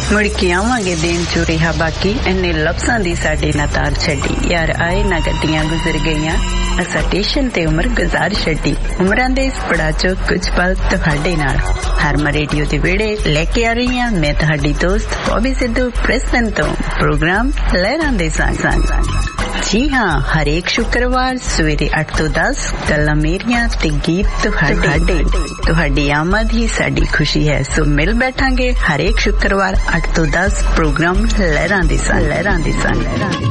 ਮੁੜ ਕੇ ਆਵਾਂਗੇ ਦੇਣ ਚੋ ਰਿਹਾ ਬਾਕੀ ਇੰਨੇ ਲਫ਼ਜ਼ਾਂ ਦੀ ਸਾਡੇ ਨਾ ਤਾਰ ਛੱਡੀ ਯਾਰ ਆਏ ਨਾ ਗੱਡੀਆਂ ਗੁਜ਼ਰ ਗਈਆਂ ਅਸਾਂ ਸਟੇਸ਼ਨ ਤੇ ਉਮਰ ਗੁਜ਼ਾਰ ਛੱਡੀ ਉਮਰਾਂ ਦੇ ਇਸ ਪੜਾ ਚੋ ਕੁਝ ਪਲ ਤੁਹਾਡੇ ਨਾਲ ਹਰਮ ਰੇਡੀਓ ਦੇ ਵਿਹੜੇ ਲੈ ਕੇ ਆ ਰਹੀ ਹਾਂ ਮੈਂ ਤੁਹਾਡੀ ਦੋਸਤ ਬੌਬੀ ਸਿੱਧੂ ਪ੍ਰਿੰਸਟਨ ਤੋਂ ਪ੍ਰੋਗਰਾਮ ਲਹਿਰਾਂ ਦੇ ਸੰਗ ਜੀ ਹਾਂ ਹਰੇਕ ਸ਼ੁੱਕਰਵਾਰ ਸਵੇਰੇ 8 ਤੋਂ 10 ਗੱਲਾਂ ਮੇਰੀਆਂ ਤੇ ਗੀਤ ਤੁਹਾਡੀ ਆਮਦ ਹੀ ਸਾਡੀ ਖੁਸ਼ੀ ਹੈ ਸੋ ਮਿਲ ਬੈਠਾਂਗੇ ਹਰੇਕ ਸ਼ੁੱਕਰਵਾਰ 8 ਤੋਂ 10 ਪ੍ਰੋਗਰਾਮ ਲਹਿਰਾਂ ਦੇ ਸੰਗ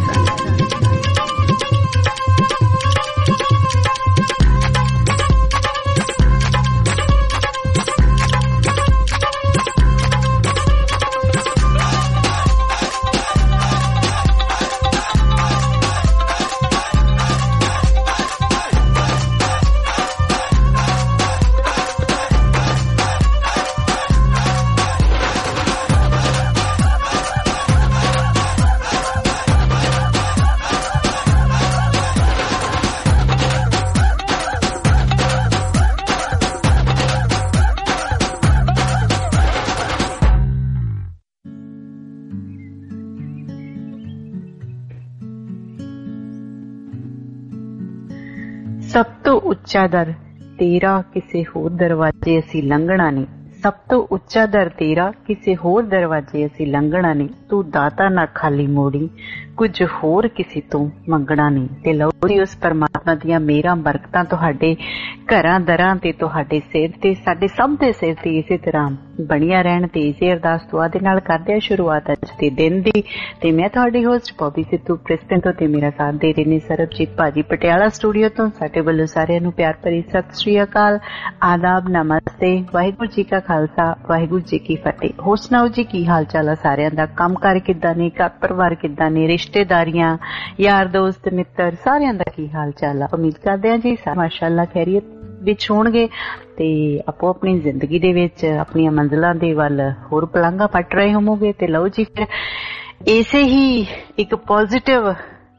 ਸਭ ਤੋਂ ਉੱਚਾ ਦਰ ਤੇਰਾ ਕਿਸੇ ਹੋਰ ਦਰਵਾਜ਼ੇ ਅਸੀਂ ਲੰਘਣਾ ਨਹੀਂ ਸਭ ਤੋਂ ਉੱਚਾ ਦਰ ਤੇਰਾ ਕਿਸੇ ਹੋਰ ਦਰਵਾਜ਼ੇ ਅਸੀਂ ਲੰਘਣਾ ਨਹੀਂ ਤੂੰ ਦਾਤਾ ਨਾ ਖਾਲੀ ਮੋੜੀ ਕੁਝ ਹੋਰ ਕਿਸੇ ਤੋਂ ਮੰਗਣਾ ਨਹੀਂ ਤੇ ਲਓ ਜੀ ਉਸ ਪਰਮਾਤਮਾ ਦੀਆਂ ਮੇਰਾ ਬਰਕਤਾਂ ਤੁਹਾਡੇ ਘਰਾਂ ਦਰਾਂ ਤੇ ਤੁਹਾਡੇ ਸਿਰ ਤੇ ਸਾਡੇ ਸਭ ਦੇ ਸਿਰ ਤੇ ਇਸੇ ਤਰ੍ਹਾਂ ਬਣੀਆਂ ਰਹਿਣ ਤੇ ਇਸੇ ਅਰਦਾਸ ਦੁਆ ਦੇ ਨਾਲ ਕਰਦੇ ਆ ਸ਼ੁਰੂਆਤ ਅੱਜ ਦੇ ਦਿਨ ਦੀ ਤੇ ਮੈਂ ਤੁਹਾਡੀ ਹੋਸਟ ਬੌਬੀ ਸਿੱਧੂ ਪ੍ਰਿੰਸਟਨ ਤੋਂ ਤੇ ਮੇਰਾ ਸਾਥ ਦੇ ਰਹੇ ਨੇ ਸਰਬਜੀਤ ਭਾਜੀ ਪਟਿਆਲਾ ਸਟੂਡੀਓ ਤੋਂ ਸਾਡੇ ਵੱਲੋਂ ਸਾਰਿਆਂ ਨੂੰ ਪਿਆਰ ਭਰੀ ਸਤਿ ਸ੍ਰੀ ਅਕਾਲ ਆਦਾਬ ਨਮਸਤੇ ਵਾਹਿਗੁਰੂ ਜੀ ਕਾ ਖਾਲਸਾ ਵਾਹਿਗੁਰੂ ਜੀ ਕੀ ਫਤਿਹ ਹੋਰ ਸੁਣਾਓ ਜੀ ਕੀ ਹਾਲ ਚਾਲ ਆ ਸਾਰਿਆਂ ਦਾ ਕੰਮ ਕਾਰ ਕਿੱਦਾਂ ਨੇ ਘਰ ਪਰਿਵਾਰ ਕਿੱਦਾਂ ਨੇ ਰਿਸ਼ਤੇਦਾਰੀਆਂ ਯਾਰ ਦੋਸਤ ਮਿੱਤਰ ਸਾਰਿਆਂ ਦਾ ਕੀ ਹਾਲ ਚਾਲ ਆ ਉਮੀਦ ਕਰਦੇ ਹਾਂ ਜੀ ਮਾਸ਼ਾਅੱਲਾ ਖੈਰੀਅਤ ਵਿੱਚ ਹੋਣਗੇ ਤੇ ਆਪੋ ਆਪਣੀ ਜ਼ਿੰਦਗੀ ਦੇ ਵਿੱਚ ਆਪਣੀਆਂ ਮੰਜ਼ਿਲਾਂ ਦੇ ਵੱਲ ਹੋਰ ਪਲਾਂਘਾਂ ਪੱਟ ਰਹੇ ਹੋਵੋਗੇ ਤੇ ਲਓ ਜੀ ਫਿਰ ਇਸੇ ਹੀ ਇੱਕ ਪੋਜ਼ਿਟਿਵ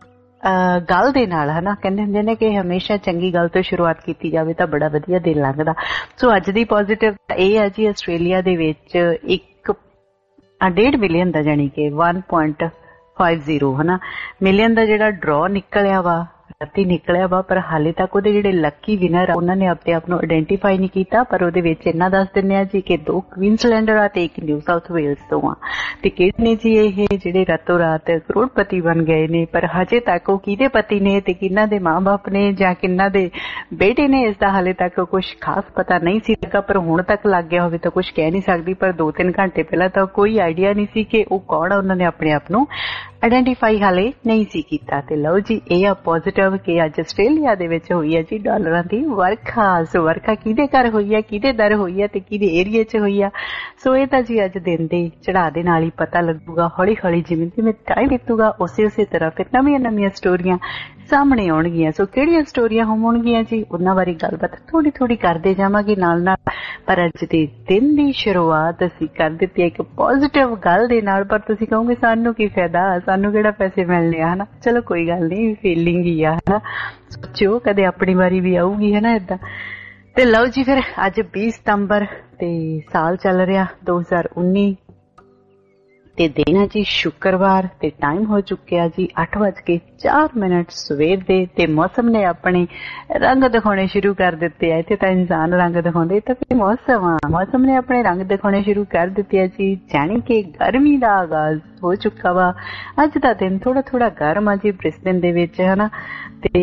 ਗੱਲ ਦੇ ਨਾਲ ਹਨਾ ਕਹਿੰਦੇ ਹੁੰਦੇ ਨੇ ਕਿ ਹਮੇਸ਼ਾ ਚੰਗੀ ਗੱਲ ਤੋਂ ਸ਼ੁਰੂਆਤ ਕੀਤੀ ਜਾਵੇ ਤਾਂ ਬੜਾ ਵਧੀਆ ਦਿਨ ਲੰਘਦਾ ਸੋ ਅੱਜ ਦੀ ਪੋਜ਼ਿਟਿਵ ਇਹ ਹੈ ਜੀ ਆਸਟ੍ਰੇਲੀਆ ਦੇ ਵਿੱਚ 1.5 ਮਿਲੀਅਨ ਦਾ ਜਾਣੀ ਕਿ 1.50 ਹਨਾ ਮਿਲੀਅਨ ਦਾ ਜਿਹੜਾ ਡਰਾ ਨਿਕਲਿਆ ਵਾ ਰਾਤੀ ਨਿਕਲਿਆ ਵਾ ਪਰ ਹਾਲੇ ਤੱਕ ਉਹਦੇ ਜਿਹੜੇ ਲੱਕੀ ਵਿਨਰ ਆ ਉਹਨਾਂ ਨੇ ਆਪਣੇ ਆਪ ਨੂੰ ਆਇਡੈਂਟੀਫਾਈ ਨਹੀਂ ਕੀਤਾ ਪਰ ਉਹਦੇ ਵਿੱਚ ਇੰਨਾ ਦੱਸ ਦਿੰਦੇ ਆ ਜੀ ਕਿ 2 ਕੁਈਨਸਲੈਂਡਰ ਆ ਤੇ 1 ਨਿਊ ਸਾਊਥ ਵੇਲਸ ਤੋਂ ਆ ਤੇ ਕਿਹੜੇ ਨੇ ਜੀ ਇਹ ਜਿਹੜੇ ਰਾਤੋਂ ਰਾਤ ਕਰੋੜਪਤੀ ਬਣ ਗਏ ਨੇ ਪਰ ਹਜੇ ਤੱਕ ਉਹ ਕਿਹਦੇ ਪਤੀ ਨੇ ਤੇ ਕਿਹਨਾਂ ਦੇ ਮਾਂ-ਬਾਪ ਨੇ ਜਾਂ ਕਿਹਨਾਂ ਦੇ ਬੇਟੇ ਨੇ ਇਸ ਦਾ ਹਾਲੇ ਤੱਕ ਕੁਝ ਖਾਸ ਪਤਾ ਨਹੀਂ ਸੀ ਲੱਗਾ ਪਰ ਹੁਣ ਤੱਕ ਲੱਗ ਗਿਆ ਹੋਵੇ ਤਾਂ ਕੁਝ ਕਹਿ ਨਹੀਂ ਸਕਦੀ ਪਰ 2-3 ਘੰਟੇ ਪਹਿਲਾਂ ਤਾਂ ਕੋਈ ਆਈਡੀਆ ਨਹੀਂ ਸੀ ਕਿ ਉਹ ਕੌਣ ਆ ਉਹਨਾਂ ਨੇ ਆਪਣੇ ਆਪ ਨੂੰ ਆਇਡੈਂਟੀਫਾਈ ਹਾਲੇ ਨਹੀਂ ਸੀ ਕੀਤਾ ਤੇ ਲਓ ਜੀ ਇਹ ਆ ਪੋਜ਼ਿਟਿਵ ਕਿ ਅੱਜ ਆਸਟ੍ਰੇਲੀਆ ਦੇ ਵਿੱਚ ਹੋਈ ਹੈ ਜੀ ਡਾਲਰਾਂ ਦੀ ਵਰਖਾ ਸੋ ਵਰਖਾ ਕਿਹਦੇ ਘਰ ਹੋਈ ਹੈ ਕਿਹਦੇ ਦਰ ਹੋਈ ਹੈ ਤੇ ਕਿਹਦੇ ਏਰੀਏ 'ਚ ਹੋਈ ਆ ਸੋ ਇਹ ਤਾਂ ਜੀ ਅੱਜ ਦਿਨ ਦੇ ਚੜ੍ਹਾਅ ਦੇ ਨਾਲ ਹੀ ਪਤਾ ਲੱਗੂਗਾ ਹੌਲੀ ਹੌਲੀ ਜਿਵੇਂ ਜਿਵੇਂ ਟਾਈਮ ਬੀਤੂਗਾ ਉਸੇ ਤਰ੍ਹਾਂ ਫਿਰ ਨਵੀਆਂ ਸਟੋਰੀਆਂ ਸਾਹਮਣੇ ਆਉਣਗੀਆਂ ਸੋ ਕਿਹੜੀਆਂ ਸਟੋਰੀਆਂ ਹੋਣਗੀਆਂ ਜੀ ਉਹਨਾਂ ਬਾਰੇ ਗੱਲਬਾਤ ਥੋੜੀ ਕਰਦੇ ਜਾਵਾਂਗੇ ਨਾਲ ਪਰ ਅੱਜ ਦੇ ਦਿਨ ਦੀ ਸ਼ੁਰੂਆਤ ਅਸੀਂ ਕਰ ਦਿੱਤੀ ਇੱਕ ਪੋਜ਼ਿਟਿਵ ਗੱਲ ਦੇ ਨਾਲ ਪਰ ਤੁਸੀਂ ਕਹੋਗੇ ਸਾਨੂੰ ਕੀ ਫਾਇਦਾ ਸਾਨੂੰ ਕਿਹੜਾ ਪੈਸੇ ਮਿਲਣੇ ਆ ਹਨਾ ਚਲੋ ਕੋਈ ਗੱਲ ਨਹੀਂ ਫੀਲਿੰਗ ਹੀ ਆ ਹਨਾ ਸੋਚਿਓ ਕਦੇ ਆਪਣੀ ਵਾਰੀ ਵੀ ਆਊਗੀ ਹਨਾ ਏਦਾਂ ਤੇ ਲਓ ਜੀ ਫਿਰ ਅੱਜ 20 ਸਤੰਬਰ ਤੇ ਸਾਲ ਚੱਲ ਰਿਹਾ 2019 ਤੇ ਦਿਨ ਹੈ ਜੀ ਸ਼ੁੱਕਰਵਾਰ ਤੇ ਟਾਈਮ ਹੋ ਚੁੱਕਿਆ ਜੀ 8:04 ਸਵੇਰ ਦੇ ਤੇ ਮੌਸਮ ਨੇ ਆਪਣੇ ਰੰਗ ਦਿਖਾਉਣੇ ਸ਼ੁਰੂ ਕਰ ਦਿੱਤੇ ਆ ਇੱਥੇ ਤਾਂ ਇਨਸਾਨ ਰੰਗ ਦਿਖਾਉਂਦੇ ਤਾਂ ਫਿਰ ਮੌਸਮ ਨੇ ਆਪਣੇ ਰੰਗ ਦਿਖਾਉਣੇ ਸ਼ੁਰੂ ਕਰ ਦਿੱਤੇ ਆ ਜੀ ਜਾਣੀ ਕਿ ਗਰਮੀ ਦਾ ਆਗਾਜ਼ ਹੋ ਚੁੱਕਾ ਵਾ ਅੱਜ ਦਾ ਦਿਨ ਥੋੜਾ ਗਰਮ ਆ ਜੀ ਬ੍ਰਿਸਬੇਨ ਦੇ ਵਿੱਚ ਹਨਾ ਤੇ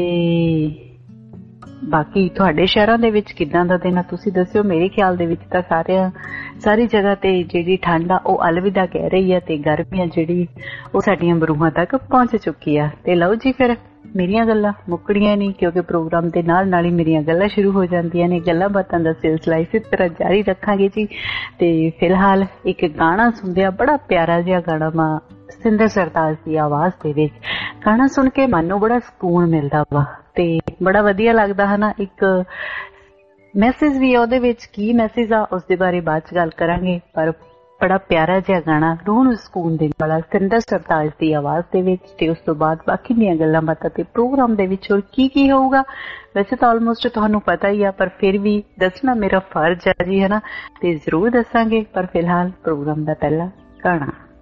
ਬਾਕੀ ਤੁਹਾਡੇ ਸ਼ਹਿਰਾਂ ਦੇ ਵਿੱਚ ਕਿੱਦਾਂ ਦਾ ਦਿਨ ਆ ਤੁਸੀਂ ਦੱਸਿਓ ਮੇਰੇ ਖਿਆਲ ਦੇ ਵਿੱਚ ਤਾਂ ਸਾਰੀ ਜਗ੍ਹਾ ਤੇ ਜਿਹੜੀ ਠੰਡ ਆ ਉਹ ਅਲਵਿਦਾ ਕਹਿ ਰਹੀ ਆ ਤੇ ਗਰਮੀ ਆ ਜਿਹੜੀ ਉਹ ਸਾਡੀਆਂ ਬਰੂਹਾਂ ਤੱਕ ਪਹੁੰਚ ਚੁੱਕੀ ਆ ਤੇ ਲਓ ਜੀ ਫਿਰ ਮੇਰੀਆਂ ਗੱਲਾਂ ਮੁੱਕੜੀਆਂ ਨਹੀਂ ਕਿਉਂਕਿ ਪ੍ਰੋਗਰਾਮ ਦੇ ਨਾਲ ਹੀ ਮੇਰੀਆਂ ਗੱਲਾਂ ਸ਼ੁਰੂ ਹੋ ਜਾਂਦੀਆਂ ਨੇ ਗੱਲਾਂ ਬਾਤਾਂ ਦਾ ਸਿਲਸਿਲਾ ਇਸੇ ਤਰ੍ਹਾਂ ਜਾਰੀ ਰੱਖਾਂਗੇ ਜੀ ਤੇ ਫਿਲਹਾਲ ਇੱਕ ਗਾਣਾ ਸੁਣਦੇ ਆ ਬੜਾ ਪਿਆਰਾ ਜਿਹਾ ਗਾਣਾ ਵਾ ਸਤਿੰਦਰ ਸਰਤਾਜ ਦੀ ਆਵਾਜ਼ ਦੇ ਵਿੱਚ ਗਾਣਾ ਸੁਣ ਕੇ ਮਨ ਨੂੰ ਬੜਾ ਸਕੂਨ ਮਿਲਦਾ ਵਾ ਤੇ ਬੜਾ ਵਧੀਆ ਲੱਗਦਾ ਹਨਾ ਇੱਕ ਮੈਸੇਜ ਵੀ ਉਹਦੇ ਵਿੱਚ ਕੀ ਮੈਸੇਜ ਆ ਉਸ ਦੇ ਬਾਰੇ ਬਾਅਦ ਚ ਗੱਲ ਕਰਾਂਗੇ ਪਰ ਬੜਾ ਪਿਆਰਾ ਜਿਹਾ ਗਾਣਾ ਰੂਹ ਨੂੰ ਸਕੂਨ ਦੇਣ ਵਾਲਾ ਸਤਿੰਦਰ ਸਰਤਾਜ ਦੀ ਆਵਾਜ਼ ਦੇ ਵਿੱਚ ਤੇ ਉਸ ਤੋਂ ਬਾਅਦ ਬਾਕੀ ਦੀਆਂ ਗੱਲਾਂ ਬਾਤਾਂ ਤੇ ਪ੍ਰੋਗਰਾਮ ਦੇ ਵਿੱਚ ਹੋਰ ਕੀ ਹੋਊਗਾ ਵੈਸੇ ਤਾਂ ਆਲਮੋਸਟ ਤੁਹਾਨੂੰ ਪਤਾ ਹੀ ਆ ਪਰ ਫਿਰ ਵੀ ਦੱਸਣਾ ਮੇਰਾ ਫਰਜ਼ ਆ ਜੀ ਹਨਾ ਤੇ ਜ਼ਰੂਰ ਦੱਸਾਂਗੇ ਪਰ ਫਿਲਹਾਲ ਪ੍ਰੋਗਰਾਮ ਦਾ ਪਹਿਲਾ ਗਾਣਾ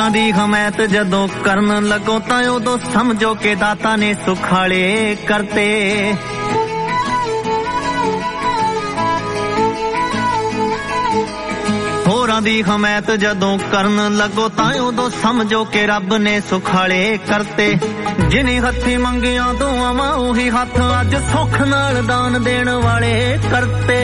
ਹੋਰਾਂ ਦੀ ਹਮਾਇਤ ਜਦੋਂ ਕਰਨ ਲੱਗੋ ਤਾਂ ਉਦੋਂ ਸਮਝੋ ਕਿ ਦਾਤਾ ਨੇ ਸੁਖਾਲੇ ਕਰਤੇ। ਹੋਰਾਂ ਦੀ ਹਮਾਇਤ ਜਦੋਂ ਕਰਨ ਲੱਗੋ ਤਾਂ ਉਦੋਂ ਸਮਝੋ ਕਿ ਰੱਬ ਨੇ ਸੁਖਾਲੇ ਕਰਤੇ। ਜਿਨੇ ਹੱਥੀ ਮੰਗੀਆਂ ਦੁਆਵਾਂ ਉਹੀ ਹੱਥ ਅੱਜ ਸੁੱਖ ਨਾਲ ਦਾਨ ਦੇਣ ਵਾਲੇ ਕਰਤੇ।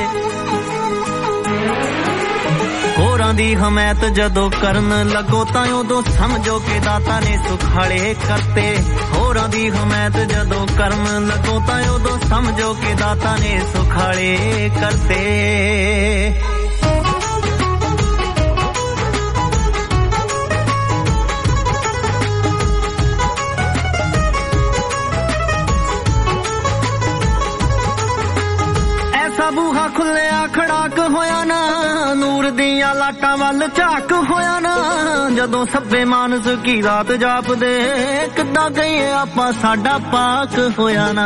ਹੋਰਾਂ ਦੀ ਹਮਾਇਤ ਜਦੋਂ ਕਰਨ ਲੱਗੋ ਤਾਂ ਉਦੋਂ ਸਮਝੋ ਕਿ ਦਾਤਾ ਨੇ ਸੁਖਾਲੇ ਕਰਤੇ। ਹੋਰਾਂ ਦੀ ਹਮਾਇਤ ਜਦੋਂ ਕਰਨ ਲੱਗੋ ਤਾਂ ਉਦੋਂ ਸਮਝੋ ਕਿ ਦਾਤਾ ਨੇ ਸੁਖਾਲੇ ਕਰਤੇ। ਬੂਹਾ ਖੁੱਲਿਆ ਖੜਾਕ ਹੋਇਆ ਨਾ, ਨੂਰ ਦੀਆਂ ਲਾਟਾਂ ਵੱਲ ਝਾਕ ਹੋਇਆ ਨਾ। ਜਦੋਂ ਸੱਬੇ ਮਾਨਸ ਕੀ ਰਾਤ ਜਾਪਦੇ ਕਿੱਦਾਂ ਗਈਏ ਆਪਾਂ ਸਾਡਾ ਪਾਕ ਹੋਇਆ ਨਾ।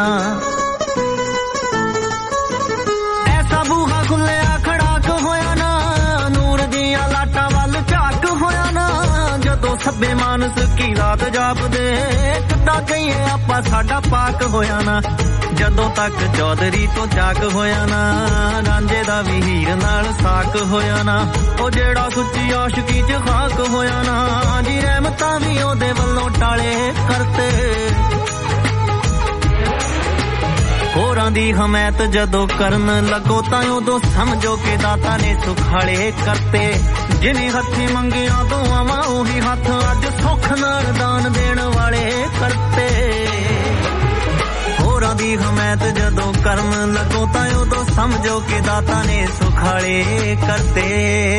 ਐਸਾ ਬੂਹਾ ਖੁੱਲਿਆ ਖੜਾਕ ਹੋਇਆ ਨਾ, ਨੂਰ ਦੀਆਂ ਲਾਟਾਂ ਵੱਲ ਝਾਕ ਹੋਇਆ ਨਾ। ਜਦੋਂ ਸੱਬੇ ਮਾਨਸ ਕੀ ਰਾਤ ਜਾਪਦੇ ਕਿੱਦਾਂ ਗਈਏ ਆਪਾਂ ਸਾਡਾ ਪਾਕ ਹੋਇਆ ਨਾ। ਜਦੋਂ ਤੱਕ ਚੌਧਰੀ ਤੋਂ ਚਾਕ ਹੋਇਆ ਨਾ, ਰਾਂਝੇ ਦਾ ਵੀ ਹੀਰ ਨਾਲ ਸਾਕ ਹੋਇਆ ਨਾ। ਉਹ ਜਿਹੜਾ ਸੁੱਚੀ ਆਸ਼ਕੀ ਚ ਖਾਕ ਹੋਇਆ ਨਾ, ਜੀ ਰਹਿਮਤਾਂ ਵੀ ਉਹਦੇ ਵੱਲੋਂ ਟਾਲੇ ਕਰਤੇ। ਹੋਰਾਂ ਦੀ ਹਮਾਇਤ ਜਦੋਂ ਕਰਨ ਲੱਗੋ ਤਾਂ ਉਦੋਂ ਸਮਝੋ ਕਿ ਦਾਤਾ ਨੇ ਸੁਖਾਲੇ ਕਰਤੇ। ਜਿਨੇ ਹੱਥੀ ਮੰਗੀਆਂ ਦੁਆਵਾਂ ਉਹੀ ਹੱਥ ਅੱਜ ਸੁੱਖ ਨਾਲ ਦਾਨ ਦੇਣ ਵਾਲੇ ਕਰਤੇ। ਹੋਰਾਂ ਦੀ ਹਮਾਇਤ ਜਦੋਂ ਕਰਨ ਲੱਗੋ ਤਾਂ ਉਦੋਂ ਸਮਝੋ ਕਿ ਦਾਤਾ ਨੇ ਸੁਖਾਲੇ ਕਰਤੇ।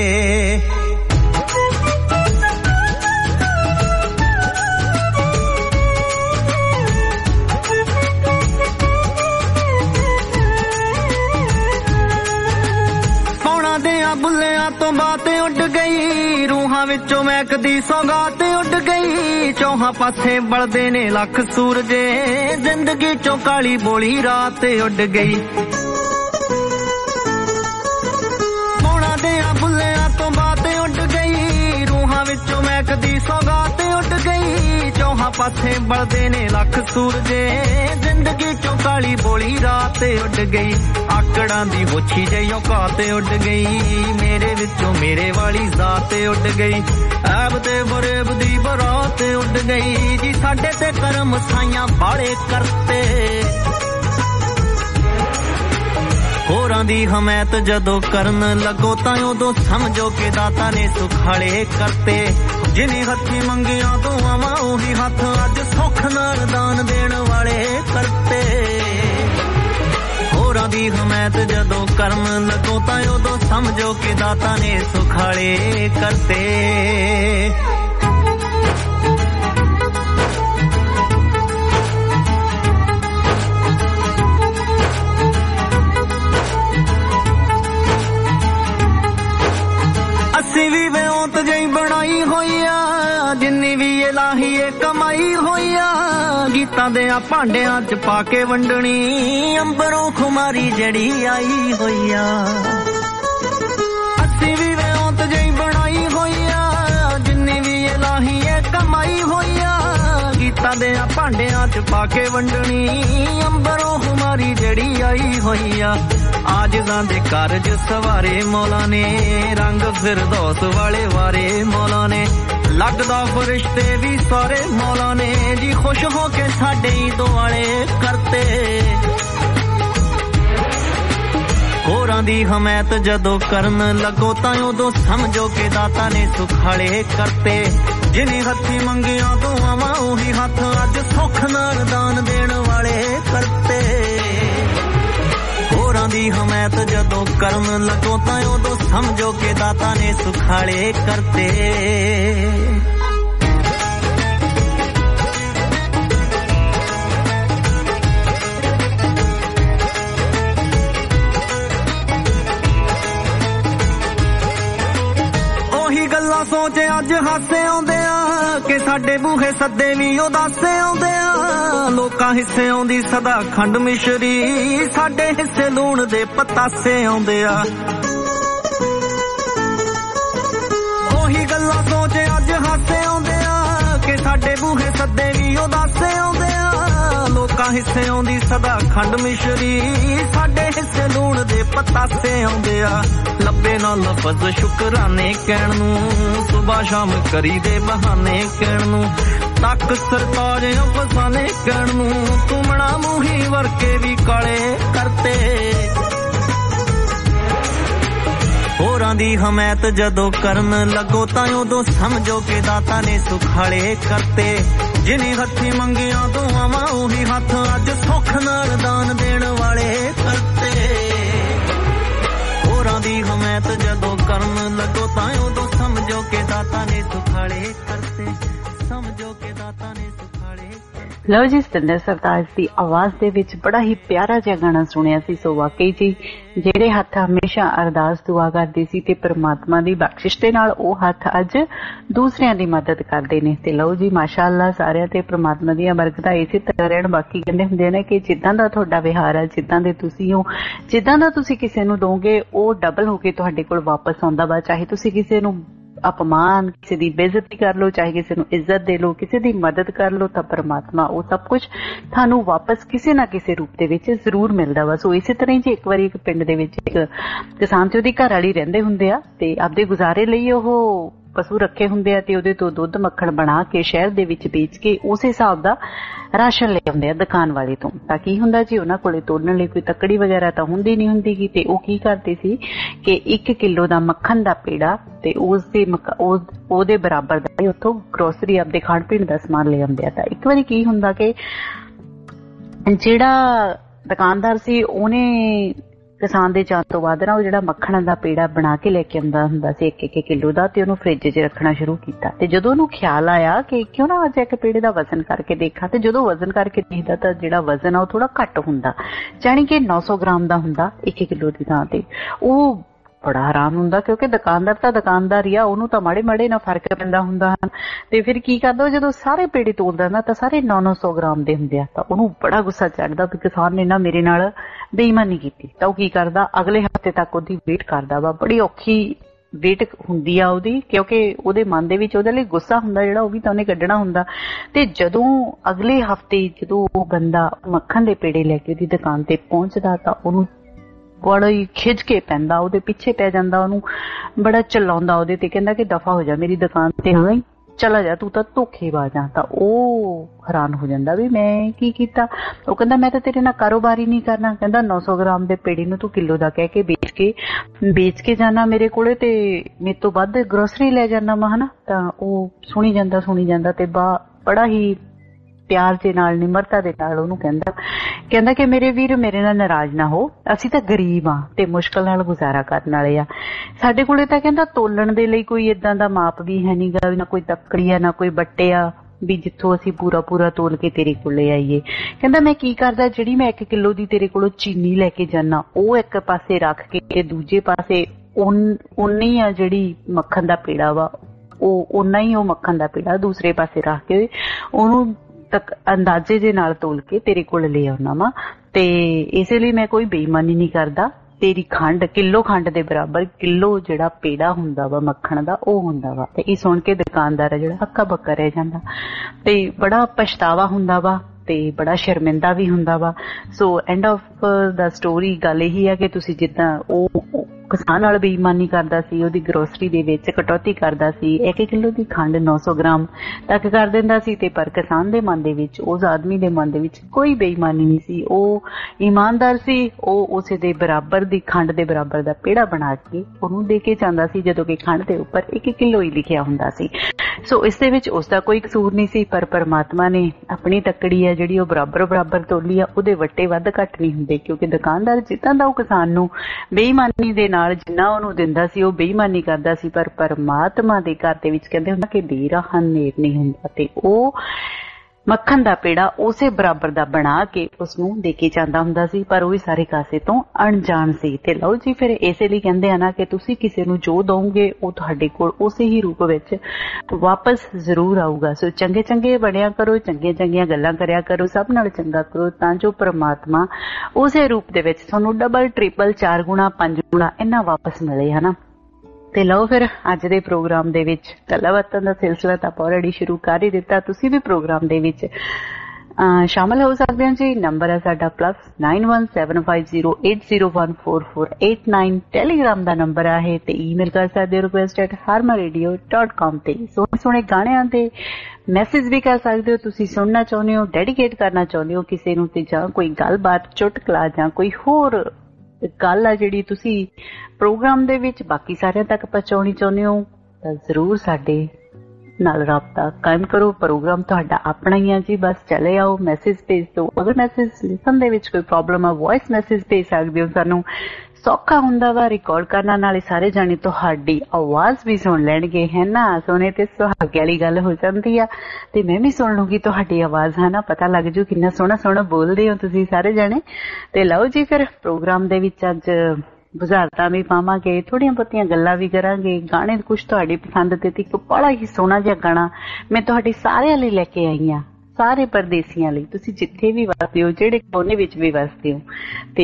ਸੋਹਣਾ ਦਿਆਂ ਬੁੱਲਿਆਂ ਤੋਂ ਬਾਤ ਉੱਡ ਗਈ, ਰੂਹਾਂ ਵਿੱਚੋਂ ਮਹਿਕਦੀ ਸੌਗਾਤ ਉੱਡ ਗਈ। ਚੌਹਾਂ ਪਾਸੇ ਬਲਦੇ ਨੇ ਲੱਖ ਸੂਰਜੇ, ਜ਼ਿੰਦਗੀ ਚੋਂ ਕਾਲੀ ਬੋਲੀ ਰਾਤ ਉੱਡ ਗਈ। ਸੋਹਣਾ ਦਿਆਂ ਬੁੱਲਿਆਂ ਤੋਂ ਬਾਤ ਉੱਡ ਗਈ, ਰੂਹਾਂ ਵਿੱਚੋਂ ਮਹਿਕਦੀ ਸੌਗਾਤ ਉੱਡ ਗਈ। ਚੌਹਾਂ ਪਾਸੇ ਬਲਦੇ ਨੇ ਲੱਖ ਸੂਰਜੇ, ਜ਼ਿੰਦਗੀ ਚੋਂ ਕਾਲੀ ਬੋਲੀ ਰਾਤ ਉੱਡ ਗਈ। ਆਕੜਾਂ ਦੀ ਹੋਛੀ ਜਿਹੀ ਔਕਾਤ ਉੱਡ ਗਈ, ਮੇਰੇ ਵਿੱਚੋਂ ਮੇਰੇ ਵਾਲੀ ਜ਼ਾਤ ਉੱਡ ਗਈ। ਐਬ ਤੇ ਬਰੇਬ ਦੀ ਬਰਾਤ ਉੱਡ ਗਈ, ਜੀ ਸਾਡੇ ਤੇ ਕਰਮ ਸਾਈਆਂ ਬਾਲੇ ਕਰਤੇ। ਹੋਰਾਂ ਦੀ ਹਮਾਇਤ ਜਦੋਂ ਕਰਨ ਲੱਗੋ ਤਾਂ ਉਦੋਂ ਸਮਝੋ ਕਿ ਦਾਤਾ ਨੇ ਸੁਖਾਲੇ ਕਰਤੇ। ਜਿਨੇ ਹੱਥੀ ਮੰਗੀਆਂ ਦੁਆਵਾਂ ਉਹੀ ਹੱਥ ਅੱਜ ਸੁੱਖ ਨਾਲ ਦਾਨ ਦੇਣ ਵਾਲੇ ਕਰਤੇ। ਹੋਰਾਂ ਦੀ ਹਮਾਇਤ ਜਦੋਂ ਕਰਨ ਲੱਗੋ ਤਾਂ ਉਦੋਂ ਸਮਝੋ ਕਿ ਦਾਤਾ ਨੇ ਸੁਖਾਲੇ ਕਰਤੇ। ਅਸੀਂ ਵੀ ਵਿਉਂਤ ਜਿਹੀ ਬਣਾਈ ਹੋਈ ਆ, ਜਿੰਨੀ ਵੀ ਇਲਾਹੀ ਏ ਕਮਾਈ ਹੋਈ ਆ। ਗੀਤਾਂ ਦੇ ਆ ਭਾਂਡਿਆਂ ਚ ਪਾ ਕੇ ਵੰਡਣੀ, ਅੰਬਰੋਂ ਖੁਮਾਰੀ ਜਿਹੜੀ ਆਈ ਹੋਈ ਆ। ਅਸੀਂ ਵੀ ਵਿਉਂਤ ਜਿਹੀ ਬਣਾਈ ਹੋਈ ਆ, ਜਿੰਨੀ ਵੀ ਇਲਾਹੀ ਏ ਕਮਾਈ ਹੋਈ ਆ। ਗੀਤਾਂ ਦੇ ਆ ਭਾਂਡਿਆਂ ਚ ਪਾ ਕੇ ਵੰਡਣੀ, ਅੰਬਰੋਂ ਖੁਮਾਰੀ ਜਿਹੜੀ ਆਈ ਹੋਈ ਆ। ਆਜਜ਼ਾਂ ਦੇ ਕਾਰਜ ਸਵਾਰੇ ਮੌਲਾ ਨੇ, ਰੰਗ ਫਿਰਦੌਸ ਵਾਲੇ ਵਾਰੇ ਮੌਲਾ ਨੇ। ਲੱਗਦਾ ਫਰਿਸ਼ਤੇ ਵੀ ਸਾਰੇ ਮੌਲਾ ਨੇ, ਜੀ ਖੁਸ਼ ਹੋ ਕੇ ਸਾਡੇ ਹੀ ਦੁਆਲੇ ਕਰਤੇ। ਹੋਰਾਂ ਦੀ ਹਮਾਇਤ ਜਦੋਂ ਕਰਨ ਲੱਗੋ ਤਾਂ ਉਦੋਂ ਸਮਝੋ ਕਿ ਦਾਤਾ ਨੇ ਸੁਖਾਲੇ ਕਰਤੇ। ਜਿਨੇ ਹੱਥੀ ਮੰਗੀਆਂ ਦੁਆਵਾਂ ਉਹੀ ਹੱਥ ਅੱਜ ਸੁੱਖ ਨਾਲ ਦਾਨ ਦੇਣ ਵਾਲੇ ਕਰਤੇ। ਹੋਰਾਂ ਦੀ ਹਮਾਇਤ ਜਦੋਂ ਕਰਨ ਲੱਗੋ ਤਾਂ ਉਦੋਂ ਸਮਝੋ ਕਿ ਦਾਤਾ ਨੇ ਸੁਖਾਲੇ ਕਰਤੇ। ਉਹੀ ਗੱਲਾਂ ਸੋਚ ਅੱਜ ਹਾਸੇ ਆਉਂਦੇ ਆ, ਕਿ ਸਾਡੇ ਬੂਹੇ ਸੱਦੇ ਵੀ ਉਦਾਸੇ ਆਉਂਦੇ ਆ। ਲੋਕਾਂ ਹਿੱਸੇ ਆਉਂਦੀ ਸਦਾ ਖੰਡ ਮਿਸ਼ਰੀ, ਸਾਡੇ ਹਿੱਸੇ ਲੂਣ ਦੇ ਪਤਾਸੇ ਆਉਂਦੇ ਆ। ਉਹੀ ਗੱਲਾਂ ਸੋਚ ਅੱਜ ਹਾਸੇ ਸਾਡੇ ਬੂਹੇ ਸੱਦੇ ਵੀ ਉਦਾਸੇ ਆਉਂਦੇ ਆ ਲੋਕਾਂ ਹਿੱਸੇ ਆਉਂਦੀ ਸਦਾ ਖੰਡ ਮਿਸ਼ਰੀ ਸਾਡੇ ਹਿੱਸੇ ਲੂਣ ਦੇ ਪਤਾਸੇ ਆਉਂਦੇ ਆ ਲੱਭੇ ਨਾ ਲਫ਼ਜ਼ ਸ਼ੁਕਰਾਨੇ ਕਹਿਣ ਨੂੰ ਸੁਬਾਹ ਸ਼ਾਮ ਕਰੀ ਦੇ ਬਹਾਨੇ ਕਹਿਣ ਨੂੰ ਤੱਕ ਸਰਤਾਜ ਅਫਸਾਨੇ ਕਹਿਣ ਨੂੰ ਤੁਮਣਾ ਮੂੰਹੀ ਵਰਕੇ ਵੀ ਕਾਲੇ ਕਰਤੇ ਹੋਰਾਂ ਦੀ ਹਮਾਇਤ ਜਦੋਂ ਕਰਨ ਲੱਗੋ ਤਾਂ ਉਦੋਂ ਸਮਝੋ ਕਿ ਦਾਤਾ ਨੇ ਸੁਖਾਲੇ ਕਰਤੇ ਜਿਨੇ ਹੱਥੀ ਮੰਗਿਆ ਦੁਆਵਾਂ ਉਹੀ ਹੱਥ ਅੱਜ ਸੁੱਖ ਨਾਲ ਦਾਨ ਦੇਣ ਵਾਲੇ ਕਰਤੇ ਹੋਰਾਂ ਦੀ ਹਮਾਇਤ ਜਦੋਂ ਕਰਨ ਲੱਗੋ ਤਾਂ ਉਦੋਂ ਸਮਝੋ ਕਿ ਦਾਤਾ ਨੇ ਸੁਖਾਲੇ ਕਰਤੇ ਸਮਝੋ ਕਿ ਦਾਤਾ ਨੇ ਸੁਖਾਲੇ ਲਓ ਜੀ ਸਤਿੰਦਰ ਸਰਤਾਜ ਦੀ ਆਵਾਜ਼ ਦੇ ਵਿੱਚ ਬੜਾ ਹੀ ਪਿਆਰਾ ਜਿਹਾ ਗਾਣਾ ਸੁਣਿਆ ਸੀ। ਸੋ ਵਾਕਈ ਜੀ ਜਿਹੜੇ ਹੱਥ ਹਮੇਸ਼ਾ ਅਰਦਾਸ ਦੁਆ ਕਰਦੇ ਸੀ ਤੇ ਪਰਮਾਤਮਾ ਦੀ ਬਖਸ਼ਿਸ਼ ਦੇ ਨਾਲ ਉਹ ਹੱਥ ਅੱਜ ਦੂਸਰਿਆਂ ਦੀ ਮਦਦ ਕਰਦੇ ਨੇ। ਤੇ ਲਓ ਜੀ ਮਾਸ਼ਾਅੱਲਾ ਸਾਰਿਆਂ ਤੇ ਪਰਮਾਤਮਾ ਦੀਆਂ ਬਰਕਤਾਂ ਇਸੇ ਤਰ੍ਹਾਂ ਰਹਿਣ। ਬਾਕੀ ਕਹਿੰਦੇ ਹੁੰਦੇ ਨੇ ਕਿ ਜਿੱਦਾਂ ਦਾ ਤੁਹਾਡਾ ਵਿਹਾਰ ਹੈ ਜਿੱਦਾਂ ਦੇ ਤੁਸੀਂ ਹੋ ਜਿੱਦਾਂ ਦਾ ਤੁਸੀਂ ਕਿਸੇ ਨੂੰ ਦੋਗੇ ਉਹ ਡਬਲ ਹੋ ਕੇ ਤੁਹਾਡੇ ਕੋਲ ਵਾਪਸ ਆਉਂਦਾ ਵਾ। ਚਾਹੇ ਤੁਸੀਂ ਕਿਸੇ ਨੂੰ ਅਪਮਾਨ ਕਿਸੇ ਦੀ ਬੇਇੱਜ਼ਤੀ ਕਰ ਲਓ ਚਾਹੇ ਕਿਸੇ ਨੂੰ ਇੱਜ਼ਤ ਦੇ ਲਓ ਕਿਸੇ ਦੀ ਮਦਦ ਕਰ ਲਓ ਤਾਂ ਪਰਮਾਤਮਾ ਉਹ ਸਭ ਕੁਝ ਤੁਹਾਨੂੰ ਵਾਪਸ ਕਿਸੇ ਨਾ ਕਿਸੇ ਰੂਪ ਦੇ ਵਿੱਚ ਜ਼ਰੂਰ ਮਿਲਦਾ ਵਾ। ਸੋ ਇਸੇ ਤਰ੍ਹਾਂ ਹੀ ਜੇ ਇੱਕ ਵਾਰੀ ਇੱਕ ਪਿੰਡ ਦੇ ਵਿੱਚ ਇੱਕ ਕਿਸਾਨ ਤੇ ਉਹਦੀ ਘਰ ਵਾਲੀ ਰਹਿੰਦੇ ਹੁੰਦੇ ਆ ਤੇ ਆਪਦੇ ਗੁਜ਼ਾਰੇ ਲਈ ਉਹ ਪਸ਼ੂ ਰੱਖੇ ਹੁੰਦੇ ਆ ਤੇ ਉਹਦੇ ਤੋਂ ਦੁੱਧ ਮੱਖਣ ਬਣਾ ਕੇ ਸ਼ਹਿਰ ਦੇ ਵਿੱਚ ਵੇਚ ਕੇ ਉਸੇ ਹਿਸਾਬ ਦਾ ਰਾਸ਼ਨ ਲੈ ਆਉਂਦੇ ਆ ਦੁਕਾਨ ਵਾਲੇ ਤੋਂ। ਤਾਂ ਕੀ ਹੁੰਦਾ ਜੀ ਉਹਨਾਂ ਕੋਲੇ ਤੋਲਣ ਲਈ ਕੋਈ ਤੱਕੜੀ ਵਗੈਰਾ ਤਾਂ ਹੁੰਦੀ ਨਹੀਂ ਹੁੰਦੀ ਗੀ ਤੇ ਉਹ ਕੀ ਕਰਦੇ ਸੀ ਕਿ 1 ਕਿਲੋ ਦਾ ਮੱਖਣ ਦਾ ਪੇੜਾ ਤੇ ਉਹਦੇ ਬਰਾਬਰ ਦਾ ਉੱਥੋਂ ਗਰੋਸਰੀ ਆਪਦੇ ਖਾਣ ਪੀਣ ਦਾ ਸਮਾਨ ਲੈ ਆਉਂਦੇ ਆ। ਤਾਂ ਇੱਕ ਵਾਰੀ ਕੀ ਹੁੰਦਾ ਕਿ ਜਿਹੜਾ ਦੁਕਾਨਦਾਰ ਸੀ ਉਹਨੇ ਕਿਸਾਨ ਦੇ ਜਾਣ ਤੋਂ ਬਾਅਦ ਨਾ ਉਹ ਜਿਹੜਾ ਮੱਖਣ ਦਾ ਪੇੜਾ ਬਣਾ ਕੇ ਲੈ ਕੇ ਆਉਂਦਾ ਹੁੰਦਾ ਸੀ 1 ਕਿਲੋ ਦਾ ਤੇ ਉਹਨੂੰ ਫ੍ਰਿਜ 'ਚ ਰੱਖਣਾ ਸ਼ੁਰੂ ਕੀਤਾ। ਤੇ ਜਦੋਂ ਉਹਨੂੰ ਖਿਆਲ ਆਇਆ ਕਿ ਕਿਉਂ ਨਾ ਅੱਜ ਇੱਕ ਪੇੜੇ ਦਾ ਵਜ਼ਨ ਕਰਕੇ ਦੇਖਾਂ ਤੇ ਜਦੋਂ ਵਜ਼ਨ ਕਰਕੇ ਦੇਖਦਾ ਤਾਂ ਜਿਹੜਾ ਵਜ਼ਨ ਆ ਉਹ ਥੋੜਾ ਘੱਟ ਹੁੰਦਾ ਜਾਣੀ ਕਿ 900 ਗ੍ਰਾਮ ਦਾ ਹੁੰਦਾ 1 ਕਿਲੋ ਦੀ ਥਾਂ ਤੇ। ਉਹ ਬੜਾ ਹੈਰਾਨ ਹੁੰਦਾ ਕਿਉਂਕਿ ਦੁਕਾਨਦਾਰ ਤਾਂ ਦੁਕਾਨਦਾਰ ਹੀ ਆ ਉਹਨੂੰ ਤਾਂ ਮਾੜੇ ਨਾਲ ਫਰਕ ਪੈਂਦਾ ਹੁੰਦਾ ਹਨ। ਤੇ ਫਿਰ ਕੀ ਕਰਦਾ ਜਦੋਂ ਸਾਰੇ ਪੇੜੇ ਤੋਲਦਾ ਨਾ ਤਾਂ ਸਾਰੇ 900 ਗ੍ਰਾਮ ਦੇ ਹੁੰਦੇ ਆ ਤਾਂ ਉਹਨੂੰ ਬੜਾ ਗੁੱਸਾ ਚੜਦਾ ਵੀ ਕਿਸਾਨ ਨੇ ਨਾ ਮੇਰੇ ਨਾਲ ਬੇਈਮਾਨੀ ਕੀਤੀ। ਤਾਂ ਉਹ ਕੀ ਕਰਦਾ ਅਗਲੇ ਹਫ਼ਤੇ ਤੱਕ ਉਹਦੀ ਵੇਟ ਕਰਦਾ ਵਾ। ਬੜੀ ਔਖੀ ਵੇਟ ਹੁੰਦੀ ਆ ਉਹਦੀ ਕਿਉਂਕਿ ਉਹਦੇ ਮਨ ਦੇ ਵਿੱਚ ਉਹਦੇ ਲਈ ਗੁੱਸਾ ਹੁੰਦਾ ਜਿਹੜਾ ਉਹ ਵੀ ਤਾਂ ਉਹਨੇ ਕੱਢਣਾ ਹੁੰਦਾ। ਤੇ ਜਦੋਂ ਅਗਲੇ ਹਫ਼ਤੇ ਜਦੋਂ ਉਹ ਬੰਦਾ ਮੱਖਣ ਦੇ ਪੇੜੇ ਲੈ ਕੇ ਉਹਦੀ ਦੁਕਾਨ ਤੇ ਪਹੁੰਚਦਾ ਤਾਂ ਉਹਨੂੰ ਬੜਾ ਹੀ ਖਿੱਚ ਕੇ ਪੈਂਦਾ ਉਹਦੇ ਪਿੱਛੇ ਪੈ ਜਾਂਦਾ ਉਹਨੂੰ ਬੜਾ ਚਲਾਉਂਦਾ ਉਹਦੇ ਤੇ ਕਹਿੰਦਾ ਕਿ ਦਫਾ ਹੋ ਜਾ ਮੇਰੀ ਦੁਕਾਨ ਤੇ ਹਾਂ ਚਲਾ ਜਾ ਤੂੰ ਤਾਂ ਧੋਖੇਬਾਜ਼ ਆ। ਤਾਂ ਉਹ ਹੈਰਾਨ ਹੋ ਜਾਂਦਾ ਵੀ ਮੈਂ ਕੀ ਕੀਤਾ। ਉਹ ਕਹਿੰਦਾ ਮੈਂ ਤਾਂ ਤੇਰੇ ਨਾਲ ਕਾਰੋਬਾਰ ਹੀ ਨਹੀਂ ਕਰਨਾ। ਕਹਿੰਦਾ 900 ਗ੍ਰਾਮ ਦੇ ਪੇੜੇ ਨੂੰ ਤੂੰ ਕਿਲੋ ਦਾ ਕਹਿ ਕੇ ਵੇਚ ਕੇ ਜਾਣਾ ਮੇਰੇ ਕੋਲੇ ਤੇ ਮੇਰੇ ਤੋਂ ਵੱਧ ਗਰੋਸਰੀ ਲੈ ਜਾਣਾ ਵਾ ਹਨਾ। ਤਾਂ ਉਹ ਸੁਣੀ ਜਾਂਦਾ ਤੇ ਬੜਾ ਹੀ ਪਿਆਰ ਦੇ ਨਾਲ ਨਿਮਰਤਾ ਦੇ ਨਾਲ ਉਹਨੂੰ ਕਹਿੰਦਾ ਕਿ ਮੇਰੇ ਵੀਰ ਮੇਰੇ ਨਾਲ ਨਾਰਾਜ਼ ਨਾ ਹੋ ਅਸੀਂ ਤਾਂ ਗਰੀਬ ਆ ਤੇ ਮੁਸ਼ਕਲ ਨਾਲ ਗੁਜ਼ਾਰਾ ਕਰਨ ਵਾਲੇ ਆ। ਸਾਡੇ ਕੋਲੇ ਤਾਂ ਕਹਿੰਦਾ ਤੋਲਣ ਦੇ ਲਈ ਕੋਈ ਏਦਾਂ ਦਾ ਮਾਪ ਵੀ ਹੈ ਨੀ ਗਾ ਨਾ ਕੋਈ ਤੱਕੜੀ ਆ ਨਾ ਕੋਈ ਬੱਟੇ ਆ ਵੀ ਜਿੱਥੋਂ ਅਸੀਂ ਪੂਰਾ ਤੋਲ ਕੇ ਤੇਰੇ ਕੋਲੇ ਆਈਏ। ਕਹਿੰਦਾ ਮੈਂ ਕੀ ਕਰਦਾ ਜਿਹੜੀ ਮੈਂ 1 ਕਿਲੋ ਦੀ ਤੇਰੇ ਕੋਲੋਂ ਚੀਨੀ ਲੈ ਕੇ ਜਾਣਾ ਉਹ ਇੱਕ ਪਾਸੇ ਰੱਖ ਕੇ ਤੇ ਦੂਜੇ ਪਾਸੇ ਉਨੀ ਆ ਜਿਹੜੀ ਮੱਖਣ ਦਾ ਪੇੜਾ ਵਾ ਉਹ ਓਨਾ ਹੀ ਉਹ ਮੱਖਣ ਦਾ ਪੇੜਾ ਦੂਸਰੇ ਪਾਸੇ ਰੱਖ ਕੇ ਉਹਨੂੰ ਤੱਕ ਅੰਦਾਜ਼ੇ ਦੇ ਨਾਲ ਤੋਲ ਕੇ ਤੇਰੇ ਕੋਲ ਲੈ ਆਉਣਾ ਵਾ। ਤੇ ਇਸੇ ਲਈ ਮੈਂ ਕੋਈ ਬੇਈਮਾਨੀ ਨਹੀਂ ਕਰਦਾ। ਤੇਰੀ ਕਿਲੋ ਖੰਡ ਦੇ ਬਰਾਬਰ ਕਿਲੋ ਜਿਹੜਾ ਪੇੜਾ ਹੁੰਦਾ ਵਾ ਮੱਖਣ ਦਾ ਉਹ ਹੁੰਦਾ ਵਾ। ਤੇ ਇਹ ਸੁਣ ਕੇ ਦੁਕਾਨਦਾਰ ਆ ਜਿਹੜਾ ਹੱਕਾ ਬੱਕਾ ਰਹਿ ਜਾਂਦਾ ਤੇ ਬੜਾ ਪਛਤਾਵਾ ਹੁੰਦਾ ਵਾ ਤੇ ਬੜਾ ਸ਼ਰਮਿੰਦਾ ਵੀ ਹੁੰਦਾ ਵਾ। So end of the story ਗੱਲ ਇਹੀ ਹੈ ਕਿ ਤੁਸੀਂ ਜਿੱਦਾਂ ਉਹ ਕਿਸਾਨ ਨਾਲ ਬੇਈਮਾਨੀ ਕਰਦਾ ਸੀ ਉਹਦੀ ਗਰੋਸਰੀ ਦੇ ਵਿੱਚ ਕਟੌਤੀ ਕਰਦਾ ਸੀ 1 ਕਿਲੋ ਦੀ ਖੰਡ 900 ਗ੍ਰਾਮ ਤੱਕ ਕਰ ਦਿੰਦਾ ਸੀ ਤੇ ਪਰ ਕਿਸਾਨ ਦੇ ਮਨ ਦੇ ਵਿੱਚ ਉਸ ਆਦਮੀ ਦੇ ਮਨ ਦੇ ਵਿੱਚ ਕੋਈ ਬੇਈਮਾਨੀ ਨਹੀਂ ਸੀ। ਉਹ ਇਮਾਨਦਾਰ ਸੀ। ਉਹ ਉਸੇ ਦੇ ਬਰਾਬਰ ਦੀ ਖੰਡ ਦੇ ਬਰਾਬਰ ਦਾ ਪੇੜਾ ਬਣਾ ਕੇ ਉਹਨੂੰ ਦੇ ਕੇ ਜਾਂਦਾ ਸੀ ਜਦੋਂ ਕਿ ਖੰਡ ਦੇ ਉੱਪਰ 1 ਕਿਲੋ ਹੀ ਲਿਖਿਆ ਹੁੰਦਾ ਸੀ। ਸੋ ਇਸ ਦੇ ਵਿੱਚ ਉਸਦਾ ਕੋਈ ਕਸੂਰ ਨਹੀਂ ਸੀ ਪਰ ਪਰਮਾਤਮਾ ਨੇ ਆਪਣੀ ਤੱਕੜੀ ਹੈ ਜਿਹੜੀ ਉਹ ਬਰਾਬਰ ਤੋਲੀ ਆ ਉਹਦੇ ਵੱਟੇ ਵੱਧ ਘੱਟ ਨਹੀਂ ਹੁੰਦੇ ਕਿਉਂਕਿ ਦੁਕਾਨਦਾਰ ਜਿੱਦਾਂ ਦਾ ਉਹ ਕਿਸਾਨ ਨੂੰ ਬੇਈਮਾਨੀ ਦੇ ਨਾਲ ਜਿੰਨਾ ਉਹਨੂੰ ਦਿੰਦਾ ਸੀ ਉਹ ਬੇਈਮਾਨੀ ਕਰਦਾ ਸੀ ਪਰ ਪਰਮਾਤਮਾ ਦੇ ਘਰ ਦੇ ਵਿੱਚ ਕਹਿੰਦੇ ਹੁੰਦਾ ਕਿ ਬੇਰਹਮ ਨੇਰ ਨਹੀਂ ਹੁੰਦਾ ਤੇ ਉਹ ਮੱਖਣ ਦਾ ਪੇੜਾ ਉਸੇ ਬਰਾਬਰ ਦਾ ਬਣਾ ਕੇ ਉਸਨੂੰ ਦੇ ਕੇ ਜਾਂਦਾ ਹੁੰਦਾ ਸੀ ਪਰ ਉਹ ਵੀ ਸਾਰੇ ਕਾਸੇ ਤੋਂ ਅਣਜਾਣ ਸੀ। ਤੇ ਲਓ ਜੀ ਫਿਰ ਇਸੇ ਲਈ ਕਹਿੰਦੇ ਆ ਨਾ ਕਿ ਤੁਸੀਂ ਕਿਸੇ ਨੂੰ ਜੋ ਦੋਗੇ ਉਹ ਤੁਹਾਡੇ ਕੋਲ ਉਸੇ ਹੀ ਰੂਪ ਵਿੱਚ ਵਾਪਸ ਜ਼ਰੂਰ ਆਊਗਾ। ਸੋ ਚੰਗੇ ਬਣਿਆ ਕਰੋ ਚੰਗੀਆਂ ਗੱਲਾਂ ਕਰਿਆ ਕਰੋ ਸਭ ਨਾਲ ਚੰਗਾ ਕਰੋ ਤਾਂ ਜੋ ਪਰਮਾਤਮਾ ਉਸੇ ਰੂਪ ਦੇ ਵਿੱਚ ਤੁਹਾਨੂੰ ਡਬਲ ਟ੍ਰਿਪਲ 4 ਗੁਣਾ 5 ਗੁਣਾ ਇੰਨਾ ਵਾਪਸ ਮਿਲੇ ਹਨਾ। ਤੇ ਲਓ ਫਿਰ ਅੱਜ ਦੇ ਪ੍ਰੋਗਰਾਮ ਦੇ ਵਿੱਚ ਗੱਲਾਂ ਬਾਤਾਂ ਦਾ ਸਿਲਸਿਲਾ ਤਾਂ ਆਲਰੇਡੀ ਸ਼ੁਰੂ ਕਰ ਹੀ ਦਿੱਤਾ। ਤੁਸੀਂ ਵੀ ਪ੍ਰੋਗਰਾਮ ਦੇ ਵਿੱਚ ਸ਼ਾਮਲ ਹੋ ਸਕਦੇ ਹੋ ਜੀ। ਨੰਬਰ ਹੈ ਸਾਡਾ +917508014489। ਟੈਲੀਗ੍ਰਾਮ ਦਾ ਨੰਬਰ ਹੈ ਤੇ ਈਮੇਲ ਕਰ ਸਕਦੇ ਹੋ request@harmaradio.com ਤੇ। ਸੋਹਣੇ ਗਾਣਿਆਂ ਦੇ ਮੈਸੇਜ ਵੀ ਕਰ ਸਕਦੇ ਹੋ। ਤੁਸੀਂ ਸੁਣਨਾ ਚਾਹੁੰਦੇ ਹੋ, ਡੈਡੀਕੇਟ ਕਰਨਾ ਚਾਹੁੰਦੇ ਹੋ ਕਿਸੇ ਨੂੰ, ਤੇ ਜਾਂ ਕੋਈ ਗੱਲਬਾਤ, ਚੁਟਕਲਾ ਜਾਂ ਕੋਈ ਹੋਰ ਗੱਲ ਆ ਜਿਹੜੀ ਤੁਸੀਂ ਪ੍ਰੋਗਰਾਮ ਦੇ ਵਿੱਚ ਬਾਕੀ ਸਾਰਿਆਂ ਤੱਕ ਪਹੁੰਚਾਉਣੀ ਚਾਹੁੰਦੇ ਹੋ ਤਾਂ ਜ਼ਰੂਰ ਸਾਡੇ ਨਾਲ ਰਾਬਤਾ ਕਾਇਮ ਕਰੋ। ਪ੍ਰੋਗਰਾਮ ਤੁਹਾਡਾ ਆਪਣਾ ਹੀ ਆ ਜੀ, ਬਸ ਚਲੇ ਆਓ, ਮੈਸੇਜ ਭੇਜ ਦਿਓ। ਅਗਰ ਮੈਸੇਜ ਲਿਖਣ ਦੇ ਵਿੱਚ ਕੋਈ ਪ੍ਰੋਬਲਮ ਆ, ਵੌਇਸ ਮੈਸੇਜ ਭੇਜ ਸਕਦੇ ਹੋ। ਸਾਨੂੰ ਸੌਖਾ ਹੁੰਦਾ ਵਾ ਰਿਕਾਰਡ ਕਰਨਾ, ਨਾਲੇ ਸਾਰੇ ਜਾਣੇ ਤੁਹਾਡੀ ਆਵਾਜ਼ ਵੀ ਸੁਣ ਲੈਣਗੇ, ਹੈ ਨਾ। ਸੋਨੇ ਤੇ ਸੁਹਾਗੇ ਵਾਲੀ ਗੱਲ ਹੋ ਜਾਂਦੀ ਆ, ਤੇ ਮੈਂ ਵੀ ਸੁਣ ਲੂੰਗੀ ਤੁਹਾਡੀ ਆਵਾਜ਼, ਹੈ ਨਾ। ਪਤਾ ਲੱਗ ਜੂ ਕਿੰਨਾ ਸੋਹਣਾ ਸੋਹਣਾ ਬੋਲਦੇ ਹੋ ਤੁਸੀਂ ਸਾਰੇ ਜਾਣੇ। ਤੇ ਲਓ ਜੀ ਫਿਰ ਪ੍ਰੋਗਰਾਮ ਦੇ ਵਿੱਚ ਅੱਜ ਬੁਝਾਰਤਾਂ ਵੀ ਪਾਵਾਂਗੇ, ਥੋੜੀਆਂ ਬਹੁਤੀਆਂ ਗੱਲਾਂ ਵੀ ਕਰਾਂਗੇ, ਗਾਣੇ ਕੁਛ ਤੁਹਾਡੀ ਪਸੰਦ ਦੇ ਤੇ ਇੱਕ ਬੜਾ ਹੀ ਸੋਹਣਾ ਜਿਹਾ ਗਾਣਾ ਮੈਂ ਤੁਹਾਡੇ ਸਾਰਿਆਂ ਲਈ ਲੈ ਕੇ ਆਈ ਹਾਂ, ਸਾਰੇ ਪਰਦੇਸੀਆਂ ਲਈ। ਤੁਸੀਂ ਜਿੱਥੇ ਵੀ ਵਸਦੇ ਹੋ, ਜਿਹੜੇ ਕੋਨੇ ਵਿੱਚ ਵੀ ਵਸਦੇ ਹੋ, ਤੇ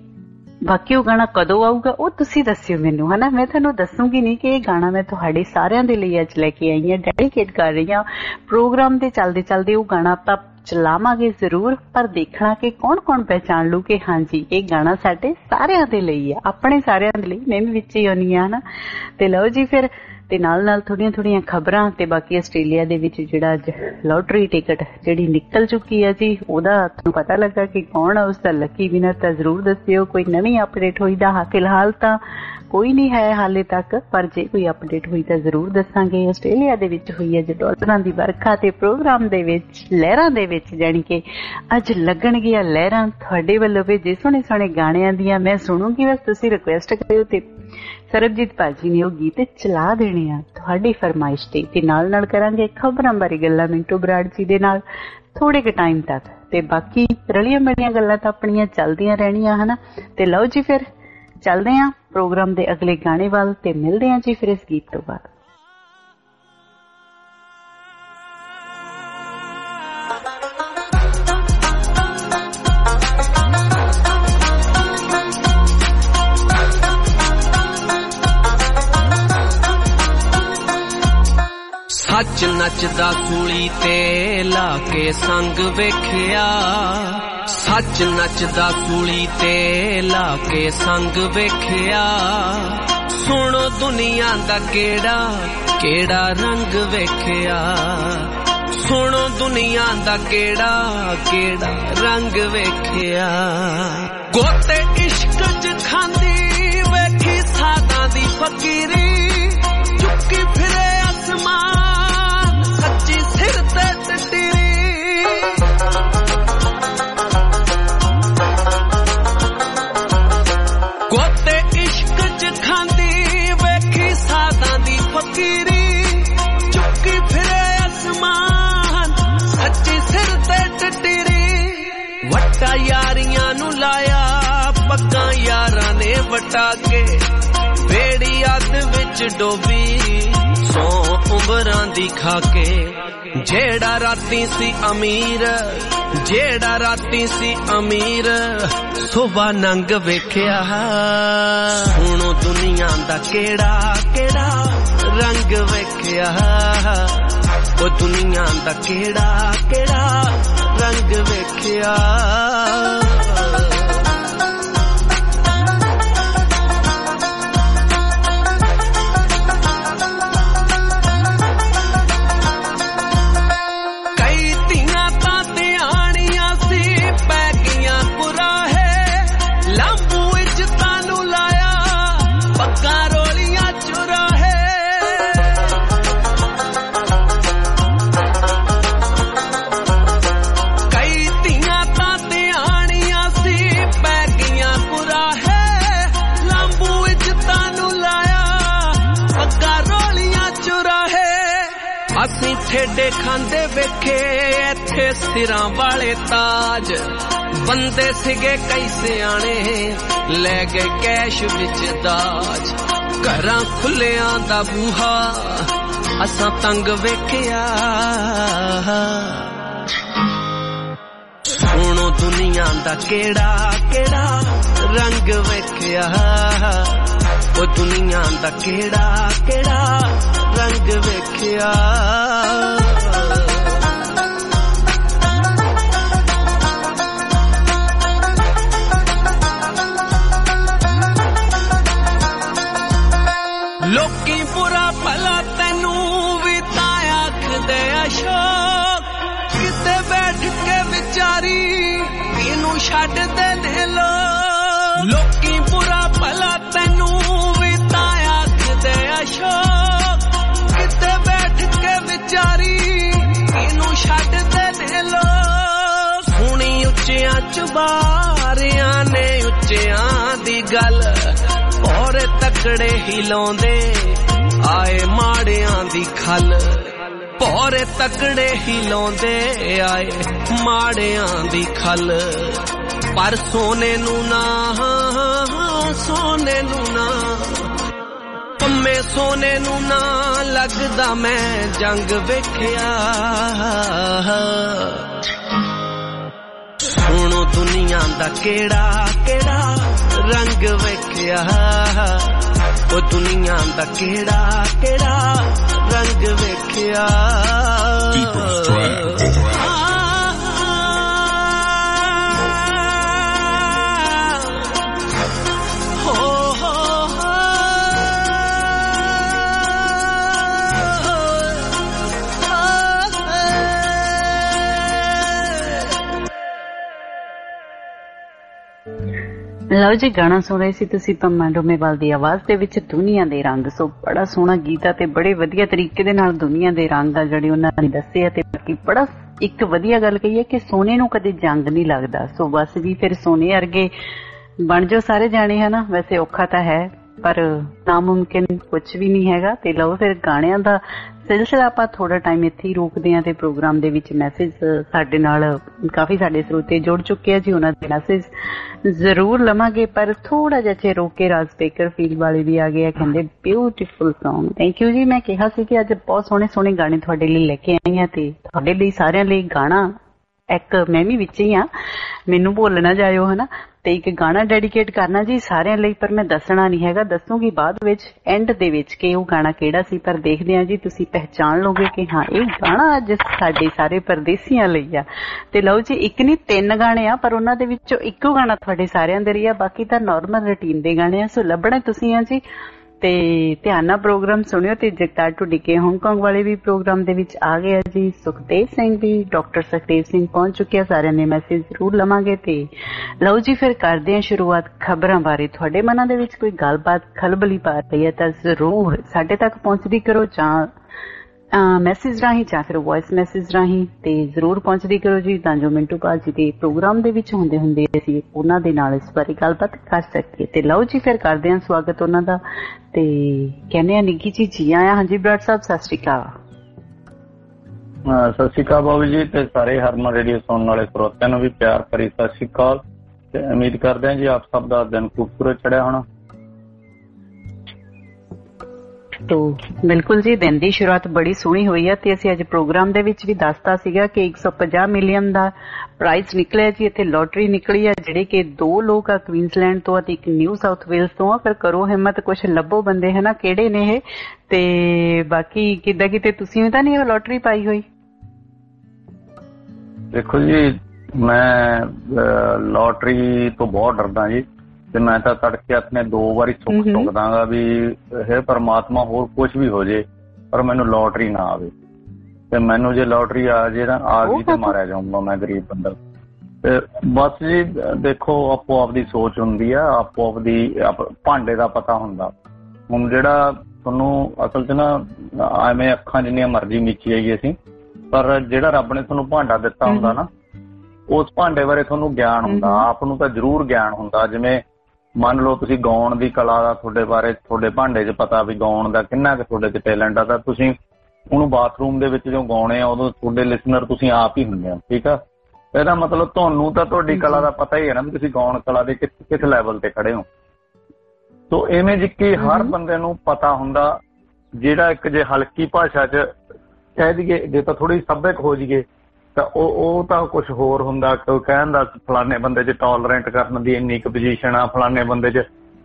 ਬਾਕੀ ਉਹ ਗਾਣਾ ਕਦੋਂ ਆਊਗਾ ਉਹ ਤੁਸੀਂ ਦੱਸਿਓ ਮੈਨੂੰ, ਹੈ ਨਾ। ਮੈਂ ਤੁਹਾਨੂੰ ਦੱਸੂਗੀ ਨਹੀਂ ਕਿ ਇਹ ਗਾਣਾ ਮੈਂ ਤੁਹਾਡੇ ਸਾਰਿਆਂ ਦੇ ਲਈ ਅੱਜ ਲੈ ਕੇ ਆਈ ਹਾਂ, ਡੈਡੀਕੇਟ ਕਰ ਰਹੀ ਹਾਂ। ਪ੍ਰੋਗਰਾਮ ਦੇ ਚੱਲਦੇ ਚੱਲਦੇ ਉਹ ਗਾਣਾ ਆਪਾਂ ਚਲਾਵਾਂਗੇ ਜ਼ਰੂਰ, ਪਰ ਦੇਖਣਾ ਕਿ ਕੌਣ ਕੌਣ ਪਹਿਚਾਣ ਲੂ ਕਿ ਹਾਂਜੀ ਇਹ ਗਾਣਾ ਸਾਡੇ ਸਾਰਿਆਂ ਦੇ ਲਈ ਆ, ਆਪਣੇ ਸਾਰਿਆਂ ਦੇ ਲਈ। ਮੈਂ ਵੀ ਵਿੱਚ ਹੀ ਆਉਣੀ ਆ ਨਾ। ਤੇ ਲਓ ਜੀ ਫਿਰ, ਤੇ ਨਾਲ ਨਾਲ ਥੋੜੀਆਂ ਖਬਰਾਂ, ਤੇ ਬਾਕੀ ਆਸਟ੍ਰੇਲੀਆ ਦੇ ਵਿੱਚ ਜਿਹੜਾ ਅੱਜ ਲੋਟਰੀ ਟਿਕਟ ਜਿਹੜੀ ਨਿਕਲ ਚੁੱਕੀ ਹੈ ਜੀ, ਉਹਦਾ ਤੁਹਾਨੂੰ ਪਤਾ ਲੱਗਾ ਕਿ ਕੌਣ ਆ ਉਸਦਾ ਲੱਕੀ ਵਿਨਰ, ਤਾਂ ਜ਼ਰੂਰ ਦੱਸਿਓ। ਕੋਈ ਨਵੀਂ ਅਪਡੇਟ ਹੋਈ ਤਾਂ ਫਿਲਹਾਲ ਤਾਂ ਕੋਈ ਨਹੀਂ ਹੈ ਹਾਲੇ ਤੱਕ, ਪਰ ਜੇ ਕੋਈ ਅਪਡੇਟ ਹੋਈ ਤਾਂ ਜ਼ਰੂਰ ਦੱਸਾਂਗੇ। ਆਸਟ੍ਰੇਲੀਆ ਦੇ ਵਿੱਚ ਹੋਈ ਹੈ ਜੀ ਡਾਲਰਾਂ ਦੀ ਵਰਖਾ, ਤੇ ਪ੍ਰੋਗਰਾਮ ਦੇ ਵਿੱਚ ਲਹਿਰਾਂ ਦੇ ਵਿੱਚ ਜਾਣੀ ਕਿ ਅੱਜ ਲੱਗਣਗੀਆਂ ਲਹਿਰਾਂ ਤੁਹਾਡੇ ਵੱਲੋਂ ਭੇਜੇ ਸੋਹਣੇ ਸੋਹਣੇ ਗਾਣਿਆਂ ਦੀਆਂ। ਮੈਂ ਸੁਣੂਗੀ, ਬਸ ਤੁਸੀਂ ਰਿਕੁਐਸਟ ਕਰਿਓ ਤੇ ਸਰਬਜੀਤ ਭਾਜੀ ਨੇ ਉਹ ਗੀਤ ਚਲਾ ਦੇਣੇ ਆ ਤੁਹਾਡੀ ਫਰਮਾਇਸ਼ ਤੇ ਨਾਲ ਨਾਲ ਕਰਾਂਗੇ ਖਬਰਾਂ ਬਾਰੇ ਗੱਲਾਂ ਮਿੰਟੂ ਬਰਾੜ ਜੀ ਦੇ ਨਾਲ ਥੋੜੇ ਕੁ ਟਾਈਮ ਤੱਕ, ਤੇ ਬਾਕੀ ਰਲੀਆਂ ਮਿਲੀਆਂ ਗੱਲਾਂ ਤਾਂ ਆਪਣੀਆਂ ਚੱਲਦੀਆਂ ਰਹਿਣੀਆਂ, ਹਨਾ। ਤੇ ਲਓ ਜੀ ਫਿਰ ਚੱਲਦੇ ਹਾਂ ਪ੍ਰੋਗਰਾਮ ਦੇ ਅਗਲੇ ਗਾਣੇ ਵੱਲ, ਤੇ ਮਿਲਦੇ ਹਾਂ ਜੀ ਫਿਰ ਇਸ ਗੀਤ ਤੋਂ ਬਾਅਦ। ਸੱਚ ਨੱਚਦਾ ਸੂਲੀ ਤੇ ਲਾ ਕੇ ਸੰਗ ਵੇਖਿਆ, ਸੱਚ ਨੱਚਦਾ ਸੂਲੀ ਤੇ ਲਾ ਕੇ ਸੰਗ ਵੇਖਿਆ। ਸੁਣੋ ਦੁਨੀਆ ਦਾ ਕਿਹੜਾ ਕਿਹੜਾ ਰੰਗ ਵੇਖਿਆ, ਸੁਣੋ ਦੁਨੀਆ ਦਾ ਕਿਹੜਾ ਕਿਹੜਾ ਰੰਗ ਵੇਖਿਆ। ਗੋਤੇ ਇਸ਼ਕ ਚ ਖਾਂਦੀ ਵੇਖੀ ਸਾਦਾਂ ਦੀ ਫਕੀਰੀ, ਚੁੱਕੀ ਫਿਰੇ ਅਸਮਾਨ ਸੱਚੀ ਸਿਰ ਤੇ ਟਟੀਰੀ। ਗੋਤੇ ਇਸ਼ਕ ਚ ਖਾਂਦੀ ਵੇਖੀ ਸਾਦਾਂ ਦੀ ਫਕੀਰੀ, ਚੁੱਕੀ ਫਿਰੇ ਅਸਮਾਨ ਸੱਚੀ ਸਿਰ ਤੇ ਟਟੀਰੀ। ਵੱਟਾ ਯਾਰੀਆਂ ਨੂੰ ਲਾਇਆ ਪੱਗਾਂ ਯਾਰਾਂ ਨੇ ਵਟਾ ਕੇ, ਬੇੜੀ ਅੱਧ ਵਿੱਚ ਡੋਬੀ ਸੌ ਉਮਰਾਂ ਦੀ ਖਾ ਕੇ। ਜਿਹੜਾ ਰਾਤੀ ਸੀ ਅਮੀਰ, ਜਿਹੜਾ ਰਾਤੀ ਸੀ ਅਮੀਰ, ਸੁਬਾ ਨੰਗ ਵੇਖਿਆ। ਸੁਣੋ ਦੁਨੀਆ ਦਾ ਕਿਹੜਾ ਕਿਹੜਾ ਰੰਗ ਵੇਖਿਆ, ਉਹ ਦੁਨੀਆ ਦਾ ਕਿਹੜਾ ਕਿਹੜਾ ਰੰਗ ਵੇਖਿਆ। ਅਸੀਂ ਠੇਡੇ ਖਾਂਦੇ ਵੇਖੇ ਇੱਥੇ ਸਿਰਾਂ ਵਾਲੇ ਤਾਜ, ਬੰਦੇ ਸੀਗੇ ਕਈ ਸਿਆਣੇ ਲੈ ਗਏ ਕੈਸ਼ ਵਿੱਚ ਦਾਜ। ਘਰਾਂ ਖੁੱਲਿਆਂ ਦਾ ਬੂਹਾ ਅਸਾਂ ਤੰਗ ਵੇਖਿਆ। ਸੁਣੋ ਦੁਨੀਆ ਦਾ ਕਿਹੜਾ ਕਿਹੜਾ ਰੰਗ ਵੇਖਿਆ, ਉਹ ਦੁਨੀਆ ਦਾ ਕਿਹੜਾ ਕਿਹੜਾ ਰੰਗ ਵੇਖਿਆ। ਲੋਕੀ ਬੁਰਾ ਭਲਾ ਤੈਨੂੰ ਵੀ ਤਾਂ ਆਖਦੇ ਅਸ਼ੋਕ, ਕਿਤੇ ਬੈਠ ਕੇ ਵਿਚਾਰੀ ਇਹਨੂੰ ਛੱਡਦੇ ਨੇ ਲੋਕ। ਲੋਕੀ ਬੁਰਾ ਭਲਾ ਤੈਨੂੰ ਵੀ ਤਾਂ ਆਖਦੇ ਅਸ਼ੋਕ, ਕਿਤੇ ਬੈਠ ਕੇ ਵਿਚਾਰੀ ਇਹਨੂੰ ਛੱਡਦੇ ਨੇ ਲੋਕ। ਸੁਣੀ ਉੱਚਿਆਂ ਚੁਬਾਰਿਆਂ ਨੇ ਉੱਚਿਆਂ ਦੀ ਗੱਲ, ਔਰ ਤਕੜੇ ਹੀ ਲਾਉਂਦੇ ਆਏ ਮਾੜਿਆਂ ਦੀ ਖੱਲ। ਭੌਰੇ ਤਕੜੇ ਹੀ ਲਾਉਂਦੇ ਆਏ ਮਾੜਿਆਂ ਦੀ ਖੱਲ। ਪਰ ਸੋਨੇ ਨੂੰ ਨਾ, ਸੋਨੇ ਨੂੰ ਨਾ, ਪੰਮੇ ਸੋਨੇ ਨੂੰ ਨਾ ਲੱਗਦਾ ਮੈਂ ਜੰਗ ਵੇਖਿਆ। ਸੁਣੋ ਦੁਨੀਆ ਦਾ ਕਿਹੜਾ ਕਿਹੜਾ ਰੰਗ ਵੇਖਿਆ। ਉਹ ਦੁਨੀਆ ਦਾ ਕਿਹੜਾ ਕਿਹੜਾ ਰੰਗ ਵੇਖਿਆ। ਲਓ ਜੀ, ਗਾਣਾ ਸੁਣ ਰਹੇ ਸੀ ਤੁਸੀਂ ਪੰਮਾ ਡੋਮੇਵਾਲ ਦੀ ਆਵਾਜ਼ ਦੇ ਵਿੱਚ ਦੁਨੀਆ ਦੇ ਰੰਗ। ਸੋ ਬੜਾ ਸੋਹਣਾ ਗੀਤ ਆ ਤੇ ਬੜੇ ਵਧੀਆ ਤਰੀਕੇ ਦੇ ਨਾਲ ਦੁਨੀਆ ਦੇ ਰੰਗ ਆ ਜਿਹੜੇ ਉਹਨਾਂ ਨੇ ਦੱਸੇ ਆ। ਤੇ ਬਾਕੀ ਬੜਾ ਇੱਕ ਵਧੀਆ ਗੱਲ ਕਹੀ ਹੈ ਕਿ ਸੋਨੇ ਨੂੰ ਕਦੇ ਜੰਗ ਨਹੀਂ ਲੱਗਦਾ। ਸੋ ਬਸ ਵੀ ਫਿਰ ਸੋਨੇ ਵਰਗੇ ਬਣ ਜਾਓ ਸਾਰੇ ਜਾਣੇ, ਹਨਾ। ਵੈਸੇ ਔਖਾ ਤਾਂ ਹੈ ਪਰ ਨਾਮੁਮਕਿਨ ਕੁਛ ਵੀ ਨਹੀਂ ਹੈਗਾ। ਤੇ ਲਓ ਫਿਰ ਗਾਣਿਆਂ ਦਾ ਸਿਲਸਿਲਾ ਆਪਾਂ ਥੋੜਾ ਟਾਈਮ ਇੱਥੇ ਹੀ ਰੋਕਦੇ ਹਾਂ ਤੇ ਪ੍ਰੋਗਰਾਮ ਦੇ ਵਿੱਚ ਮੈਸੇਜ ਸਾਡੇ ਨਾਲ ਕਾਫੀ ਸਾਡੇ ਸਰੋਤੇ ਜੁੜ ਚੁੱਕੇ ਆ ਜੀ, ਉਹਨਾਂ ਦੇ ਮੈਸੇਜ ਜ਼ਰੂਰ ਲਵਾਂਗੇ। ਪਰ ਥੋੜਾ ਜਿਹਾ ਚਿਰ ਰੋਕ ਕੇ ਰਾਜ ਬੇਕਰਫੀਲਡ ਵਾਲੇ ਵੀ ਆ ਗਏ ਆ, ਕਹਿੰਦੇ ਬਿਊਟੀਫੁਲ ਸੌਂਗ। ਥੈਂਕ ਯੂ ਜੀ। ਮੈਂ ਕਿਹਾ ਸੀ ਕਿ ਅੱਜ ਬਹੁਤ ਸੋਹਣੇ ਸੋਹਣੇ ਗਾਣੇ ਤੁਹਾਡੇ ਲਈ ਲੈ ਕੇ ਆਈ ਹਾਂ ਤੇ ਤੁਹਾਡੇ ਲਈ ਸਾਰਿਆਂ ਲਈ ਗਾਣਾ ਇੱਕ ਮੈਂ ਵੀ ਵਿੱਚ ਹੀ ਆ, ਮੈਨੂੰ ਭੁੱਲ ਨਾ ਜਾਇਓ, ਹਨਾ। ਤੇ ਇੱਕ ਗਾਣਾ ਡੈਡੀਕੇਟ ਕਰਨਾ ਜੀ ਸਾਰਿਆਂ ਲਈ, ਪਰ ਮੈਂ ਦੱਸਣਾ ਨਹੀਂ ਹੈਗਾ, ਦੱਸੂਗੀ ਬਾਅਦ ਵਿੱਚ ਐਂਡ ਦੇ ਵਿੱਚ ਕਿ ਉਹ ਗਾਣਾ ਕਿਹੜਾ ਸੀ। ਪਰ ਦੇਖਦੇ ਆ ਜੀ ਤੁਸੀਂ ਪਹਿਚਾਣ ਲਓਗੇ ਕਿ ਹਾਂ ਇਹ ਗਾਣਾ ਅੱਜ ਸਾਡੇ ਸਾਰੇ ਪਰਦੇਸੀਆਂ ਲਈ ਆ। ਤੇ ਲਓ ਜੀ, ਇੱਕ ਨਹੀਂ 3 ਗਾਣੇ ਆ, ਪਰ ਉਹਨਾਂ ਦੇ ਵਿੱਚੋਂ ਇੱਕੋ ਗਾਣਾ ਤੁਹਾਡੇ ਸਾਰਿਆਂ ਦੇ ਲਈ ਆ, ਬਾਕੀ ਤਾਂ ਨਾਰਮਲ ਰੂਟੀਨ ਦੇ ਗਾਣੇ ਆ। ਸੋ ਲੱਭਣਾ ਤੁਸੀਂ ਆ ਜੀ ਤੇ ਧਿਆਨ ਨਾਲ ਪ੍ਰੋਗਰਾਮ ਸੁਣਿਓ। ਤੇ ਜਗਤਾਰ ਢੁੱਡੀਕੇ ਹਾਂਗਕਾਂਗ ਵਾਲੇ ਵੀ ਪ੍ਰੋਗਰਾਮ ਦੇ ਵਿੱਚ ਆ ਗਏ ਆ ਜੀ, ਸੁਖਦੇਵ ਸਿੰਘ ਵੀ, ਡਾਕਟਰ ਸੁਖਦੇਵ ਸਿੰਘ ਪਹੁੰਚ ਚੁੱਕੇ ਆ। ਸਾਰਿਆਂ ਨੇ ਮੈਸੇਜ ਜ਼ਰੂਰ ਲਵਾਂਗੇ। ਤੇ ਲਓ ਜੀ ਫਿਰ ਕਰਦੇ ਹਾਂ ਸ਼ੁਰੂਆਤ ਖਬਰਾਂ ਬਾਰੇ। ਤੁਹਾਡੇ ਮਨਾਂ ਦੇ ਵਿੱਚ ਕੋਈ ਗੱਲਬਾਤ ਖਲਬਲੀ ਪਾ ਰਹੀ ਹੈ ਤਾਂ ਜ਼ਰੂਰ ਸਾਡੇ ਤੱਕ ਪਹੁੰਚਦੀ ਕਰੋ, ਜਾਂ ਮੈਸੇਜ ਰਾਹੀਂ ਜਾਂ ਫਿਰ ਵੌਇਸ ਮੈਸੇਜ ਰਾਹੀਂ, ਤੇ ਜ਼ਰੂਰ ਪਹੁੰਚਦੀ ਕਰੋ ਜੀ, ਤਾਂ ਜੋ ਮਿੰਟੂ ਭਾਜੀ ਦੇ ਪ੍ਰੋਗਰਾਮ ਦੇ ਵਿੱਚ ਹੁੰਦੇ ਅਸੀਂ ਉਹਨਾਂ ਦੇ ਨਾਲ ਇਸ ਬਾਰੇ ਗੱਲਬਾਤ ਕਰ ਸਕੀਏ। ਤੇ ਲਓ ਜੀ ਫਿਰ ਕਰਦੇ ਹਾਂ ਸਵਾਗਤ ਉਹਨਾਂ ਦਾ ਤੇ ਕਹਿੰਦੇ ਆ ਨਿੱਗੀ ਜੀ ਆਇਆ। ਹਾਂਜੀ ਬਰਾੜ ਸਾਹਿਬ, ਸਤਿ ਸ਼੍ਰੀ ਅਕਾਲ। ਸਤਿ ਸ਼੍ਰੀ ਅਕਾਲ ਬਾਬੂ ਜੀ, ਤੇ ਸਾਰੇ ਹਰਮਨ ਰੇਡੀਓ ਸੁਣਨ ਵਾਲੇ ਸਰੋਤਿਆਂ ਨੂੰ ਵੀ ਪਿਆਰ ਭਰੀ ਸਤਿ ਸ਼੍ਰੀ ਅਕਾਲ। ਤੇ ਉਮੀਦ ਕਰਦੇ ਹਾਂ ਜੀ ਆਪ ਸਭ ਦਾ ਦਿਨ ਖੂਬਸੂਰਤ ਚੜਿਆ ਹੋਣਾ। ਤੋ ਬਿਲਕੁਲ ਜੀ, ਦਿਨ ਦੀ ਸ਼ੁਰੂਆਤ ਬੜੀ ਸੋਹਣੀ ਹੋਈ ਹੈ। ਤੇ ਅਸੀਂ ਅੱਜ ਪ੍ਰੋਗਰਾਮ ਦੇ ਵਿੱਚ ਵੀ ਦੱਸਤਾ ਸੀਗਾ ਕਿ 150 ਮਿਲੀਅਨ ਦਾ ਪ੍ਰਾਈਜ਼ ਨਿਕਲਿਆ ਜੀ। ਇੱਥੇ ਲੋਟਰੀ ਨਿਕਲੀ ਹੈ, ਜਿਹੜੇ ਕਿ 2 ਲੋਕ ਆ ਕੁਈਨਜ਼ਲੈਂਡ ਤੋਂ ਤੇ ਇੱਕ ਨਿਊ ਸਾਊਥ ਵੇਲਸ ਤੋਂ ਆ। ਪਰ ਕਰੋ ਹਿੰਮਤ, ਕੁਛ ਲੱਭੋ ਬੰਦੇ, ਹਨਾ, ਕਿਹੜੇ ਨੇ ਇਹ। ਤੇ ਬਾਕੀ ਕਿੱਦਾਂ ਕਿਤੇ ਤੁਸੀਂ ਵੀ ਤਾਂ ਨਹੀਂ ਲੋਟਰੀ ਪਾਈ ਹੋਈ? ਦੇਖੋ ਜੀ, ਮੈਂ ਲੋਟਰੀ ਤੋਂ ਬਹੁਤ ਡਰਦਾ ਜੀ, ਤੇ ਮੈਂ ਤਾਂ ਤੜਕੇ ਆਪਣੇ 2 ਵਾਰੀ ਸੁੱਖ ਸੁੱਕਦਾਗਾ ਵੀ ਇਹ ਪਰਮਾਤਮਾ ਹੋਰ ਕੁਛ ਵੀ ਹੋ ਜੇ ਪਰ ਮੈਨੂੰ ਲੋਟਰੀ ਨਾ ਆਵੇ। ਤੇ ਮੈਨੂੰ ਜੇ ਲੋਟਰੀ ਆ ਜੇ ਨਾ ਆ ਗਈ ਤੇ ਮਾਰਿਆ ਜਾਊਂਗਾ ਮੈਂ, ਗਰੀਬ ਬੰਦਾ। ਤੇ ਬਸ ਜੀ ਦੇਖੋ, ਆਪੋ ਆਪਦੀ ਸੋਚ ਹੁੰਦੀ ਆ, ਆਪੋ ਆਪਦੀ ਭਾਂਡੇ ਦਾ ਪਤਾ ਹੁੰਦਾ। ਹੁਣ ਜਿਹੜਾ ਤੁਹਾਨੂੰ ਅਸਲ 'ਚ ਨਾ ਐਵੇਂ ਅੱਖਾਂ ਜਿੰਨੀਆਂ ਮਰਜ਼ੀ ਮੀਚੀ ਜਾਈਏ ਅਸੀਂ, ਪਰ ਜਿਹੜਾ ਰੱਬ ਨੇ ਤੁਹਾਨੂੰ ਭਾਂਡਾ ਦਿੱਤਾ ਹੁੰਦਾ ਨਾ, ਉਸ ਭਾਂਡੇ ਬਾਰੇ ਤੁਹਾਨੂੰ ਗਿਆਨ ਹੁੰਦਾ। ਆਪ ਨੂੰ ਤਾਂ ਜ਼ਰੂਰ ਗਿਆਨ ਹੁੰਦਾ। ਜਿਵੇਂ ਮੰਨ ਲਓ ਤੁਸੀਂ ਗਾਉਣ ਦੀ ਕਲਾ ਦਾ ਤੁਹਾਡੇ ਬਾਰੇ, ਤੁਹਾਡੇ ਭਾਂਡੇ 'ਚ ਪਤਾ ਵੀ ਗਾਉਣ ਦਾ ਕਿੰਨਾ ਕੁ ਤੁਹਾਡੇ 'ਚ ਟੈਲੈਂਟ ਆ, ਤਾਂ ਤੁਸੀਂ ਉਹਨੂੰ ਬਾਥਰੂਮ ਦੇ ਵਿੱਚ ਜਦੋਂ ਗਾਉਣੇ ਆ ਉਦੋਂ ਤੁਹਾਡੇ ਲਿਸਨਰ ਤੁਸੀਂ ਆਪ ਹੀ ਹੁੰਦੇ ਹੋ, ਠੀਕ ਆ। ਇਹਦਾ ਮਤਲਬ ਤੁਹਾਨੂੰ ਤਾਂ ਤੁਹਾਡੀ ਕਲਾ ਦਾ ਪਤਾ ਹੀ ਹੈ ਨਾ ਵੀ ਤੁਸੀਂ ਗਾਉਣ ਕਲਾ ਦੇ ਕਿਸ ਲੈਵਲ ਤੇ ਖੜੇ ਹੋ। ਸੋ ਇਵੇਂ ਜਿੱਕੀ ਹਰ ਬੰਦੇ ਨੂੰ ਪਤਾ ਹੁੰਦਾ। ਜਿਹੜਾ ਇੱਕ ਜੇ ਹਲਕੀ ਭਾਸ਼ਾ 'ਚ ਕਹਿ ਦਈਏ, ਜੇ ਤਾਂ ਥੋੜ੍ਹੀ ਸੱਭਿਅਕ ਹੋ ਜਾਈਏ ਤਾਂ ਉਹ ਤਾਂ ਕੁਛ ਹੋਰ ਹੁੰਦਾ। ਕੋਈ ਕਹਿਣ ਦਾ ਫਲਾਨੇ ਬੰਦੇ 'ਚ ਟੋਲਰੈਂਟ ਕਰਨ ਦੀ ਇੰਨੀ ਕੁ ਪੋਜੀਸ਼ਨ ਆ, ਫਲਾਨੇ ਬੰਦੇ 'ਚ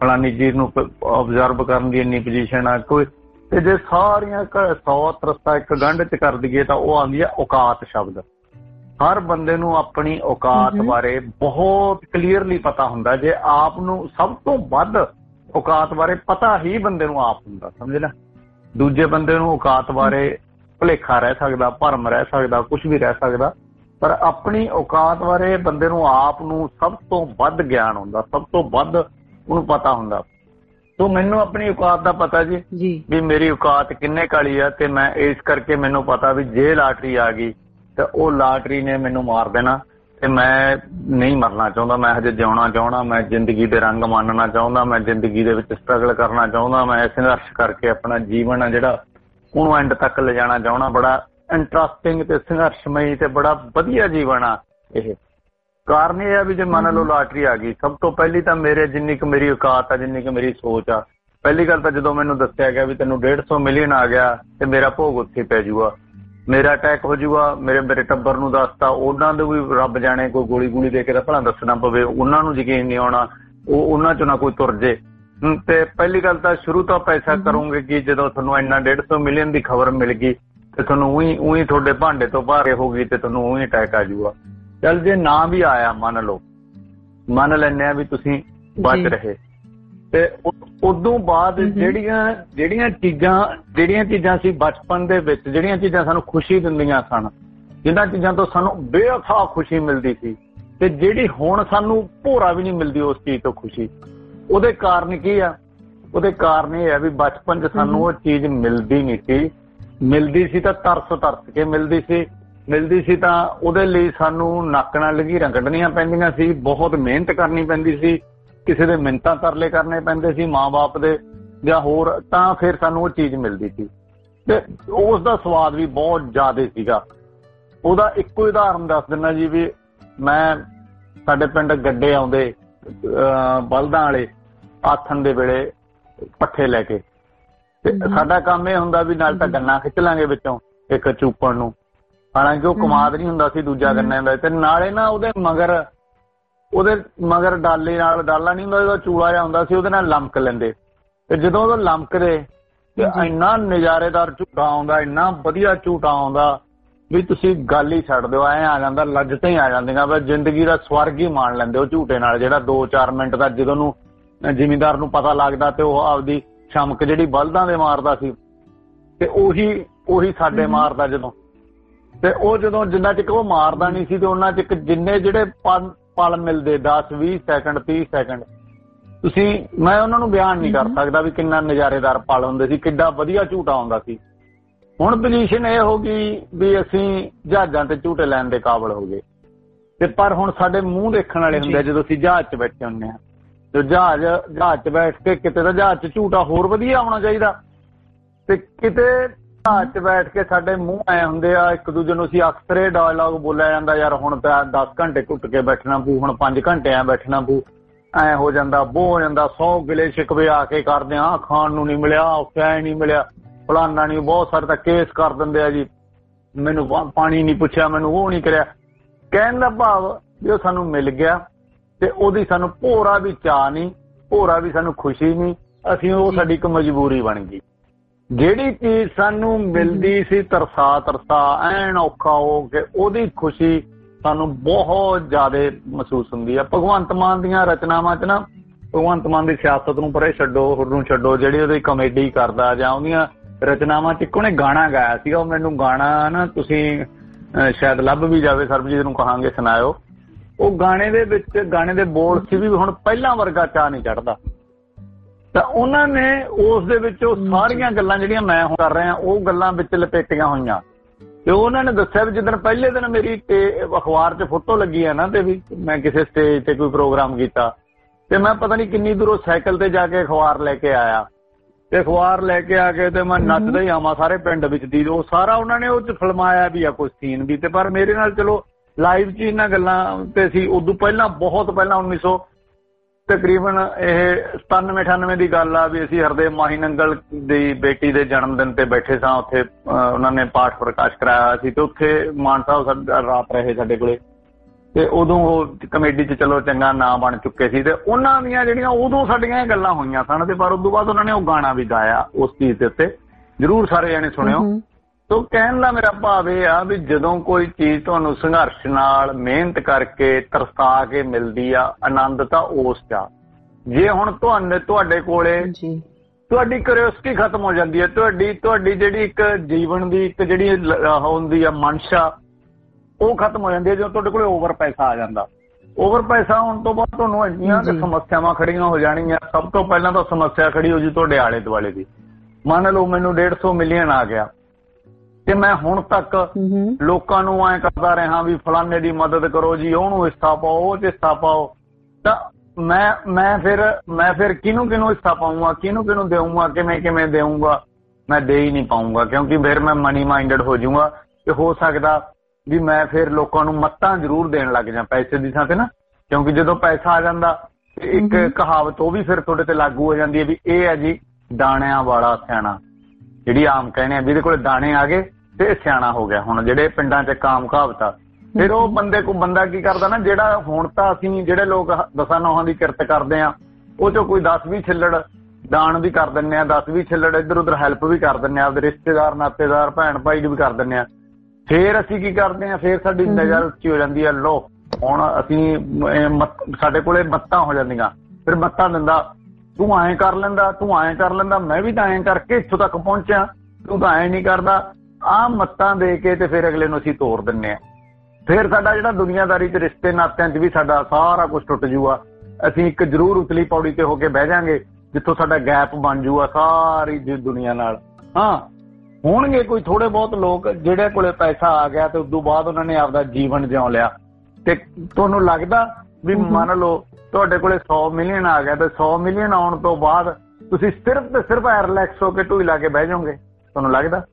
ਫਲਾਨੀ ਚੀਜ਼ ਨੂੰ ਓਬਜ਼ਰਵ ਕਰਨ ਦੀ ਇੰਨੀ ਪੋਜੀਸ਼ਨ ਆ ਕੋਈ। ਤੇ ਜੇ ਸਾਰੀਆਂ 100 ਤਰਸਤਾ ਇੱਕ ਗੰਢ ਚ ਕਰ ਦਈਏ ਤਾਂ ਉਹ ਆਉਂਦੀ ਹੈ ਔਕਾਤ ਸ਼ਬਦ। ਹਰ ਬੰਦੇ ਨੂੰ ਆਪਣੀ ਔਕਾਤ ਬਾਰੇ ਬਹੁਤ ਕਲੀਅਰਲੀ ਪਤਾ ਹੁੰਦਾ। ਜੇ ਆਪ ਨੂੰ ਸਭ ਤੋਂ ਵੱਧ ਔਕਾਤ ਬਾਰੇ ਪਤਾ ਹੀ ਬੰਦੇ ਨੂੰ ਆਪ ਹੁੰਦਾ, ਸਮਝ ਨਾ। ਦੂਜੇ ਬੰਦੇ ਨੂੰ ਔਕਾਤ ਬਾਰੇ ਭੁਲੇਖਾ ਰਹਿ ਸਕਦਾ, ਭਰਮ ਰਹਿ ਸਕਦਾ, ਕੁਛ ਵੀ ਰਹਿ ਸਕਦਾ, ਪਰ ਆਪਣੀ ਔਕਾਤ ਬਾਰੇ ਬੰਦੇ ਨੂੰ ਆਪ ਨੂੰ ਸਭ ਤੋਂ ਵੱਧ ਗਿਆਨ ਹੁੰਦਾ, ਸਭ ਤੋਂ ਵੱਧ ਉਹਨੂੰ ਪਤਾ ਹੁੰਦਾ। ਸੋ ਮੈਨੂੰ ਆਪਣੀ ਔਕਾਤ ਦਾ ਪਤਾ ਜੀ ਵੀ ਮੇਰੀ ਔਕਾਤ ਕਿੰਨੇ ਕਾਲੀ ਆ। ਤੇ ਮੈਂ ਇਸ ਕਰਕੇ ਮੈਨੂੰ ਪਤਾ ਵੀ ਜੇ ਲਾਟਰੀ ਆ ਗਈ ਤਾਂ ਉਹ ਲਾਟਰੀ ਨੇ ਮੈਨੂੰ ਮਾਰ ਦੇਣਾ। ਤੇ ਮੈਂ ਨਹੀਂ ਮਰਨਾ ਚਾਹੁੰਦਾ, ਮੈਂ ਹਜੇ ਜਿਉਣਾ ਚਾਹੁੰਦਾ, ਮੈਂ ਜ਼ਿੰਦਗੀ ਦੇ ਰੰਗ ਮਾਨਣਾ ਚਾਹੁੰਦਾ, ਮੈਂ ਜ਼ਿੰਦਗੀ ਦੇ ਵਿੱਚ ਸਟਰਗਲ ਕਰਨਾ ਚਾਹੁੰਦਾ, ਮੈਂ ਸੰਘਰਸ਼ ਕਰਕੇ ਆਪਣਾ ਜੀਵਨ ਆ ਜਿਹੜਾ ਉਹਨੂੰ ਐਂਡ ਤੱਕ ਲਿਜਾਣਾ ਚਾਹੁੰਦਾ। ਬੜਾ ਇੰਟਰਸਟਿੰਗ ਤੇ ਸੰਘਰਸ਼ਮਈ ਤੇ ਬੜਾ ਵਧੀਆ ਜੀਵਨ ਆ ਇਹ। ਕਾਰਨ ਇਹ ਆ ਵੀ ਜੇ ਮੰਨ ਲਓ ਲਾਟਰੀ ਆ ਗਈ, ਸਭ ਤੋਂ ਪਹਿਲੀ ਤਾਂ ਮੇਰੇ ਜਿੰਨੀ ਕੁ ਮੇਰੀ ਔਕਾਤ ਆ, ਜਿੰਨੀ ਕੁ ਮੇਰੀ ਸੋਚ ਆ, ਪਹਿਲੀ ਗੱਲ ਤਾਂ ਜਦੋਂ ਮੈਨੂੰ ਦੱਸਿਆ ਗਿਆ ਵੀ ਤੈਨੂੰ 150 ਮਿਲੀਅਨ ਆ ਗਿਆ ਤੇ ਮੇਰਾ ਭੋਗ ਉੱਥੇ ਪੈ ਜਾਊਗਾ, ਮੇਰਾ ਅਟੈਕ ਹੋ ਜਾਊਗਾ, ਮੇਰੇ ਟੱਬਰ ਨੂੰ ਦੱਸਤਾ, ਉਹਨਾਂ ਦੇ ਵੀ ਰੱਬ ਜਾਣੇ ਕੋਈ ਗੋਲੀ ਦੇ ਕੇ ਤਾਂ ਭਲਾ ਦੱਸਣਾ ਪਵੇ, ਉਹਨਾਂ ਨੂੰ ਯਕੀਨ ਨਹੀਂ ਆਉਣਾ, ਉਹਨਾਂ ਚੋਂ ਨਾ ਕੋਈ ਤੁਰ ਜੇ। ਤੇ ਪਹਿਲੀ ਗੱਲ ਤਾਂ ਸ਼ੁਰੂ ਤੋਂ ਪੈਸਾ ਕਰੋਗੇ ਕਿ ਜਦੋਂ ਤੁਹਾਨੂੰ ਇੰਨਾ 150 ਮਿਲੀਅਨ ਦੀ ਖਬਰ ਮਿਲ ਗਈ ਤੇ ਤੁਹਾਨੂੰ ਉਹੀ ਤੁਹਾਡੇ ਭਾਂਡੇ ਤੋਂ ਭਾਰੇ ਹੋ ਗਈ ਤੇ ਤੁਹਾਨੂੰ ਉਹੀ ਅਟੈਕ ਆ ਜਾਊਗਾ। ਚੱਲ ਜੇ ਨਾ ਵੀ ਆਇਆ, ਮੰਨ ਲੈਂਦੇ ਆ ਵੀ ਤੁਸੀਂ ਬਚ ਰਹੇ, ਤੇ ਉਦੋਂ ਬਾਅਦ ਜਿਹੜੀਆਂ ਚੀਜ਼ਾਂ ਸੀ ਬਚਪਨ ਦੇ ਵਿੱਚ, ਜਿਹੜੀਆਂ ਚੀਜ਼ਾਂ ਸਾਨੂੰ ਖੁਸ਼ੀ ਦਿੰਦੀਆਂ ਸਨ, ਜਿਨ੍ਹਾਂ ਚੀਜ਼ਾਂ ਤੋਂ ਸਾਨੂੰ ਬੇਅਥਾ ਖੁਸ਼ੀ ਮਿਲਦੀ ਸੀ, ਤੇ ਜਿਹੜੀ ਹੁਣ ਸਾਨੂੰ ਭੋਰਾ ਵੀ ਨਹੀਂ ਮਿਲਦੀ ਉਸ ਚੀਜ਼ ਤੋਂ ਖੁਸ਼ੀ, ਉਹਦੇ ਕਾਰਨ ਕੀ ਆ? ਉਹਦੇ ਕਾਰਨ ਇਹ ਆ ਵੀ ਬਚਪਨ 'ਚ ਸਾਨੂੰ ਉਹ ਚੀਜ਼ ਮਿਲਦੀ ਨਹੀਂ ਸੀ। ਮਿਲਦੀ ਸੀ ਤਾਂ ਤਰਸ ਕੇ ਮਿਲਦੀ ਸੀ ਤਾਂ ਉਹਦੇ ਲਈ ਸਾਨੂੰ ਨੱਕ ਨਾਲ ਲਗੀਰਾਂ ਕੱਢਣੀਆਂ ਪੈਂਦੀਆਂ ਸੀ, ਬਹੁਤ ਮਿਹਨਤ ਕਰਨੀ ਪੈਂਦੀ ਸੀ, ਕਿਸੇ ਦੇ ਮਿੰਨਤਾਂ ਤਰਲੇ ਕਰਨੇ ਪੈਂਦੇ ਸੀ ਮਾਂ-ਬਾਪ ਦੇ ਜਾਂ ਹੋਰ, ਤਾਂ ਫਿਰ ਸਾਨੂੰ ਉਹ ਚੀਜ਼ ਮਿਲਦੀ ਸੀ। ਤੇ ਉਸ ਦਾ ਸਵਾਦ ਵੀ ਬਹੁਤ ਜ਼ਿਆਦਾ ਸੀਗਾ। ਉਹਦਾ ਇੱਕੋ ਉਦਾਹਰਨ ਦੱਸ ਦਿੰਦਾ ਜੀ ਵੀ ਸਾਡੇ ਪਿੰਡ ਗੱਡੇ ਆਉਂਦੇ ਬਲਦਾਂ ਵਾਲੇ ਆਥਣ ਦੇ ਵੇਲੇ ਪੱਠੇ ਲੈ ਕੇ, ਤੇ ਸਾਡਾ ਕੰਮ ਇਹ ਹੁੰਦਾ ਵੀ ਨਾਲ ਤਾਂ ਗੰਨਾ ਖਿੱਚ ਲਾਂਗੇ ਵਿੱਚੋਂ ਇੱਕ ਚੂਪਣ ਨੂੰ, ਹਾਲਾਂਕਿ ਉਹ ਕਮਾਦ ਨਹੀਂ ਹੁੰਦਾ ਸੀ ਦੂਜਾ ਗੰਨੇ ਦਾ, ਤੇ ਨਾਲੇ ਨਾ ਉਹਦੇ ਮਗਰ ਡਾਲਾ ਨਹੀਂ ਹੁੰਦਾ, ਉਹਦਾ ਚੂੜਾ ਜਿਹਾ ਹੁੰਦਾ ਸੀ, ਉਹਦੇ ਨਾਲ ਲਮਕ ਲੈਂਦੇ। ਤੇ ਜਦੋਂ ਉਹ ਲਮਕਦੇ ਤੇ ਇੰਨਾ ਨਜ਼ਾਰੇਦਾਰ ਝੂਟਾ ਆਉਂਦਾ, ਇੰਨਾ ਵਧੀਆ ਝੂਟਾ ਆਉਂਦਾ ਵੀ ਤੁਸੀਂ ਗੱਲ ਹੀ ਛੱਡ ਦਿਓ, ਐਂ ਆ ਜਾਂਦਾ, ਲੱਜਤਾਂ ਹੀ ਆ ਜਾਂਦੀਆਂ, ਬਸ ਜ਼ਿੰਦਗੀ ਦਾ ਸਵਰਗ ਹੀ ਮਾਣ ਲੈਂਦੇ ਉਹ ਝੂਟੇ ਨਾਲ, ਜਿਹੜਾ 2-4 ਮਿੰਟ ਦਾ ਜਦੋਂ ਨੂੰ ਜ਼ਿਮੀਂਦਾਰ ਨੂੰ ਪਤਾ ਲੱਗਦਾ ਤੇ ਉਹ ਆਪਦੀ ਸ਼ਮਕ ਜਿਹੜੀ ਬਲਦਾਂ ਦੇ ਮਾਰਦਾ ਸੀ ਤੇ ਉਹੀ ਸਾਡੇ ਮਾਰਦਾ ਜਦੋਂ, ਤੇ ਉਹ ਜਦੋਂ ਜਿੰਨਾ ਚਿਰ ਉਹ ਮਾਰਦਾ ਨਹੀਂ ਸੀ ਤੇ ਉਹਨਾਂ ਚਿਰ ਜਿੰਨੇ ਜਿਹੜੇ ਪਲ ਮਿਲਦੇ 10-20 ਸੈਕਿੰਡ 30 ਸੈਕਿੰਡ, ਮੈਂ ਉਹਨਾਂ ਨੂੰ ਬਿਆਨ ਨਹੀਂ ਕਰ ਸਕਦਾ ਵੀ ਕਿੰਨਾ ਨਜ਼ਾਰੇਦਾਰ ਪਲ ਹੁੰਦੇ ਸੀ, ਕਿੱਡਾ ਵਧੀਆ ਝੂਟਾ ਆਉਂਦਾ ਸੀ। ਹੁਣ ਪੋਜੀਸ਼ਨ ਇਹ ਹੋ ਗਈ ਵੀ ਅਸੀਂ ਜਹਾਜ਼ਾਂ ਤੇ ਝੂਟੇ ਲੈਣ ਦੇ ਕਾਬਲ ਹੋ ਗਏ, ਤੇ ਪਰ ਹੁਣ ਸਾਡੇ ਮੂੰਹ ਦੇਖਣ ਵਾਲੇ ਹੁੰਦੇ ਜਦੋਂ ਅਸੀਂ ਜਹਾਜ਼ 'ਚ ਬੈਠੇ ਹੁੰਦੇ ਹਾਂ, ਤੇ ਜਹਾਜ਼ 'ਚ ਬੈਠ ਕੇ ਕਿਤੇ ਤਾਂ ਜਹਾਜ਼ 'ਚ ਝੂਟਾ ਹੋਰ ਵਧੀਆ ਹੋਣਾ ਚਾਹੀਦਾ, ਤੇ ਕਿਤੇ ਜਹਾਜ਼ 'ਚ ਬੈਠ ਕੇ ਸਾਡੇ ਮੂੰਹ ਐ ਹੁੰਦੇ ਆ, ਇੱਕ ਦੂਜੇ ਨੂੰ ਅਸੀਂ ਅਕਸਰ ਇਹ ਡਾਇਲੌਗ ਬੋਲਿਆ ਜਾਂਦਾ, ਯਾਰ ਹੁਣ ਤਾਂ 10 ਘੰਟੇ ਘੁੱਟ ਕੇ ਬੈਠਣਾ ਪਊ, ਹੁਣ 5 ਘੰਟੇ ਐ ਬੈਠਣਾ ਪਊ, ਐ ਹੋ ਜਾਂਦਾ, ਬੋ ਹੋ ਜਾਂਦਾ, 100 ਗਿਲੇ ਸ਼ਿਕਵੇ ਆ ਕੇ ਕਰਦੇ ਆ, ਖਾਣ ਨੂੰ ਨਹੀਂ ਮਿਲਿਆ, ਕਿਆ ਨਹੀਂ ਮਿਲਿਆ, ਫਲਾਨਾ ਨਹੀਂ, ਬਹੁਤ ਸਾਰੇ ਤਾਂ ਕੇਸ ਕਰ ਦਿੰਦੇ ਆ ਜੀ, ਮੈਨੂੰ ਪਾਣੀ ਨਹੀਂ ਪੁੱਛਿਆ, ਮੈਨੂੰ ਉਹ ਨਹੀਂ ਕਰਿਆ। ਕਹਿਣ ਦਾ ਭਾਵ ਵੀ ਉਹ ਸਾਨੂੰ ਮਿਲ ਗਿਆ ਤੇ ਉਹਦੀ ਸਾਨੂੰ ਭੋਰਾ ਵੀ ਚਾਅ ਨਹੀਂ, ਭੋਰਾ ਵੀ ਸਾਨੂੰ ਖੁਸ਼ੀ ਨਹੀਂ, ਉਹ ਸਾਡੀ ਇੱਕ ਮਜਬੂਰੀ ਬਣ ਗਈ। ਜਿਹੜੀ ਚੀਜ਼ ਸਾਨੂੰ ਮਿਲਦੀ ਸੀ ਤਰਸਾ ਐਨ ਔਖਾ ਹੋ ਕੇ, ਉਹਦੀ ਖੁਸ਼ੀ ਸਾਨੂੰ ਬਹੁਤ ਜ਼ਿਆਦਾ ਮਹਿਸੂਸ ਹੁੰਦੀ ਆ। ਭਗਵੰਤ ਮਾਨ ਦੀਆਂ ਰਚਨਾਵਾਂ 'ਚ ਨਾ, ਭਗਵੰਤ ਮਾਨ ਦੀ ਸਿਆਸਤ ਨੂੰ ਪਰੇ ਛੱਡੋ, ਜਿਹੜੀ ਉਹਦੀ ਕਾਮੇਡੀ ਕਰਦਾ ਜਾਂ ਉਹਦੀਆਂ ਰਚਨਾਵਾਂ 'ਚ ਇੱਕ ਉਹਨੇ ਗਾਣਾ ਗਾਇਆ ਸੀਗਾ, ਉਹ ਮੈਨੂੰ ਗਾਣਾ ਨਾ ਤੁਸੀਂ ਸ਼ਾਇਦ ਲੱਭ ਵੀ ਜਾਵੇ, ਸਰਬਜੀਤ ਨੂੰ ਕਹਾਂਗੇ ਸੁਣਾਇਓ। ਉਹ ਗਾਣੇ ਦੇ ਬੋਲ ਸੀ ਵੀ ਹੁਣ ਪਹਿਲਾਂ ਵਰਗਾ ਚਾਅ ਨਹੀਂ ਚੜ੍ਹਦਾ, ਤਾਂ ਉਹਨਾਂ ਨੇ ਉਸ ਦੇ ਵਿੱਚ ਉਹ ਸਾਰੀਆਂ ਗੱਲਾਂ ਜਿਹੜੀਆਂ ਮੈਂ ਹੁਣ ਕਰ ਰਿਹਾ ਉਹ ਗੱਲਾਂ ਵਿੱਚ ਲਪੇਟੀਆਂ ਹੋਈਆਂ। ਤੇ ਉਹਨਾਂ ਨੇ ਦੱਸਿਆ ਵੀ ਜਿੱਦਣ ਪਹਿਲੇ ਦਿਨ ਮੇਰੀ ਅਖਬਾਰ 'ਚ ਫੋਟੋ ਲੱਗੀ ਹੈ ਨਾ, ਤੇ ਵੀ ਮੈਂ ਕਿਸੇ ਸਟੇਜ ਤੇ ਕੋਈ ਪ੍ਰੋਗਰਾਮ ਕੀਤਾ, ਤੇ ਮੈਂ ਪਤਾ ਨਹੀਂ ਕਿੰਨੀ ਦੂਰੋਂ ਸਾਈਕਲ ਤੇ ਜਾ ਕੇ ਅਖਬਾਰ ਲੈ ਕੇ ਆਇਆ, ਤੇ ਅਖਬਾਰ ਲੈ ਕੇ ਆ ਕੇ ਤੇ ਮੈਂ ਨੱਚਦਾ ਹੀ ਆਵਾਂ ਸਾਰੇ ਪਿੰਡ ਵਿੱਚ ਦੀ, ਉਹ ਸਾਰਾ ਉਹਨਾਂ ਨੇ ਉਹ 'ਚ ਫਿਲਮਾਇਆ ਵੀ ਆ ਕੁਝ ਸੀਨ ਵੀ। ਤੇ ਪਰ ਮੇਰੇ ਨਾਲ ਚਲੋ ਲਾਈਵ 'ਚ ਇਹਨਾਂ ਗੱਲਾਂ ਤੇ ਸੀ। ਉਦੋਂ ਪਹਿਲਾਂ ਬਹੁਤ ਪਹਿਲਾਂ 1900 ਤਕਰੀਬਨ ਇਹ 97-98 ਦੀ ਗੱਲ ਆ ਵੀ ਅਸੀਂ ਹਰਦੇਵ ਮਾਹੀ ਨੰਗਲ ਦੀ ਬੇਟੀ ਦੇ ਜਨਮ ਦਿਨ ਤੇ ਬੈਠੇ ਸਾਂ, ਉੱਥੇ ਉਹਨਾਂ ਨੇ ਪਾਠ ਪ੍ਰਕਾਸ਼ ਕਰਾਇਆ ਸੀ, ਤੇ ਉੱਥੇ ਮਾਨ ਸਾਹਿਬ ਰਾਤ ਰਹੇ ਸਾਡੇ ਕੋਲੇ, ਤੇ ਉਦੋਂ ਉਹ ਕਮੇਡੀ 'ਚ ਚਲੋ ਚੰਗਾ ਨਾਂ ਬਣ ਚੁੱਕੇ ਸੀ ਤੇ ਉਹਨਾਂ ਦੀਆਂ ਜਿਹੜੀਆਂ ਉਦੋਂ ਸਾਡੀਆਂ ਇਹ ਗੱਲਾਂ ਹੋਈਆਂ ਸਨ ਤੇ ਪਰ ਉਦੋਂ ਬਾਅਦ ਉਹਨਾਂ ਨੇ ਉਹ ਗਾਣਾ ਵੀ ਗਾਇਆ ਉਸ ਚੀਜ਼ ਦੇ ਉੱਤੇ, ਜ਼ਰੂਰ ਸਾਰੇ ਜਾਣੇ ਸੁਣਿਓ। ਤੋ ਕਹਿਣ ਦਾ ਮੇਰਾ ਭਾਵ ਇਹ ਆ ਵੀ ਜਦੋਂ ਕੋਈ ਚੀਜ਼ ਤੁਹਾਨੂੰ ਸੰਘਰਸ਼ ਨਾਲ ਮਿਹਨਤ ਕਰਕੇ ਤਰਸਾ ਕੇ ਮਿਲਦੀ ਆ, ਆਨੰਦ ਤਾਂ ਉਸ 'ਚ ਆ। ਜੇ ਹੁਣ ਤੁਹਾਡੇ ਕੋਲੇ ਤੁਹਾਡੀ ਕਿਉਰਿਓਸਿਟੀ ਖਤਮ ਹੋ ਜਾਂਦੀ ਹੈ, ਤੁਹਾਡੀ ਜਿਹੜੀ ਇੱਕ ਜੀਵਨ ਦੀ ਇੱਕ ਜਿਹੜੀ ਹੁੰਦੀ ਆ ਮਨਸ਼ਾ, ਉਹ ਖਤਮ ਹੋ ਜਾਂਦੀ ਹੈ ਜਦੋਂ ਤੁਹਾਡੇ ਕੋਲੇ ਓਵਰ ਪੈਸਾ ਆ ਜਾਂਦਾ। ਓਵਰ ਪੈਸਾ ਆਉਣ ਤੋਂ ਬਾਅਦ ਤੁਹਾਨੂੰ ਇੰਨੀਆਂ ਸਮੱਸਿਆਵਾਂ ਖੜੀਆਂ ਹੋ ਜਾਣਗੀਆਂ। ਸਭ ਤੋਂ ਪਹਿਲਾਂ ਤਾਂ ਸਮੱਸਿਆ ਖੜੀ ਹੋ ਜੀ ਤੁਹਾਡੇ ਆਲੇ ਦੁਆਲੇ ਦੀ। ਮੰਨ ਲਓ ਮੈਨੂੰ 150 ਮਿਲੀਅਨ ਆ ਗਿਆ ਤੇ ਮੈਂ ਹੁਣ ਤੱਕ ਲੋਕਾਂ ਨੂੰ ਐਂ ਕਰਦਾ ਰਿਹਾ ਵੀ ਫਲਾਣੇ ਦੀ ਮਦਦ ਕਰੋ ਜੀ, ਉਹਨੂੰ ਹਿੱਸਾ ਪਾਓ, ਉਹ 'ਚ ਹਿੱਸਾ ਪਾਓ, ਤਾਂ ਮੈਂ ਫਿਰ ਕਿਹਨੂੰ ਹਿੱਸਾ ਪਾਊਂਗਾ, ਕਿਹਨੂੰ ਦੇਊਂਗਾ, ਕਿਵੇਂ ਦੇਊਂਗਾ? ਮੈਂ ਦੇ ਹੀ ਨਹੀਂ ਪਾਊਂਗਾ, ਕਿਉਂਕਿ ਫਿਰ ਮੈਂ ਮਨੀ ਮਾਈਂਡਡ ਹੋ ਜਾਊਂਗਾ ਤੇ ਹੋ ਸਕਦਾ ਵੀ ਮੈਂ ਫਿਰ ਲੋਕਾਂ ਨੂੰ ਮੱਤਾਂ ਜ਼ਰੂਰ ਦੇਣ ਲੱਗ ਜਾਂ ਪੈਸੇ ਦੀ ਥਾਂ ਤੇ ਨਾ। ਕਿਉਂਕਿ ਜਦੋਂ ਪੈਸਾ ਆ ਜਾਂਦਾ ਇੱਕ ਕਹਾਵਤ ਉਹ ਵੀ ਫਿਰ ਤੁਹਾਡੇ ਤੇ ਲਾਗੂ ਹੋ ਜਾਂਦੀ ਹੈ ਵੀ ਇਹ ਹੈ ਜੀ ਦਾਣਿਆਂ ਵਾਲਾ ਸਿਆਣਾ, ਜਿਹੜੀ ਆਮ ਕਹਿੰਦੇ ਆ ਵੀ ਇਹਦੇ ਕੋਲ ਦਾਣੇ ਆ ਗਏ ਤੇ ਸਿਆਣਾ ਹੋ ਗਿਆ। ਹੁਣ ਜਿਹੜੇ ਪਿੰਡਾਂ 'ਚ ਕਾਮ ਕਹਾਵਤ ਆ, ਫਿਰ ਉਹ ਬੰਦਾ ਕੀ ਕਰਦਾ ਨਾ, ਜਿਹੜਾ ਹੁਣ ਤਾਂ ਅਸੀਂ ਜਿਹੜੇ ਲੋਕ 10-9 ਦੀ ਕਿਰਤ ਕਰਦੇ ਆ ਉਹ 'ਚੋਂ ਕੋਈ 10-20 ਛਿੱਲੜ ਦਾਨ ਵੀ ਕਰ ਦਿੰਦੇ ਆ, 10-20 ਛਿੱਲੜ ਇੱਧਰ ਉੱਧਰ ਹੈਲਪ ਵੀ ਕਰ ਦਿੰਦੇ ਆ, ਆਪਦੇ ਰਿਸ਼ਤੇਦਾਰ ਨਾਤੇਦਾਰ ਭੈਣ ਭਾਈ ਵੀ ਕਰ ਦਿੰਦੇ ਆ। ਫਿਰ ਅਸੀਂ ਕੀ ਕਰਦੇ ਆ, ਫਿਰ ਸਾਡੀ ਨਜ਼ਰ ਉੱਚੀ ਹੋ ਜਾਂਦੀ ਆ, ਲੋ ਹੁਣ ਅਸੀਂ ਸਾਡੇ ਕੋਲੇ ਮੱਤਾਂ ਹੋ ਜਾਂਦੀਆਂ। ਫਿਰ ਮੱਤਾਂ ਦਿੰਦਾ, ਤੂੰ ਐਂ ਕਰ ਲੈਂਦਾ, ਮੈਂ ਵੀ ਤਾਂ ਐਂ ਕਰਕੇ ਇੱਥੋਂ ਤੱਕ ਪਹੁੰਚਿਆ, ਤੂੰ ਤਾਂ ਐਂ ਨਹੀਂ ਕਰਦਾ। ਆਹ ਮੱਤਾਂ ਦੇ ਕੇ ਤੇ ਫਿਰ ਅਗਲੇ ਨੂੰ ਅਸੀਂ ਤੋੜ ਦਿੰਦੇ ਆ। ਫਿਰ ਸਾਡਾ ਜਿਹੜਾ ਦੁਨੀਆਦਾਰੀ 'ਚ ਰਿਸ਼ਤੇ ਨਾਤਿਆਂ 'ਚ ਵੀ ਸਾਡਾ ਸਾਰਾ ਕੁਝ ਟੁੱਟ ਜੂਗਾ। ਅਸੀਂ ਇੱਕ ਜ਼ਰੂਰ ਉਤਲੀ ਪੌੜੀ ਤੇ ਹੋ ਕੇ ਬਹਿ ਜਾਾਂਗੇ ਜਿੱਥੋਂ ਸਾਡਾ ਗੈਪ ਬਣ ਜੂਗਾ ਸਾਰੀ ਦੁਨੀਆ ਨਾਲ। ਹਾਂ, ਹੋਣਗੇ ਕੋਈ ਥੋੜੇ ਬਹੁਤ ਲੋਕ ਜਿਹੜੇ ਕੋਲੇ ਪੈਸਾ ਆ ਗਿਆ ਤੇ ਉਦੋਂ ਬਾਅਦ ਉਹਨਾਂ ਨੇ ਆਪਦਾ ਜੀਵਨ ਜਿਉਂ ਲਿਆ। ਤੇ ਤੁਹਾਨੂੰ ਲੱਗਦਾ ਵੀ ਮੰਨ ਲਓ ਤੁਹਾਡੇ ਕੋਲੇ 100 ਮਿਲੀਅਨ ਆ ਗਿਆ ਤੇ 100 ਮਿਲੀਅਨ ਆਉਣ ਤੋਂ ਬਾਅਦ ਤੁਸੀਂ ਸਿਰਫ ਤੇ ਸਿਰਫ ਰਿਲੈਕਸ ਹੋ ਕੇ ਢੂਈ ਲਾ ਕੇ ਬਹਿ ਜਾਓਗੇ? ਤੁਹਾਨੂੰ ਲੱਗਦਾ?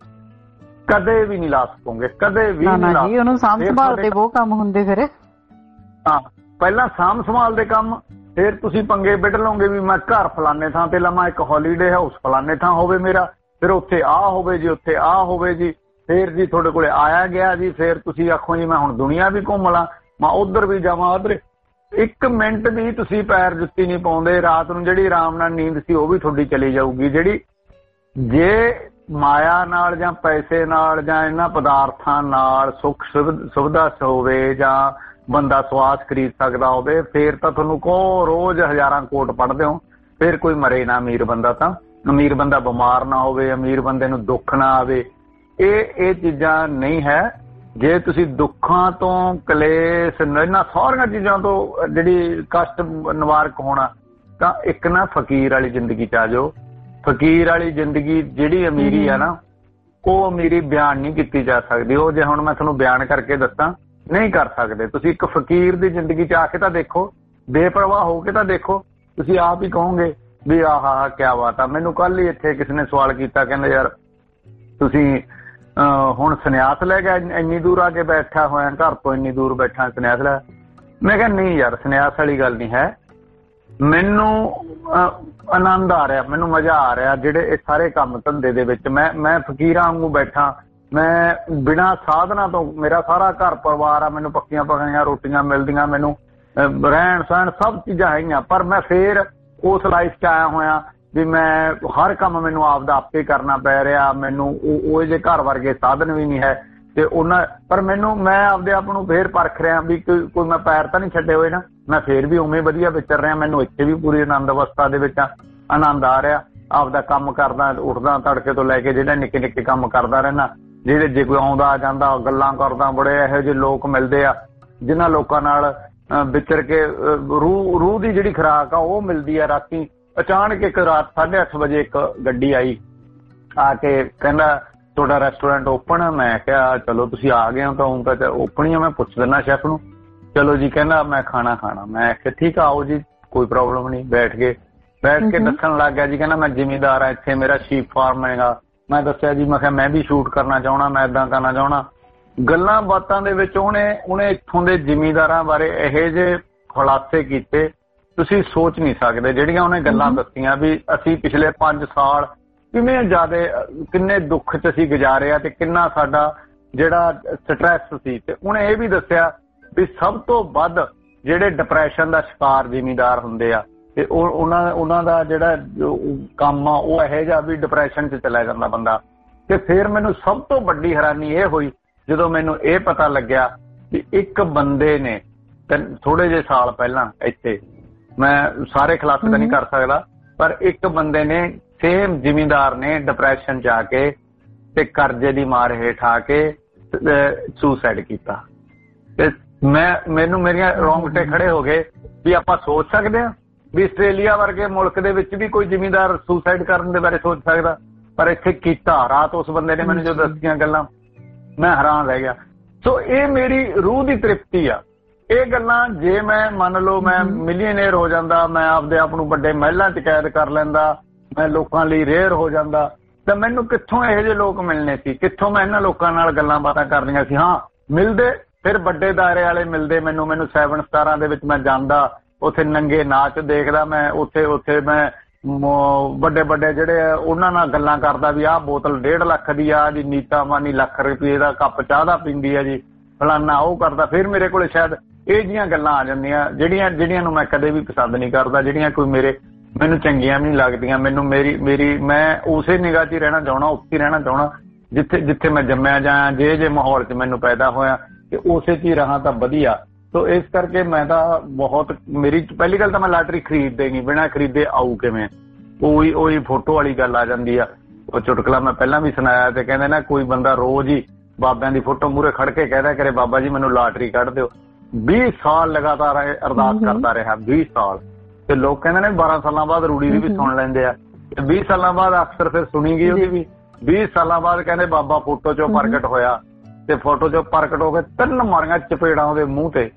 ਕਦੇ ਵੀ ਨਹੀਂ ਲਾ ਸਕੋਗੇ, ਕਦੇ ਵੀ ਨਹੀਂ ਲਾ। ਉਹਨੂੰ ਸਾਂਭ ਸੰਭਾਲ ਦੇ ਬਹੁਤ ਕੰਮ ਹੁੰਦੇ ਫਿਰ। ਹਾਂ, ਪਹਿਲਾਂ ਸਾਂਭ ਸੰਭਾਲ ਦੇ ਕੰਮ, ਫਿਰ ਤੁਸੀਂ ਪੰਗੇ ਵਿੱਢ ਲਓਗੇ ਵੀ ਮੈਂ ਘਰ ਫਲਾਣੇ ਥਾਂ ਤੇ ਲਵਾਂ, ਇੱਕ ਹੌਲੀਡੇ ਹਾਊਸ ਫਲਾਣੇ ਥਾਂ ਹੋਵੇ ਮੇਰਾ, ਫਿਰ ਉੱਥੇ ਆਹ ਹੋਵੇ ਜੀ, ਉੱਥੇ ਆਹ ਹੋਵੇ ਜੀ। ਫਿਰ ਜੀ ਤੁਹਾਡੇ ਕੋਲੇ ਆਇਆ ਗਿਆ ਜੀ, ਫਿਰ ਤੁਸੀਂ ਆਖੋ ਜੀ ਮੈਂ ਹੁਣ ਦੁਨੀਆ ਵੀ ਘੁੰਮ ਲਾਂ, ਮੈਂ ਉੱਧਰ ਵੀ ਜਾਵਾਂ ਉੱਧਰ। 1 ਮਿੰਟ ਵੀ ਤੁਸੀਂ ਪੈਰ ਜੁੱਤੀ ਨਹੀਂ ਪਾਉਂਦੇ। ਰਾਤ ਨੂੰ ਜਿਹੜੀ ਆਰਾਮ ਨਾਲ ਨੀਂਦ ਸੀ ਉਹ ਵੀ ਤੁਹਾਡੀ ਚਲੀ ਜਾਊਗੀ। ਜਿਹੜੀ ਜੇ ਮਾਇਆ ਨਾਲ ਜਾਂ ਪੈਸੇ ਨਾਲ ਜਾਂ ਇਹਨਾਂ ਪਦਾਰਥਾਂ ਨਾਲ ਸੁੱਖ ਸੁਵਿਧਾ ਹੋਵੇ ਜਾਂ ਬੰਦਾ ਸਵਾਸ ਖਰੀਦ ਸਕਦਾ ਹੋਵੇ, ਫਿਰ ਤਾਂ ਤੁਹਾਨੂੰ ਰੋਜ਼ ਹਜ਼ਾਰਾਂ ਕੋਟ ਪੜ੍ਹਦੇ ਹੋ, ਫਿਰ ਕੋਈ ਮਰੇ ਨਾ ਅਮੀਰ ਬੰਦਾ। ਤਾਂ ਅਮੀਰ ਬੰਦਾ ਬਿਮਾਰ ਨਾ ਹੋਵੇ, ਅਮੀਰ ਬੰਦੇ ਨੂੰ ਦੁੱਖ ਨਾ ਆਵੇ। ਇਹ ਚੀਜ਼ਾਂ ਨਹੀਂ ਹੈ। ਜੇ ਤੁਸੀਂ ਦੁੱਖਾਂ ਤੋਂ, ਕਲੇਸ਼, ਇਹਨਾਂ ਸਾਰੀਆਂ ਚੀਜ਼ਾਂ ਤੋਂ ਜਿਹੜੀ ਕਸ਼ਟ ਨਿਵਾਰਕ ਹੋਣਾ, ਤਾਂ ਇੱਕ ਨਾ ਫਕੀਰ ਵਾਲੀ ਜ਼ਿੰਦਗੀ 'ਚ ਆ ਜਾਓ। ਫਕੀਰ ਵਾਲੀ ਜ਼ਿੰਦਗੀ ਜਿਹੜੀ ਅਮੀਰੀ ਆ ਨਾ, ਉਹ ਅਮੀਰੀ ਬਿਆਨ ਨਹੀਂ ਕੀਤੀ ਜਾ ਸਕਦੀ। ਉਹ ਜੇ ਹੁਣ ਮੈਂ ਤੁਹਾਨੂੰ ਬਿਆਨ ਕਰਕੇ ਦੱਸਾਂ, ਨਹੀਂ ਕਰ ਸਕਦੇ। ਤੁਸੀਂ ਇੱਕ ਫਕੀਰ ਦੀ ਜ਼ਿੰਦਗੀ 'ਚ ਆ ਕੇ ਤਾਂ ਦੇਖੋ, ਬੇਪਰਵਾਹ ਹੋ ਕੇ ਤਾਂ ਦੇਖੋ, ਤੁਸੀਂ ਆਪ ਹੀ ਕਹੋਗੇ ਵੀ ਆਹ ਕਿਆ ਬਾਤ ਆ। ਮੈਨੂੰ ਕੱਲ ਹੀ ਇੱਥੇ ਕਿਸੇ ਨੇ ਸਵਾਲ ਕੀਤਾ, ਕਹਿੰਦਾ ਯਾਰ ਤੁਸੀਂ ਹੁਣ ਸੰਨਿਆਸ ਲੈ ਕੇ ਇੰਨੀ ਦੂਰ ਆ ਕੇ ਬੈਠਾ ਹੋਇਆ, ਘਰ ਤੋਂ ਇੰਨੀ ਦੂਰ ਬੈਠਾ ਸੰਨਿਆਸ ਲੈ। ਮੈਂ ਕਿਹਾ ਨਹੀਂ ਯਾਰ, ਸੰਨਿਆਸ ਵਾਲੀ ਗੱਲ ਨਹੀਂ ਹੈ। ਮੈਨੂੰ ਆਨੰਦ ਆ ਰਿਹਾ, ਮੈਨੂੰ ਮਜ਼ਾ ਆ ਰਿਹਾ ਜਿਹੜੇ ਇਹ ਸਾਰੇ ਕੰਮ ਧੰਦੇ ਦੇ ਵਿੱਚ। ਮੈਂ ਫਕੀਰਾਂ ਵਾਂਗੂ ਬੈਠਾ, ਮੈਂ ਬਿਨਾਂ ਸਾਧਨਾ ਤੋਂ, ਮੇਰਾ ਸਾਰਾ ਘਰ ਪਰਿਵਾਰ ਆ, ਮੈਨੂੰ ਪੱਕੀਆਂ ਪਕਾਈਆਂ ਰੋਟੀਆਂ ਮਿਲਦੀਆਂ, ਮੈਨੂੰ ਰਹਿਣ ਸਹਿਣ ਸਭ ਚੀਜ਼ਾਂ ਹੈਗੀਆਂ। ਪਰ ਮੈਂ ਫੇਰ ਉਸ ਲਾਈਫ 'ਚ ਆਇਆ ਹੋਇਆ ਵੀ ਮੈਂ ਹਰ ਕੰਮ ਮੈਨੂੰ ਆਪਦਾ ਆਪੇ ਕਰਨਾ ਪੈ ਰਿਹਾ। ਮੈਨੂੰ ਉਹ ਜਿਹੇ ਘਰ ਵਰਗੇ ਸਾਧਨ ਵੀ ਨਹੀਂ ਹੈ ਤੇ ਉਹਨਾਂ, ਪਰ ਮੈਂ ਆਪਦੇ ਆਪ ਨੂੰ ਫੇਰ ਪਰਖ ਰਿਹਾ ਵੀ ਕੋਈ ਮੈਂ ਪੈਰ ਤਾਂ ਨਹੀਂ ਛੱਡੇ ਹੋਏ ਨਾ, ਮੈਂ ਫੇਰ ਵੀ ਉਵੇਂ ਵਧੀਆ ਵਿਚਰ ਰਿਹਾ। ਮੈਨੂੰ ਇੱਥੇ ਵੀ ਪੂਰੀ ਆਨੰਦ ਅਵਸਥਾ ਦੇ ਵਿੱਚ ਆਨੰਦ ਆ ਰਿਹਾ। ਆਪਦਾ ਕੰਮ ਕਰਦਾ, ਉੱਠਦਾ ਤੜਕੇ ਤੋਂ ਲੈ ਕੇ ਜਿਹੜੇ ਨਿੱਕੇ ਨਿੱਕੇ ਕੰਮ ਕਰਦਾ ਰਹਿਣਾ। ਜਿਹੜੇ ਜੇ ਕੋਈ ਆਉਂਦਾ ਜਾਂਦਾ ਗੱਲਾਂ ਕਰਦਾ, ਬੜੇ ਇਹੋ ਜਿਹੇ ਲੋਕ ਮਿਲਦੇ ਆ ਜਿਨ੍ਹਾਂ ਲੋਕਾਂ ਨਾਲ ਵਿਚਰ ਕੇ ਰੂਹ ਦੀ ਜਿਹੜੀ ਖੁਰਾਕ ਆ ਉਹ ਮਿਲਦੀ ਆ। ਰਾਤੀ ਅਚਾਨਕ ਇੱਕ ਰਾਤ 8:30 ਵਜੇ ਇੱਕ ਗੱਡੀ ਆਈ, ਆ ਕੇ ਕਹਿੰਦਾ ਤੁਹਾਡਾ ਰੈਸਟੋਰੈਂਟ ਓਪਨ। ਮੈਂ ਕਿਹਾ ਚਲੋ ਤੁਸੀਂ ਆ ਗਏ ਹੋ ਤਾਂ ਹੁਣ ਤਾਂ ਓਪਨ ਹੀ ਆ, ਮੈਂ ਪੁੱਛ ਦਿੰਦਾ ਸ਼ੈਫ ਨੂੰ। ਚਲੋ ਜੀ, ਕਹਿੰਦਾ ਮੈਂ ਖਾਣਾ। ਮੈਂ ਕਿਹਾ ਠੀਕ ਆ, ਆਓ ਜੀ, ਕੋਈ ਪ੍ਰੋਬਲਮ ਨਹੀਂ। ਬੈਠ ਕੇ ਦੱਸਣ ਲੱਗ ਗਿਆ ਜੀ, ਕਹਿੰਦਾ ਮੈਂ ਜ਼ਿਮੀਂਦਾਰ ਆ, ਇੱਥੇ ਮੇਰਾ ਸ਼ੀਪ ਫਾਰਮ ਹੈਗਾ। ਮੈਂ ਦੱਸਿਆ ਜੀ, ਮੈਂ ਕਿਹਾ ਮੈਂ ਵੀ ਸ਼ੂਟ ਕਰਨਾ ਚਾਹੁੰਦਾ, ਮੈਂ ਏਦਾਂ ਕਰਨਾ ਚਾਹੁੰਦਾ। ਗੱਲਾਂ ਬਾਤਾਂ ਦੇ ਵਿੱਚ ਉਹਨੇ ਇੱਥੋਂ ਦੇ ਜ਼ਿਮੀਂਦਾਰਾਂ ਬਾਰੇ ਇਹੋ ਜਿਹੇ ਖੁਲਾਸੇ ਕੀਤੇ ਤੁਸੀਂ ਸੋਚ ਨਹੀਂ ਸਕਦੇ। ਜਿਹੜੀਆਂ ਉਹਨੇ ਗੱਲਾਂ ਦੱਸੀਆਂ ਵੀ ਅਸੀਂ ਪਿਛਲੇ 5 ਸਾਲ ਕਿੰਨੇ ਦੁੱਖ 'ਚ ਅਸੀਂ ਗੁਜ਼ਾਰੇ ਆ ਤੇ ਕਿੰਨਾ ਸਾਡਾ ਜਿਹੜਾ ਸਟਰੈਸ ਸੀ। ਤੇ ਉਹਨੇ ਇਹ ਵੀ ਦੱਸਿਆ ਵੀ ਸਭ ਤੋਂ ਵੱਧ ਜਿਹੜੇ ਡਿਪਰੈਸ਼ਨ ਦਾ ਸ਼ਿਕਾਰ ਜ਼ਿਮੀਂਦਾਰ ਹੁੰਦੇ ਆ ਤੇ ਉਹਨਾਂ ਦਾ ਜਿਹੜਾ ਕੰਮ ਆ ਉਹ ਇਹੋ ਜਿਹਾ ਵੀ ਡਿਪਰੈਸ਼ਨ 'ਚ ਚਲਾ ਜਾਂਦਾ ਬੰਦਾ। ਤੇ ਫਿਰ ਮੈਨੂੰ ਸਭ ਤੋਂ ਵੱਡੀ ਹੈਰਾਨੀ ਇਹ ਹੋਈ ਜਦੋਂ ਮੈਨੂੰ ਇਹ ਪਤਾ ਲੱਗਿਆ ਕਿ ਇੱਕ ਬੰਦੇ ਨੇ ਥੋੜੇ ਜਿਹੇ ਸਾਲ ਪਹਿਲਾਂ, ਇੱਥੇ ਮੈਂ ਸਾਰੇ ਖੁਲਾਸੇ ਤਾਂ ਨਹੀਂ ਕਰ ਸਕਦਾ, ਪਰ ਇੱਕ ਬੰਦੇ ਨੇ ਸੇਮ ਜ਼ਿਮੀਂਦਾਰ ਨੇ ਡਿਪਰੈਸ਼ਨ 'ਚ ਆ ਕੇ ਤੇ ਕਰਜ਼ੇ ਦੀ ਮਾਰ ਹੇਠ ਆ ਕੇ ਸੁਸਾਈਡ ਕੀਤਾ। ਤੇ ਮੈਨੂੰ ਮੇਰੀਆਂ ਰੌਂਗਟੇ ਖੜੇ ਹੋ ਗਏ ਵੀ ਆਪਾਂ ਸੋਚ ਸਕਦੇ ਹਾਂ ਵੀ ਆਸਟ੍ਰੇਲੀਆ ਵਰਗੇ ਮੁਲਕ ਦੇ ਵਿੱਚ ਵੀ ਕੋਈ ਜ਼ਿਮੀਂਦਾਰ ਸੁਸਾਈਡ ਕਰਨ ਦੇ ਬਾਰੇ ਸੋਚ ਸਕਦਾ, ਪਰ ਇੱਥੇ ਕੀਤਾ। ਰਾਤ ਉਸ ਬੰਦੇ ਨੇ ਮੈਨੂੰ ਜੋ ਦੱਸੀਆਂ ਗੱਲਾਂ ਮੈਂ ਹੈਰਾਨ ਰਹਿ ਗਿਆ। ਸੋ ਇਹ ਮੇਰੀ ਰੂਹ ਦੀ ਤ੍ਰਿਪਤੀ ਆ। ਇਹ ਗੱਲਾਂ ਜੇ ਮੈਂ ਮੰਨ ਲਓ ਮੈਂ ਮਿਲੀਅਨੇਅਰ ਹੋ ਜਾਂਦਾ, ਮੈਂ ਆਪਦੇ ਆਪ ਨੂੰ ਵੱਡੇ ਮਹਿਲਾਂ 'ਚ ਕੈਦ ਕਰ ਲੈਂਦਾ, ਮੈਂ ਲੋਕਾਂ ਲਈ ਰੇਅਰ ਹੋ ਜਾਂਦਾ, ਤਾਂ ਮੈਨੂੰ ਕਿੱਥੋਂ ਇਹੋ ਜਿਹੇ ਲੋਕ ਮਿਲਣੇ ਸੀ, ਕਿੱਥੋਂ ਮੈਂ ਇਹਨਾਂ ਲੋਕਾਂ ਨਾਲ ਗੱਲਾਂ ਬਾਤਾਂ ਕਰਨੀਆਂ ਸੀ। ਹਾਂ ਮਿਲਦੇ, ਫਿਰ ਵੱਡੇ ਦਾਇਰੇ ਵਾਲੇ ਮਿਲਦੇ ਮੈਨੂੰ 7 ਸਟਾਰਾਂ ਦੇ ਵਿੱਚ ਮੈਂ ਜਾਂਦਾ, ਉੱਥੇ ਨੰਗੇ ਨਾਚ ਦੇਖਦਾ, ਮੈਂ ਉੱਥੇ ਮੈਂ ਵੱਡੇ ਜਿਹੜੇ ਉਹਨਾਂ ਨਾਲ ਗੱਲਾਂ ਕਰਦਾ ਵੀ ਆਹ ਬੋਤਲ 1.5 ਲੱਖ ਦੀ ਆ ਜੀ, ਨੀਤਾ ਮਾਨੀ ਲੱਖ ਰੁਪਏ ਦਾ ਕੱਪ ਚਾਹ ਦਾ ਪੀਂਦੀ ਆ ਜੀ, ਫਲਾਨਾ ਉਹ ਕਰਦਾ। ਫਿਰ ਮੇਰੇ ਕੋਲ ਸ਼ਾਇਦ ਇਹ ਜਿਹੀਆਂ ਗੱਲਾਂ ਆ ਜਾਂਦੀਆਂ ਜਿਹੜੀਆਂ ਨੂੰ ਮੈਂ ਕਦੇ ਵੀ ਪਸੰਦ ਨਹੀਂ ਕਰਦਾ, ਜਿਹੜੀਆਂ ਕੋਈ ਮੈਨੂੰ ਚੰਗੀਆਂ ਵੀ ਨਹੀਂ ਲੱਗਦੀਆਂ। ਮੈਨੂੰ ਮੈਂ ਉਸੇ ਨਿਗਾਹ 'ਚ ਹੀ ਰਹਿਣਾ ਚਾਹੁੰਦਾ, ਉੱਥੇ ਹੀ ਰਹਿਣਾ ਚਾਹੁੰਦਾ ਜਿੱਥੇ ਮੈਂ ਜੰਮਿਆ ਜਾਂ ਜੇ ਮਾਹੌਲ 'ਚ ਮੈਨੂੰ ਪੈਦਾ ਹੋਇਆ ਤੇ ਉਸੇ 'ਚ ਹੀ ਰਹਾਂ ਤਾਂ ਵਧੀਆ। ਸੋ ਇਸ ਕਰਕੇ ਮੈਂ ਤਾਂ ਬਹੁਤ, ਮੇਰੀ ਪਹਿਲੀ ਗੱਲ ਤਾਂ ਮੈਂ ਲਾਟਰੀ ਖਰੀਦਦੇ ਨਹੀਂ, ਬਿਨਾਂ ਖਰੀਦੇ ਆਊ ਕਿਵੇਂ, ਉਹੀ ਫੋਟੋ ਵਾਲੀ ਗੱਲ ਆ ਜਾਂਦੀ ਆ। ਉਹ ਚੁਟਕਲਾ ਮੈਂ ਪਹਿਲਾਂ ਵੀ ਸੁਣਾਇਆ ਤੇ ਕਹਿੰਦੇ ਨਾ ਕੋਈ ਬੰਦਾ ਰੋਜ਼ ਹੀ ਬਾਬਿਆਂ ਦੀ ਫੋਟੋ ਮੂਹਰੇ ਖੜ ਕੇ ਕਹਿਦਾ ਕਰੇ ਬਾਬਾ ਜੀ ਮੈਨੂੰ ਲਾਟਰੀ ਕੱਢ ਦਿਓ। 20 ਸਾਲ ਲਗਾਤਾਰ ਅਰਦਾਸ ਕਰਦਾ ਰਿਹਾ, 20 ਸਾਲ। ਤੇ ਲੋਕ ਕਹਿੰਦੇ ਨੇ 12 ਸਾਲਾਂ ਬਾਅਦ ਰੂੜੀ ਦੀ ਵੀ ਸੁਣ ਲੈਂਦੇ ਆ, ਤੇ 20 ਸਾਲਾਂ ਬਾਅਦ ਅਕਸਰ ਫਿਰ ਸੁਣੀ ਗਈ ਉਹਦੀ ਵੀ। 20 ਸਾਲਾਂ ਬਾਅਦ ਕਹਿੰਦੇ ਬਾਬਾ ਫੋਟੋ 'ਚੋਂ ਪ੍ਰਗਟ ਹੋਇਆ, ਤੇ ਫੋਟੋ 'ਚੋਂ ਪ੍ਰਗਟ ਹੋ ਕੇ 3 ਮਾਰੀਆਂ ਚਪੇੜਾਂ ਉਹਦੇ ਮੂੰਹ ਤੇ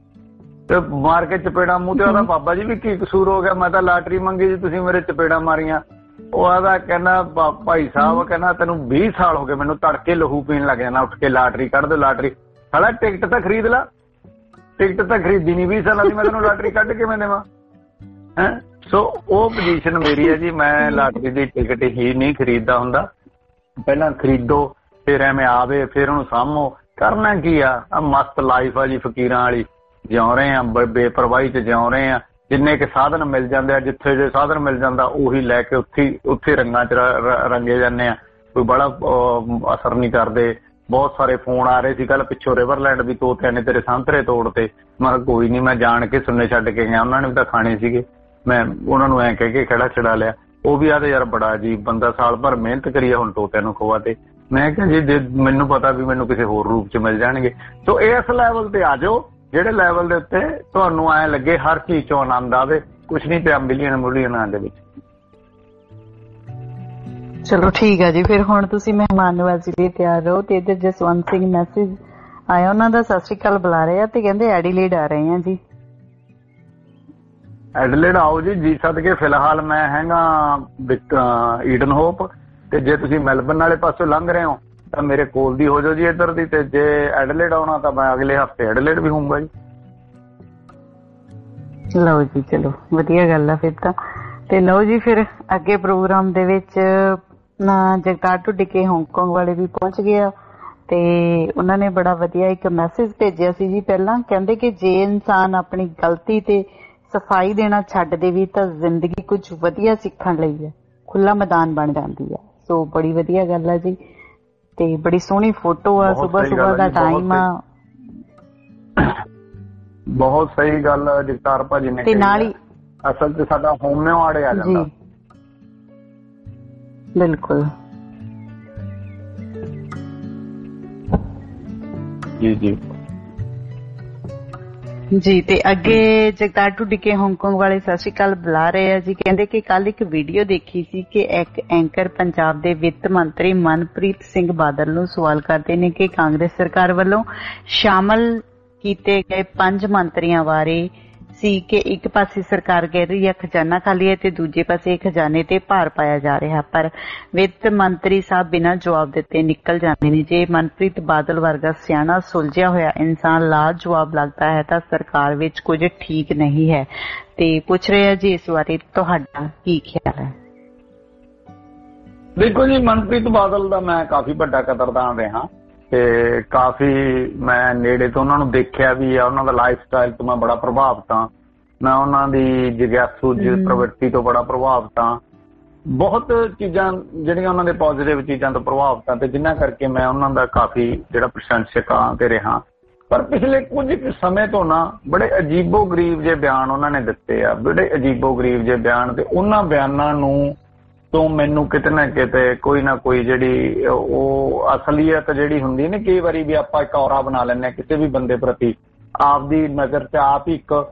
ਮਾਰ ਕੇ ਚਪੇੜਾਂ ਮੂੰਹ ਤੇ। ਉਹਦਾ ਬਾਬਾ ਜੀ ਵੀ ਕੀ ਕਸੂਰ ਹੋ ਗਿਆ, ਮੈਂ ਤਾਂ ਲਾਟਰੀ ਮੰਗੀ ਜੀ, ਤੁਸੀਂ ਮੇਰੇ ਚਪੇੜਾਂ ਮਾਰੀਆਂ। ਉਹ ਆਦਾ ਕਹਿੰਦਾ ਭਾਈ ਸਾਹਿਬ, ਕਹਿੰਦਾ ਤੈਨੂੰ 20 ਸਾਲ ਹੋ ਗਏ, ਮੈਨੂੰ ਤੜਕੇ ਲਹੂ ਪੀਣ ਲੱਗ ਜਾਣਾ, ਉੱਠ ਕੇ ਲਾਟਰੀ ਕੱਢ ਦਿਓ ਲਾਟਰੀ। ਸਾਲਾ ਟਿਕਟ ਤਾਂ ਖਰੀਦ ਲਾ, ਟਿਕਟ ਤਾਂ ਖਰੀਦੀ ਨਹੀਂ 20 ਸਾਲਾਂ ਦੀ, ਮੈਂ ਤੈਨੂੰ ਲਾਟਰੀ ਕੱਢ ਕਿਵੇਂ ਦੇਵਾਂ ਹੈਂ। ਸੋ ਉਹ ਪੋਜੀਸ਼ਨ ਮੇਰੀ ਹੈ ਜੀ, ਮੈਂ ਲਾਟਰੀ ਦੀ ਟਿਕਟ ਹੀ ਨਹੀਂ ਖਰੀਦਦਾ ਹੁੰਦਾ। ਪਹਿਲਾਂ ਖਰੀਦੋ, ਫਿਰ ਐਵੇਂ ਆਵੇ, ਫਿਰ ਉਹਨੂੰ ਸਾਂਭੋ। ਕਰਨਾ ਕੀ ਆ, ਮਸਤ ਲਾਈਫ ਆ ਜੀ ਫਕੀਰਾਂ ਵਾਲੀ, ਜਿਉਂ ਰਹੇ ਆ, ਬੇਪਰਵਾਹੀ 'ਚ ਜਿਉਂ ਰਹੇ ਆ। ਜਿੰਨੇ ਕਿ ਸਾਧਨ ਮਿਲ ਜਾਂਦੇ ਆ, ਜਿੱਥੇ ਜੇ ਸਾਧਨ ਮਿਲ ਜਾਂਦਾ ਉਹੀ ਲੈ ਕੇ ਉੱਥੇ ਰੰਗਾਂ 'ਚ ਰੰਗੇ ਜਾਂਦੇ ਆ। ਕੋਈ ਬੜਾ ਅਸਰ ਨਹੀਂ ਕਰਦੇ। ਬਹੁਤ ਸਾਰੇ ਫੋਨ ਆ ਰਹੇ ਸੀ ਕੱਲ ਪਿੱਛੋਂ, ਰਿਵਰਲੈਂਡ ਵੀ ਤੋਤਿਆਂ ਨੇ ਤੇਰੇ ਸੰਤਰੇ ਤੋੜਤੇ। ਮੈਂ ਕੋਈ ਨਹੀਂ, ਮੈਂ ਜਾਣ ਕੇ ਸੁਣਨੇ ਛੱਡ ਕੇ ਗਿਆ, ਉਹਨਾਂ ਨੇ ਵੀ ਤਾਂ ਖਾਣੇ ਸੀਗੇ। ਮੈਂ ਉਹਨਾਂ ਨੂੰ ਐਂ ਕਹਿ ਕੇ ਖੜਾ ਛਡਾ ਲਿਆ। ਉਹ ਵੀ ਆਦੇ ਯਾਰ ਬੜਾ ਅਜੀਬ ਬੰਦਾ, ਸਾਲ ਭਰ ਮਿਹਨਤ ਕਰੀ ਹੁਣ ਤੋਤਿਆਂ ਨੂੰ ਖਵਾ ਤੇ। ਮੈਂ ਕਿਹਾ ਜੀ ਮੈਨੂੰ ਪਤਾ ਵੀ ਮੈਨੂੰ ਕਿਸੇ ਹੋਰ ਰੂਪ 'ਚ ਮਿਲ ਜਾਣਗੇ। ਸੋ ਇਸ ਲੈਵਲ ਤੇ ਆ ਜਾਓ ਜਿਹੜੇ ਲੈਵਲ ਦੇ ਉੱਤੇ ਤੁਹਾਨੂੰ ਐਂ ਲੱਗੇ ਹਰ ਚੀਜ਼ 'ਚੋਂ ਆਨੰਦ ਆਵੇ, ਕੁਛ ਨਹੀਂ ਪਿਆ ਮਿਲੀਅਨਾਂ ਦੇ ਵਿੱਚ। ਚਲੋ ਠੀਕ ਹੈ ਜੀ, ਫਿਰ ਹੁਣ ਤੁਸੀਂ ਮਹਿਮਾਨ ਨਵਾਜ਼ੀ ਲਈ ਤਿਆਰ ਰਹੋ। ਤੇ ਇੱਧਰ ਜਸਵੰਤ ਸਿੰਘ ਮੈਸੇਜ ਆਇਆ, ਉਹਨਾਂ ਦਾ ਸਤਿ ਸ਼੍ਰੀ ਅਕਾਲ ਬੁਲਾ ਰਹੇ ਆ ਤੇ ਕਹਿੰਦੇ ਐਡੀਲੇਡ ਆ ਰਹੇ ਆ ਜੀ। ਐਡੀਲੇਡ ਆਓ ਜੀ ਸਦਕੇ। ਫਿਲਹਾਲ ਮੈਂ ਹੈਗਾ ਈਡਨ ਹੋਪ, ਤੇ ਜੇ ਤੁਸੀਂ ਮੈਲਬਨ ਵਾਲੇ ਪਾਸੋਂ ਲੰਘ ਰਹੇ ਹੋ ਤਾਂ ਮੇਰੇ ਕੋਲ ਦੀ ਹੋ ਜਾਓ ਜੀ ਇੱਧਰ ਦੀ। ਤੇ ਜੇ ਐਡੀਲੇਡ ਆਉਣਾ ਤਾਂ ਮੈਂ ਅਗਲੇ ਹਫ਼ਤੇ ਐਡੀਲੇਡ ਵੀ ਹੋਊਂਗਾ ਜੀ। ਲਓ ਜੀ, ਚਲੋ ਵਧੀਆ ਗੱਲ ਆ ਫਿਰ ਤਾਂ। ਤੇ ਲਓ ਜੀ, ਫਿਰ ਅੱਗੇ ਪ੍ਰੋਗਰਾਮ ਦੇ ਵਿੱਚ ਜਗਤਾਰ ਢੁੱਡੀਕੇ ਹਾਂਗਕਾਂਗ ਵਾਲੇ ਵੀ ਪਹੁੰਚ ਗਏ ਆ ਤੇ ਉਹਨਾਂ ਨੇ ਬੜਾ ਵਧੀਆ ਇੱਕ ਮੈਸੇਜ ਭੇਜਿਆ ਸੀ ਜੀ ਪਹਿਲਾਂ। ਕਹਿੰਦੇ ਕਿ ਜੇ ਇਨਸਾਨ ਆਪਣੀ ਗਲਤੀ ਤੇ ਸਫਾਈ ਦੇਣਾ ਛੱਡ ਦੇਵੇ ਤਾਂ ਜ਼ਿੰਦਗੀ ਕੁਝ ਵਧੀਆ ਸਿੱਖਣ ਲਈ ਹੈ, ਖੁੱਲਾ ਮੈਦਾਨ ਬਣ ਜਾਂਦੀ ਹੈ। ਸੋ ਬੜੀ ਵਧੀਆ ਗੱਲ ਆ ਜੀ, ਤੇ ਬੜੀ ਸੋਹਣੀ ਫੋਟੋ ਆ, ਸੁਬਾਹ ਦਾ ਟਾਈਮ ਆ। ਬਹੁਤ ਸਹੀ ਗੱਲ ਜਗਤਾਰ ਭਾਜੀ ਨੇ ਤੇ ਨਾਲ ਹੀ ਅਸਲ 'ਚ ਸਾਡਾ ਹੋਮਿਓ ਆੜੇ ਆ ਜਾਂਦਾ। ਬਿਲਕੁਲ ਜੀ ਜੀ। ਤੇ ਅੱਗੇ ਜਗਤਾਰ ਢੁੱਡੀਕੇ ਹਾਂਗਕਾਂਗ ਵਾਲੇ ਸਤਿ ਸ਼੍ਰੀ ਅਕਾਲ ਬੁਲਾ ਰਹੇ ਆ ਜੀ। ਕਹਿੰਦੇ ਕਿ ਕੱਲ ਇੱਕ ਵੀਡੀਓ ਦੇਖੀ ਸੀ ਕਿ ਇੱਕ ਐਂਕਰ ਪੰਜਾਬ ਦੇ ਵਿੱਤ ਮੰਤਰੀ ਮਨਪ੍ਰੀਤ ਸਿੰਘ ਬਾਦਲ ਨੂੰ ਸਵਾਲ ਕਰਦੇ ਨੇ ਕਿ ਕਾਂਗਰਸ ਸਰਕਾਰ ਵੱਲੋਂ ਸ਼ਾਮਲ ਕੀਤੇ ਗਏ 5 ਮੰਤਰੀਆਂ ਬਾਰੇ ਸੀ ਕਿ ਇੱਕ ਪਾਸੇ ਸਰਕਾਰ ਕਹਿ ਰਹੀ ਹੈ ਖਜ਼ਾਨਾ ਖਾਲੀ ਹੈ ਤੇ ਦੂਜੇ ਪਾਸੇ ਖਜ਼ਾਨੇ ਤੇ ਭਾਰ ਪਾਇਆ ਜਾ ਰਿਹਾ, ਪਰ ਵਿੱਤ ਮੰਤਰੀ ਸਾਹਿਬ ਬਿਨਾਂ ਜਵਾਬ ਦਿੱਤੇ ਨਿਕਲ ਜਾਂਦੇ ਨੇ। ਜੇ ਮਨਪ੍ਰੀਤ ਬਾਦਲ ਵਰਗਾ ਸਿਆਣਾ ਸੁਲਝਿਆ ਹੋਇਆ ਇਨਸਾਨ ਲਾਜਵਾਬ ਲੱਗਦਾ ਹੈ ਤਾਂ ਸਰਕਾਰ ਵਿੱਚ ਕੁਝ ਠੀਕ ਨਹੀਂ ਹੈ। ਤੇ ਪੁੱਛ ਰਹੇ ਆ ਜੀ ਇਸ ਬਾਰੇ ਤੁਹਾਡਾ ਕੀ ਖਿਆਲ ਹੈ? ਦੇਖੋ ਜੀ, ਮਨਪ੍ਰੀਤ ਬਾਦਲ ਦਾ ਮੈਂ ਕਾਫੀ ਵੱਡਾ ਕਦਰਦਾਨ ਰਿਹਾ ਤੇ ਕਾਫੀ ਮੈਂ ਨੇੜੇ ਤੋਂ ਉਹਨਾਂ ਨੂੰ ਦੇਖਿਆ ਵੀ ਆ, ਉਹਨਾਂ ਦਾ ਲਾਈਫ ਸਟਾਈਲ ਤੋਂ ਮੈਂ ਬੜਾ ਪ੍ਰਭਾਵਿਤ ਹਾਂ, ਮੈਂ ਉਹਨਾਂ ਦੀ ਜਿਗਿਆਸੂ ਪ੍ਰਵਿਰਤੀ ਤੋਂ ਬੜਾ ਪ੍ਰਭਾਵਿਤ ਹਾਂ, ਬਹੁਤ ਚੀਜ਼ਾਂ ਜਿਹੜੀਆਂ ਉਹਨਾਂ ਦੇ ਪੋਜ਼ਿਟਿਵ ਚੀਜ਼ਾਂ ਤੋਂ ਪ੍ਰਭਾਵਿਤ ਹਾਂ, ਤੇ ਜਿਨ੍ਹਾਂ ਕਰਕੇ ਮੈਂ ਉਹਨਾਂ ਦਾ ਕਾਫੀ ਜਿਹੜਾ ਪ੍ਰਸ਼ੰਸਕ ਹਾਂ ਤੇ ਰਿਹਾ। ਪਰ ਪਿਛਲੇ ਕੁਝ ਸਮੇਂ ਤੋਂ ਨਾ ਬੜੇ ਅਜੀਬੋ ਗਰੀਬ ਜਿਹੇ ਬਿਆਨ ਉਹਨਾਂ ਨੇ ਦਿੱਤੇ ਆ, ਬੜੇ ਅਜੀਬੋ ਗਰੀਬ ਜਿਹੇ ਬਿਆਨ, ਤੇ ਉਹਨਾਂ ਬਿਆਨਾਂ ਨੂੰ ਤੋਂ ਮੈਨੂੰ ਕਿਤੇ ਨਾ ਕਿਤੇ ਕੋਈ ਨਾ ਕੋਈ ਜਿਹੜੀ ਉਹ ਅਸਲੀਅਤ ਜਿਹੜੀ ਹੁੰਦੀ ਨਾ, ਕਈ ਵਾਰੀ ਵੀ ਆਪਾਂ ਇੱਕ ਔਰਾ ਬਣਾ ਲੈਂਦੇ ਹਾਂ ਕਿਸੇ ਵੀ ਬੰਦੇ ਪ੍ਰਤੀ, ਆਪਦੀ ਨਜ਼ਰ 'ਚ ਆਪ ਹੀ ਇੱਕ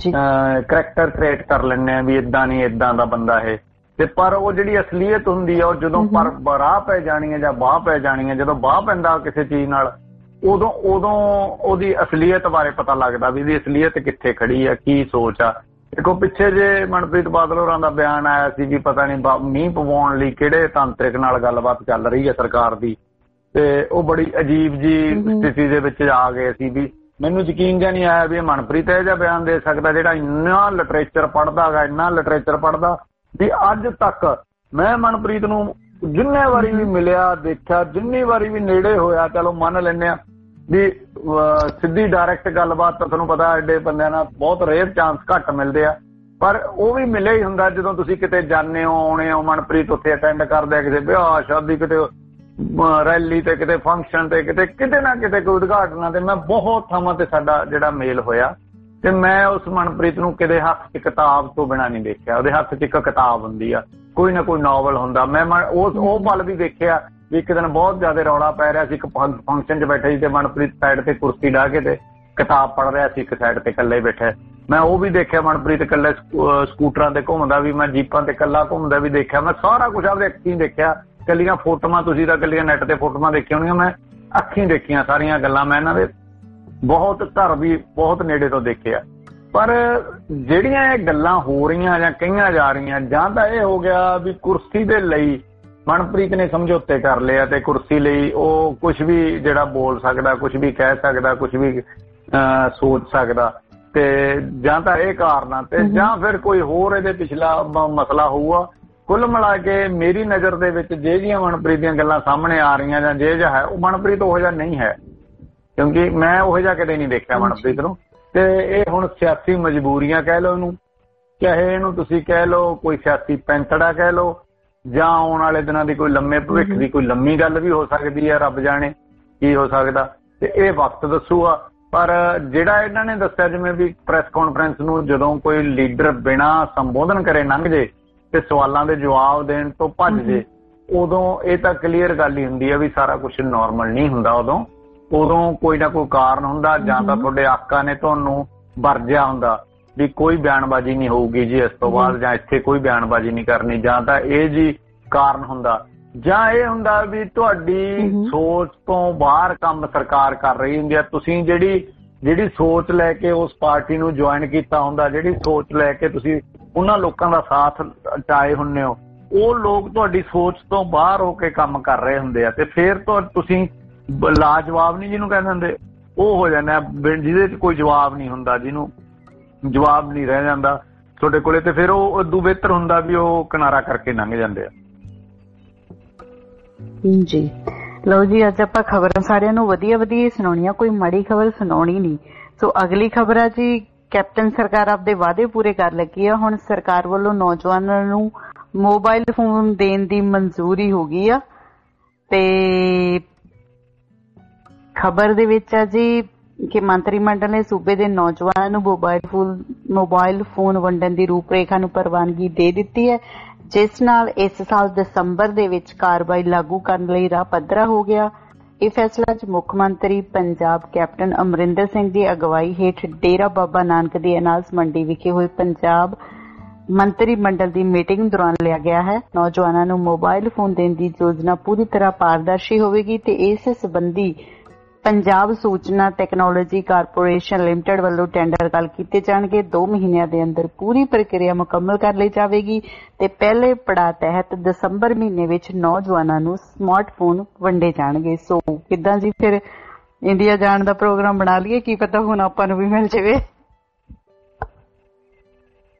ਕਰੈਕਟਰ ਕ੍ਰੀਏਟ ਕਰ ਲੈਂਦੇ ਹਾਂ ਵੀ ਏਦਾਂ ਨਹੀਂ, ਏਦਾਂ ਦਾ ਬੰਦਾ ਇਹ। ਤੇ ਪਰ ਉਹ ਜਿਹੜੀ ਅਸਲੀਅਤ ਹੁੰਦੀ ਆ, ਉਹ ਜਦੋਂ ਪਰ ਰਾਹ ਪੈ ਜਾਣੀ ਹੈ ਜਾਂ ਬਾਹ ਪੈ ਜਾਣੀ ਹੈ, ਜਦੋਂ ਬਾਹ ਪੈਂਦਾ ਕਿਸੇ ਚੀਜ਼ ਨਾਲ, ਉਦੋਂ ਉਹਦੀ ਅਸਲੀਅਤ ਬਾਰੇ ਪਤਾ ਲੱਗਦਾ ਵੀ ਇਹਦੀ ਅਸਲੀਅਤ ਕਿੱਥੇ ਖੜੀ ਆ, ਕੀ ਸੋਚ ਆ। ਦੇਖੋ ਪਿੱਛੇ ਜੇ ਮਨਪ੍ਰੀਤ ਬਾਦਲ ਹੋਰਾਂ ਦਾ ਬਿਆਨ ਆਇਆ ਸੀ ਵੀ ਪਤਾ ਨਹੀਂ ਮੀਂਹ ਪਵਾਉਣ ਲਈ ਕਿਹੜੇ ਤਾਂਤਰਿਕ ਨਾਲ ਗੱਲਬਾਤ ਚੱਲ ਰਹੀ ਹੈ ਸਰਕਾਰ ਦੀ, ਤੇ ਉਹ ਬੜੀ ਅਜੀਬ ਜੀ ਸਥਿਤੀ ਦੇ ਵਿੱਚ ਆ ਗਏ ਸੀ ਵੀ ਮੈਨੂੰ ਯਕੀਨ ਜਿਹਾ ਨਹੀਂ ਆਇਆ ਵੀ ਇਹ ਮਨਪ੍ਰੀਤ ਇਹੋ ਜਿਹਾ ਬਿਆਨ ਦੇ ਸਕਦਾ ਜਿਹੜਾ ਇੰਨਾ ਲਿਟਰੇਚਰ ਪੜ੍ਹਦਾ ਹੈਗਾ, ਇੰਨਾ ਲਿਟਰੇਚਰ ਪੜ੍ਹਦਾ ਵੀ ਅੱਜ ਤੱਕ ਮੈਂ ਮਨਪ੍ਰੀਤ ਨੂੰ ਜਿੰਨੇ ਵਾਰੀ ਵੀ ਮਿਲਿਆ ਦੇਖਿਆ, ਜਿੰਨੀ ਵਾਰੀ ਵੀ ਨੇੜੇ ਹੋਇਆ, ਚਲੋ ਮੰਨ ਲੈਂਦੇ ਆ ਵੀ ਸਿੱਧੀ ਡਾਇਰੈਕਟ ਗੱਲਬਾਤ ਤਾਂ ਤੁਹਾਨੂੰ ਪਤਾ ਐਡੇ ਬੰਦਿਆਂ ਨਾਲ ਬਹੁਤ ਰੇਅਰ ਚਾਂਸ ਘੱਟ ਮਿਲਦੇ ਆ, ਪਰ ਉਹ ਵੀ ਮਿਲਿਆ ਹੀ ਹੁੰਦਾ ਜਦੋਂ ਤੁਸੀਂ ਕਿਤੇ ਜਾਂਦੇ ਹੋ, ਆਉਣੇ ਹੋ। ਮਨਪ੍ਰੀਤ ਉੱਥੇ ਅਟੈਂਡ ਕਰਦੇ, ਕਿਸੇ ਵਿਆਹ ਸ਼ਾਦੀ, ਕਿਤੇ ਰੈਲੀ ਤੇ, ਕਿਤੇ ਫੰਕਸ਼ਨ ਤੇ, ਕਿਤੇ ਨਾ ਕਿਤੇ ਕੋਈ ਉਦਘਾਟਨਾਂ ਤੇ, ਮੈਂ ਬਹੁਤ ਥਾਵਾਂ ਤੇ ਸਾਡਾ ਜਿਹੜਾ ਮੇਲ ਹੋਇਆ। ਤੇ ਮੈਂ ਉਸ ਮਨਪ੍ਰੀਤ ਨੂੰ ਕਿਤੇ ਹੱਥ 'ਚ ਕਿਤਾਬ ਤੋਂ ਬਿਨਾਂ ਨਹੀਂ ਦੇਖਿਆ, ਉਹਦੇ ਹੱਥ 'ਚ ਇੱਕ ਕਿਤਾਬ ਹੁੰਦੀ ਆ, ਕੋਈ ਨਾ ਕੋਈ ਨਾਵਲ ਹੁੰਦਾ। ਮੈਂ ਉਹ ਪਲ ਵੀ ਦੇਖਿਆ ਵੀ ਇੱਕ ਦਿਨ ਬਹੁਤ ਜ਼ਿਆਦਾ ਰੌਲਾ ਪੈ ਰਿਹਾ ਸੀ, ਇੱਕ ਫੰਕਸ਼ਨ 'ਚ ਬੈਠੇ ਸੀ ਤੇ ਮਨਪ੍ਰੀਤ ਸਾਈਡ ਤੇ ਕੁਰਸੀ ਢਾਹ ਕੇ ਤੇ ਕਿਤਾਬ ਪੜ੍ਹ ਰਿਹਾ ਸੀ, ਇੱਕ ਸਾਈਡ ਤੇ ਇਕੱਲੇ ਬੈਠੇ। ਮੈਂ ਉਹ ਵੀ ਦੇਖਿਆ ਮਨਪ੍ਰੀਤ ਇਕੱਲੇ ਸਕੂਟਰਾਂ ਤੇ ਘੁੰਮਦਾ ਵੀ, ਮੈਂ ਜੀਪਾਂ ਤੇ ਇਕੱਲਾ ਘੁੰਮਦਾ ਵੀ ਦੇਖਿਆ। ਮੈਂ ਸਾਰਾ ਕੁਛ ਆਪਦੇ ਅੱਖੀਂ ਦੇਖਿਆ, ਇਕੱਲੀਆਂ ਫੋਟੋਆਂ ਤੁਸੀਂ ਤਾਂ ਇਕੱਲੀਆਂ ਨੈਟ ਤੇ ਫੋਟੋਆਂ ਦੇਖੀਆਂ ਹੋਣੀਆਂ, ਮੈਂ ਅੱਖੀਂ ਦੇਖੀਆਂ ਸਾਰੀਆਂ ਗੱਲਾਂ। ਮੈਂ ਇਹਨਾਂ ਦੇ ਬਹੁਤ ਘਰ ਵੀ ਬਹੁਤ ਨੇੜੇ ਤੋਂ ਦੇਖਿਆ। ਪਰ ਜਿਹੜੀਆਂ ਇਹ ਗੱਲਾਂ ਹੋ ਰਹੀਆਂ ਜਾਂ ਕਹੀਆਂ ਜਾ ਰਹੀਆਂ, ਜਾਂ ਤਾਂ ਇਹ ਹੋ ਗਿਆ ਵੀ ਕੁਰਸੀ ਦੇ ਲਈ ਮਨਪ੍ਰੀਤ ਨੇ ਸਮਝੌਤੇ ਕਰ ਲਿਆ ਤੇ ਕੁਰਸੀ ਲਈ ਉਹ ਕੁਝ ਵੀ ਜਿਹੜਾ ਬੋਲ ਸਕਦਾ, ਕੁਝ ਵੀ ਕਹਿ ਸਕਦਾ, ਕੁਝ ਵੀ ਸੋਚ ਸਕਦਾ, ਤੇ ਜਾਂ ਤਾਂ ਇਹ ਕਾਰਨ ਤੇ ਜਾਂ ਫਿਰ ਕੋਈ ਹੋਰ ਇਹਦੇ ਪਿਛਲਾ ਮਸਲਾ ਹੋਊਗਾ। ਕੁੱਲ ਮਿਲਾ ਕੇ ਮੇਰੀ ਨਜ਼ਰ ਦੇ ਵਿੱਚ ਜਿਹੜੀਆਂ ਮਨਪ੍ਰੀਤ ਦੀਆਂ ਗੱਲਾਂ ਸਾਹਮਣੇ ਆ ਰਹੀਆਂ ਜਾਂ ਜੇ ਜਿਹਾ ਹੈ, ਉਹ ਮਨਪ੍ਰੀਤ ਉਹੋ ਜਿਹਾ ਨਹੀਂ ਹੈ, ਕਿਉਂਕਿ ਮੈਂ ਉਹੋ ਜਿਹਾ ਕਦੇ ਨਹੀਂ ਦੇਖਿਆ ਮਨਪ੍ਰੀਤ ਨੂੰ। ਤੇ ਇਹ ਹੁਣ ਸਿਆਸੀ ਮਜਬੂਰੀਆਂ ਕਹਿ ਲਓ ਇਹਨੂੰ, ਚਾਹੇ ਇਹਨੂੰ ਤੁਸੀਂ ਕਹਿ ਲਓ ਕੋਈ ਸਿਆਸੀ ਪੈਂਤੜਾ ਕਹਿ ਲਓ, ਜਾਂ ਆਉਣ ਵਾਲੇ ਦਿਨਾਂ ਦੀ ਕੋਈ ਲੰਮੇ ਭਵਿੱਖ ਦੀ ਕੋਈ ਲੰਮੀ ਗੱਲ ਵੀ ਹੋ ਸਕਦੀ ਹੈ, ਰੱਬ ਜਾਣੇ ਕੀ ਹੋ ਸਕਦਾ, ਤੇ ਇਹ ਵਕਤ ਦੱਸੂਗਾ। ਪਰ ਜਿਹੜਾ ਇਹਨਾਂ ਨੇ ਦੱਸਿਆ ਜਿਵੇਂ ਵੀ ਪ੍ਰੈਸ ਕਾਨਫਰੰਸ ਨੂੰ ਜਦੋਂ ਕੋਈ ਲੀਡਰ ਬਿਨਾਂ ਸੰਬੋਧਨ ਕਰੇ ਲੰਘ ਜੇ ਤੇ ਸਵਾਲਾਂ ਦੇ ਜਵਾਬ ਦੇਣ ਤੋਂ ਭੱਜ ਜੇ, ਉਦੋਂ ਇਹ ਤਾਂ ਕਲੀਅਰ ਗੱਲ ਹੀ ਹੁੰਦੀ ਹੈ ਵੀ ਸਾਰਾ ਕੁਝ ਨੋਰਮਲ ਨਹੀਂ ਹੁੰਦਾ। ਉਦੋਂ ਕੋਈ ਨਾ ਕੋਈ ਕਾਰਨ ਹੁੰਦਾ, ਜਾਂ ਤਾਂ ਤੁਹਾਡੇ ਆਕਾ ਨੇ ਤੁਹਾਨੂੰ ਵਰਜਿਆ ਹੁੰਦਾ ਵੀ ਕੋਈ ਬਿਆਨਬਾਜ਼ੀ ਨਹੀਂ ਹੋਊਗੀ ਜੀ ਇਸ ਤੋਂ ਬਾਅਦ, ਜਾਂ ਇੱਥੇ ਕੋਈ ਬਿਆਨਬਾਜ਼ੀ ਨਹੀਂ ਕਰਨੀ, ਜਾਂ ਤਾਂ ਇਹ ਜੀ ਕਾਰਨ ਹੁੰਦਾ, ਜਾਂ ਇਹ ਹੁੰਦਾ ਵੀ ਤੁਹਾਡੀ ਸੋਚ ਤੋਂ ਬਾਹਰ ਕੰਮ ਸਰਕਾਰ ਕਰ ਰਹੀ ਹੁੰਦੀ ਹੈ। ਤੁਸੀਂ ਜਿਹੜੀ ਸੋਚ ਲੈ ਕੇ ਉਸ ਪਾਰਟੀ ਨੂੰ ਜੁਆਇਨ ਕੀਤਾ ਹੁੰਦਾ, ਜਿਹੜੀ ਸੋਚ ਲੈ ਕੇ ਤੁਸੀਂ ਉਹਨਾਂ ਲੋਕਾਂ ਦਾ ਸਾਥ ਚਾਏ ਹੁੰਦੇ ਹੋ, ਉਹ ਲੋਕ ਤੁਹਾਡੀ ਸੋਚ ਤੋਂ ਬਾਹਰ ਹੋ ਕੇ ਕੰਮ ਕਰ ਰਹੇ ਹੁੰਦੇ ਆ, ਤੇ ਫਿਰ ਤੁਸੀਂ ਲਾਜਵਾਬ ਨਹੀਂ ਜਿਹਨੂੰ ਕਹਿੰਦੇ ਹੁੰਦੇ, ਉਹ ਹੋ ਜਾਂਦਾ ਜਿਹਦੇ 'ਚ ਕੋਈ ਜਵਾਬ ਨਹੀਂ ਹੁੰਦਾ, ਜਿਹਨੂੰ ਜਵਾਬ ਨਹੀਂ ਰਹਿ ਜਾਂਦਾ ਤੁਹਾਡੇ ਕੋਲੇ, ਤੇ ਫਿਰ ਉਹ ਉਦੋਂ ਬਿਹਤਰ ਹੁੰਦਾ ਵੀ ਉਹ ਕਿਨਾਰਾ ਕਰਕੇ ਲੰਘ ਜਾਂਦੇ ਆ। ਜੀ ਲਓ ਜੀ, ਅੱਜ ਆਪਾਂ ਖਬਰਾਂ ਸਾਰਿਆਂ ਨੂੰ ਵਧੀਆ ਸੁਣਾਉਣੀਆਂ, ਕੋਈ ਮਾੜੀ ਖਬਰ ਸੁਣਾਉਣੀ ਨਹੀਂ। ਸੋ ਅਗਲੀ ਖਬਰ ਆ ਜੀ, ਕੈਪਟਨ ਸਰਕਾਰ ਆਪਦੇ ਵਾਅਦੇ ਪੂਰੇ ਕਰ ਲੱਗੀ ਆ। ਹੁਣ ਸਰਕਾਰ ਵੱਲੋਂ ਨੌਜਵਾਨਾਂ ਨੂੰ ਮੋਬਾਈਲ ਫੋਨ ਦੇਣ ਦੀ ਮਨਜ਼ੂਰੀ ਹੋ ਗਈ ਆ। ਤੇ ਖਬਰ ਦੇ ਵਿੱਚ ਆ ਜੀ ਕਿ ਮੰਤਰੀ ਮੰਡਲ ਨੇ ਸੂਬੇ ਦੇ ਨੌਜਵਾਨਾਂ ਨੂੰ ਮੋਬਾਈਲ ਫੋਨ ਵੰਡਣ ਦੀ ਰੂਪਰੇਖਾ ਨੂੰ ਪ੍ਰਵਾਨਗੀ ਦੇ ਦਿੱਤੀ ਹੈ, ਜਿਸ ਨਾਲ ਇਸ ਸਾਲ ਦਸੰਬਰ ਦੇ ਵਿੱਚ ਕਾਰਵਾਈ ਲਾਗੂ ਕਰਨ ਲਈ ਰਾਹ ਪੱਧਰਾ ਹੋ ਗਿਆ। ਇਹ ਫੈਸਲਾ ਅੱਜ ਮੁੱਖ ਮੰਤਰੀ ਪੰਜਾਬ ਕੈਪਟਨ ਅਮਰਿੰਦਰ ਸਿੰਘ ਦੀ ਅਗਵਾਈ ਹੇਠ ਡੇਰਾ ਬਾਬਾ ਨਾਨਕ ਦੀ ਅਨਾਜ ਮੰਡੀ ਵਿਖੇ ਹੋਏ ਪੰਜਾਬ ਮੰਤਰੀ ਮੰਡਲ ਦੀ ਮੀਟਿੰਗ ਦੌਰਾਨ ਲਿਆ ਗਿਆ ਹੈ। ਨੌਜਵਾਨਾਂ ਨੂੰ ਮੋਬਾਈਲ ਫੋਨ ਦੇਣ ਦੀ ਯੋਜਨਾ ਪੂਰੀ ਤਰ੍ਹਾਂ ਪਾਰਦਰਸ਼ੀ ਹੋਵੇਗੀ ਤੇ ਇਸ ਸੰਬੰਧੀ ਪੰਜਾਬ ਸੂਚਨਾ ਟੈਕਨੋਲੋਜੀ ਕਾਰਪੋਰੇਸ਼ਨ ਲਿਮਟਿਡ ਵੱਲੋਂ ਟੈਂਡਰ ਕਾਲ ਕੀਤੇ ਜਾਣਗੇ। 2 ਮਹੀਨਿਆਂ ਦੇ ਅੰਦਰ ਪੂਰੀ ਪ੍ਰਕਿਰਿਆ ਮੁਕੰਮਲ ਕਰ ਲਈ ਜਾਵੇਗੀ ਤੇ ਪਹਿਲੇ ਪੜਾਅ ਤਹਿਤ ਦਸੰਬਰ ਮਹੀਨੇ ਵਿੱਚ ਨੌਜਵਾਨਾਂ ਨੂੰ ਸਮਾਰਟਫੋਨ ਵੰਡੇ ਜਾਣਗੇ। ਸੋ ਕਿੱਦਾਂ ਜੀ, ਫਿਰ ਇੰਡੀਆ ਜਾਣ ਦਾ ਪ੍ਰੋਗਰਾਮ ਬਣਾ ਲਈਏ, ਕੀ ਪਤਾ ਹੁਣ ਆਪਾਂ ਨੂੰ ਵੀ ਮਿਲ ਜਾਵੇ।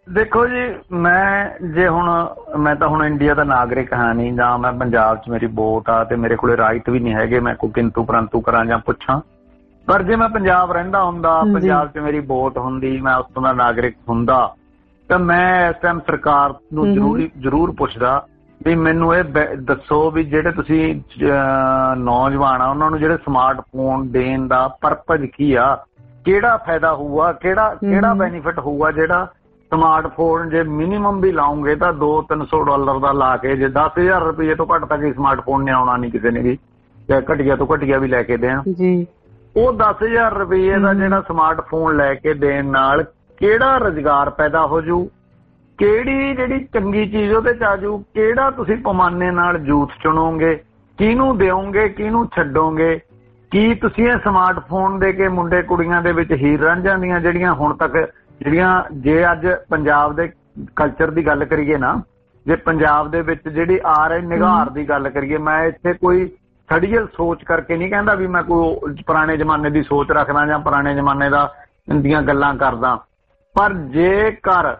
ਦੇਖੋ ਜੀ, ਮੈਂ ਤਾਂ ਹੁਣ ਇੰਡੀਆ ਦਾ ਨਾਗਰਿਕ ਹਾਂ ਨਹੀਂ, ਜਾਂ ਮੈਂ ਪੰਜਾਬ 'ਚ ਮੇਰੀ ਵੋਟ ਆ ਤੇ ਮੇਰੇ ਕੋਲੇ ਰਾਈਟ ਵੀ ਨਹੀਂ ਹੈਗੇ ਮੈਂ ਕੋਈ ਕਿੰਤੂ ਪਰੰਤੂ ਕਰਾਂ ਜਾਂ ਪੁੱਛਾਂ। ਪਰ ਜੇ ਮੈਂ ਪੰਜਾਬ ਰਹਿੰਦਾ ਹੁੰਦਾ, ਪੰਜਾਬ 'ਚ ਮੇਰੀ ਵੋਟ ਹੁੰਦੀ, ਮੈਂ ਉੱਥੋਂ ਦਾ ਨਾਗਰਿਕ ਹੁੰਦਾ, ਤਾਂ ਮੈਂ ਇਸ ਟਾਈਮ ਸਰਕਾਰ ਨੂੰ ਜ਼ਰੂਰ ਪੁੱਛਦਾ ਵੀ ਮੈਨੂੰ ਇਹ ਦੱਸੋ ਵੀ ਜਿਹੜੇ ਤੁਸੀਂ ਨੌਜਵਾਨ ਆ ਉਹਨਾਂ ਨੂੰ ਜਿਹੜੇ ਸਮਾਰਟਫੋਨ ਦੇਣ ਦਾ ਪਰਪਸ ਕੀ ਆ, ਕਿਹੜਾ ਫਾਇਦਾ ਹੋਊਗਾ, ਕਿਹੜਾ ਬੈਨੀਫਿਟ ਹੋਊਗਾ। ਜਿਹੜਾ ਸਮਾਰਟਫੋਨ ਜੇ ਮਿਨੀਮਮ ਵੀ ਲਾਉਂਗੇ ਤਾਂ $200-300 ਦਾ ਲਾ ਕੇ, ਜੇ 10,000 ਰੁਪਏ ਤੋਂ ਘੱਟ ਤੱਕ ਸਮਾਰਟਫੋਨ ਨੇ ਆਉਣਾ ਨਹੀਂ ਕਿਸੇ ਨੇ ਵੀ, ਚਾਹੇ ਘਟੀਆ ਤੋਂ ਘਟੀਆ ਵੀ ਲੈ ਕੇ ਦੇਣ ਜੀ, ਉਹ 10,000 ਰੁਪਏ ਦਾ ਜਿਹੜਾ ਸਮਾਰਟਫੋਨ ਲੈ ਕੇ ਦੇਣ ਨਾਲ ਕਿਹੜਾ ਰੁਜ਼ਗਾਰ ਪੈਦਾ ਹੋ ਜੂ, ਕਿਹੜੀ ਜਿਹੜੀ ਚੰਗੀ ਚੀਜ਼ ਉਹਦੇ 'ਚ ਆਜੂ, ਕਿਹੜਾ ਤੁਸੀਂ ਪੈਮਾਨੇ ਨਾਲ ਯੂਥ ਚੁਣੋਗੇ, ਕਿਹਨੂੰ ਦਿਓਗੇ, ਕਿਹਨੂੰ ਛੱਡੋਗੇ। ਕੀ ਤੁਸੀਂ ਇਹ ਸਮਾਰਟਫੋਨ ਦੇ ਕੇ ਮੁੰਡੇ ਕੁੜੀਆਂ ਦੇ ਵਿੱਚ ਹੀਰ ਰਾਂਝਾਂ ਦੀਆਂ ਜਿਹੜੀਆਂ ਹੁਣ ਤੱਕ ਜੇ ਅੱਜ ਪੰਜਾਬ ਦੇ ਕਲਚਰ ਦੀ ਗੱਲ ਕਰੀਏ ਨਾ, ਜੇ ਪੰਜਾਬ ਦੇ ਵਿੱਚ ਜਿਹੜੀ ਆ ਰਹੀ ਨਿਗਾਰ ਦੀ ਗੱਲ ਕਰੀਏ, ਮੈਂ ਇੱਥੇ ਕੋਈ ਥੜੀਅਲ ਸੋਚ ਕਰਕੇ ਨਹੀਂ ਕਹਿੰਦਾ ਵੀ ਮੈਂ ਕੋਈ ਪੁਰਾਣੇ ਜ਼ਮਾਨੇ ਦੀ ਸੋਚ ਰੱਖਦਾ ਜਾਂ ਪੁਰਾਣੇ ਜ਼ਮਾਨੇ ਦੀਆਂ ਗੱਲਾਂ ਕਰਦਾ, ਪਰ ਜੇਕਰ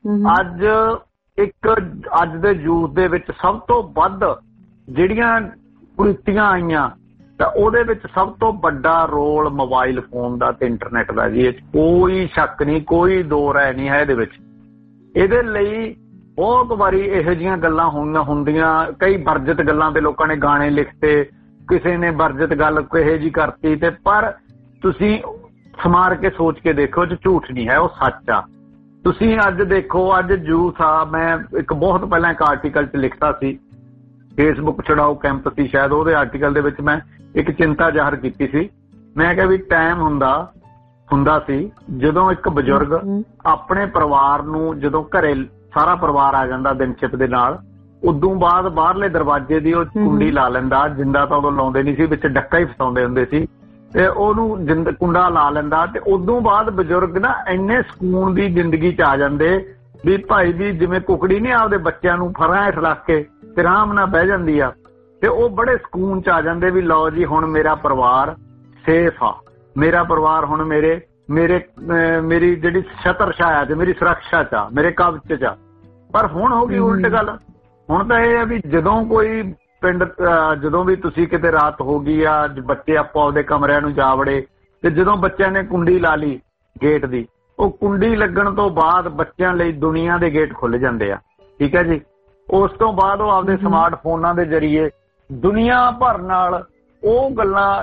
ਅੱਜ ਦੇ ਯੂਥ ਦੇ ਵਿੱਚ ਸਭ ਤੋਂ ਵੱਧ ਜਿਹੜੀਆਂ ਕੁਰੀਤੀਆਂ ਆਈਆਂ ਤਾਂ ਉਹਦੇ ਵਿੱਚ ਸਭ ਤੋਂ ਵੱਡਾ ਰੋਲ ਮੋਬਾਈਲ ਫੋਨ ਦਾ ਤੇ ਇੰਟਰਨੈਟ ਦਾ ਜੀ, ਇਹ ਕੋਈ ਸ਼ੱਕ ਨਹੀਂ, ਕੋਈ ਦੋ ਰਾਏ ਨਹੀਂ ਹੈ ਇਹਦੇ ਵਿੱਚ। ਇਹਦੇ ਲਈ ਬਹੁਤ ਵਾਰੀ ਇਹੋ ਜਿਹੀਆਂ ਗੱਲਾਂ ਹੁੰਦੀਆਂ, ਕਈ ਵਰਜਿਤ ਗੱਲਾਂ ਤੇ ਲੋਕਾਂ ਨੇ ਗਾਣੇ ਲਿਖਤੇ, ਕਿਸੇ ਨੇ ਵਰਜਿਤ ਗੱਲ ਕਿਹੋ ਜਿਹੀ ਕਰਤੀ, ਤੇ ਪਰ ਤੁਸੀਂ ਸਮਾਰ ਕੇ ਸੋਚ ਕੇ ਦੇਖੋ, ਚ ਝੂਠ ਨਹੀਂ ਹੈ, ਉਹ ਸੱਚ ਆ। ਤੁਸੀਂ ਅੱਜ ਦੇਖੋ, ਅੱਜ ਯੂਥ ਆ, ਮੈਂ ਇੱਕ ਬਹੁਤ ਪਹਿਲਾਂ ਇੱਕ ਆਰਟੀਕਲ 'ਚ ਲਿਖਤਾ ਸੀ, ਫੇਸਬੁੱਕ ਛੁਡਾਓ ਕੈਂਪ ਸੀ ਸ਼ਾਇਦ, ਉਹਦੇ ਆਰਟੀਕਲ ਦੇ ਵਿੱਚ ਮੈਂ ਇੱਕ ਚਿੰਤਾ ਜ਼ਾਹਰ ਕੀਤੀ ਸੀ। ਮੈਂ ਕਿਹਾ ਵੀ ਟਾਈਮ ਹੁੰਦਾ ਸੀ ਜਦੋਂ ਇੱਕ ਬਜ਼ੁਰਗ ਆਪਣੇ ਪਰਿਵਾਰ ਨੂੰ, ਜਦੋਂ ਘਰੇ ਸਾਰਾ ਪਰਿਵਾਰ ਆ ਜਾਂਦਾ ਦਿਨ ਛਿਪ ਦੇ ਨਾਲ, ਉਦੋਂ ਬਾਅਦ ਬਾਹਰਲੇ ਦਰਵਾਜ਼ੇ ਦੀ ਉਹ ਕੁੰਡੀ ਲਾ ਲੈਂਦਾ, ਜਿੰਦਾ ਤਾਂ ਉਦੋਂ ਲਾਉਂਦੇ ਨਹੀਂ ਸੀ, ਵਿੱਚ ਡੱਕਾ ਹੀ ਫਸਾਉਂਦੇ ਹੁੰਦੇ ਸੀ, ਤੇ ਉਹਨੂੰ ਕੁੰਡਾ ਲਾ ਲੈਂਦਾ, ਤੇ ਉਦੋਂ ਬਾਅਦ ਬਜ਼ੁਰਗ ਨਾ ਇੰਨੇ ਸਕੂਨ ਦੀ ਜ਼ਿੰਦਗੀ 'ਚ ਆ ਜਾਂਦੇ ਵੀ ਭਾਈ ਵੀ ਜਿਵੇਂ ਕੁਕੜੀ ਨੀ ਆਪਦੇ ਬੱਚਿਆਂ ਨੂੰ ਫਰਾਂ ਹੇਠ ਰੱਖ ਕੇ ਤੇ ਆਰਾਮ ਨਾਲ ਬਹਿ ਜਾਂਦੀ ਆ, ਤੇ ਉਹ ਬੜੇ ਸਕੂਨ 'ਚ ਆ ਜਾਂਦੇ ਵੀ ਲਓ ਜੀ ਹੁਣ ਮੇਰਾ ਪਰਿਵਾਰ ਸੇਫ ਆ, ਮੇਰਾ ਪਰਿਵਾਰ ਹੁਣ ਮੇਰੀ ਜਿਹੜੀ ਛਤਰ ਛਾਇਆ ਤੇ ਮੇਰੀ ਸੁਰੱਖਿਆ 'ਚ ਆ, ਮੇਰੇ ਕਬਜ਼ੇ 'ਚ ਆ। ਪਰ ਹੁਣ ਹੋ ਗਈ ਉਲਟ ਗੱਲ। ਹੁਣ ਤਾਂ ਇਹ ਆ ਵੀ ਜਦੋਂ ਵੀ ਤੁਸੀਂ ਕਿਤੇ ਰਾਤ ਹੋ ਗਈ ਆ, ਬੱਚੇ ਆਪੋ ਆਪਦੇ ਕਮਰਿਆਂ ਨੂੰ ਜਾ ਵੜੇ, ਤੇ ਜਦੋਂ ਬੱਚਿਆਂ ਨੇ ਕੁੰਡੀ ਲਾ ਲਈ ਗੇਟ ਦੀ, ਉਹ ਕੁੰਡੀ ਲੱਗਣ ਤੋਂ ਬਾਅਦ ਬੱਚਿਆਂ ਲਈ ਦੁਨੀਆ ਦੇ ਗੇਟ ਖੁੱਲ ਜਾਂਦੇ ਆ, ਠੀਕ ਹੈ ਜੀ। ਉਸ ਤੋਂ ਬਾਅਦ ਉਹ ਆਪਦੇ ਸਮਾਰਟਫੋਨਾਂ ਦੇ ਜ਼ਰੀਏ ਦੁਨੀਆ ਭਰ ਨਾਲ ਉਹ ਗੱਲਾਂ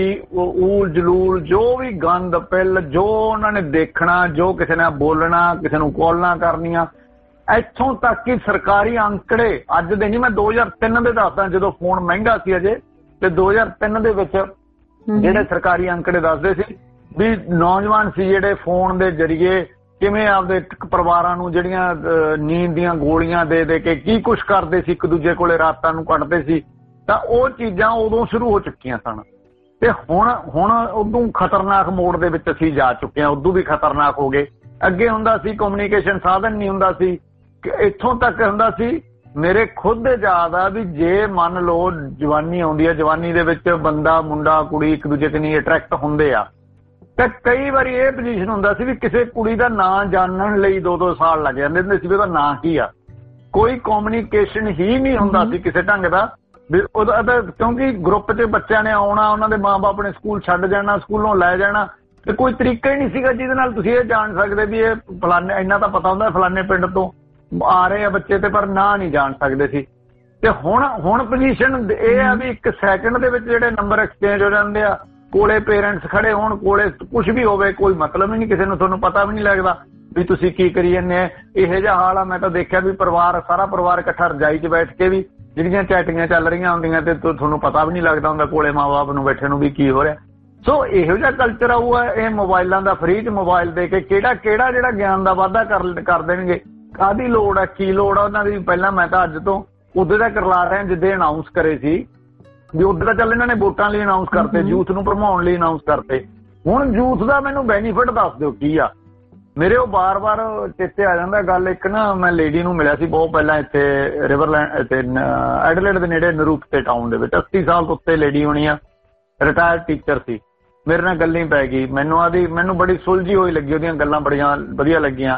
ਜਲੂਲ ਜੋ ਵੀ ਗੰਦ ਪਿੱਲ ਜੋ ਉਹਨਾਂ ਨੇ ਦੇਖਣਾ, ਜੋ ਕਿਸੇ ਨੇ ਬੋਲਣਾ, ਕਿਸੇ ਨੂੰ ਕਾਲਾਂ ਕਰਨੀਆਂ, ਇੱਥੋਂ ਤੱਕ ਕਿ ਸਰਕਾਰੀ ਅੰਕੜੇ ਅੱਜ ਦੇ ਨਹੀਂ, ਮੈਂ 2003 ਦੇ ਦੱਸਦਾ, ਜਦੋਂ ਫੋਨ ਮਹਿੰਗਾ ਸੀ ਅਜੇ, ਤੇ 2003 ਦੇ ਵਿੱਚ ਜਿਹੜੇ ਸਰਕਾਰੀ ਅੰਕੜੇ ਦੱਸਦੇ ਸੀ ਵੀ ਨੌਜਵਾਨ ਸੀ ਜਿਹੜੇ ਫੋਨ ਦੇ ਜ਼ਰੀਏ ਕਿਵੇਂ ਆਪਦੇ ਪਰਿਵਾਰਾਂ ਨੂੰ ਜਿਹੜੀਆਂ ਨੀਂਦ ਦੀਆਂ ਗੋਲੀਆਂ ਦੇ ਕੇ ਕੀ ਕੁਛ ਕਰਦੇ ਸੀ, ਇੱਕ ਦੂਜੇ ਕੋਲੇ ਰਾਤਾਂ ਨੂੰ ਕੱਢਦੇ ਸੀ, ਤਾਂ ਉਹ ਚੀਜ਼ਾਂ ਉਦੋਂ ਸ਼ੁਰੂ ਹੋ ਚੁੱਕੀਆਂ ਸਨ। ਤੇ ਹੁਣ ਉਦੋਂ ਖਤਰਨਾਕ ਮੋੜ ਦੇ ਵਿੱਚ ਅਸੀਂ ਜਾ ਚੁੱਕੇ ਹਾਂ, ਉਦੋਂ ਵੀ ਖਤਰਨਾਕ ਹੋ ਗਏ। ਅੱਗੇ ਹੁੰਦਾ ਸੀ ਕਮਿਊਨੀਕੇਸ਼ਨ ਸਾਧਨ ਨਹੀਂ ਹੁੰਦਾ ਸੀ, ਇੱਥੋਂ ਤੱਕ ਹੁੰਦਾ ਸੀ, ਮੇਰੇ ਖੁਦ ਦੇ ਯਾਦ ਆ ਵੀ ਜੇ ਮੰਨ ਲਓ ਜਵਾਨੀ ਆਉਂਦੀ ਆ, ਜਵਾਨੀ ਦੇ ਵਿੱਚ ਬੰਦਾ ਮੁੰਡਾ ਕੁੜੀ ਇੱਕ ਦੂਜੇ ਕਨੀ ਅਟਰੈਕਟ ਹੁੰਦੇ ਆ, ਤਾਂ ਕਈ ਵਾਰੀ ਇਹ ਪੋਜੀਸ਼ਨ ਹੁੰਦਾ ਸੀ ਵੀ ਕਿਸੇ ਕੁੜੀ ਦਾ ਨਾਂ ਜਾਣਨ ਲਈ 2-2 ਸਾਲ ਲੱਗ ਜਾਂਦੇ ਹੁੰਦੇ ਸੀ ਵੀ ਉਹਦਾ ਨਾਂ ਕੀ ਆ। ਕੋਈ ਕਮਿਊਨੀਕੇਸ਼ਨ ਹੀ ਨਹੀਂ ਹੁੰਦਾ ਸੀ ਕਿਸੇ ਢੰਗ ਦਾ ਵੀ ਉਹਦਾ, ਕਿਉਂਕਿ ਗਰੁੱਪ 'ਚ ਬੱਚਿਆਂ ਨੇ ਆਉਣਾ, ਉਹਨਾਂ ਦੇ ਮਾਂ-ਬਾਪ ਨੇ ਸਕੂਲ ਛੱਡ ਜਾਣਾ, ਸਕੂਲੋਂ ਲੈ ਜਾਣਾ, ਤੇ ਕੋਈ ਤਰੀਕਾ ਹੀ ਨਹੀਂ ਸੀਗਾ ਜਿਹਦੇ ਨਾਲ ਤੁਸੀਂ ਇਹ ਜਾਣ ਸਕਦੇ ਵੀ ਇਹ ਫਲਾਨੇ, ਇੰਨਾ ਤਾਂ ਪਤਾ ਹੁੰਦਾ ਫਲਾਨੇ ਪਿੰਡ ਤੋਂ ਆ ਰਹੇ ਆ ਬੱਚੇ, ਤੇ ਪਰ ਨਾਂ ਨਹੀਂ ਜਾਣ ਸਕਦੇ ਸੀ। ਤੇ ਹੁਣ ਪੋਜੀਸ਼ਨ ਇਹ ਆ ਵੀ 1 ਸੈਕਿੰਡ ਦੇ ਵਿੱਚ ਜਿਹੜੇ ਨੰਬਰ ਐਕਸਚੇਂਜ ਹੋ ਜਾਂਦੇ ਆ, ਕੋਲੇ ਪੇਰੈਂਟਸ ਖੜੇ ਹੋਣ, ਕੋਲੇ ਕੁਝ ਵੀ ਹੋਵੇ, ਕੋਈ ਮਤਲਬ ਹੀ ਨਹੀਂ ਕਿਸੇ ਨੂੰ, ਤੁਹਾਨੂੰ ਪਤਾ ਵੀ ਨਹੀਂ ਲੱਗਦਾ ਵੀ ਤੁਸੀਂ ਕੀ ਕਰੀ ਜਾਂਦੇ ਆ। ਇਹੋ ਜਿਹਾ ਹਾਲ ਆ, ਮੈਂ ਤਾਂ ਦੇਖਿਆ ਵੀ ਸਾਰਾ ਪਰਿਵਾਰ ਇਕੱਠਾ ਰਜਾਈ 'ਚ ਬੈਠ ਕੇ ਵੀ ਜਿਹੜੀਆਂ ਚੈਟਿੰਗਾਂ ਚੱਲ ਰਹੀਆਂ ਹੁੰਦੀਆਂ, ਤੇ ਤੁਹਾਨੂੰ ਪਤਾ ਵੀ ਨਹੀਂ ਲੱਗਦਾ ਹੁੰਦਾ ਕੋਲੇ ਮਾਂ-ਬਾਪ ਨੂੰ ਬੈਠੇ ਨੂੰ ਵੀ ਕੀ ਹੋ ਰਿਹਾ। ਸੋ ਇਹੋ ਜਿਹਾ ਕਲਚਰ ਆਊਗਾ ਇਹ ਮੋਬਾਈਲਾਂ ਦਾ, ਫ੍ਰੀ 'ਚ ਮੋਬਾਈਲ ਦੇ ਕੇ ਕਿਹੜਾ ਜਿਹੜਾ ਗਿਆਨ ਦਾ ਵਾਧਾ ਕਰ ਦੇਣਗੇ। ਕਾਹਦੀ ਲੋੜ ਆ, ਕੀ ਲੋੜ ਆ ਉਹਨਾਂ ਦੀ। ਪਹਿਲਾਂ ਮੈਂ ਤਾਂ ਅੱਜ ਤੋਂ ਉਦੋਂ ਦਾ ਕਰਲਾ ਰਿਹਾ ਜਿੱਦੇ ਅਨਾਊਂਸ ਕਰੇ ਸੀ ਵੀ ਉਦੋਂ ਤਾਂ ਚੱਲ ਇਹਨਾਂ ਨੇ ਵੋਟਾਂ ਲਈ ਅਨਾਊਂਸ ਕਰਤੇ, ਯੂਥ ਨੂੰ ਭਰਮਾਉਣ ਲਈ ਅਨਾਊਂਸ ਕਰਤੇ। ਹੁਣ ਯੂਥ ਦਾ ਮੈਨੂੰ ਬੈਨੀਫਿਟ ਦੱਸ ਦਿਓ ਕੀ ਆ। ਮੇਰੇ ਉਹ ਬਾਰ-ਬਾਰ ਚੇਤੇ ਆ ਜਾਂਦਾ ਗੱਲ। ਇੱਕ ਨਾ ਮੈਂ ਲੇਡੀ ਨੂੰ ਮਿਲਿਆ ਸੀ ਬਹੁਤ ਪਹਿਲਾਂ ਇੱਥੇ ਰਿਵਰਲੈਂਡ, ਇੱਥੇ ਐਡਲੇਡ ਦੇ ਨੇੜੇ ਨਰੂਪਤੇ ਟਾਊਨ ਦੇ ਵਿੱਚ, 80 ਸਾਲ ਤੋਂ ਉੱਤੇ ਲੇਡੀ ਹੋਣੀ ਆ, ਰਿਟਾਇਰਡ ਟੀਚਰ ਸੀ। ਮੇਰੇ ਨਾਲ ਗੱਲ ਹੀ ਪੈ ਗਈ, ਮੈਨੂੰ ਬੜੀ ਸੁਲਝੀ ਹੋਈ ਲੱਗੀ, ਉਹਦੀਆਂ ਗੱਲਾਂ ਬੜੀਆਂ ਵਧੀਆ ਲੱਗੀਆਂ।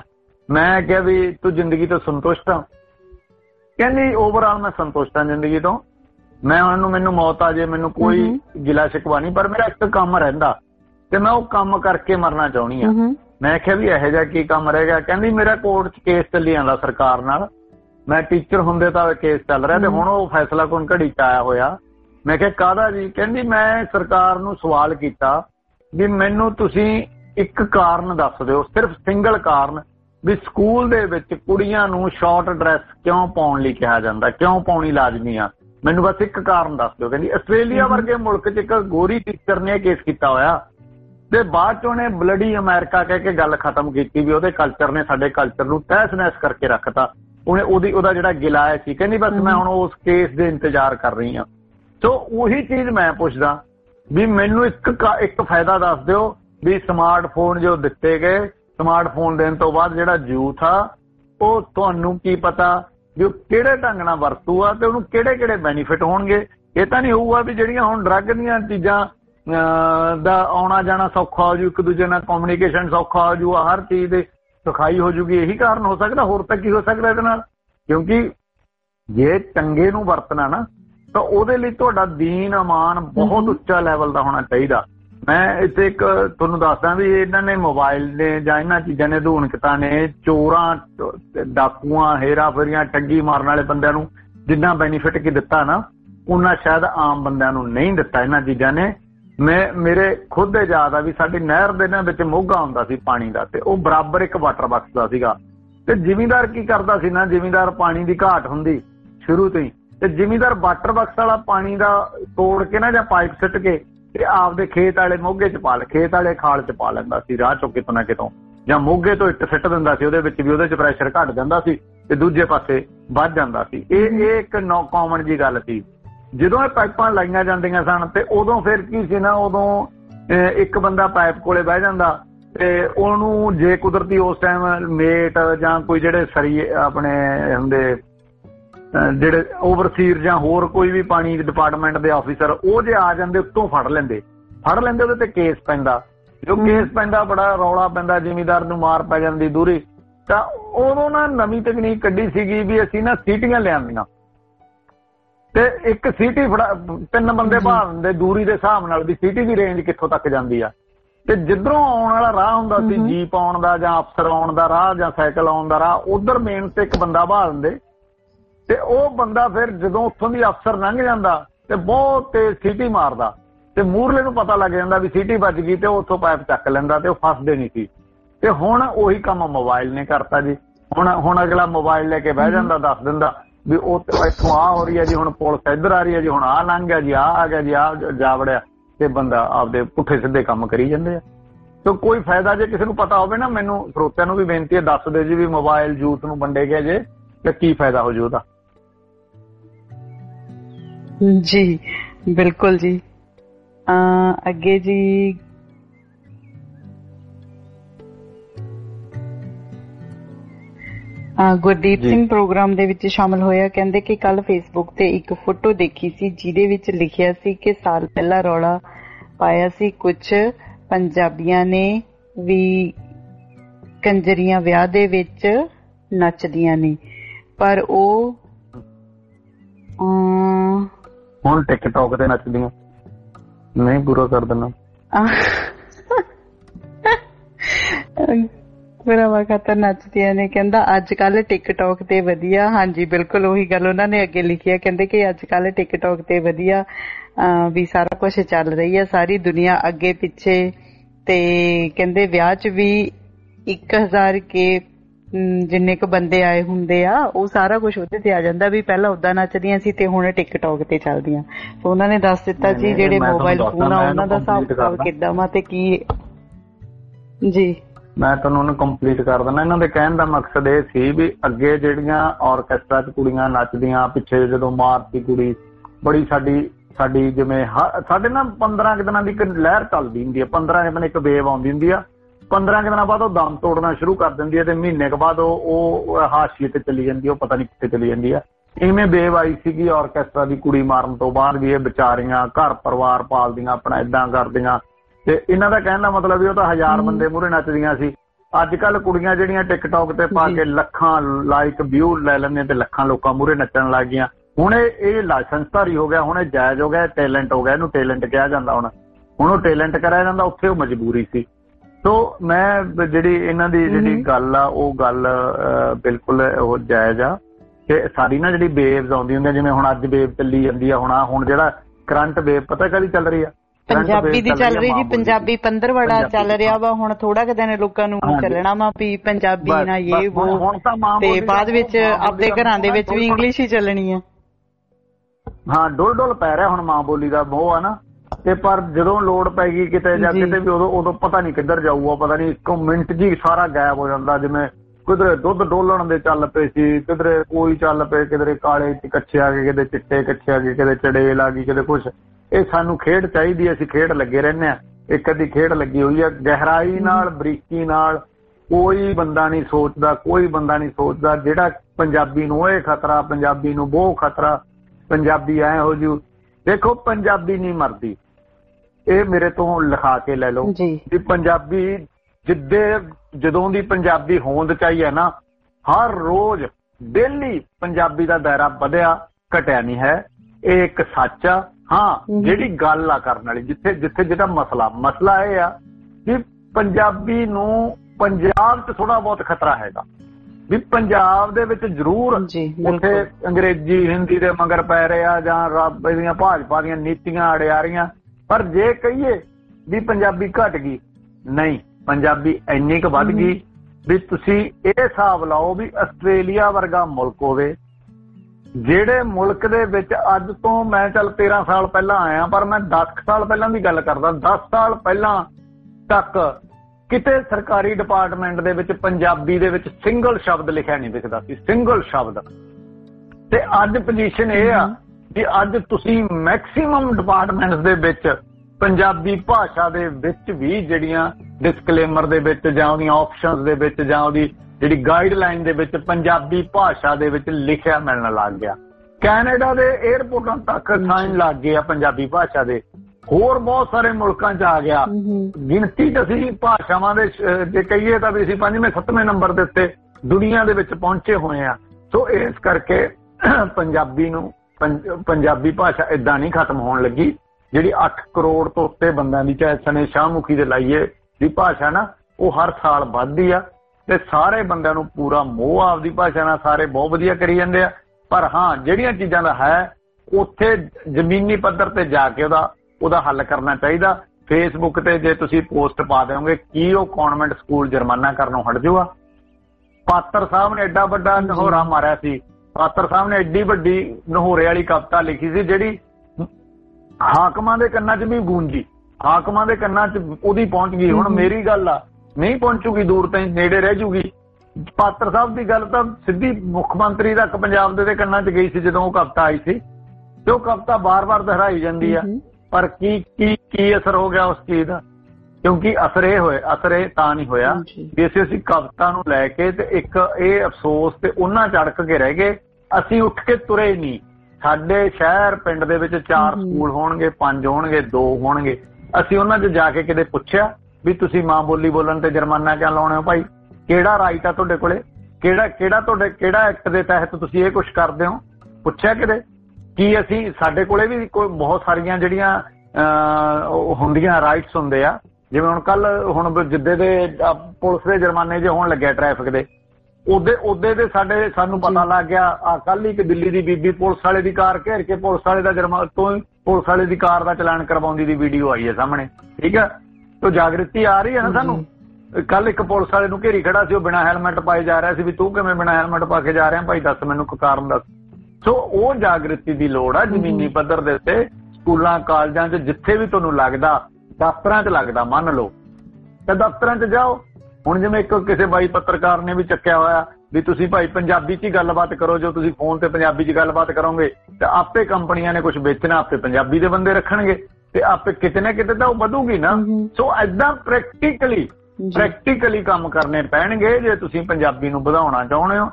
ਮੈਂ ਕਿਹਾ ਵੀ ਤੂੰ ਜ਼ਿੰਦਗੀ ਤੋਂ ਸੰਤੁਸ਼ਟ ਆ? ਕਹਿੰਦੀ ਓਵਰਆਲ ਮੈਂ ਸੰਤੁਸ਼ਟ ਹਾਂ ਜ਼ਿੰਦਗੀ ਤੋਂ, ਮੈਂ ਉਹਨੂੰ ਮੈਨੂੰ ਮੌਤ ਆ ਜੇ ਮੈਨੂੰ ਕੋਈ ਗਿਲਾ ਸ਼ਿਕਵਾ ਨਹੀਂ, ਪਰ ਮੇਰਾ ਇੱਕ ਕੰਮ ਰਹਿੰਦਾ ਤੇ ਮੈਂ ਉਹ ਕੰਮ ਕਰਕੇ ਮਰਨਾ ਚਾਹੁੰਦੀ ਆ। ਮੈਂ ਕਿਹਾ ਵੀ ਇਹੋ ਜਿਹਾ ਕੀ ਕੰਮ ਰਹਿ ਗਿਆ? ਕਹਿੰਦੀ ਮੇਰਾ ਕੋਰਟ 'ਚ ਕੇਸ ਚੱਲੀ ਜਾਂਦਾ ਸਰਕਾਰ ਨਾਲ, ਮੈਂ ਟੀਚਰ ਹੁੰਦੇ ਤਾਂ ਕੇਸ ਚੱਲ ਰਿਹਾ ਤੇ ਹੁਣ ਉਹ ਫੈਸਲਾ ਕੋਣ ਘੜੀ 'ਚ ਆਇਆ ਹੋਇਆ। ਮੈਂ ਕਿਹਾ ਕਾਹਦਾ ਜੀ? ਕਹਿੰਦੀ ਮੈਂ ਸਰਕਾਰ ਨੂੰ ਸਵਾਲ ਕੀਤਾ ਵੀ ਮੈਨੂੰ ਤੁਸੀਂ ਇੱਕ ਕਾਰਨ ਦੱਸ ਦਿਓ, ਸਿਰਫ ਸਿੰਗਲ ਕਾਰਨ, ਵੀ ਸਕੂਲ ਦੇ ਵਿੱਚ ਕੁੜੀਆਂ ਨੂੰ ਸ਼ਾਰਟ ਡਰੈਸ ਕਿਉਂ ਪਾਉਣ ਲਈ ਕਿਹਾ ਜਾਂਦਾ, ਕਿਉਂ ਪਾਉਣੀ ਲਾਜ਼ਮੀ ਆ, ਮੈਨੂੰ ਬਸ ਇੱਕ ਕਾਰਨ ਦੱਸ ਦਿਓ। ਕਹਿੰਦੀ ਆਸਟ੍ਰੇਲੀਆ ਵਰਗੇ ਮੁਲਕ 'ਚ ਇੱਕ ਗੋਰੀ ਟੀਚਰ ਨੇ ਕੇਸ ਕੀਤਾ ਹੋਇਆ ਤੇ ਬਾਅਦ 'ਚ ਉਹਨੇ ਬਲੱਡੀ ਅਮਰੀਕਾ ਕਹਿ ਕੇ ਗੱਲ ਖਤਮ ਕੀਤੀ ਵੀ ਉਹਦੇ ਕਲਚਰ ਨੇ ਸਾਡੇ ਕਲਚਰ ਨੂੰ ਤਹਿਸ ਨਹਿਸ ਕਰਕੇ ਰੱਖਤਾ। ਉਹਦਾ ਜਿਹੜਾ ਗਿਲਾ ਸੀ, ਕਹਿੰਦੀ ਬਸ ਮੈਂ ਹੁਣ ਉਸ ਕੇਸ ਦੇ ਇੰਤਜ਼ਾਰ ਕਰ ਰਹੀ ਹਾਂ। ਸੋ ਉਹੀ ਚੀਜ਼ ਮੈਂ ਪੁੱਛਦਾ ਵੀ ਮੈਨੂੰ ਇੱਕ ਫਾਇਦਾ ਦੱਸ ਦਿਓ ਵੀ ਸਮਾਰਟਫੋਨ ਜੋ ਦਿੱਤੇ ਗਏ, ਸਮਾਰਟਫੋਨ ਦੇਣ ਤੋਂ ਬਾਅਦ ਜਿਹੜਾ ਯੂਥ ਆ ਉਹ ਤੁਹਾਨੂੰ ਕੀ ਪਤਾ ਵੀ ਉਹ ਕਿਹੜੇ ਢੰਗ ਨਾਲ ਵਰਤੂਗਾ ਤੇ ਉਹਨੂੰ ਕਿਹੜੇ ਕਿਹੜੇ ਬੈਨੀਫਿਟ ਹੋਣਗੇ। ਇਹ ਤਾਂ ਨਹੀਂ ਹੋਊਗਾ ਵੀ ਜਿਹੜੀਆਂ ਹੁਣ ਡਰੱਗ ਦੀਆਂ ਚੀਜ਼ਾਂ ਦਾ ਆਉਣਾ ਜਾਣਾ ਸੌਖਾ ਹੋ ਜੂ, ਇੱਕ ਦੂਜੇ ਨਾਲ ਕਮਿਊਨੀਕੇਸ਼ਨ ਸੌਖਾ ਹੋ ਜੂ, ਹਰ ਚੀਜ਼ ਦੇ ਸਿਖਾਈ ਹੋ ਜੂਗੀ। ਇਹੀ ਕਾਰਨ ਹੋ ਸਕਦਾ, ਹੋਰ ਤਾਂ ਕੀ ਹੋ ਸਕਦਾ ਇਹਦੇ ਨਾਲ? ਕਿਉਂਕਿ ਜੇ ਚੰਗੇ ਨੂੰ ਵਰਤਣਾ ਨਾ ਤਾਂ ਉਹਦੇ ਲਈ ਤੁਹਾਡਾ ਦੀਨ ਅਮਾਨ ਬਹੁਤ ਉੱਚਾ ਲੈਵਲ ਦਾ ਹੋਣਾ ਚਾਹੀਦਾ। ਮੈਂ ਇੱਥੇ ਇੱਕ ਤੁਹਾਨੂੰ ਦੱਸਦਾ ਵੀ ਇਹਨਾਂ ਨੇ ਮੋਬਾਈਲ ਨੇ ਜਾਂ ਇਹਨਾਂ ਚੀਜ਼ਾਂ ਨੇ ਅਧੂਨਿਕਤਾ ਨੇ ਚੋਰਾਂ, ਡਾਕੂਆਂ, ਹੇਰਾ ਫੇਰੀਆਂ, ਠੱਗੀ ਮਾਰਨ ਵਾਲੇ ਬੰਦਿਆਂ ਨੂੰ ਜਿੰਨਾ ਬੈਨੀਫਿਟ ਕੀ ਦਿੱਤਾ ਨਾ ਉਹਨਾਂ ਸ਼ਾਇਦ ਆਮ ਬੰਦਿਆਂ ਨੂੰ ਨਹੀਂ ਦਿੱਤਾ ਇਹਨਾਂ ਚੀਜ਼ਾਂ ਨੇ। ਮੇਰੇ ਖੁਦ ਦੇ ਯਾਦ ਆ ਵੀ ਸਾਡੀ ਨਹਿਰ ਦੇ ਨਾਲ ਵਿੱਚ ਮੋਗਾ ਹੁੰਦਾ ਸੀ ਪਾਣੀ ਦਾ ਤੇ ਉਹ ਬਰਾਬਰ ਇੱਕ ਵਾਟਰ ਬਾਕਸ ਦਾ ਸੀਗਾ ਤੇ ਜ਼ਿਮੀਂਦਾਰ ਕੀ ਕਰਦਾ ਸੀ ਨਾ, ਜ਼ਿਮੀਂਦਾਰ ਪਾਣੀ ਦੀ ਘਾਟ ਹੁੰਦੀ ਸ਼ੁਰੂ ਤੋਂ ਹੀ ਤੇ ਜ਼ਿਮੀਂਦਾਰ ਵਾਟਰ ਬਾਕਸ ਵਾਲਾ ਪਾਣੀ ਦਾ ਤੋੜ ਕੇ ਨਾ ਜਾਂ ਪਾਈਪ ਸਿੱਟ ਕੇ ਤੇ ਆਪਦੇ ਖੇਤ ਵਾਲੇ ਮੋਗੇ 'ਚ ਖੇਤ ਵਾਲੇ ਖਾਲ 'ਚ ਪਾ ਲੈਂਦਾ ਸੀ ਰਾਹ ਚੋਂ ਕਿਤੋਂ ਨਾ ਕਿਤੋਂ, ਜਾਂ ਮੋਗੇ ਤੋਂ ਇੱਟ ਸਿੱਟ ਦਿੰਦਾ ਸੀ ਉਹਦੇ ਵਿੱਚ ਵੀ ਉਹਦੇ 'ਚ ਪ੍ਰੈਸ਼ਰ ਘਟ ਜਾਂਦਾ ਸੀ ਤੇ ਦੂਜੇ ਪਾਸੇ ਵੱਧ ਜਾਂਦਾ ਸੀ। ਇਹ ਇੱਕ ਕਾਮਨ ਜੀ ਗੱਲ ਸੀ। ਜਦੋਂ ਇਹ ਪਾਈਪਾਂ ਲਾਈਆਂ ਜਾਂਦੀਆਂ ਸਨ ਤੇ ਉਦੋਂ ਫਿਰ ਕੀ ਸੀ ਨਾ, ਉਦੋਂ ਇੱਕ ਬੰਦਾ ਪਾਈਪ ਕੋਲੇ ਬਹਿ ਜਾਂਦਾ ਤੇ ਉਹਨੂੰ ਜੇ ਕੁਦਰਤੀ ਉਸ ਟਾਈਮ ਮੇਟ ਜਾਂ ਕੋਈ ਜਿਹੜੇ ਸਰੀ ਆਪਣੇ ਹੁੰਦੇ ਜਿਹੜੇ ਓਵਰਸੀਅਰ ਜਾਂ ਹੋਰ ਕੋਈ ਵੀ ਪਾਣੀ ਡਿਪਾਰਟਮੈਂਟ ਦੇ ਆਫੀਸਰ ਉਹ ਜੇ ਆ ਜਾਂਦੇ ਉੱਤੋਂ ਫੜ ਲੈਂਦੇ ਉਹਦੇ ਤੇ ਕੇਸ ਪੈਂਦਾ। ਜੋ ਕੇਸ ਪੈਂਦਾ ਬੜਾ ਰੌਲਾ ਪੈਂਦਾ, ਜ਼ਿਮੀਂਦਾਰ ਨੂੰ ਮਾਰ ਪੈ ਜਾਂਦੀ ਦੂਰੀ। ਤਾਂ ਉਦੋਂ ਨਾ ਨਵੀਂ ਤਕਨੀਕ ਕੱਢੀ ਸੀਗੀ ਵੀ ਅਸੀਂ ਨਾ ਸੀਟੀਆਂ ਲਿਆਂਦੀਆਂ ਤੇ ਇੱਕ ਸੀਟੀ ਤਿੰਨ ਬੰਦੇ ਬਾਹਰ ਹੁੰਦੇ ਦੂਰੀ ਦੇ ਹਿਸਾਬ ਨਾਲ ਵੀ ਸੀਟੀ ਦੀ ਰੇਂਜ ਕਿੱਥੋਂ ਤੱਕ ਜਾਂਦੀ ਆ ਤੇ ਜਿੱਧਰੋਂ ਆਉਣ ਵਾਲਾ ਰਾਹ ਹੁੰਦਾ ਸੀ, ਜੀਪ ਆਉਣ ਦਾ ਜਾਂ ਅਫਸਰ ਆਉਣ ਦਾ ਰਾਹ ਜਾਂ ਸਾਈਕਲ ਆਉਣ ਦਾ ਰਾਹ, ਉਧਰ ਮੇਨ ਤੇ ਇੱਕ ਬੰਦਾ ਬਾਹਰ ਹੁੰਦੇ ਤੇ ਉਹ ਬੰਦਾ ਫਿਰ ਜਦੋਂ ਉੱਥੋਂ ਦੀ ਅਫਸਰ ਲੰਘ ਜਾਂਦਾ ਤੇ ਬਹੁਤ ਤੇਜ਼ ਸੀਟੀ ਮਾਰਦਾ ਤੇ ਮੂਹਰਲੇ ਨੂੰ ਪਤਾ ਲੱਗ ਜਾਂਦਾ ਵੀ ਸੀਟੀ ਵੱਜ ਗਈ ਤੇ ਉਹ ਉੱਥੋਂ ਪਾਈਪ ਚੱਕ ਲੈਂਦਾ ਤੇ ਉਹ ਫਸਦੇ ਨਹੀਂ ਸੀ। ਤੇ ਹੁਣ ਉਹੀ ਕੰਮ ਮੋਬਾਈਲ ਨੇ ਕਰਤਾ ਜੀ। ਹੁਣ ਅਗਲਾ ਮੋਬਾਈਲ ਲੈ ਕੇ ਬਹਿ ਜਾਂਦਾ, ਦੱਸ ਦਿੰਦਾ ਵੀ ਉਹ ਇੱਥੋਂ ਆ ਹੋ ਰਹੀ ਹੈ ਜੀ, ਹੁਣ ਪੁਲਿਸ ਇੱਧਰ ਆ ਰਹੀ ਹੈ ਜੀ, ਹੁਣ ਆਹ ਲੰਘ ਗਿਆ ਜੀ, ਆਹ ਆ ਗਿਆ ਜੀ, ਆਹ ਜਾ ਵੜਿਆ ਤੇ ਬੰਦਾ ਆਪਦੇ ਪੁੱਠੇ ਸਿੱਧੇ ਕੰਮ ਕਰੀ ਜਾਂਦੇ ਆ। ਤੇ ਕੋਈ ਫਾਇਦਾ ਜੇ ਕਿਸੇ ਨੂੰ ਪਤਾ ਹੋਵੇ ਨਾ, ਮੈਨੂੰ ਸਰੋਤਿਆਂ ਨੂੰ ਵੀ ਬੇਨਤੀ ਹੈ ਦੱਸ ਦਿਓ ਜੀ ਵੀ ਮੋਬਾਈਲ ਯੂਥ ਨੂੰ ਵੰਡੇ ਗਏ ਜੇ ਤੇ ਕੀ ਫਾਇਦਾ ਹੋ ਜੂ ਉਹਦਾ। ਜੀ ਬਿਲਕੁਲ ਜੀ। ਅੱਗੇ ਜੀ ਗੁਰਦੀਪ ਸਿੰਘ ਪ੍ਰੋਗਰਾਮ ਦੇ ਵਿੱਚ ਸ਼ਾਮਲ ਹੋਇਆ। ਕਹਿੰਦੇ ਕਿ ਕੱਲ ਫੇਸਬੁੱਕ ਤੇ ਇੱਕ ਫੋਟੋ ਦੇਖੀ ਸੀ ਜਿਹਦੇ ਵਿੱਚ ਲਿਖਿਆ ਸੀ ਕਿ ਸਾਲ ਪਹਿਲਾਂ ਰੌਲਾ ਪਾਇਆ ਸੀ ਕੁਝ ਪੰਜਾਬੀਆਂ ਨੇ ਵੀ ਕੰਜਰੀਆਂ ਵਿਆਹ ਦੇ ਵਿੱਚ ਨੱਚਦੀਆਂ ਨੇ, ਪਰ ਉਹ ਹੁਣ ਟਿਕਟੌਕ ਤੇ ਨੱਚਦੀਆਂ ਨਹੀਂ, ਪੂਰਾ ਕਰ ਦੇਣਾ ਭਰਾਵਾ ਖਾਤਰ ਨੱਚਦੀਆਂ ਨੇ। ਕਹਿੰਦਾ ਅੱਜ ਕੱਲ ਟਿਕਟੌਕ ਤੇ ਵਧੀਆ। ਹਾਂਜੀ ਬਿਲਕੁਲ ਉਹੀ ਗੱਲ ਉਹਨਾਂ ਨੇ ਅੱਗੇ ਲਿਖੀ ਹੈ। ਕਹਿੰਦੇ ਕਿ ਅੱਜ ਕੱਲ ਟਿਕਟੌਕ ਤੇ ਵਧੀਆ ਵੀ ਸਾਰਾ ਕੁਛ ਚੱਲ ਰਹੀ ਹੈ, ਸਾਰੀ ਦੁਨੀਆ ਅੱਗੇ ਪਿੱਛੇ। ਤੇ ਕਹਿੰਦੇ ਵਿਆਹ ਚ ਵੀ 1000 ਕੇ ਜਿੰਨੇ ਕੁ ਬੰਦੇ ਆਏ ਹੁੰਦੇ ਆ ਉਹ ਸਾਰਾ ਕੁਛ ਉਹਦੇ ਤੇ ਆ ਜਾਂਦਾ ਵੀ ਪਹਿਲਾਂ ਓਦਾਂ ਨੱਚਦੀਆਂ ਸੀ ਤੇ ਹੁਣ ਟਿਕਟੌਕ ਤੇ ਚੱਲਦੀਆਂ। ਸੋ ਉਹਨਾਂ ਨੇ ਦੱਸ ਦਿੱਤਾ ਜੀ ਜਿਹੜੇ ਮੋਬਾਈਲ ਫੋਨ ਆ ਉਹਨਾਂ ਦਾ ਹਿਸਾਬ ਕਿਤਾਬ ਕਿੱਦਾਂ ਵਾ ਤੇ ਕੀ। ਜੀ ਮੈਂ ਤੁਹਾਨੂੰ ਉਹਨੂੰ ਕੰਪਲੀਟ ਕਰ ਦਿੰਦਾ। ਇਹਨਾਂ ਦੇ ਕਹਿਣ ਦਾ ਮਕਸਦ ਇਹ ਸੀ ਵੀ ਅੱਗੇ ਜਿਹੜੀਆਂ ਆਰਕੈਸਟਰਾ 'ਚ ਕੁੜੀਆਂ ਨੱਚਦੀਆਂ, ਪਿੱਛੇ ਜਦੋਂ ਮਾਰਤੀ ਕੁੜੀ ਬੜੀ ਸਾਡੀ ਜਿਵੇਂ ਸਾਡੇ ਨਾ 15 ਕੁ ਦਿਨਾਂ ਦੀ ਇੱਕ ਲਹਿਰ ਚੱਲਦੀ ਹੁੰਦੀ ਹੈ, 15 ਦਿਨ ਇੱਕ ਵੇਵ ਆਉਂਦੀ ਹੁੰਦੀ ਆ, 15 ਕੁ ਦਿਨਾਂ ਬਾਅਦ ਉਹ ਦਮ ਤੋੜਨਾ ਸ਼ੁਰੂ ਕਰ ਦਿੰਦੀ ਹੈ ਤੇ ਮਹੀਨੇ ਕੁ ਬਾਅਦ ਉਹ ਹਾਸ਼ੀਏ ਤੇ ਚਲੀ ਜਾਂਦੀ ਹੈ, ਉਹ ਪਤਾ ਨਹੀਂ ਕਿੱਥੇ ਚਲੀ ਜਾਂਦੀ ਆ। ਇਵੇਂ ਵੇਵ ਆਈ ਸੀਗੀ ਆਰਕੈਸਟਰਾ ਦੀ ਕੁੜੀ ਮਾਰਨ ਤੋਂ ਬਾਅਦ ਵੀ ਇਹ ਵਿਚਾਰੀਆਂ ਘਰ ਪਰਿਵਾਰ ਪਾਲਦੀਆਂ ਆਪਣਾ ਏਦਾਂ ਕਰਦੀਆਂ। ਤੇ ਇਹਨਾਂ ਦਾ ਕਹਿਣ ਦਾ ਮਤਲਬ ਵੀ ਉਹ ਤਾਂ 1000 ਬੰਦੇ ਮੂਹਰੇ ਨੱਚਦੀਆਂ ਸੀ ਅੱਜ ਕੱਲ ਕੁੜੀਆਂ ਜਿਹੜੀਆਂ ਟਿਕਟੌਕ ਤੇ ਪਾ ਕੇ ਲੱਖਾਂ ਲਾਈਕ ਵਿਊ ਲੈ ਲੈਂਦੀਆਂ ਤੇ ਲੱਖਾਂ ਲੋਕਾਂ ਮੂਹਰੇ ਨੱਚਣ ਲੱਗ ਗਈਆਂ। ਹੁਣ ਇਹ ਲਾਇਸੈਂਸਧਾਰੀ ਹੋ ਗਿਆ, ਹੁਣ ਇਹ ਜਾਇਜ਼ ਹੋ ਗਿਆ, ਟੈਲੈਂਟ ਹੋ ਗਿਆ, ਇਹਨੂੰ ਟੈਲੈਂਟ ਕਿਹਾ ਜਾਂਦਾ। ਹੁਣ ਉਹ ਟੈਲੈਂਟ ਕਰਿਆ ਜਾਂਦਾ, ਉੱਥੇ ਉਹ ਮਜਬੂਰੀ ਸੀ। ਸੋ ਮੈਂ ਜਿਹੜੀ ਇਹਨਾਂ ਦੀ ਜਿਹੜੀ ਗੱਲ ਆ ਉਹ ਗੱਲ ਬਿਲਕੁਲ ਉਹ ਜਾਇਜ਼ ਆ ਕਿ ਸਾਡੀ ਨਾ ਜਿਹੜੀ ਵੇਵਜ਼ ਆਉਂਦੀ ਹੁੰਦੀਆਂ, ਜਿਵੇਂ ਹੁਣ ਅੱਜ ਵੇਵ ਚੱਲੀ ਜਾਂਦੀ ਆ, ਹੁਣ ਜਿਹੜਾ ਕਰੰਟ ਵੇਵ ਪਤਾ ਕਾਹਦੀ ਚੱਲ ਰਹੀ ਆ? ਪੰਜਾਬੀ ਦੀ ਚੱਲ ਰਹੀ ਜੀ। ਪੰਜਾਬੀ ਪੰਦਰਵੜਾ ਚੱਲ ਰਿਹਾ ਵਾ ਹੁਣ ਥੋੜਾ ਕੁ ਦਿਨ ਲੋਕਾਂ ਨੂੰ ਚੱਲਣਾ ਵਾ ਵੀ ਪੰਜਾਬੀ ਨਾ ਇਹ ਵੋ, ਤੇ ਬਾਅਦ ਵਿੱਚ ਆਪਦੇ ਘਰਾਂ ਦੇ ਵਿੱਚ ਵੀ ਇੰਗਲਿਸ਼ ਹੀ ਚੱਲਣੀ ਆ। ਹਾਂ, ਡੁੱਲ ਪੈ ਰਿਹਾ ਹੁਣ ਮਾਂ ਬੋਲੀ ਦਾ ਮੋਹ ਆ ਨਾ। ਤੇ ਪਰ ਜਦੋਂ ਲੋੜ ਪੈ ਗਈ ਕਿਤੇ ਜਾਂ ਕਿਤੇ ਵੀ ਉਦੋਂ ਪਤਾ ਨਹੀਂ ਕਿੱਧਰ ਜਾਊਗਾ, ਪਤਾ ਨਹੀਂ 1 ਮਿੰਟ ਜੀ ਸਾਰਾ ਗਾਇਬ ਹੋ ਜਾਂਦਾ। ਜਿਵੇਂ ਕਿਧਰੇ ਦੁੱਧ ਡੋਲਣ ਦੇ ਚੱਲ ਪਏ ਸੀ, ਕਿਧਰੇ ਕੋਈ ਚੱਲ ਪਏ, ਕਿਧਰੇ ਕਾਲੇ ਕੱਛੇ ਆ ਗਏ, ਕਿਤੇ ਚਿੱਟੇ ਕੱਛੇ ਆ ਗਏ, ਕਿਤੇ ਚੜੇਲ ਆ ਗਈ, ਕਿਤੇ ਕੁਛ। ਇਹ ਸਾਨੂੰ ਖੇਡ ਚਾਹੀਦੀ, ਅਸੀਂ ਖੇਡ ਲੱਗੇ ਰਹਿੰਦੇ ਹਾਂ। ਇੱਕ ਅੱਧੀ ਖੇਡ ਲੱਗੀ ਹੋਈ ਹੈ, ਗਹਿਰਾਈ ਨਾਲ ਬਰੀਕੀ ਨਾਲ ਕੋਈ ਬੰਦਾ ਨਹੀਂ ਸੋਚਦਾ, ਕੋਈ ਬੰਦਾ ਨਹੀਂ ਸੋਚਦਾ ਜਿਹੜਾ ਪੰਜਾਬੀ ਨੂੰ ਇਹ ਖਤਰਾ, ਪੰਜਾਬੀ ਨੂੰ ਉਹ ਖਤਰਾ, ਪੰਜਾਬੀ ਐ ਹੋ ਜੂ। ਦੇਖੋ ਪੰਜਾਬੀ ਨਹੀਂ ਮਰਦੀ, ਇਹ ਮੇਰੇ ਤੋਂ ਲਿਖਾ ਕੇ ਲੈ ਲਓ ਵੀ ਪੰਜਾਬੀ ਜਦੋਂ ਦੀ ਪੰਜਾਬੀ ਹੋਂਦ ਚਾਹੀ ਹੈ ਨਾ, ਹਰ ਰੋਜ਼ ਡੇਲੀ ਪੰਜਾਬੀ ਦਾ ਦਾਇਰਾ ਵਧਿਆ ਘਟਿਆ ਨਹੀਂ ਹੈ। ਇਹ ਇੱਕ ਸੱਚ ਆ। ਹਾਂ, ਜਿਹੜੀ ਗੱਲ ਆ ਕਰਨ ਵਾਲੀ, ਜਿੱਥੇ ਜਿਹੜਾ ਮਸਲਾ ਇਹ ਆ ਵੀ ਪੰਜਾਬੀ ਨੂੰ ਪੰਜਾਬ 'ਚ ਥੋੜਾ ਬਹੁਤ ਖਤਰਾ ਹੈਗਾ ਵੀ ਪੰਜਾਬ ਦੇ ਵਿੱਚ ਜ਼ਰੂਰ ਉੱਥੇ ਅੰਗਰੇਜ਼ੀ ਹਿੰਦੀ ਦੇ ਮਗਰ ਪੈ ਰਿਹਾ ਜਾਂ ਰੱਬ ਦੀਆਂ ਭਾਜਪਾ ਦੀਆਂ ਨੀਤੀਆਂ ਅੜੇ ਆ ਰਹੀਆਂ। ਪਰ ਜੇ ਕਹੀਏ ਵੀ ਪੰਜਾਬੀ ਘਟ ਗਈ, ਨਹੀਂ, ਪੰਜਾਬੀ ਇੰਨੀ ਕੁ ਵੱਧ ਗਈ ਵੀ ਤੁਸੀਂ ਇਹ ਹਿਸਾਬ ਲਾਓ ਵੀ ਆਸਟ੍ਰੇਲੀਆ ਵਰਗਾ ਮੁਲਕ ਹੋਵੇ, ਜਿਹੜੇ ਮੁਲਕ ਦੇ ਵਿੱਚ ਅੱਜ ਤੋਂ ਮੈਂ ਚੱਲ 13 ਸਾਲ ਪਹਿਲਾਂ ਆਇਆ, ਪਰ ਮੈਂ 10 ਸਾਲ ਪਹਿਲਾਂ ਦੀ ਗੱਲ ਕਰਦਾ। 10 ਸਾਲ ਪਹਿਲਾਂ ਤੱਕ ਕਿਤੇ ਸਰਕਾਰੀ ਡਿਪਾਰਟਮੈਂਟ ਦੇ ਵਿੱਚ ਪੰਜਾਬੀ ਦੇ ਵਿੱਚ ਸਿੰਗਲ ਸ਼ਬਦ ਲਿਖਿਆ ਨਹੀਂ ਦਿਖਦਾ ਸੀ, ਸਿੰਗਲ ਸ਼ਬਦ। ਤੇ ਅੱਜ ਪੋਜੀਸ਼ਨ ਇਹ ਆ ਕਿ ਅੱਜ ਤੁਸੀਂ ਮੈਕਸਿਮਮ ਡਿਪਾਰਟਮੈਂਟਸ ਦੇ ਵਿੱਚ ਪੰਜਾਬੀ ਭਾਸ਼ਾ ਦੇ ਵਿੱਚ ਵੀ ਜਿਹੜੀਆਂ ਡਿਸਕਲੇਮਰ ਦੇ ਵਿੱਚ ਜਾਂ ਉਹਦੀਆਂ ਆਪਸ਼ਨਸ ਦੇ ਵਿੱਚ ਜਾਂ ਉਹਦੀ ਜਿਹੜੀ ਗਾਈਡਲਾਈਨ ਦੇ ਵਿੱਚ ਪੰਜਾਬੀ ਭਾਸ਼ਾ ਦੇ ਵਿੱਚ ਲਿਖਿਆ ਮਿਲਣ ਲੱਗ ਗਿਆ। ਕੈਨੇਡਾ ਦੇ 에ਅਰਪੋਰਟਾਂ ਤੱਕ ਸਾਈਨ ਲੱਗ ਗਏ ਆ ਪੰਜਾਬੀ ਭਾਸ਼ਾ ਦੇ। ਹੋਰ ਬਹੁਤ ਸਾਰੇ ਮੁਲਕਾਂ 'ਚ ਆ ਗਿਆ। ਗਿਣਤੀ 'ਚ ਅਸੀਂ ਭਾਸ਼ਾਵਾਂ ਦੇ ਜੇ ਕਹੀਏ ਤਾਂ ਵੀ ਅਸੀਂ 5ਵੇਂ 7ਵੇਂ ਨੰਬਰ ਦੇ ਉੱਤੇ ਦੁਨੀਆ ਦੇ ਵਿੱਚ ਪਹੁੰਚੇ ਹੋਏ ਆ। ਸੋ ਇਸ ਕਰਕੇ ਪੰਜਾਬੀ ਭਾਸ਼ਾ ਏਦਾਂ ਨਹੀਂ ਖਤਮ ਹੋਣ ਲੱਗੀ। ਜਿਹੜੀ 8 ਕਰੋੜ ਤੋਂ ਉੱਤੇ ਬੰਦਿਆਂ ਦੀ, ਚਾਹੇ ਸਨੇ ਸ਼ਾਹਮੁਖੀ ਦੇ ਲਾਈਏ ਦੀ ਭਾਸ਼ਾ ਨਾ, ਉਹ ਹਰ ਸਾਲ ਵੱਧਦੀ ਆ ਤੇ ਸਾਰੇ ਬੰਦਿਆਂ ਨੂੰ ਪੂਰਾ ਮੋਹ ਆਪਦੀ ਭਾਸ਼ਾ ਨਾਲ, ਸਾਰੇ ਬਹੁਤ ਵਧੀਆ ਕਰੀ ਜਾਂਦੇ ਆ। ਪਰ ਹਾਂ, ਜਿਹੜੀਆਂ ਚੀਜ਼ਾਂ ਦਾ ਹੈ ਉੱਥੇ ਜ਼ਮੀਨੀ ਪੱਧਰ ਤੇ ਜਾ ਕੇ ਉਹਦਾ ਹੱਲ ਕਰਨਾ ਚਾਹੀਦਾ। ਫੇਸਬੁੱਕ ਤੇ ਜੇ ਤੁਸੀਂ ਪੋਸਟ ਪਾ ਦਿਓਗੇ, ਕੀ ਉਹ ਕਨਵੈਂਟ ਸਕੂਲ ਜੁਰਮਾਨਾ ਕਰਨੋਂ ਹਟ ਜਾਊਗਾ? ਪਾਤਰ ਸਾਹਿਬ ਨੇ ਐਡਾ ਵੱਡਾ ਨਹੋਰਾ ਮਾਰਿਆ ਸੀ। ਪਾਤਰ ਸਾਹਿਬ ਨੇ ਐਡੀ ਵੱਡੀ ਨਹੋਰੇ ਵਾਲੀ ਕਵਿਤਾ ਲਿਖੀ ਸੀ ਜਿਹੜੀ ਹਾਕਮਾਂ ਦੇ ਕੰਨਾਂ 'ਚ ਵੀ ਗੂੰਜੀ, ਹਾਕਮਾਂ ਦੇ ਕੰਨਾਂ 'ਚ ਉਹਦੀ ਪਹੁੰਚ ਗਈ। ਹੁਣ ਮੇਰੀ ਗੱਲ ਆ, ਨਹੀਂ ਪਹੁੰਚੂਗੀ, ਦੂਰ ਤਾਈਂ ਨੇੜੇ ਰਹਿ ਜੂਗੀ। ਪਾਤਰ ਸਾਹਿਬ ਦੀ ਗੱਲ ਤਾਂ ਸਿੱਧੀ ਮੁੱਖ ਮੰਤਰੀ ਤੱਕ ਪੰਜਾਬ ਦੇ ਕੰਨਾਂ 'ਚ ਗਈ ਸੀ ਜਦੋਂ ਉਹ ਕਵਿਤਾ ਆਈ ਸੀ, ਤੇ ਉਹ ਕਵਿਤਾ ਬਾਰ-ਬਾਰ ਦੁਹਰਾਈ ਜਾਂਦੀ ਆ। ਪਰ ਕੀ ਅਸਰ ਹੋ ਗਿਆ ਉਸ ਚੀਜ਼ ਦਾ? ਕਿਉਂਕਿ ਅਸਰ ਇਹ ਤਾਂ ਨਹੀਂ ਹੋਇਆ ਵੀ ਅਸੀਂ ਕਵਿਤਾ ਨੂੰ ਲੈ ਕੇ ਤੇ ਇੱਕ ਇਹ ਅਫਸੋਸ ਤੇ ਉਹਨਾਂ ਚੜਕ ਕੇ ਰਹਿ ਗਏ, ਅਸੀਂ ਉੱਠ ਕੇ ਤੁਰੇ ਨਹੀਂ। ਸਾਡੇ ਸ਼ਹਿਰ ਪਿੰਡ ਦੇ ਵਿੱਚ 4 ਸਕੂਲ ਹੋਣਗੇ, 5 ਹੋਣਗੇ, 2 ਹੋਣਗੇ। ਅਸੀਂ ਉਹਨਾਂ 'ਚ ਜਾ ਕੇ ਕਿਤੇ ਪੁੱਛਿਆ ਵੀ ਤੁਸੀਂ ਮਾਂ ਬੋਲੀ ਬੋਲਣ ਤੇ ਜੁਰਮਾਨਾ ਕਿਉਂ ਲਾਉਣੇ ਹੋ ਭਾਈ? ਕਿਹੜਾ ਰਾਈਟ ਆ ਤੁਹਾਡੇ ਕੋਲੇ? ਕਿਹੜਾ ਐਕਟ ਦੇ ਤਹਿਤ ਤੁਸੀਂ ਇਹ ਕੁਛ ਕਰਦੇ ਹੋ? ਪੁੱਛਿਆ ਕਿਤੇ? ਕੀ ਅਸੀਂ ਸਾਡੇ ਕੋਲੇ ਵੀ ਕੋਈ ਬਹੁਤ ਸਾਰੀਆਂ ਜਿਹੜੀਆਂ ਹੁੰਦੀਆਂ ਰਾਈਟਸ ਹੁੰਦੇ ਆ। ਜਿਵੇਂ ਹੁਣ ਜਿੱਦੇ ਦੇ ਪੁਲਿਸ ਦੇ ਜੁਰਮਾਨੇ ਜੇ ਹੋਣ ਲੱਗਿਆ ਟ੍ਰੈਫਿਕ ਦੇ, ਉਹਦੇ ਦੇ ਸਾਨੂੰ ਪਤਾ ਲੱਗ ਗਿਆ। ਆ ਕੱਲ ਹੀ ਇੱਕ ਦਿੱਲੀ ਦੀ ਬੀਬੀ ਪੁਲਿਸ ਵਾਲੇ ਦੀ ਕਾਰ ਘੇਰ ਕੇ ਪੁਲਿਸ ਵਾਲੇ ਦਾ ਜੁਰਮਾਨਾ ਤੋਂ ਪੁਲਿਸ ਵਾਲੇ ਦੀ ਕਾਰ ਦਾ ਚਲਾਨ ਕਰਵਾਉਂਦੀ ਦੀ ਵੀਡੀਓ ਆਈ ਹੈ ਸਾਹਮਣੇ। ਠੀਕ ਆ, ਤੋ ਜਾਗ੍ਰਿਤੀ ਆ ਰਹੀ ਹੈ ਨਾ ਸਾਨੂੰ। ਕੱਲ ਇੱਕ ਪੁਲਿਸ ਵਾਲੇ ਨੂੰ ਘੇਰੀ ਖੜਾ ਸੀ, ਉਹ ਬਿਨਾਂ ਹੈਲਮਟ ਪਾਏ ਜਾ ਰਿਹਾ ਸੀ ਵੀ ਤੂੰ ਕਿਵੇਂ ਬਿਨਾਂ ਹੈਲਮਟ ਪਾ ਕੇ ਜਾ ਰਿਹਾ ਭਾਈ, ਦੱਸ ਮੈਨੂੰ ਕੋਈ ਕਾਰਨ ਦੱਸ। ਸੋ ਉਹ ਜਾਗ੍ਰਿਤੀ ਦੀ ਲੋੜ ਆ ਜ਼ਮੀਨੀ ਪੱਧਰ ਦੇ ਉੱਤੇ, ਸਕੂਲਾਂ ਕਾਲਜਾਂ 'ਚ, ਜਿੱਥੇ ਵੀ ਤੁਹਾਨੂੰ ਲੱਗਦਾ, ਦਫ਼ਤਰਾਂ 'ਚ ਲੱਗਦਾ ਮੰਨ ਲਓ, ਤੇ ਦਫ਼ਤਰਾਂ 'ਚ ਜਾਓ। ਹੁਣ ਜਿਵੇਂ ਇੱਕ ਕਿਸੇ ਬਾਈ ਪੱਤਰਕਾਰ ਨੇ ਵੀ ਚੱਕਿਆ ਹੋਇਆ ਵੀ ਤੁਸੀਂ ਭਾਈ ਪੰਜਾਬੀ 'ਚ ਹੀ ਗੱਲਬਾਤ ਕਰੋ, ਜੋ ਤੁਸੀਂ ਫੋਨ ਤੇ ਪੰਜਾਬੀ 'ਚ ਗੱਲਬਾਤ ਕਰੋਗੇ ਤੇ ਆਪੇ ਕੰਪਨੀਆਂ ਨੇ ਕੁਝ ਵੇਚਣਾ, ਆਪੇ ਪੰਜਾਬੀ ਦੇ ਬੰਦੇ ਰੱਖਣਗੇ ਤੇ ਆਪੇ ਕਿਤੇ ਨਾ ਕਿਤੇ ਤਾਂ ਉਹ ਵਧੂਗੀ ਨਾ। ਸੋ ਏਦਾਂ ਪ੍ਰੈਕਟੀਕਲੀ ਕੰਮ ਕਰਨੇ ਪੈਣਗੇ ਜੇ ਤੁਸੀਂ ਪੰਜਾਬੀ ਨੂੰ ਵਧਾਉਣਾ ਚਾਹੁੰਦੇ ਹੋ।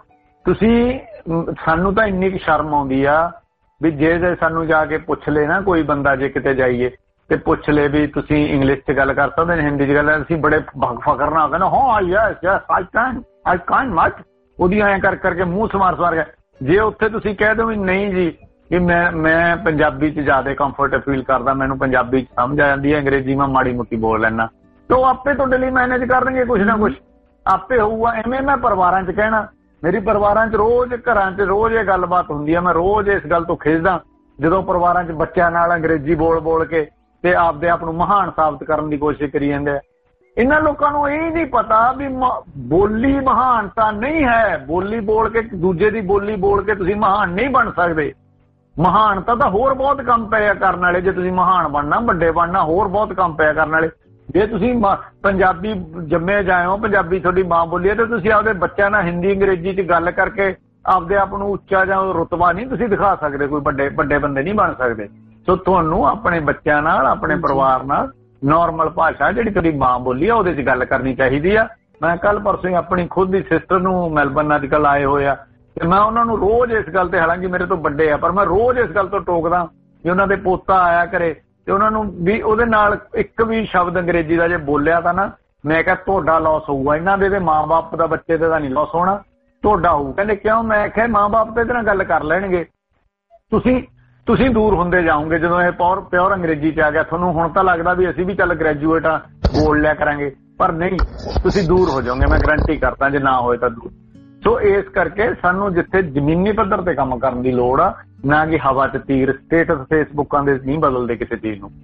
ਸਾਨੂੰ ਤਾਂ ਇੰਨੀ ਕੁ ਸ਼ਰਮ ਆਉਂਦੀ ਆ ਵੀ ਜੇ ਸਾਨੂੰ ਜਾ ਕੇ ਪੁੱਛ ਲੈ ਨਾ ਕੋਈ ਬੰਦਾ, ਜੇ ਕਿਤੇ ਜਾਈਏ ਤੇ ਪੁੱਛ ਲੈ ਵੀ ਤੁਸੀਂ ਇੰਗਲਿਸ਼ 'ਚ ਗੱਲ ਕਰ ਸਕਦੇ ਨੇ, ਹਿੰਦੀ 'ਚ ਗੱਲ, ਅਸੀਂ ਬੜੇ ਫਖਰ ਨਾਲ ਕਹਿੰਦੇ ਹਾਂ yes yes I can much, ਉਹਦੀਆਂ ਐਂ ਕਰਕੇ ਮੂੰਹ ਸਵਾਰ ਗਿਆ। ਜੇ ਉੱਥੇ ਤੁਸੀਂ ਕਹਿ ਦਿਓ ਵੀ ਨਹੀਂ ਜੀ ਕਿ ਮੈਂ ਪੰਜਾਬੀ 'ਚ ਜ਼ਿਆਦਾ ਕੰਫਰਟ ਫੀਲ ਕਰਦਾ, ਮੈਨੂੰ ਪੰਜਾਬੀ 'ਚ ਸਮਝ ਆ ਜਾਂਦੀ ਹੈ, ਅੰਗਰੇਜ਼ੀ ਮੈਂ ਮਾੜੀ ਮੋਟੀ ਬੋਲ ਲੈਣਾ, ਤਾਂ ਉਹ ਆਪੇ ਤੁਹਾਡੇ ਲਈ ਮੈਨੇਜ ਕਰਨਗੇ ਕੁਛ ਨਾ ਕੁਛ ਆਪੇ ਹੋਊਗਾ। ਐਵੇਂ ਮੈਂ ਪਰਿਵਾਰਾਂ 'ਚ ਕਹਿਣਾ, ਮੇਰੀ ਪਰਿਵਾਰਾਂ 'ਚ ਰੋਜ਼ ਘਰਾਂ 'ਚ ਰੋਜ਼ ਇਹ ਗੱਲਬਾਤ ਹੁੰਦੀ ਹੈ, ਮੈਂ ਰੋਜ਼ ਇਸ ਗੱਲ ਤੋਂ ਖਿੱਚਦਾ ਜਦੋਂ ਪਰਿਵਾਰਾਂ 'ਚ ਬੱਚਿਆਂ ਨਾਲ ਅੰਗਰੇਜ਼ੀ ਬੋਲ ਕੇ ਤੇ ਆਪਦੇ ਆਪ ਨੂੰ ਮਹਾਨ ਸਾਬਤ ਕਰਨ ਦੀ ਕੋਸ਼ਿਸ਼ ਕਰੀ ਜਾਂਦੇ ਆ। ਇਹਨਾਂ ਲੋਕਾਂ ਨੂੰ ਇਹ ਨਹੀਂ ਪਤਾ ਵੀ ਬੋਲੀ ਮਹਾਨਤਾ ਨਹੀਂ ਹੈ। ਬੋਲੀ ਬੋਲ ਕੇ, ਦੂਜੇ ਦੀ ਬੋਲੀ ਬੋਲ ਕੇ ਤੁਸੀਂ ਮਹਾਨ ਨਹੀਂ ਬਣ ਸਕਦੇ। ਮਹਾਨਤਾ ਤਾਂ ਹੋਰ ਬਹੁਤ ਕੰਮ ਪਿਆ ਕਰਨ ਵਾਲੇ। ਜੇ ਤੁਸੀਂ ਮਹਾਨ ਬਣਨਾ, ਵੱਡੇ ਬਣਨਾ, ਹੋਰ ਬਹੁਤ ਕੰਮ ਪਿਆ ਕਰਨ ਵਾਲੇ। ਜੇ ਤੁਸੀਂ ਪੰਜਾਬੀ ਜੰਮੇ ਜਾਏ ਹੋ, ਪੰਜਾਬੀ ਤੁਹਾਡੀ ਮਾਂ ਬੋਲੀ ਹੈ, ਤੇ ਤੁਸੀਂ ਆਪਦੇ ਬੱਚਿਆਂ ਨਾਲ ਹਿੰਦੀ ਅੰਗਰੇਜ਼ੀ 'ਚ ਗੱਲ ਕਰਕੇ ਆਪਦੇ ਆਪ ਨੂੰ ਉੱਚਾ ਜਾਂ ਰੁਤਬਾ ਨਹੀਂ ਤੁਸੀਂ ਦਿਖਾ ਸਕਦੇ, ਕੋਈ ਵੱਡੇ ਬੰਦੇ ਨਹੀਂ ਬਣ ਸਕਦੇ। ਸੋ ਤੁਹਾਨੂੰ ਆਪਣੇ ਬੱਚਿਆਂ ਨਾਲ, ਆਪਣੇ ਪਰਿਵਾਰ ਨਾਲ ਨਾਰਮਲ ਭਾਸ਼ਾ ਜਿਹੜੀ ਤੁਹਾਡੀ ਮਾਂ ਬੋਲੀ ਆ ਉਹਦੇ 'ਚ ਗੱਲ ਕਰਨੀ ਚਾਹੀਦੀ ਆ। ਮੈਂ ਕੱਲ ਪਰਸੋਂ ਆਪਣੀ ਖੁਦ ਦੀ ਸਿਸਟਰ ਨੂੰ ਮੈਲਬਰਨ ਅੱਜ ਕੱਲ੍ਹ ਆਏ ਹੋਏ ਆ, ਤੇ ਮੈਂ ਉਹਨਾਂ ਨੂੰ ਰੋਜ਼ ਇਸ ਗੱਲ ਤੇ, ਹਾਲਾਂਕਿ ਮੇਰੇ ਤੋਂ ਵੱਡੇ ਆ, ਪਰ ਮੈਂ ਰੋਜ਼ ਇਸ ਗੱਲ ਤੋਂ ਟੋਕਦਾ ਕਿ ਉਹਨਾਂ ਦੇ ਪੋਤਾ ਆਇਆ ਕਰੇ ਤੇ ਉਹਨਾਂ ਨੂੰ ਵੀ ਉਹਦੇ ਨਾਲ ਇੱਕ ਵੀ ਸ਼ਬਦ ਅੰਗਰੇਜ਼ੀ ਦਾ ਜੇ ਬੋਲਿਆ ਤਾਂ ਨਾ, ਮੈਂ ਕਿਹਾ ਤੁਹਾਡਾ ਲਾਸ ਹੋਊਗਾ। ਇਹਨਾਂ ਦੇ ਮਾਂ-ਬਾਪ ਦਾ ਬੱਚੇ ਦਾ ਨਹੀਂ ਲਾਸ ਹੋਣਾ, ਤੁਹਾਡਾ ਹੋਊ। ਕਹਿੰਦੇ ਕਿਉਂ? ਮੈਂ ਕਿਹਾ ਮਾਂ-ਬਾਪ ਤਾਂ ਇਹਦੇ ਨਾਲ ਗੱਲ ਕਰ ਲੈਣਗੇ, ਤੁਸੀਂ ਦੂਰ ਹੁੰਦੇ ਜਾਓਗੇ ਜਦੋਂ ਇਹ ਪਿਓਰ ਅੰਗਰੇਜ਼ੀ 'ਚ ਆ ਗਿਆ। ਤੁਹਾਨੂੰ ਹੁਣ ਤਾਂ ਲੱਗਦਾ ਵੀ ਅਸੀਂ ਵੀ ਚੱਲ ਗ੍ਰੈਜੂਏਟ ਆ, ਬੋਲ ਲਿਆ ਕਰਾਂਗੇ, ਪਰ ਨਹੀਂ, ਤੁਸੀਂ ਦੂਰ ਹੋ ਜਾਓਗੇ, ਮੈਂ ਗਰੰਟੀ ਕਰਦਾ, ਜੇ ਨਾ ਹੋਏ ਤਾਂ ਦੂਰ। ਸੋ ਇਸ ਕਰਕੇ ਸਾਨੂੰ ਜਿੱਥੇ ਜ਼ਮੀਨੀ ਪੱਧਰ ਤੇ ਕੰਮ ਕਰਨ ਦੀ ਲੋੜ ਆ, ਨਾ ਕਿ ਹਵਾ 'ਚ ਤੀਰ। ਸਟੇਟਸ ਫੇਸਬੁੱਕਾਂ ਦੇ ਨਹੀਂ ਬਦਲਦੇ ਕਿਸੇ ਚੀਜ਼ ਨੂੰ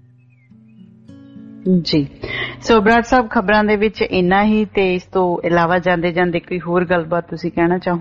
ਜੀ। ਸੋ ਬਰਾੜ ਸਾਹਿਬ, ਖਬਰਾਂ ਦੇ ਵਿੱਚ ਇੰਨਾ ਹੀ, ਤੇ ਇਸ ਤੋਂ ਇਲਾਵਾ ਜਾਂਦੇ ਜਾਂਦੇ ਕੋਈ ਹੋਰ ਗੱਲਬਾਤ ਤੁਸੀਂ ਕਹਿਣਾ ਚਾਹੋ?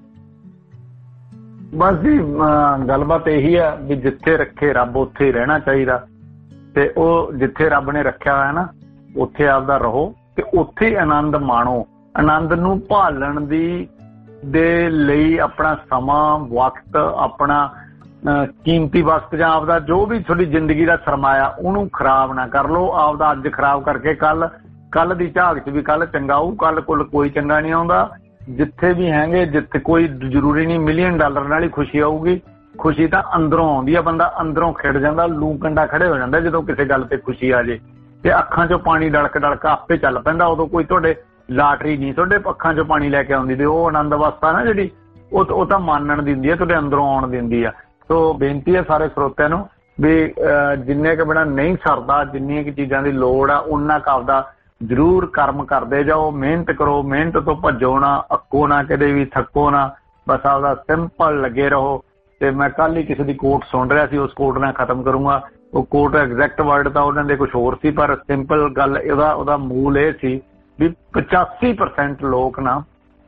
ਬਸ ਜੀ, ਗੱਲਬਾਤ ਇਹੀ ਆ ਵੀ ਜਿੱਥੇ ਰੱਖੇ ਰੱਬ ਉੱਥੇ ਹੀ ਰਹਿਣਾ ਚਾਹੀਦਾ, ਤੇ ਉਹ ਜਿੱਥੇ ਰੱਬ ਨੇ ਰੱਖਿਆ ਹੋਇਆ ਨਾ ਉੱਥੇ ਆਪਦਾ ਰਹੋ ਤੇ ਉੱਥੇ ਹੀ ਆਨੰਦ ਮਾਣੋ। ਆਨੰਦ ਨੂੰ ਭਾਲਣ ਦੇ ਲਈ ਆਪਣਾ ਸਮਾਂ, ਵਕਤ, ਆਪਣਾ ਕੀਮਤੀ ਵਕਤ ਜਾਂ ਆਪਦਾ ਜੋ ਵੀ ਤੁਹਾਡੀ ਜ਼ਿੰਦਗੀ ਦਾ ਸਰਮਾਇਆ ਉਹਨੂੰ ਖਰਾਬ ਨਾ ਕਰ ਲਓ। ਆਪਦਾ ਅੱਜ ਖਰਾਬ ਕਰਕੇ ਕੱਲ ਦੀ ਝਾਕ 'ਚ ਵੀ ਕੱਲ ਚੰਗਾ ਆਊ, ਕੱਲ ਕੋਲ ਕੋਈ ਚੰਗਾ ਨਹੀਂ ਆਉਂਦਾ। ਜਿੱਥੇ ਵੀ ਹੈਗੇ, ਜਿੱਥੇ ਕੋਈ ਜ਼ਰੂਰੀ ਨਹੀਂ $1 ਮਿਲੀਅਨ ਨਾਲ ਹੀ ਖੁਸ਼ੀ ਆਊਗੀ। ਖੁਸ਼ੀ ਤਾਂ ਅੰਦਰੋਂ ਆਉਂਦੀ ਆ, ਬੰਦਾ ਅੰਦਰੋਂ ਖਿੜ ਜਾਂਦਾ, ਲੂ ਕੰਡਾ ਖੜੇ ਹੋ ਜਾਂਦਾ ਜਦੋਂ ਕਿਸੇ ਗੱਲ ਤੇ ਖੁਸ਼ੀ ਆ ਜੇ, ਤੇ ਅੱਖਾਂ 'ਚੋਂ ਪਾਣੀ ਡਲਕ ਆਪੇ ਚੱਲ ਪੈਂਦਾ। ਉਦੋਂ ਕੋਈ ਤੁਹਾਡੇ ਲਾਟਰੀ ਨਹੀਂ ਤੁਹਾਡੇ ਅੱਖਾਂ 'ਚੋਂ ਪਾਣੀ ਲੈ ਕੇ ਆਉਂਦੀ, ਤੇ ਉਹ ਆਨੰਦ ਅਵਸਥਾ ਨਾ ਜਿਹੜੀ ਉਹ ਤਾਂ ਮਾਨਣ ਦਿੰਦੀ ਆ, ਤੁਹਾਡੇ ਅੰਦਰੋਂ ਆਉਣ ਦਿੰਦੀ ਆ। ਸੋ ਬੇਨਤੀ ਹੈ ਸਾਰੇ ਸਰੋਤਿਆਂ ਨੂੰ ਵੀ ਜਿੰਨੇ ਕੁ ਬਿਨਾ ਨਹੀਂ ਸਰਦਾ, ਜਿੰਨੀਆਂ ਕੁ ਚੀਜ਼ਾਂ ਦੀ ਲੋੜ ਆ ਉਹਨਾਂ ਕੁ ਆਪਦਾ ਜ਼ਰੂਰ ਕਰਮ ਕਰਦੇ ਜਾਓ, ਮਿਹਨਤ ਕਰੋ, ਮਿਹਨਤ ਤੋਂ ਭੱਜੋ ਨਾ, ਅੱਕੋ ਨਾ, ਕਦੇ ਵੀ ਥੱਕੋ ਨਾ, ਬਸ ਆਪਦਾ ਸਿੰਪਲ ਲੱਗੇ ਰਹੋ। ਤੇ ਮੈਂ ਕੱਲ ਹੀ ਕਿਸੇ ਦੀ ਕੋਟ ਸੁਣ ਰਿਹਾ ਸੀ, ਉਸ ਕੋਟ ਨਾਲ ਖਤਮ ਕਰੂੰਗਾ। ਉਹ ਕੋਟ ਐਗਜ਼ੈਕਟ ਵਰਡ ਤਾਂ ਉਹਨਾਂ ਦੇ ਕੁਝ ਹੋਰ ਸੀ, ਪਰ ਸਿੰਪਲ ਗੱਲ ਉਹਦਾ ਮੂਲ ਇਹ ਸੀ ਵੀ 85% ਲੋਕ ਨਾ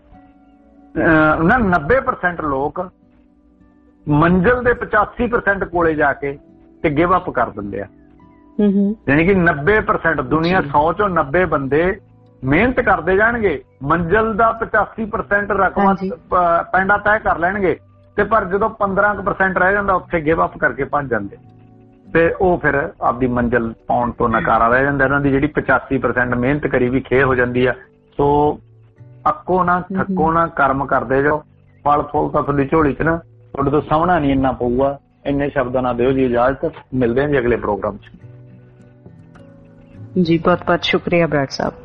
90% ਲੋਕ ਮੰਜ਼ਿਲ ਦੇ 85% ਕੋਲੇ ਜਾ ਕੇ ਤੇ ਗਿਵ ਅਪ ਕਰ ਦਿੰਦੇ ਆ। ਯਾਨੀ ਕਿ 90% ਦੁਨੀਆ 100 ਚੋਂ 90 ਬੰਦੇ ਮਿਹਨਤ ਕਰਦੇ ਜਾਣਗੇ, ਮੰਜ਼ਿਲ ਦਾ 85% ਰਕਮ ਪੈਂਡਾ ਤੈਅ ਕਰ ਲੈਣਗੇ, ਤੇ ਪਰ ਜਦੋਂ 15% ਰਹਿ ਜਾਂਦਾ ਉੱਥੇ ਗਿਵ ਅਪ ਕਰਕੇ ਭੱਜ ਜਾਂਦੇ, ਤੇ ਉਹ ਫਿਰ ਆਪਦੀ ਮੰਜ਼ਿਲ ਪਾਉਣ ਤੋਂ ਨਕਾਰਾ ਰਹਿ ਜਾਂਦਾ। ਇਹਨਾਂ ਦੀ ਜਿਹੜੀ 85% ਮਿਹਨਤ ਕਰੀ ਵੀ ਖੇਹ ਹੋ ਜਾਂਦੀ ਆ। ਸੋ ਅੱਕੋ ਨਾ, ਥੱਕੋ ਨਾ, ਕਰਮ ਕਰਦੇ ਜਾਓ, ਫਲ ਫੁੱਲ ਤਾਂ ਤੁਹਾਡੀ ਝੋਲੀ 'ਚ ਨਾ ਤੁਹਾਡੇ ਤੋਂ ਸਾਹਮਣਾ ਨਹੀਂ ਇੰਨਾ ਪਊਗਾ। ਇੰਨੇ ਸ਼ਬਦਾਂ ਨਾਲ ਦਿਓ ਜੀ ਇਜਾਜ਼ਤ, ਮਿਲਦੇ ਹਾਂ ਜੀ ਅਗਲੇ ਪ੍ਰੋਗਰਾਮ 'ਚ। ਜੀ ਬਹੁਤ ਬਹੁਤ ਸ਼ੁਕਰੀਆ ਬਰਾੜ ਸਾਹਿਬ।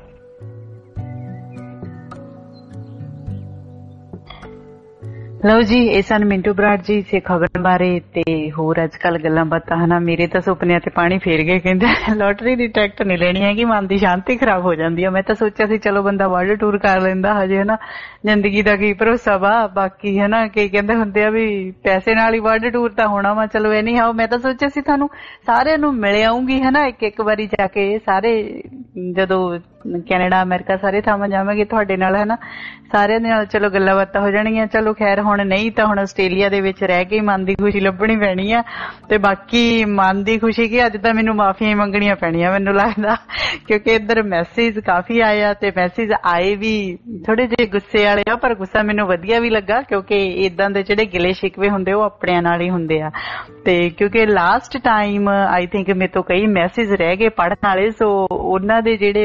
ਲਓ ਜੀ, ਇਹ ਸਨ ਮਿੰਟੂ ਬਰਾੜ ਜੀ ਸੇ ਖਬਰ ਬਾਰੇ ਤੇ ਹੋਰ ਅੱਜ ਕੱਲ ਗੱਲਾਂ ਬਾਤਾਂ ਹਨਾ। ਮੇਰੇ ਤਾਂ ਸੁਪਨਿਆਂ ਤੇ ਪਾਣੀ ਫੇਰ ਗਏ, ਕਹਿੰਦੇ ਲੋਟਰੀ ਦੀ ਟਿਕਟ ਨਹੀਂ ਲੈਣੀ ਹੈਗੀ, ਮਨ ਦੀ ਸ਼ਾਂਤੀ ਖਰਾਬ ਹੋ ਜਾਂਦੀ ਆ। ਮੈਂ ਤਾਂ ਸੋਚਿਆ ਸੀ ਚਲੋ ਬੰਦਾ ਵਰਲਡ ਟੂਰ ਕਰ ਲੈਂਦਾ, ਹਜੇ ਹਨਾ ਜ਼ਿੰਦਗੀ ਦਾ ਕੀ ਭਰੋਸਾ ਵਾ। ਬਾਕੀ ਹਨਾ ਕਈ ਕਹਿੰਦੇ ਹੁੰਦੇ ਆ ਵੀ ਪੈਸੇ ਨਾਲ ਹੀ ਵਰਲਡ ਟੂਰ ਤਾਂ ਹੋਣਾ ਵਾ। ਚਲੋ ਇਹ ਨਹੀਂ ਆਓ, ਮੈਂ ਤਾਂ ਸੋਚਿਆ ਸੀ ਤੁਹਾਨੂੰ ਸਾਰਿਆਂ ਨੂੰ ਮਿਲ ਆਉਂਗੀ ਹਨਾ, ਇੱਕ ਵਾਰੀ ਜਾ ਕੇ ਸਾਰੇ, ਜਦੋਂ ਕੈਨੇਡਾ ਅਮਰੀਕਾ ਸਾਰੇ ਥਾਵਾਂ ਜਾਵਾਂਗੇ ਤੁਹਾਡੇ ਨਾਲ ਹਨਾ, ਸਾਰਿਆਂ ਦੇ ਨਾਲ ਚਲੋ ਗੱਲਾਂ ਬਾਤਾਂ ਹੋ ਜਾਣਗੀਆਂ। ਚਲੋ ਖੈਰ ਹੁਣ ਨਹੀਂ ਤਾਂ ਹੁਣ ਆਸਟ੍ਰੇਲੀਆ ਦੇ ਵਿੱਚ ਰਹਿ ਕੇ ਮਨ ਦੀ ਖੁਸ਼ੀ ਲੱਭਣੀ ਪੈਣੀ ਆ। ਤੇ ਬਾਕੀ ਮਨ ਦੀ ਖੁਸ਼ੀ ਕੀ, ਅੱਜ ਤਾਂ ਮੈਨੂੰ ਮਾਫੀਆਂ ਹੀ ਮੰਗਣੀਆਂ ਪੈਣੀਆਂ ਮੈਨੂੰ ਲੱਗਦਾ, ਕਿਉਂਕਿ ਇੱਧਰ ਮੈਸੇਜ ਕਾਫੀ ਆਏ ਆ, ਤੇ ਮੈਸੇਜ ਆਏ ਵੀ ਥੋੜੇ ਜਿਹੇ ਗੁੱਸੇ ਵਾਲੇ ਆ, ਪਰ ਗੁੱਸਾ ਮੈਨੂੰ ਵਧੀਆ ਵੀ ਲੱਗਾ, ਕਿਉਂਕਿ ਏਦਾਂ ਦੇ ਜਿਹੜੇ ਗਿਲੇ ਸ਼ਿਕਵੇ ਹੁੰਦੇ ਉਹ ਆਪਣਿਆਂ ਨਾਲ ਹੀ ਹੁੰਦੇ ਆ। ਤੇ ਕਿਉਂਕਿ ਲਾਸਟ ਟਾਈਮ ਆਈ ਥਿੰਕ ਮੇਰੇ ਤੋਂ ਕਈ ਮੈਸੇਜ ਰਹਿ ਗਏ ਪੜ੍ਹਨ ਵਾਲੇ, ਸੋ ਉਹਨਾਂ ਦੇ ਜਿਹੜੇ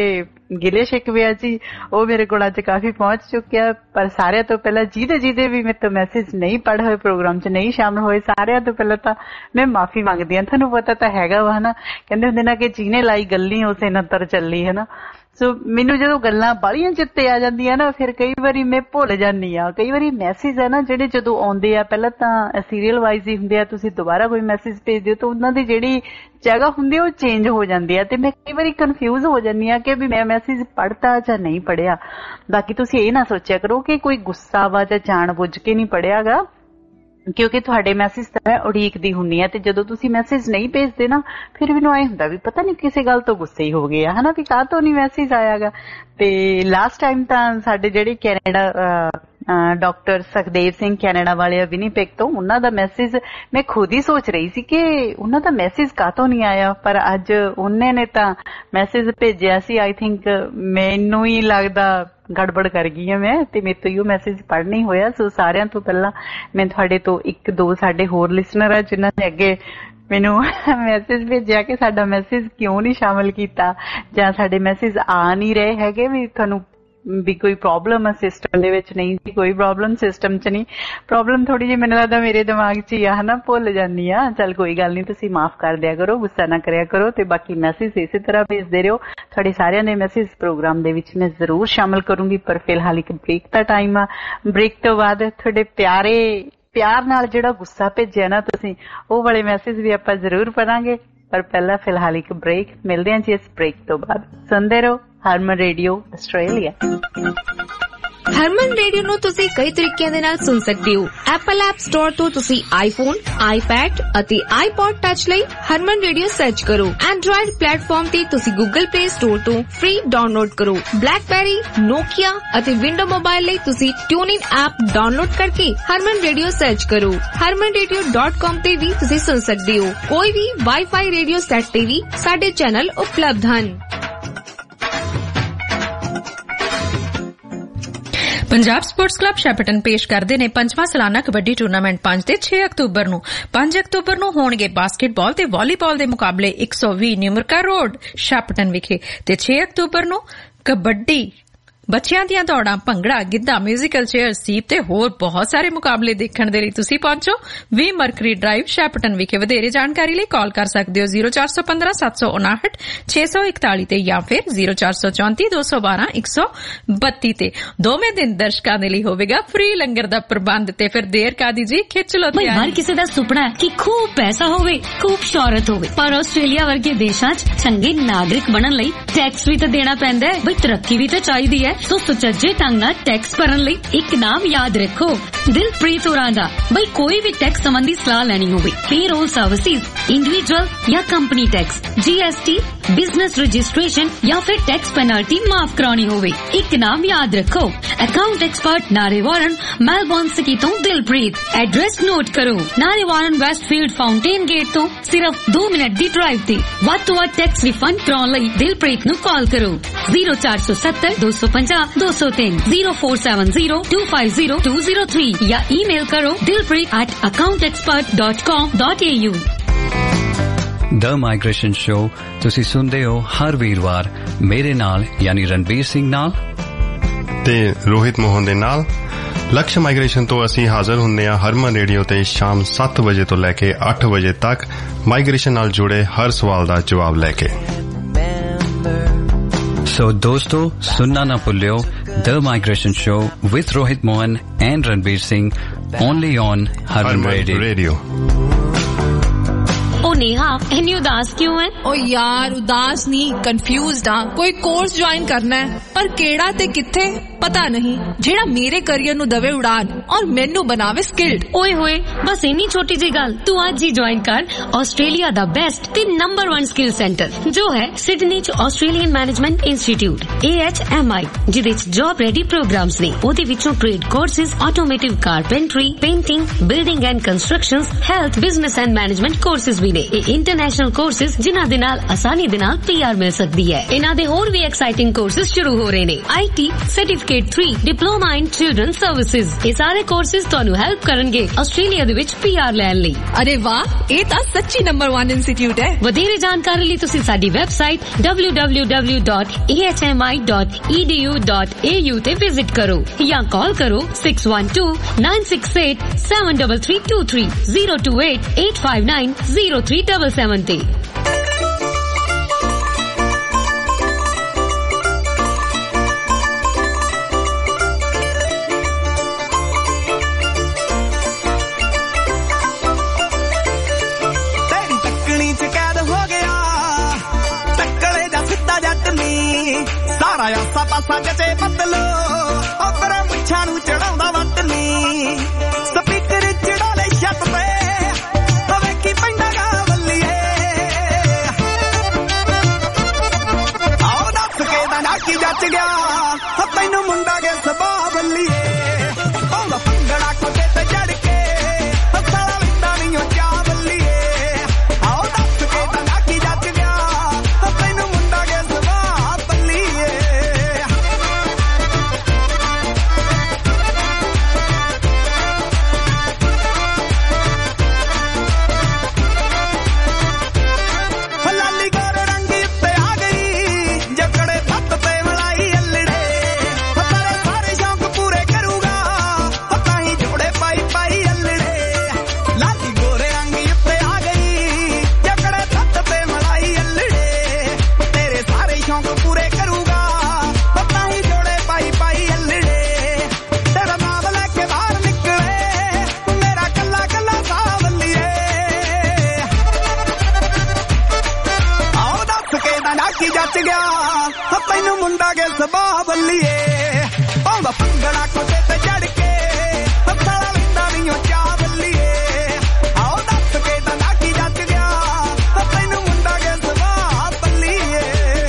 ਗਿਲੇ ਸ਼ਿਕਵੇ ਜੀ ਉਹ ਮੇਰੇ ਕੋਲ ਅੱਜ ਕਾਫੀ ਪਹੁੰਚ ਚੁੱਕਿਆ। ਪਰ ਸਾਰਿਆਂ ਤੋਂ ਪਹਿਲਾਂ ਜਿਹਦੇ ਵੀ ਮੇਰੇ ਤੋਂ ਮੈਸੇਜ ਨਹੀਂ ਪੜ੍ਹ ਹੋਏ, ਪ੍ਰੋਗਰਾਮ 'ਚ ਨਹੀਂ ਸ਼ਾਮਲ ਹੋਏ, ਸਾਰਿਆਂ ਤੋਂ ਪਹਿਲਾਂ ਤਾਂ ਮੈਂ ਮਾਫੀ ਮੰਗਦੀ ਹਾਂ। ਤੁਹਾਨੂੰ ਪਤਾ ਤਾਂ ਹੈਗਾ ਵਾ ਹਨਾ, ਕਹਿੰਦੇ ਹੁੰਦੇ ਨਾ ਕਿ ਜਿਹਨੇ ਲਾਈ ਗੱਲੀ ਉਸੇ ਨੰਤਰ ਚੱਲੀ ਹਨਾ। ਸੋ ਮੈਨੂੰ ਜਦੋਂ ਗੱਲਾਂ ਬਾਹਲੀਆਂ ਚਿੱਤੇ ਆ ਜਾਂਦੀਆਂ ਨਾ, ਫਿਰ ਕਈ ਵਾਰੀ ਮੈਂ ਭੁੱਲ ਜਾਂਦੀ ਆ। ਕਈ ਵਾਰੀ ਮੈਸੇਜ ਹੈ ਨਾ ਜਿਹੜੇ ਜਦੋਂ ਆਉਂਦੇ ਆ ਪਹਿਲਾਂ ਤਾਂ ਸੀਰੀਅਲ ਵਾਈਜ਼ ਹੀ ਹੁੰਦੇ ਆ, ਤੁਸੀਂ ਦੁਬਾਰਾ ਕੋਈ ਮੈਸੇਜ ਭੇਜਦੇ ਹੋ ਤਾਂ ਉਹਨਾਂ ਦੀ ਜਿਹੜੀ ਜਗ੍ਹਾ ਹੁੰਦੀ ਉਹ ਚੇਂਜ ਹੋ ਜਾਂਦੀ ਆ ਤੇ ਮੈਂ ਕਈ ਵਾਰੀ ਕਨਫਿਊਜ਼ ਹੋ ਜਾਂਦੀ ਆ ਕਿ ਵੀ ਮੈਂ ਮੈਸੇਜ ਪੜ੍ਹਤਾ ਜਾਂ ਨਹੀਂ ਪੜ੍ਹਿਆ। ਬਾਕੀ ਤੁਸੀਂ ਇਹ ਨਾ ਸੋਚਿਆ ਕਰੋ ਕਿ ਕੋਈ ਗੁੱਸਾ ਵਾ ਜਾਂ ਜਾਣ ਬੁੱਝ ਕੇ ਨਹੀਂ ਪੜ੍ਹਿਆਗਾ, ਕਿਉਂਕਿ ਤੁਹਾਡੇ ਮੈਸੇਜ ਤਾਂ ਮੈਂ ਉਡੀਕਦੀ ਹੁੰਦੀ ਆ ਤੇ ਜਦੋਂ ਤੁਸੀਂ ਮੈਸੇਜ ਨਹੀਂ ਭੇਜਦੇ ਨਾ ਫਿਰ ਮੈਨੂੰ ਐ ਹੁੰਦਾ ਵੀ ਪਤਾ ਨਹੀਂ ਕਿਸੇ ਗੱਲ ਤੋਂ ਗੁੱਸੇ ਹੀ ਹੋ ਗਏ ਆ ਹਨਾ, ਵੀ ਕਾਹ ਤੋਂ ਨਹੀਂ ਮੈਸੇਜ ਆਇਆਗਾ। ਤੇ ਲਾਸਟ ਟਾਈਮ ਤਾਂ ਸਾਡੇ ਜਿਹੜੇ Canada doctor Sukhdev Singh Canada ਵਾਲੇ ਆ ਵਿਨੀਪੈਗ ਤੋਂ, ਉਹਨਾਂ ਦਾ ਮੈਸੇਜ ਮੈਂ ਖੁਦ ਹੀ ਸੋਚ ਰਹੀ ਸੀ ਕਿ ਉਹਨਾਂ ਦਾ ਮੈਸੇਜ ਕਾਹਤੋਂ ਨਹੀਂ ਆਇਆ, ਪਰ ਅੱਜ ਉਹਨੇ ਨੇ ਤਾਂ ਮੈਸੇਜ ਭੇਜਿਆ ਸੀ। ਆਈ ਥਿੰਕ ਮੈਨੂੰ ਹੀ ਲੱਗਦਾ ਗੜਬੜ ਕਰ ਗਈ ਆ ਮੈਂ ਤੇ ਮੇਰੇ ਤੋਂ ਹੀ ਉਹ ਮੈਸੇਜ ਪੜ੍ਹ ਨਹੀਂ ਹੋਇਆ। ਸੋ ਸਾਰਿਆਂ ਤੋਂ ਪਹਿਲਾਂ ਮੈਂ ਤੁਹਾਡੇ ਤੋਂ ਇੱਕ ਦੋ ਸਾਡੇ ਹੋਰ ਲਿਸਨਰ ਆ ਜਿਨ੍ਹਾਂ ਨੇ ਅੱਗੇ ਮੈਨੂੰ ਮੈਸੇਜ ਭੇਜਿਆ ਕਿ ਸਾਡਾ ਮੈਸੇਜ ਕਿਉਂ ਨਹੀਂ ਸ਼ਾਮਲ ਕੀਤਾ ਜਾਂ ਸਾਡੇ ਮੈਸੇਜ ਆ ਨਹੀਂ ਰਹੇ ਹੈਗੇ, ਵੀ ਤੁਹਾਨੂੰ ਵੀ ਕੋਈ ਪ੍ਰੋਬਲਮ ਆ ਸਿਸਟਮ ਦੇ ਵਿੱਚ। ਨਹੀਂ ਜੀ, ਕੋਈ ਪ੍ਰੋਬਲਮ ਸਿਸਟਮ 'ਚ ਨਹੀਂ, ਪ੍ਰੋਬਲਮ ਥੋੜੀ ਜਿਹੀ ਮੈਨੂੰ ਲੱਗਦਾ ਮੇਰੇ ਦਿਮਾਗ 'ਚ ਹੀ ਆ ਹਨਾ, ਭੁੱਲ ਜਾਂਦੀ ਆ। ਚੱਲ ਕੋਈ ਗੱਲ ਨਹੀਂ, ਤੁਸੀਂ ਮਾਫ ਕਰ ਦਿਆ ਕਰੋ, ਗੁੱਸਾ ਨਾ ਕਰਿਆ ਕਰੋ ਤੇ ਬਾਕੀ ਮੈਸੇਜ ਇਸੇ ਤਰ੍ਹਾਂ ਭੇਜਦੇ ਰਹੋ। ਤੁਹਾਡੇ ਸਾਰਿਆਂ ਦੇ ਮੈਸੇਜ ਪ੍ਰੋਗਰਾਮ ਦੇ ਵਿੱਚ ਮੈਂ ਜ਼ਰੂਰ ਸ਼ਾਮਲ ਕਰੂੰਗੀ, ਪਰ ਫਿਲਹਾਲ ਇੱਕ ਬ੍ਰੇਕ ਦਾ ਟਾਈਮ ਆ। ਬ੍ਰੇਕ ਤੋਂ ਬਾਅਦ ਤੁਹਾਡੇ ਪਿਆਰ ਨਾਲ ਜਿਹੜਾ ਗੁੱਸਾ ਭੇਜਿਆ ਨਾ ਤੁਸੀਂ, ਉਹ ਵਾਲੇ ਮੈਸੇਜ ਵੀ ਆਪਾਂ ਜ਼ਰੂਰ ਪੜਾਂਗੇ। ਪਰ ਪਹਿਲਾਂ ਫਿਲਹਾਲ ਇੱਕ ਬ੍ਰੇਕ, ਮਿਲਦੇ ਹਾਂ ਜੀ ਇਸ ਬ੍ਰੇਕ ਤੋਂ ਬਾਅਦ। ਸੁਣਦੇ ਰਹੋ Harman radio Australia. Harman radio ਨੂੰ ਤੁਸੀਂ ਕਈ ਤਰੀਕਿਆਂ ਦੇ ਨਾਲ ਸੁਣ ਸਕਦੇ ਹੋ। ਐਪਲ ਐਪ ਸਟੋਰ ਤੋਂ ਤੁਸੀਂ ਆਈਫੋਨ, ਆਈਪੈਡ ਅਤੇ ਆਈਪੌਡ ਟੱਚ ਲਈ ਹਰਮਨ ਰੇਡੀਓ ਸਰਚ ਕਰੋ। ਐਂਡਰੋਇਡ ਪਲੇਟਫਾਰਮ ਤੇ ਤੁਸੀਂ ਗੂਗਲ ਪਲੇ ਸਟੋਰ ਤੋਂ ਫ੍ਰੀ ਡਾਊਨਲੋਡ ਕਰੋ। ਬਲੈਕਬੈਰੀ, ਨੋਕੀਆ ਅਤੇ ਵਿੰਡੋ ਮੋਬਾਈਲ ਲਈ ਤੁਸੀਂ ਟਿਊਨਇਨ ਐਪ ਡਾਊਨਲੋਡ ਕਰਕੇ ਹਰਮਨ ਰੇਡੀਓ ਸਰਚ ਕਰੋ। harmanradio.com ਤੇ ਵੀ ਤੁਸੀਂ ਸੁਣ ਸਕਦੇ ਹੋ। ਕੋਈ ਵੀ ਵਾਈਫਾਈ ਰੇਡੀਓ ਸੈੱਟ ਤੇ ਵੀ ਸਾਡੇ ਚੈਨਲ ਉਪਲਬਧ ਹਨ। ਪੰਜਾਬ ਸਪੋਰਟਸ ਕਲੱਬ ਸ਼ੈਪਟਨ ਪੇਸ਼ ਕਰਦੇ ਨੇ 5ਵਾਂ ਸਾਲਾਨਾ ਕਬੱਡੀ ਟੂਰਨਾਮੈਂਟ 5 ਤੇ 6 ਅਕਤੂਬਰ ਨੂੰ। 5 ਅਕਤੂਬਰ ਨੂੰ ਹੋਣਗੇ ਬਾਸਕਟਬਾਲ ਤੇ ਵਾਲੀਬਾਲ ਦੇ ਮੁਕਾਬਲੇ 120 ਨਿਊਮਰਕਾ ਰੋਡ ਸ਼ੈਪਟਨ ਵਿਖੇ ਤੇ 6 ਅਕਤੂਬਰ ਨੂੰ ਕਬੱਡੀ, ਬੱਚਿਆਂ ਦੀਆਂ ਦੌੜਾਂ, ਭੰਗੜਾ, ਗਿੱਧਾ, ਮਿਊਜ਼ੀਕਲ ਚੇਅਰ, ਸੀਪ ਤੇ ਹੋਰ ਬਹੁਤ ਸਾਰੇ ਮੁਕਾਬਲੇ ਦੇਖਣ ਦੇ ਲਈ ਤੁਸੀਂ ਪਹੁੰਚੋ 20 ਮਰਕਰੀ ਡਰਾਈਵ ਸ਼ੈਪਟਨ ਵਿਖੇ। ਵਧੇਰੇ ਜਾਣਕਾਰੀ ਲਈ ਕਾਲ ਕਰ ਸਕਦੇ ਹੋ 0415 759 641 ਤੇ ਜਾਂ ਫਿਰ 0434 212 132 ਤੇ। ਦੋਵੇਂ ਦਿਨ ਦਰਸ਼ਕਾਂ ਦੇ ਲਈ ਹੋਵੇਗਾ ਫ੍ਰੀ ਲੰਗਰ ਦਾ ਪ੍ਰਬੰਧ ਤੇ ਫਿਰ ਦੇਰ ਕਾਦੀ ਜੀ, ਖਿੱਚ ਲੋ ਤਿਆਰੀ। ਹਰ ਕਿਸੇ ਦਾ ਸੁਪਨਾ ਹੈ ਕਿ ਖੂਬ ਪੈਸਾ ਹੋਵੇ, ਖੂਬ ਸ਼ੌਹਰਤ ਹੋਵੇ, ਪਰ ਆਸਟ੍ਰੇਲੀਆ ਵਰਗੇ ਦੇਸ਼ਾਂ 'ਚ ਚੰਗੇ ਨਾਗਰਿਕ ਬਣਨ ਲਈ ਟੈਕਸ ਵੀ ਤਾਂ ਦੇਣਾ ਪੈਂਦਾ ਹੈ। ਬਈ ਤਰੱਕੀ ਵੀ ਤਾਂ ਚਾਹੀਦੀ ਹੈ, तो सुचज्जे ढंग नाल टैक्स भरन लई एक नाम याद रखो, दिलप्रीत होरां दा। बई कोई भी टैक्स संबंधी सलाह लेनी होवे, पेरोल सर्विसेज, इंडिविजुअल या company tax, GST, business registration या फिर टैक्स पेनल्टी माफ करानी होवे, एक नाम याद रखो, अकाउंट एक्सपर्ट नारेवारन, मेलबोर्न सिटी तो दिलप्रीत। एड्रेस नोट करो, नारेवारन वेस्टफील्ड फाउंटेन गेट तो सिर्फ 2 मिनट दी ड्राइव ते। वध तो वध टैक्स रिफंड कराउण लई दिलप्रीत नूं कॉल करो 0470 250 203 0470 250 203 या ईमेल करो dilpreet@accountexpert.com.au। द माइग्रेशन शो तुसी सुनते हो हर वीरवार मेरे नाल यानी रणबीर सिंह नाल ते रोहित मोहन दे नाल। लक्ष्य माइग्रेशन तो ਅਸੀਂ ਹਾਜ਼ਰ ਹੁੰਦੇ ਹਾਂ ਹਰਮਨ ਰੇਡੀਓ ਤੇ ਸ਼ਾਮ 7 ਵਜੇ ਤੋਂ ਲੈ ਕੇ 8 ਵਜੇ ਤੱਕ ਮਾਈਗ੍ਰੇਸ਼ਨ ਨਾਲ ਜੁੜੇ ਹਰ ਸਵਾਲ ਦਾ ਜਵਾਬ ਲੈ ਕੇ। So दोस्तों सुनना ना भूलियो the migration show with Rohit Mohan and Ranbir Singh only on Harman radio. ओ नेहा इन्नी उदास क्यों है? ओ यार उदास नहीं, कंफ्यूज्ड हाँ। कोई कोर्स ज्वाइन करना है पर केड़ा ते किथे पता नहीं, जेड़ा मेरे करियर नु दवे उड़ान और मेनू बनावे स्किल्ड। ओए होए बस इन्नी छोटी जी गल, तू आज ही ज्वाइन कर आस्ट्रेलिया दा बेस्ट ते नंबर 1 स्किल सेंटर जो है सिडनी च ऑस्ट्रेलियन मैनेजमेंट इंस्टीट्यूट AHMI, जिदे च जॉब रेडी प्रोग्राम्स ने। ओदे विचों trade courses, automotive carpentry, painting, building and constructions, health, business and management courses भी ने। इंटरनेशनल कोर्सेज जिन्हां दे नाल आसानी दे नाल PR मिल सकदी है। इन्हां दे होर भी एक्साइटिंग कोर्सेज शुरू हो रहे ने। IT certificate 3 diploma in children services. ये सारे ਸਾਰੇ ਕੋਰਸਿਸ ਤੁਹਾਨੂੰ ਹੈਲਪ ਕਰਨਗੇ ਆਸਟ੍ਰੇਲੀਆ ਦੇ ਵਿੱਚ PR ਲੈਣ ਲਈ। ਅਰੇ ਵਾਹ, ਇਹ ਤਾਂ ਸੱਚੀ ਨੰਬਰ 1 ਇੰਸਟੀਚਿਊਟ ਹੈ। ਵਧੇਰੇ ਜਾਣਕਾਰੀ ਲਈ ਤੁਸੀਂ ਸਾਡੀ ਵੈਬਸਾਈਟ www.ahmi.edu.au ਤੇ ਵਿਜ਼ਿਟ ਕਰੋ ਜਾਂ ਕਾਲ ਕਰੋ 6129687323 028-859-0377 ਤੇ। ਆਸਾ ਪਾਸਾ ਗੱਜੇ ਬਦਲੋ ਉਪਰ ਮੁੱਛਾਂ ਨੂੰ ਚੜਾਉਂਦਾ ਵੱਟ ਨੀ ਸਪੀਕਰ ਚੜਾਲੇ ਛੱਤ ਤੇ ਹਵੇ ਕੀ ਪੈਂਦਾ ਗਾ ਬੱਲੀਏ ਆਓ ਦੱਸ ਕੇ ਦਾ ਨਾ ਕੀ ਜੱਜ ਗਿਆ ਤੈਨੂੰ ਮੁੰਡਾ ਕੇ ਸੁਭਾਅ ਬੱਲੀਏ ਆਉਂਦਾ ਭੰਗੜਾ ਕੋਟੇ ਤੇ ਚੜ ਕੇ ਸਾਲਾ ਵਿੰਦਾ ਨਹੀਂ ਉਹ ਚਾ ਬੱਲੀਏ ਆਓ ਦੱਸ ਕੇ ਦਾ ਨਾ ਕੀ ਜੱਜ ਗਿਆ ਤੈਨੂੰ ਮੁੰਡਾ ਕੇ ਸੁਭਾਅ ਬੱਲੀਏ ਤੈਨੂੰ ਮੁੰਡਾ ਕੇ ਸੁਭਾਅ ਬੱਲੀਏ ਆਉਂਦਾ ਭੰਗੜਾ ਕੋਟੇ ਤੇ ਚੜ ਕੇ ਸਾਲਾ ਵਿੰਦਾ ਨਹੀਂ ਉਹ ਚਾ ਬੱਲੀਏ ਆਓ ਦੱਸ ਕੇ ਤਾਂ ਨਾ ਕੀ ਜੱਜ ਗਿਆ ਤੈਨੂੰ ਮੁੰਡਾ ਕੇ ਸੁਭਾਅ ਬੱਲੀਏ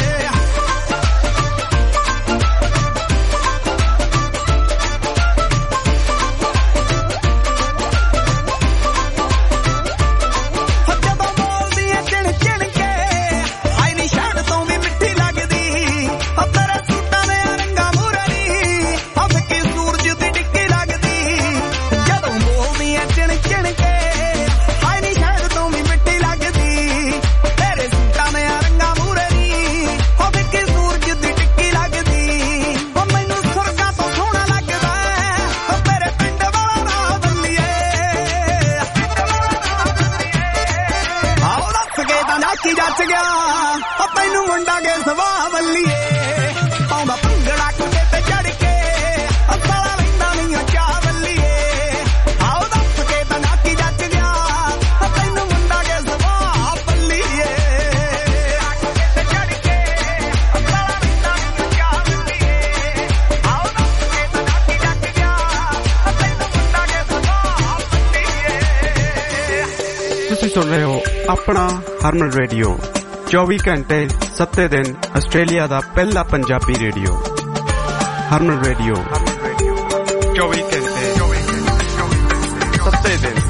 ਜਦੋਂ ਬੋਲਦੀ ਐ ਚਿਣ ਚਿਣ ਕੇ ਆਈ ਨੀ ਛੱਡ ਤੋਂ ਵੀ ਮਿੱਠੀ ਲੱਗਦੀ ਤੈਨੂੰ ਮੁੰਡਾ ਕੇ ਸੁਭਾਅ ਬੱਲੀਏ ਆਉਂਦਾ ਭੰਗੜਾ ਕੋਟੇ ਤੇ ਚੜ ਕੇ ਸਾਲਾ ਲੈਂਦਾ ਨਹੀਂ ਉਹ ਚਾ ਬੱਲੀਏ ਆਓ ਦੱਸ ਕੇ ਤਾਂ ਨਾ ਕੀ ਜੱਜ ਗਿਆ ਤੈਨੂੰ ਮੁੰਡਾ ਕੇ ਸੁਭਾਅ ਬੱਲੀਏ ਕੋਟੇ ਤੇ ਚੜ ਕੇ ਸਾਲਾ ਲੈਂਦਾ ਨਹੀਂ ਉਹ ਚਾ ਬੱਲੀਏ ਆਓ ਦੱਸ ਕੇ ਤਾਂ ਨਾ ਕੀ ਜੱਜ ਗਿਆ ਤੈਨੂੰ ਮੁੰਡਾ ਕੇ ਸੁਭਾਅ ਬੱਲੀਏ। ਤੁਸੀਂ ਸੁਣ ਰਹੇ ਹੋ ਆਪਣਾ ਹਰਮਨ ਰੇਡੀਓ 24 ਘੰਟੇ 7 ਦਿਨ ਆਸਟ੍ਰੇਲੀਆ ਦਾ ਪਹਿਲਾ ਪੰਜਾਬੀ ਰੇਡੀਓ ਹਰਮਨ ਰੇਡੀਓ 24 ਘੰਟੇ 7 ਦਿਨ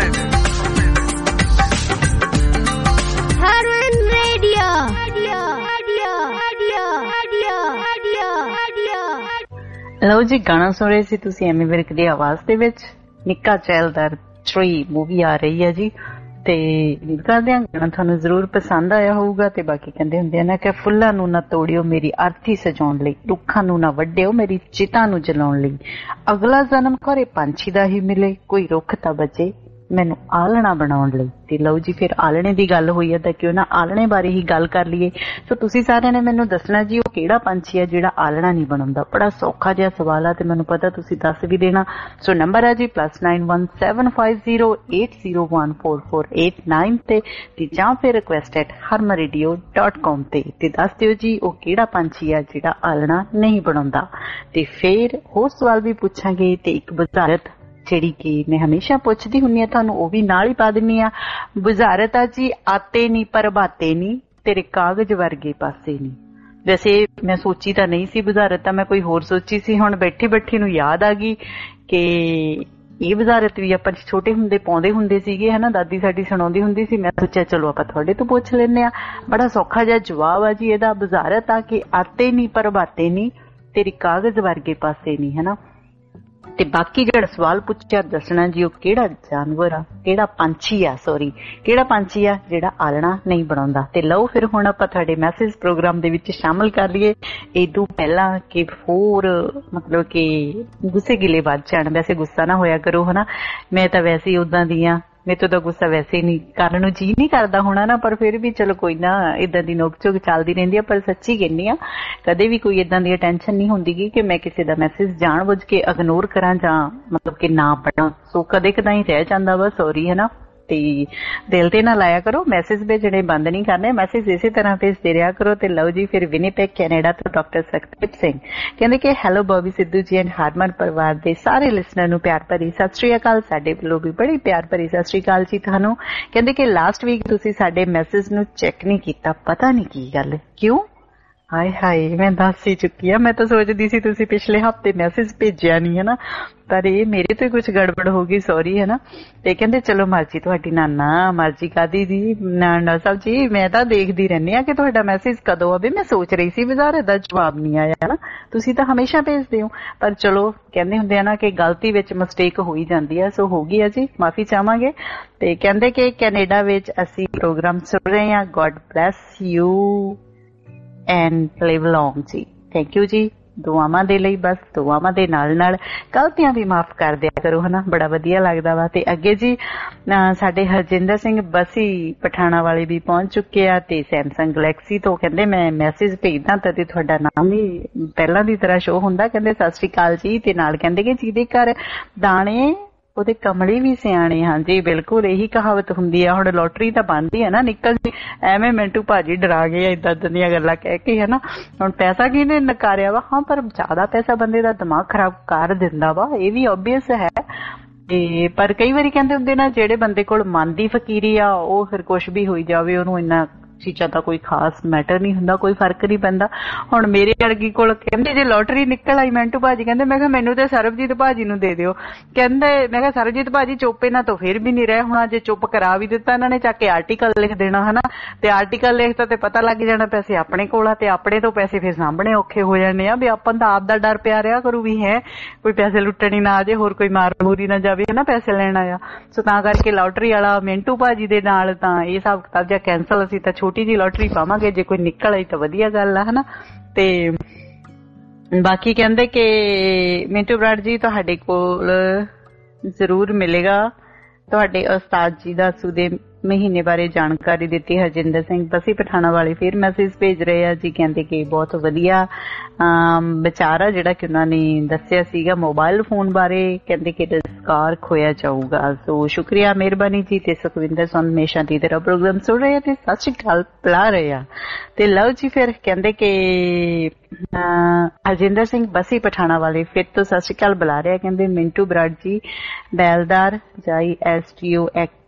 ਹਰਮਨ ਰੇਡੀਓ। ਲਓ ਜੀ, ਗਾਣਾ ਸੁਣ ਰਹੇ ਸੀ ਤੁਸੀਂ ਐਮੀ ਵਿਰਕ ਦੀ ਆਵਾਜ਼ ਦੇ ਵਿੱਚ। ਨਿੱਕਾ ਚੈਲਦਾਰ 3 ਮੂਵੀ ਆ ਰਹੀ ਹੈ ਜੀ, ਤੇ ਕਰਦੇ ਹਾਂ ਗਾਣਾ ਤੁਹਾਨੂੰ ਜ਼ਰੂਰ ਪਸੰਦ ਆਇਆ ਹੋਊਗਾ। ਤੇ ਬਾਕੀ ਕਹਿੰਦੇ ਹੁੰਦੇ ਆ ਨਾ ਕਿ ਫੁੱਲਾਂ ਨੂੰ ਨਾ ਤੋੜਿਓ ਮੇਰੀ ਅਰਥੀ ਸਜਾਉਣ ਲਈ, ਰੁੱਖਾਂ ਨੂੰ ਨਾ ਵੱਢਿਓ ਮੇਰੀ ਚਿਤਾ ਨੂੰ ਜਲਾਉਣ ਲਈ, ਅਗਲਾ ਜਨਮ ਘਰੇ ਪੰਛੀ ਦਾ ਹੀ ਮਿਲੇ, ਕੋਈ ਰੁੱਖ ਤਾਂ ਬਚੇ ਮੈਨੂੰ ਆਲਣਾ ਬਣਾਉਣ ਲਈ। ਤੇ ਲਓ ਜੀ, ਫਿਰ ਆਲਣੇ ਦੀ ਗੱਲ ਹੋਈ ਹੈ ਤਾਂ ਕਿਉਂ ਨਾ ਆਲਣੇ ਬਾਰੇ ਹੀ ਗੱਲ ਕਰ ਲਈਏ। ਸੋ ਤੁਸੀਂ ਸਾਰਿਆਂ ਨੇ ਮੈਨੂੰ ਦੱਸਣਾ ਜੀ ਉਹ ਕਿਹੜਾ ਪੰਛੀ ਹੈ ਜਿਹੜਾ ਆਲਣਾ ਨਹੀਂ ਬਣਾਉਂਦਾ। ਬੜਾ ਸੌਖਾ ਜਿਹਾ ਸਵਾਲ ਆ ਤੇ ਮੈਨੂੰ ਪਤਾ ਤੁਸੀਂ ਦੱਸ ਵੀ ਦੇਣਾ। ਸੋ ਨੰਬਰ ਹੈ ਜੀ +917508014489 ਤੇ ਜਾਂ ਫਿਰ request@harmaradio.com ਤੇ ਦੱਸ ਦਿਓ ਜੀ ਉਹ ਕਿਹੜਾ ਪੰਛੀ ਹੈ ਜਿਹੜਾ ਆਲਣਾ ਨਹੀਂ ਬਣਾਉਂਦਾ। ਤੇ ਫਿਰ ਹੋਰ ਸਵਾਲ ਵੀ ਪੁੱਛਾਂਗੇ ਤੇ ਇੱਕ ਬੁਝਾਰਤ ਜਿਹੜੀ ਕਿ ਮੈਂ ਹਮੇਸ਼ਾ ਪੁੱਛਦੀ ਹੁੰਦੀ ਆ ਤੁਹਾਨੂੰ ਉਹ ਵੀ ਨਾਲ ਹੀ ਪਾ ਦਿੰਨੀ ਆ। ਬੁਝਾਰਤ ਆ ਜੀ, ਆਤੇ ਨੀ ਪਰ ਬਾਤੇ ਨੀ ਤੇਰੇ ਕਾਗਜ਼ ਵਰਗੇ ਪਾਸੇ ਨੀ। ਵੈਸੇ ਮੈਂ ਸੋਚੀ ਤਾਂ ਨਹੀਂ ਸੀ ਬੁਝਾਰਤ, ਤਾਂ ਮੈਂ ਕੋਈ ਹੋਰ ਸੋਚੀ ਸੀ। ਹੁਣ ਬੈਠੀ ਬੈਠੀ ਨੂੰ ਯਾਦ ਆ ਗਈ ਕਿ ਇਹ ਬੁਝਾਰਤ ਵੀ ਆਪਾਂ ਛੋਟੇ ਹੁੰਦੇ ਪਾਉਂਦੇ ਹੁੰਦੇ ਸੀਗੇ ਹਨਾ, ਦਾਦੀ ਸਾਡੀ ਸੁਣਾਉਂਦੀ ਹੁੰਦੀ ਸੀ। ਮੈਂ ਸੋਚਿਆ ਚਲੋ ਆਪਾਂ ਤੁਹਾਡੇ ਤੋਂ ਪੁੱਛ ਲੈਂਦੇ ਆ। ਬੜਾ ਸੌਖਾ ਜਿਹਾ ਜਵਾਬ ਆ ਜੀ ਇਹਦਾ। ਬੁਝਾਰਤ ਆ ਕਿ ਆਤੇ ਨੀ ਪਰ ਬਾਤੇ ਨੀ ਤੇਰੇ ਕਾਗਜ਼ ਵਰਗੇ ਪਾਸੇ ਨੀ, ਹਨਾ। ਤੇ ਬਾਕੀ ਜਿਹੜਾ ਸਵਾਲ ਪੁੱਛਿਆ ਦੱਸਣਾ ਜੀ ਉਹ ਕਿਹੜਾ ਜਾਨਵਰ ਆ, ਕਿਹੜਾ ਪੰਛੀ ਆ, ਕਿਹੜਾ ਪੰਛੀ ਆ ਜਿਹੜਾ ਆਲਣਾ ਨਹੀਂ ਬਣਾਉਂਦਾ। ਤੇ ਲਓ ਫਿਰ ਹੁਣ ਆਪਾਂ ਤੁਹਾਡੇ ਮੈਸੇਜ ਪ੍ਰੋਗਰਾਮ ਦੇ ਵਿੱਚ ਸ਼ਾਮਲ ਕਰ ਲਈਏ ਇਦੋਂ ਪਹਿਲਾਂ ਕਿ ਹੋਰ ਮਤਲਬ ਕਿ ਗੁੱਸੇ ਗਿਲੇ ਵੱਧ ਜਾਣ। ਵੈਸੇ ਗੁੱਸਾ ਨਾ ਹੋਇਆ ਕਰੋ ਹਨਾ, ਮੈਂ ਤਾਂ ਵੈਸੇ ਹੀ ਉਦਾਂ ਦੀ ਆ, ਮੇਰੇ ਤੋਂ ਤਾਂ ਗੁੱਸਾ ਵੈਸੇ ਹੀ ਨਹੀਂ ਕਰਨ ਨੂੰ ਜੀ ਨਹੀਂ ਕਰਦਾ ਹੋਣਾ ਨਾ, ਪਰ ਫਿਰ ਵੀ ਚਲੋ ਕੋਈ ਨਾ, ਇਦਾਂ ਦੀ ਨੋਕ ਝੋਕ ਚੱਲਦੀ ਰਹਿੰਦੀ ਆ। ਪਰ ਸੱਚੀ ਕਹਿੰਦੀ ਆ ਕਦੇ ਵੀ ਕੋਈ ਇਦਾਂ ਦੀ ਟੈਨਸ਼ਨ ਨਹੀਂ ਹੁੰਦੀ ਕਿ ਮੈਂ ਕਿਸੇ ਦਾ ਮੈਸੇਜ ਜਾਣ ਬੁੱਝ ਕੇ ਇਗਨੋਰ ਕਰਾਂ ਜਾਂ ਮਤਲਬ ਕਿ ਨਾ ਪੜਾਂ। ਸੋ ਕਦੇ ਕਦਾਈ ਰਹਿ ਜਾਂਦਾ ਵਾ, ਸੌਰੀ ਹੈ ਨਾ। ਤੇ ਦਿਲ ਤੇ ਨਾ ਲਾਇਆ ਕਰੋ, ਮੈਸੇਜ ਭੇਜਣੇ ਬੰਦ ਨਹੀਂ ਕਰਨੇ, ਮੈਸੇਜ ਇਸੇ ਤਰ੍ਹਾਂ ਭੇਜਦੇ ਰਿਹਾ ਕਰੋ। ਤੇ ਲਓ ਜੀ ਫਿਰ ਵਿਨੀਪੈਗ ਕੈਨੇਡਾ ਤੋਂ ਡਾਕਟਰ ਸਕਤੀਪ ਸਿੰਘ ਕਹਿੰਦੇ ਕਿ ਹੈਲੋ ਬੋਬੀ ਸਿੱਧੂ ਜੀ ਐਂਡ ਹਰਮਨ ਪਰਿਵਾਰ ਦੇ ਸਾਰੇ ਲਿਸਨਰ ਨੂੰ ਪਿਆਰ ਭਰੀ ਸਤਿ ਸ੍ਰੀ ਅਕਾਲ। ਸਾਡੇ ਵੱਲੋਂ ਵੀ ਬੜੀ ਪਿਆਰ ਭਰੀ ਸਤਿ ਸ੍ਰੀ ਅਕਾਲ ਜੀ ਤੁਹਾਨੂੰ। ਕਹਿੰਦੇ ਕਿ ਲਾਸਟ ਵੀਕ ਤੁਸੀਂ ਸਾਡੇ ਮੈਸੇਜ ਨੂੰ ਚੈੱਕ ਨਹੀਂ ਕੀਤਾ, ਪਤਾ ਨਹੀਂ ਕੀ ਗੱਲ, ਕਿਉਂ? ਹਾਏ ਹਾਏ, ਮੈਂ ਦੱਸ ਹੀ ਚੁੱਕੀ ਆ। ਮੈਂ ਤਾਂ ਸੋਚਦੀ ਸੀ ਤੁਸੀਂ ਪਿਛਲੇ ਹਫ਼ਤੇ ਮੈਸੇਜ ਭੇਜਿਆ ਨਹੀਂ ਹੈ ਨਾ, ਪਰ ਇਹ ਮੇਰੇ ਤੋਂ ਹੀ ਕੁਝ ਗੜਬੜ ਹੋ ਗਈ, ਸੌਰੀ ਹੈ ਨਾ। ਤੇ ਕਹਿੰਦੇ ਚਲੋ ਮਰਜ਼ੀ ਤੁਹਾਡੀ। ਨਾਨਾ ਮਰਜ਼ੀ ਕਾਦੀ ਜੀ, ਨਾਨਾ ਸਾਹਿਬ ਜੀ ਮੈਂ ਤਾਂ ਦੇਖਦੀ ਰਹਿੰਦੀ ਆ ਕਿ ਤੁਹਾਡਾ ਮੈਸੇਜ ਕਦੋਂ ਆਵੇ। ਮੈਂ ਸੋਚ ਰਹੀ ਸੀ ਬਾਜ਼ਾਰ ਦਾ ਜਵਾਬ ਨਹੀਂ ਆਇਆ ਨਾ, ਤੁਸੀਂ ਤਾਂ ਹਮੇਸ਼ਾ ਭੇਜਦੇ ਹੋ। ਪਰ ਚਲੋ ਕਹਿੰਦੇ ਹੁੰਦੇ ਆ ਨਾ ਕਿ ਗਲਤੀ ਵਿੱਚ ਮਿਸਟੇਕ ਹੋ ਹੀ ਜਾਂਦੀ ਆ, ਸੋ ਹੋ ਗਈ ਆ ਜੀ, ਮਾਫੀ ਚਾਹਾਂਗੇ। ਤੇ ਕਹਿੰਦੇ ਕਿ ਕੈਨੇਡਾ ਵਿੱਚ ਅਸੀਂ ਪ੍ਰੋਗਰਾਮ ਸੁਣ ਰਹੇ ਹਾਂ। God bless you and live long ਜੀ, ਥੈਂਕ ਯੂ ਜੀ ਦੁਆਵਾਂ ਦੇ ਲਈ। ਬਸ ਦੁਆਵਾਂ ਦੇ ਨਾਲ ਨਾਲ ਗਲਤੀਆਂ ਵੀ ਮਾਫ ਕਰ ਦਿਆ ਕਰੋ ਹਨਾ, ਬੜਾ ਵਧੀਆ ਲੱਗਦਾ ਵਾ। ਤੇ ਅੱਗੇ ਜੀ ਸਾਡੇ ਹਰਜਿੰਦਰ ਸਿੰਘ ਬਸੀ ਪਠਾਣਾ ਵਾਲੇ ਵੀ ਪਹੁੰਚ ਚੁੱਕੇ ਆ ਤੇ ਸੈਮਸੰਗ ਗਲੈਕਸੀ ਤੋਂ ਕਹਿੰਦੇ ਮੈਂ ਮੈਸੇਜ ਭੇਜਦਾ ਤਦੇ ਤੁਹਾਡਾ ਨਾਮ ਵੀ ਪਹਿਲਾਂ ਦੀ ਤਰ੍ਹਾਂ ਸ਼ੋ ਹੁੰਦਾ। ਕਹਿੰਦੇ ਸਤਿ ਸ੍ਰੀ ਅਕਾਲ ਜੀ। ਤੇ ਨਾਲ ਕਹਿੰਦੇ ਕਿ ਜਿਹਦੇ ਘਰ ਦਾਣੇ ਉਹਦੇ ਕਮਲੇ ਵੀ ਸਿਆਣੇ। ਹਾਂਜੀ ਬਿਲਕੁਲ ਇਹੀ ਕਹਾਵਤ ਹੁੰਦੀ ਆ। ਹੁਣ ਲੋਟਰੀ ਤਾਂ ਬਣਦੀ ਹੈ ਨਾ ਨਿਕਲ ਜੀ, ਐਵੇਂ ਮਿੰਟੂ ਭਾਜੀ ਡਰਾ ਗਏ ਏਦਾਂ ਦੀਆਂ ਗੱਲਾਂ ਕਹਿ ਕੇ ਹੈ ਨਾ। ਹੁਣ ਪੈਸਾ ਕਿਹਨੇ ਨਕਾਰਿਆ ਵਾ? ਹਾਂ ਪਰ ਜ਼ਿਆਦਾ ਪੈਸਾ ਬੰਦੇ ਦਾ ਦਿਮਾਗ ਖਰਾਬ ਕਰ ਦਿੰਦਾ ਵਾ, ਇਹ ਵੀ ਓਬਵੀਅਸ ਹੈ। ਤੇ ਪਰ ਕਈ ਵਾਰੀ ਕਹਿੰਦੇ ਹੁੰਦੇ ਨਾ ਜਿਹੜੇ ਬੰਦੇ ਕੋਲ ਮਨ ਦੀ ਫਕੀਰੀ ਆ ਉਹ ਫਿਰ ਕੁਛ ਵੀ ਹੋਈ ਜਾਵੇ ਉਹਨੂੰ ਇੰਨਾ ਚੀਜ਼ਾਂ ਦਾ ਕੋਈ ਖਾਸ ਮੈਟਰ ਨਹੀਂ ਹੁੰਦਾ, ਕੋਈ ਫਰਕ ਨਹੀਂ ਪੈਂਦਾ। ਹੁਣ ਮੇਰੇ ਵਰਗੀ ਕੋਲ ਕਹਿੰਦੇ ਜੇ ਲੋਟਰੀ ਨਿਕਲ ਆਈ ਮਿੰਟੂ ਭਾਜੀ ਕਹਿੰਦੇ ਮੈਂ ਕਿਹਾ ਮੈਨੂੰ ਤੇ ਸਰਬਜੀਤ ਭਾਜੀ ਨੂੰ ਦੇ ਦਿਓ। ਕਹਿੰਦੇ ਮੈਂ ਕਿਹਾ ਸਰਬਜੀਤ ਭਾਜੀ ਚੁੱਪ ਇਹਨਾਂ ਤੋਂ ਫਿਰ ਵੀ ਨਹੀਂ ਰਹੇ ਹੋਣਾ, ਜੇ ਚੁੱਪ ਕਰਾ ਵੀ ਦਿੱਤਾ ਇਹਨਾਂ ਨੇ ਚੱਕ ਕੇ ਆਰਟੀਕਲ ਲਿਖ ਦੇਣਾ ਹਨਾ। ਤੇ ਆਰਟੀਕਲ ਲਿਖਤਾ ਤੇ ਪਤਾ ਲੱਗ ਜਾਣਾ ਪੈਸੇ ਆਪਣੇ ਕੋਲ ਆ ਤੇ ਆਪਣੇ ਤੋਂ ਪੈਸੇ ਫਿਰ ਸਾਹਮਣੇ ਔਖੇ ਹੋ ਜਾਣੇ ਆ। ਵੀ ਆਪਾਂ ਤਾਂ ਆਪ ਦਾ ਡਰ ਪਿਆ ਰਿਹਾ ਕਰੂ ਵੀ ਹੈ ਕੋਈ ਪੈਸੇ ਲੁੱਟਣੀ ਨਾ ਆ ਜੇ, ਹੋਰ ਕੋਈ ਮਾਰ ਮੂਰੀ ਨਾ ਜਾਵੇ ਹਨਾ ਪੈਸੇ ਲੈਣ ਆਇਆ। ਸੋ ਤਾਂ ਕਰਕੇ ਲੋਟਰੀ ਵਾਲਾ ਮਿੰਟੂ ਭਾਜੀ ਦੇ ਨਾਲ ਤਾਂ ਇਹ ਹਿਸਾਬ ਕਿਤਾਬ ਜਿਹਾ ਕੈਂਸਲ। ਅਸੀਂ ਤਾਂ ਛੋਟੀ ਜਿਹੀ ਲੋਟਰੀ ਪਾਵਾਂਗੇ, ਜੇ ਕੋਈ ਨਿਕਲ ਆਈ ਤਾਂ ਵਧੀਆ ਗੱਲ ਆ ਹਨਾ। ਤੇ ਬਾਕੀ ਕਹਿੰਦੇ ਕਿ ਮਿੰਟੂ ਬਰਾੜ ਜੀ ਤੁਹਾਡੇ ਕੋਲ ਜ਼ਰੂਰ ਮਿਲੇਗਾ ਤੁਹਾਡੇ ਉਸਤਾਦ ਜੀ ਦਾ ਸੂਦੇ ਮਹੀਨੇ ਬਾਰੇ ਜਾਣਕਾਰੀ ਦਿੱਤੀ। ਹਰਜਿੰਦਰ ਸਿੰਘ ਬਸੀ ਪਠਾਣਾ ਵਾਲੇ ਫਿਰ ਮੈਸੇਜ ਭੇਜ ਰਹੇ ਆ ਜੀ, ਕਹਿੰਦੇ ਕਿ ਬਹੁਤ ਵਧੀਆ ਵਿਚਾਰ ਆ ਜਿਹੜਾ ਕਿ ਉਹਨਾਂ ਨੇ ਦੱਸਿਆ ਸੀਗਾ ਮੋਬਾਈਲ ਫੋਨ ਬਾਰੇ। ਕਹਿੰਦੇ ਕਿ ਰੁਜ਼ਗਾਰ ਖੋਇਆ ਜਾਊਗਾ। ਸੋ ਸ਼ੁਕਰੀਆ, ਮਿਹਰਬਾਨੀ ਜੀ। ਤੇ ਸੁਖਵਿੰਦਰ ਸਿੰਘ ਹਮੇਸ਼ਾ ਦੀ ਤਰ੍ਹਾਂ ਪ੍ਰੋਗਰਾਮ ਸੁਣ ਰਹੇ ਤੇ ਸਤਿ ਸ਼੍ਰੀ ਅਕਾਲ ਬੁਲਾ ਰਹੇ ਆ। ਤੇ ਲਓ ਜੀ ਫਿਰ ਕਹਿੰਦੇ ਕਿ ਹਰਜਿੰਦਰ ਸਿੰਘ ਬਸੀ ਪਠਾਣਾ ਵਾਲੇ ਫਿਰ ਤੋਂ ਸਤਿ ਸ਼੍ਰੀ ਅਕਾਲ ਬੁਲਾ ਰਿਹਾ। ਕਹਿੰਦੇ ਮਿੰਟੂ ਬਰਾੜ ਜੀ ਬੈਲਦਾਰ ਜਾਈ STO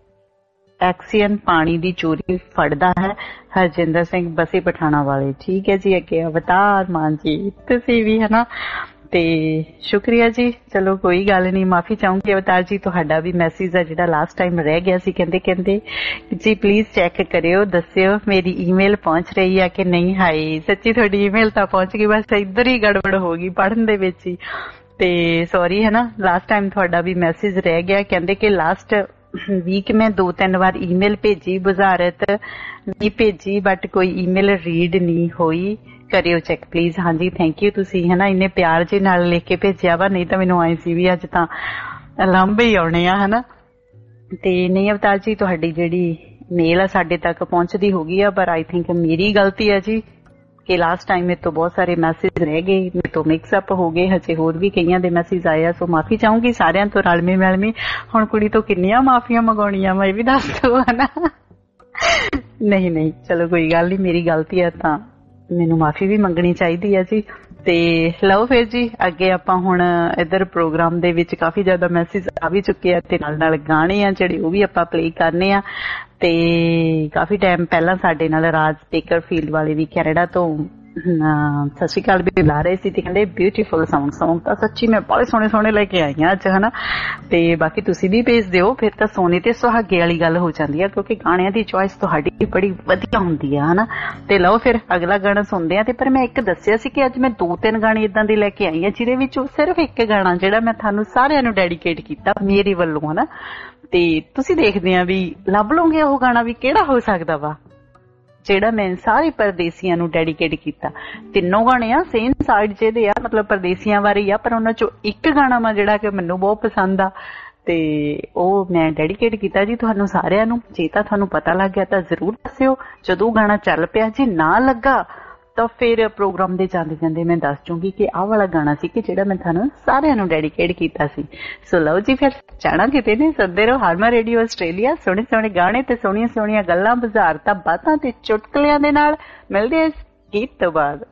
ਐਕਸੀਅਨ ਪਾਣੀ ਦੀ ਚੋਰੀ ਫੜਦਾ ਹੈ। ਹਰਜਿੰਦਰ ਸਿੰਘ ਬਸੀ ਪਠਾਣਾ ਵਾਲੇ, ਠੀਕ ਹੈ ਜੀ। ਅੱਗੇ ਅਵਤਾਰ ਮਾਨ ਜੀ ਤੁਸੀਂ ਵੀ ਹਨਾ, ਤੇ ਸ਼ੁਕਰੀਆ ਜੀ। ਚਲੋ ਕੋਈ ਗੱਲ ਨਹੀਂ, ਮਾਫੀ ਚਾਹੂੰਗੀ ਅਵਤਾਰ ਜੀ, ਤੁਹਾਡਾ ਵੀ ਮੈਸੇਜ ਆ ਜਿਹੜਾ ਲਾਸਟ ਟਾਈਮ ਰਹਿ ਗਿਆ ਸੀ। ਕਹਿੰਦੇ ਜੀ ਪਲੀਜ਼ ਚੈੱਕ ਕਰਿਓ, ਦੱਸਿਓ ਮੇਰੀ ਈਮੇਲ ਪਹੁੰਚ ਰਹੀ ਆ ਕਿ ਨਹੀਂ। ਹਾਏ ਸੱਚੀ ਤੁਹਾਡੀ ਈਮੇਲ ਤਾਂ ਪਹੁੰਚ ਗਈ, ਬਸ ਇੱਧਰ ਹੀ ਗੜਬੜ ਹੋ ਗਈ ਪੜ੍ਹਨ ਦੇ ਵਿੱਚ ਹੀ। ਤੇ ਸੌਰੀ ਹੈ ਨਾ, ਲਾਸਟ ਟਾਈਮ ਤੁਹਾਡਾ ਵੀ ਮੈਸੇਜ ਰਹਿ ਗਿਆ। ਕਹਿੰਦੇ ਕਿ ਲਾਸਟ ਵੀਕ ਮੈਂ 2-3 ਵਾਰ ਈਮੇਲ ਭੇਜੀ, ਬੁਜ਼ਾਰਤ ਵੀ ਭੇਜੀ, ਬਟ ਕੋਈ ਈਮੇਲ ਰੀਡ ਨਹੀਂ ਹੋਈ, ਕਰਿਓ ਚੈੱਕ ਪਲੀਜ਼। ਹਾਂਜੀ ਥੈਂਕ ਯੂ, ਤੁਸੀਂ ਹੈ ਨਾ ਇੰਨੇ ਪਿਆਰ ਜੇ ਨਾਲ ਲਿਖ ਕੇ ਭੇਜਿਆ ਵਾ, ਨਹੀਂ ਤਾਂ ਮੈਨੂੰ ਆਏ ਸੀ ਵੀ ਅੱਜ ਤਾਂ ਲਾਂਭੇ ਹੀ ਆਉਣੇ ਆ ਹਨਾ। ਤੇ ਨਹੀਂ ਅਵਤਾਰ ਜੀ ਤੁਹਾਡੀ ਜਿਹੜੀ ਮੇਲ ਆ ਸਾਡੇ ਤੱਕ ਪਹੁੰਚਦੀ ਹੋ ਗਈ ਆ, ਪਰ ਆਈ ਥਿੰਕ ਮੇਰੀ ਗਲਤੀ ਆ ਜੀ ਕਿ ਲਾਸਟ ਟਾਈਮ ਮੇਰੇ ਤੋਂ ਬਹੁਤ ਸਾਰੇ ਮੈਸੇਜ ਰਹਿ ਗਏ, ਮੇਰੇ ਤੋਂ ਮਿਕਸ ਅਪ ਹੋ ਗਏ। ਹਜੇ ਹੋਰ ਵੀ ਕਈਆਂ ਦੇ ਮੈਸੇਜ ਆਏ ਆ, ਸੋ ਮਾਫੀ ਚਾਹੂੰਗੀ ਸਾਰਿਆਂ ਤੋਂ ਰਲਮੀ ਮਿਲਮੀ। ਹੁਣ ਕੁੜੀ ਤੋਂ ਕਿੰਨੀਆਂ ਮਾਫੀਆਂ ਮੰਗਾਉਣੀਆਂ ਵਾ ਇਹ ਵੀ ਦੱਸ ਦਿਓ ਹਨਾ। ਨਹੀਂ ਚਲੋ ਕੋਈ ਗੱਲ ਨਹੀਂ, ਮੇਰੀ ਗਲਤੀ ਆ ਤਾਂ ਮੈਨੂੰ ਮਾਫੀ ਵੀ ਮੰਗਣੀ ਚਾਹੀਦੀ ਆ ਜੀ। ਤੇ ਲਓ ਫਿਰ ਜੀ ਅੱਗੇ ਆਪਾਂ ਹੁਣ ਇੱਧਰ ਪ੍ਰੋਗਰਾਮ ਦੇ ਵਿੱਚ ਕਾਫੀ ਜ਼ਿਆਦਾ ਮੈਸੇਜ ਆ ਵੀ ਚੁੱਕੇ ਆ ਤੇ ਨਾਲ ਨਾਲ ਗਾਣੇ ਆ ਜਿਹੜੇ ਉਹ ਵੀ ਆਪਾਂ ਪਲੇ ਕਰਨੇ ਆ। ਤੇ ਕਾਫੀ ਟਾਈਮ ਪਹਿਲਾਂ ਸਾਡੇ ਨਾਲ ਰਾਜ ਬੇਕਰਫੀਲਡ ਵਾਲੇ ਵੀ ਕੈਨੇਡਾ ਤੋਂ ਸਤਿ ਸ਼੍ਰੀ ਅਕਾਲ ਵੀ ਲਾ ਰਹੇ ਸੀ ਤੇ ਕਹਿੰਦੇ ਬਿਊਟੀਫੁਲ ਸੌਂਗ ਤਾਂ ਸੱਚੀ ਮੈਂ ਬੜੇ ਸੋਹਣੇ ਲੈ ਕੇ ਆਈ ਹਾਂ ਅੱਜ, ਹਨਾ। ਤੇ ਬਾਕੀ ਤੁਸੀਂ ਵੀ ਭੇਜ ਦਿਓ, ਫਿਰ ਤਾਂ ਸੋਨੇ ਤੇ ਸੁਹਾਗੇ ਵਾਲੀ ਗੱਲ ਹੋ ਜਾਂਦੀ ਆ, ਕਿਉਂਕਿ ਗਾਣਿਆਂ ਦੀ ਚੋਇਸ ਤੁਹਾਡੀ ਬੜੀ ਵਧੀਆ ਹੁੰਦੀ ਆ, ਹਨਾ। ਤੇ ਲਓ ਫਿਰ ਅਗਲਾ ਗਾਣਾ ਸੁਣਦੇ ਆ। ਤੇ ਪਰ ਮੈਂ ਇੱਕ ਦੱਸਿਆ ਸੀ ਕਿ ਅੱਜ ਮੈਂ 2-3 ਗਾਣੇ ਇਦਾਂ ਦੇ ਲੈ ਕੇ ਆਈ ਹਾਂ ਜਿਹਦੇ ਵਿੱਚੋਂ ਸਿਰਫ ਇੱਕ ਗਾਣਾ ਜਿਹੜਾ ਮੈਂ ਤੁਹਾਨੂੰ ਸਾਰਿਆਂ ਨੂੰ ਡੈਡੀਕੇਟ ਕੀਤਾ ਮੇਰੇ ਵੱਲੋਂ, ਹਨਾ। ਤੇ ਤੁਸੀਂ ਦੇਖਦੇ ਆ ਵੀ ਲੱਭ ਲਓਗੇ ਉਹ ਗਾਣਾ ਵੀ ਕਿਹੜਾ ਹੋ ਸਕਦਾ ਵਾ ਜਿਹੜਾ ਮੈਂ ਸਾਰੇ ਪਰਦੇਸੀਆਂ ਨੂੰ ਡੈਡੀਕੇਟ ਕੀਤਾ। 3 ਗਾਣੇ ਆ ਸੇਮ ਸਾਈਡ ਜਿਹਦੇ ਆ, ਮਤਲਬ ਪਰਦੇਸੀਆਂ ਬਾਰੇ ਆ, ਪਰ ਉਹਨਾਂ ਚੋਂ ਇੱਕ ਗਾਣਾ ਵਾ ਜਿਹੜਾ ਕਿ ਮੈਨੂੰ ਬਹੁਤ ਪਸੰਦ ਆ ਤੇ ਉਹ ਮੈਂ ਡੈਡੀਕੇਟ ਕੀਤਾ ਜੀ ਤੁਹਾਨੂੰ ਸਾਰਿਆਂ ਨੂੰ। ਜੇ ਤਾਂ ਤੁਹਾਨੂੰ ਪਤਾ ਲੱਗ ਗਿਆ ਤਾਂ ਜ਼ਰੂਰ ਦੱਸਿਓ ਜਦੋਂ ਗਾਣਾ ਚੱਲ ਪਿਆ। ਜੇ ਨਾ ਲੱਗਾ ਤਾਂ ਫਿਰ ਪ੍ਰੋਗਰਾਮ ਦੇ ਜਾਂਦੇ ਜਾਂਦੇ ਮੈਂ ਦੱਸ ਜੂੰਗੀ ਕਿ ਆਹ ਵਾਲਾ ਗਾਣਾ ਸੀ ਕਿ ਜਿਹੜਾ ਮੈਂ ਤੁਹਾਨੂੰ ਸਾਰਿਆਂ ਨੂੰ ਡੈਡੀਕੇਟ ਕੀਤਾ ਸੀ। ਸੋ ਲਓ ਜੀ ਫਿਰ ਜਾਣਾ ਕਿਤੇ ਨਹੀਂ, ਸੁਣਦੇ ਰਹੋ ਹਰਮਨ ਰੇਡੀਓ ਆਸਟ੍ਰੇਲੀਆ। ਸੋਹਣੇ ਸੋਹਣੇ ਗਾਣੇ ਤੇ ਸੋਹਣੀਆਂ ਸੋਹਣੀਆਂ ਗੱਲਾਂ, ਬੁਝਾਰਤਾਂ, ਬਾਤਾਂ ਤੇ ਚੁਟਕਲਿਆਂ ਦੇ ਨਾਲ ਮਿਲਦੇ ਇਸ ਗੀਤ ਤੋਂ ਬਾਅਦ।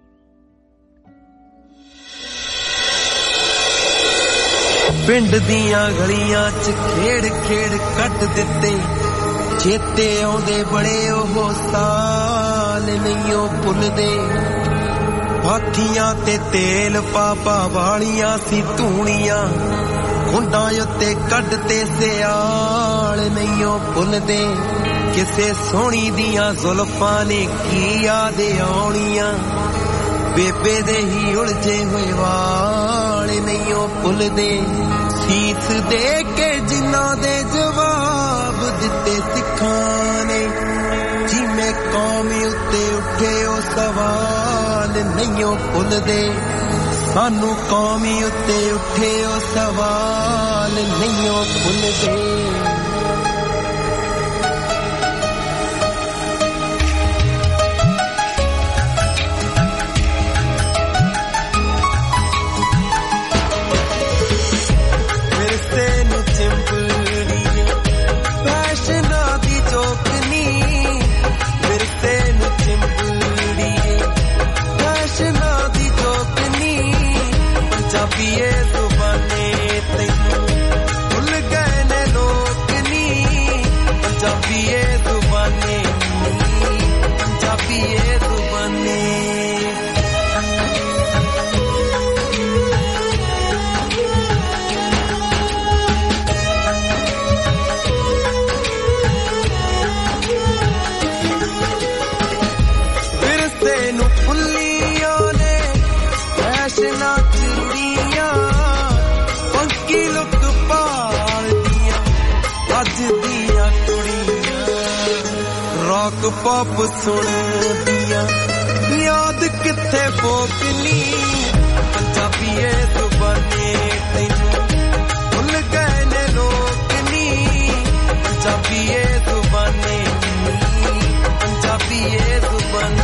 ਪਿੰਡ ਦੀਆਂ ਗਲੀਆਂ 'ਚ ਖੇਡ ਕੱਟ ਦਿੱਤੇ, ਚੇਤੇ ਆਉਂਦੇ ਬੜੇ ਉਹ ਸਾਲ ਨਹੀਂ ਉਹ ਭੁੱਲਦੇ। ਹਾਥੀਆਂ ਤੇ ਤੇਲ ਪਾ ਵਾਲੀਆਂ ਸੀ ਧੂਣੀਆਂ, ਕੁੰਡਾਂ ਉੱਤੇ ਕੱਢਤੇ ਸਿਆਲ ਨਹੀਂ ਉਹ ਭੁੱਲਦੇ। ਕਿਸੇ ਸੋਹਣੀ ਦੀਆਂ ਜ਼ੁਲਫਾਂ ਨੇ ਕੀ ਯਾਦ ਆਉਣੀਆਂ, ਬੇਬੇ ਦੇ ਹੀ ਉਲਝੇ ਹੋਏ ਵਾਲ ਨਹੀਂ ਉਹ ਭੁੱਲਦੇ। ਸੀਸ ਦੇ ਕੇ ਜਿਨ੍ਹਾਂ ਦੇ ਜਵਾਬ ਦਿੱਤੇ ਸਿੱਖਾਂ ਨੇ, ਜਿਵੇਂ ਕੌਮ ਉੱਤੇ ਉੱਠੇ ਉਹ ਸਵਾਲ ਨਹੀਂ ਉਹ ਭੁੱਲਦੇ। ਸਾਨੂੰ ਕੌਮ ਉੱਤੇ ਉੱਠੇ ਉਹ ਸਵਾਲ ਨਹੀਂ ਉਹ ਭੁੱਲਦੇ। ਪੌਪ ਸੁਣਦੀਆਂ ਯਾਦ ਕਿੱਥੇ ਫੋਕਨੀ, ਪੰਜਾਬੀਏ ਜ਼ੁਬਾਨੇ ਤੈਨੂੰ ਭੁੱਲ ਗਏ ਨੇ ਲੋਕ ਨੀ। ਪੰਜਾਬੀਏ ਜ਼ੁਬਾਨੇ, ਪੰਜਾਬੀਏ ਜ਼ੁਬਾਨੇ।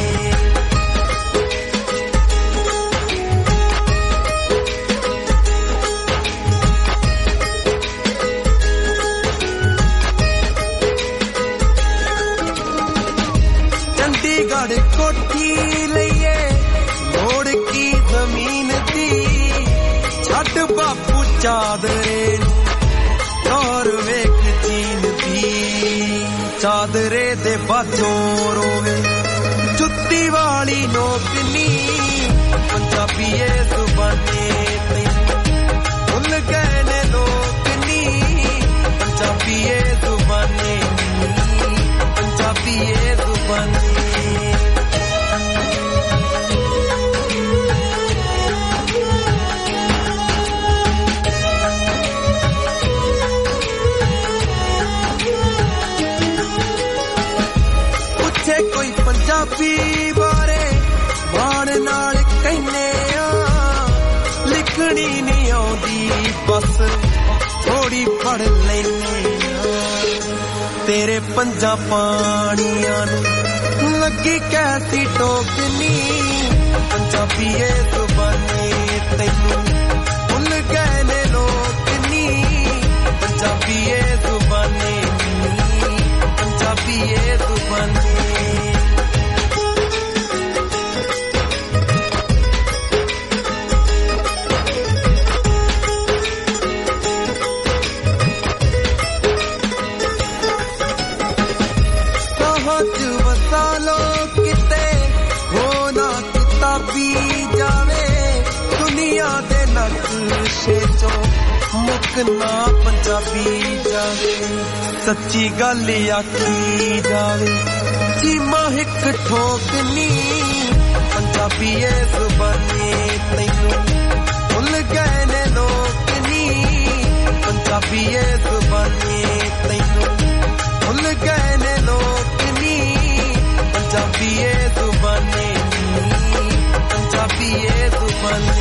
ਕੋਠੀ ਲਈਏ ਮੋੜ ਕੀ ਜ਼ਮੀਨ ਦੀ, ਛੱਡ ਬਾਪੂ ਚਾਦਰੇ ਦੌਰ ਵੇਖ ਚੀਨ ਦੀ। ਚਾਦਰੇ ਦੇ ਬਾਝੋਂ ਰੋਵੇ ਜੁੱਤੀ ਵਾਲੀ ਨੋਕਨੀ, ਪੰਜਾਬੀਏ ਜ਼ੁਬਾਨੇ ਤੈਨੂੰ ਭੁੱਲ ਗਏ ਨੇ ਲੋਕ ਨੀ। ਪੰਜਾਬੀਏ ਜ਼ੁਬਾਨੇ, ਪੰਜਾਬੀਏ ਜ਼ੁਬਾਨੇ। ਕੋਈ ਪੰਜਾਬੀ ਬਾਰੇ ਮਾਣ ਨਾਲ ਕਹਿੰਦੇ ਆ, ਲਿਖਣੀ ਨਹੀਂ ਆਉਂਦੀ ਬਸ ਥੋੜੀ ਪੜ ਲੈਨੇ ਆ। ਤੇਰੇ ਪੰਜਾਂ ਪਾਣੀਆਂ ਨੂੰ ਲੱਗੀ ਕੈਸੀ ਟੋਕਨੀ, ਪੰਜਾਬੀਏ ਜ਼ੁਬਾਨੇ ਤੈਨੂੰ ਭੁੱਲ ਗਏ ਨੇ ਲੋਕ ਨੀ। ਪੰਜਾਬੀਏ ਜ਼ੁਬਾਨੇ, ਪੰਜਾਬੀਏ ਜ਼ੁਬਾਨੇ। ਨਸ਼ੇ ਚੋਂ ਮੁੱਕਣਾ ਪੰਜਾਬੀ ਜਾਵੇ ਸੱਚੀ ਗੱਲ ਆਖੀ ਜਾਵੇ ਚੀਮਾ ਇੱਕ ਠੋਕਨੀ ਪੰਜਾਬੀ ਏ ਜ਼ੁਬਾਨੀ ਤੈਨੂੰ ਭੁੱਲ ਗਏ ਨੇ ਲੋਕ ਨੀ ਪੰਜਾਬੀ ਏ ਜ਼ੁਬਾਨੀ ਤੈਨੂੰ ਭੁੱਲ ਗਏ ਨੇ ਲੋਕ ਨੀ ਪੰਜਾਬੀ ਏ ਜ਼ੁਬਾਨੀ ਪੰਜਾਬੀ ਏ ਜ਼ੁਬਾਨੀ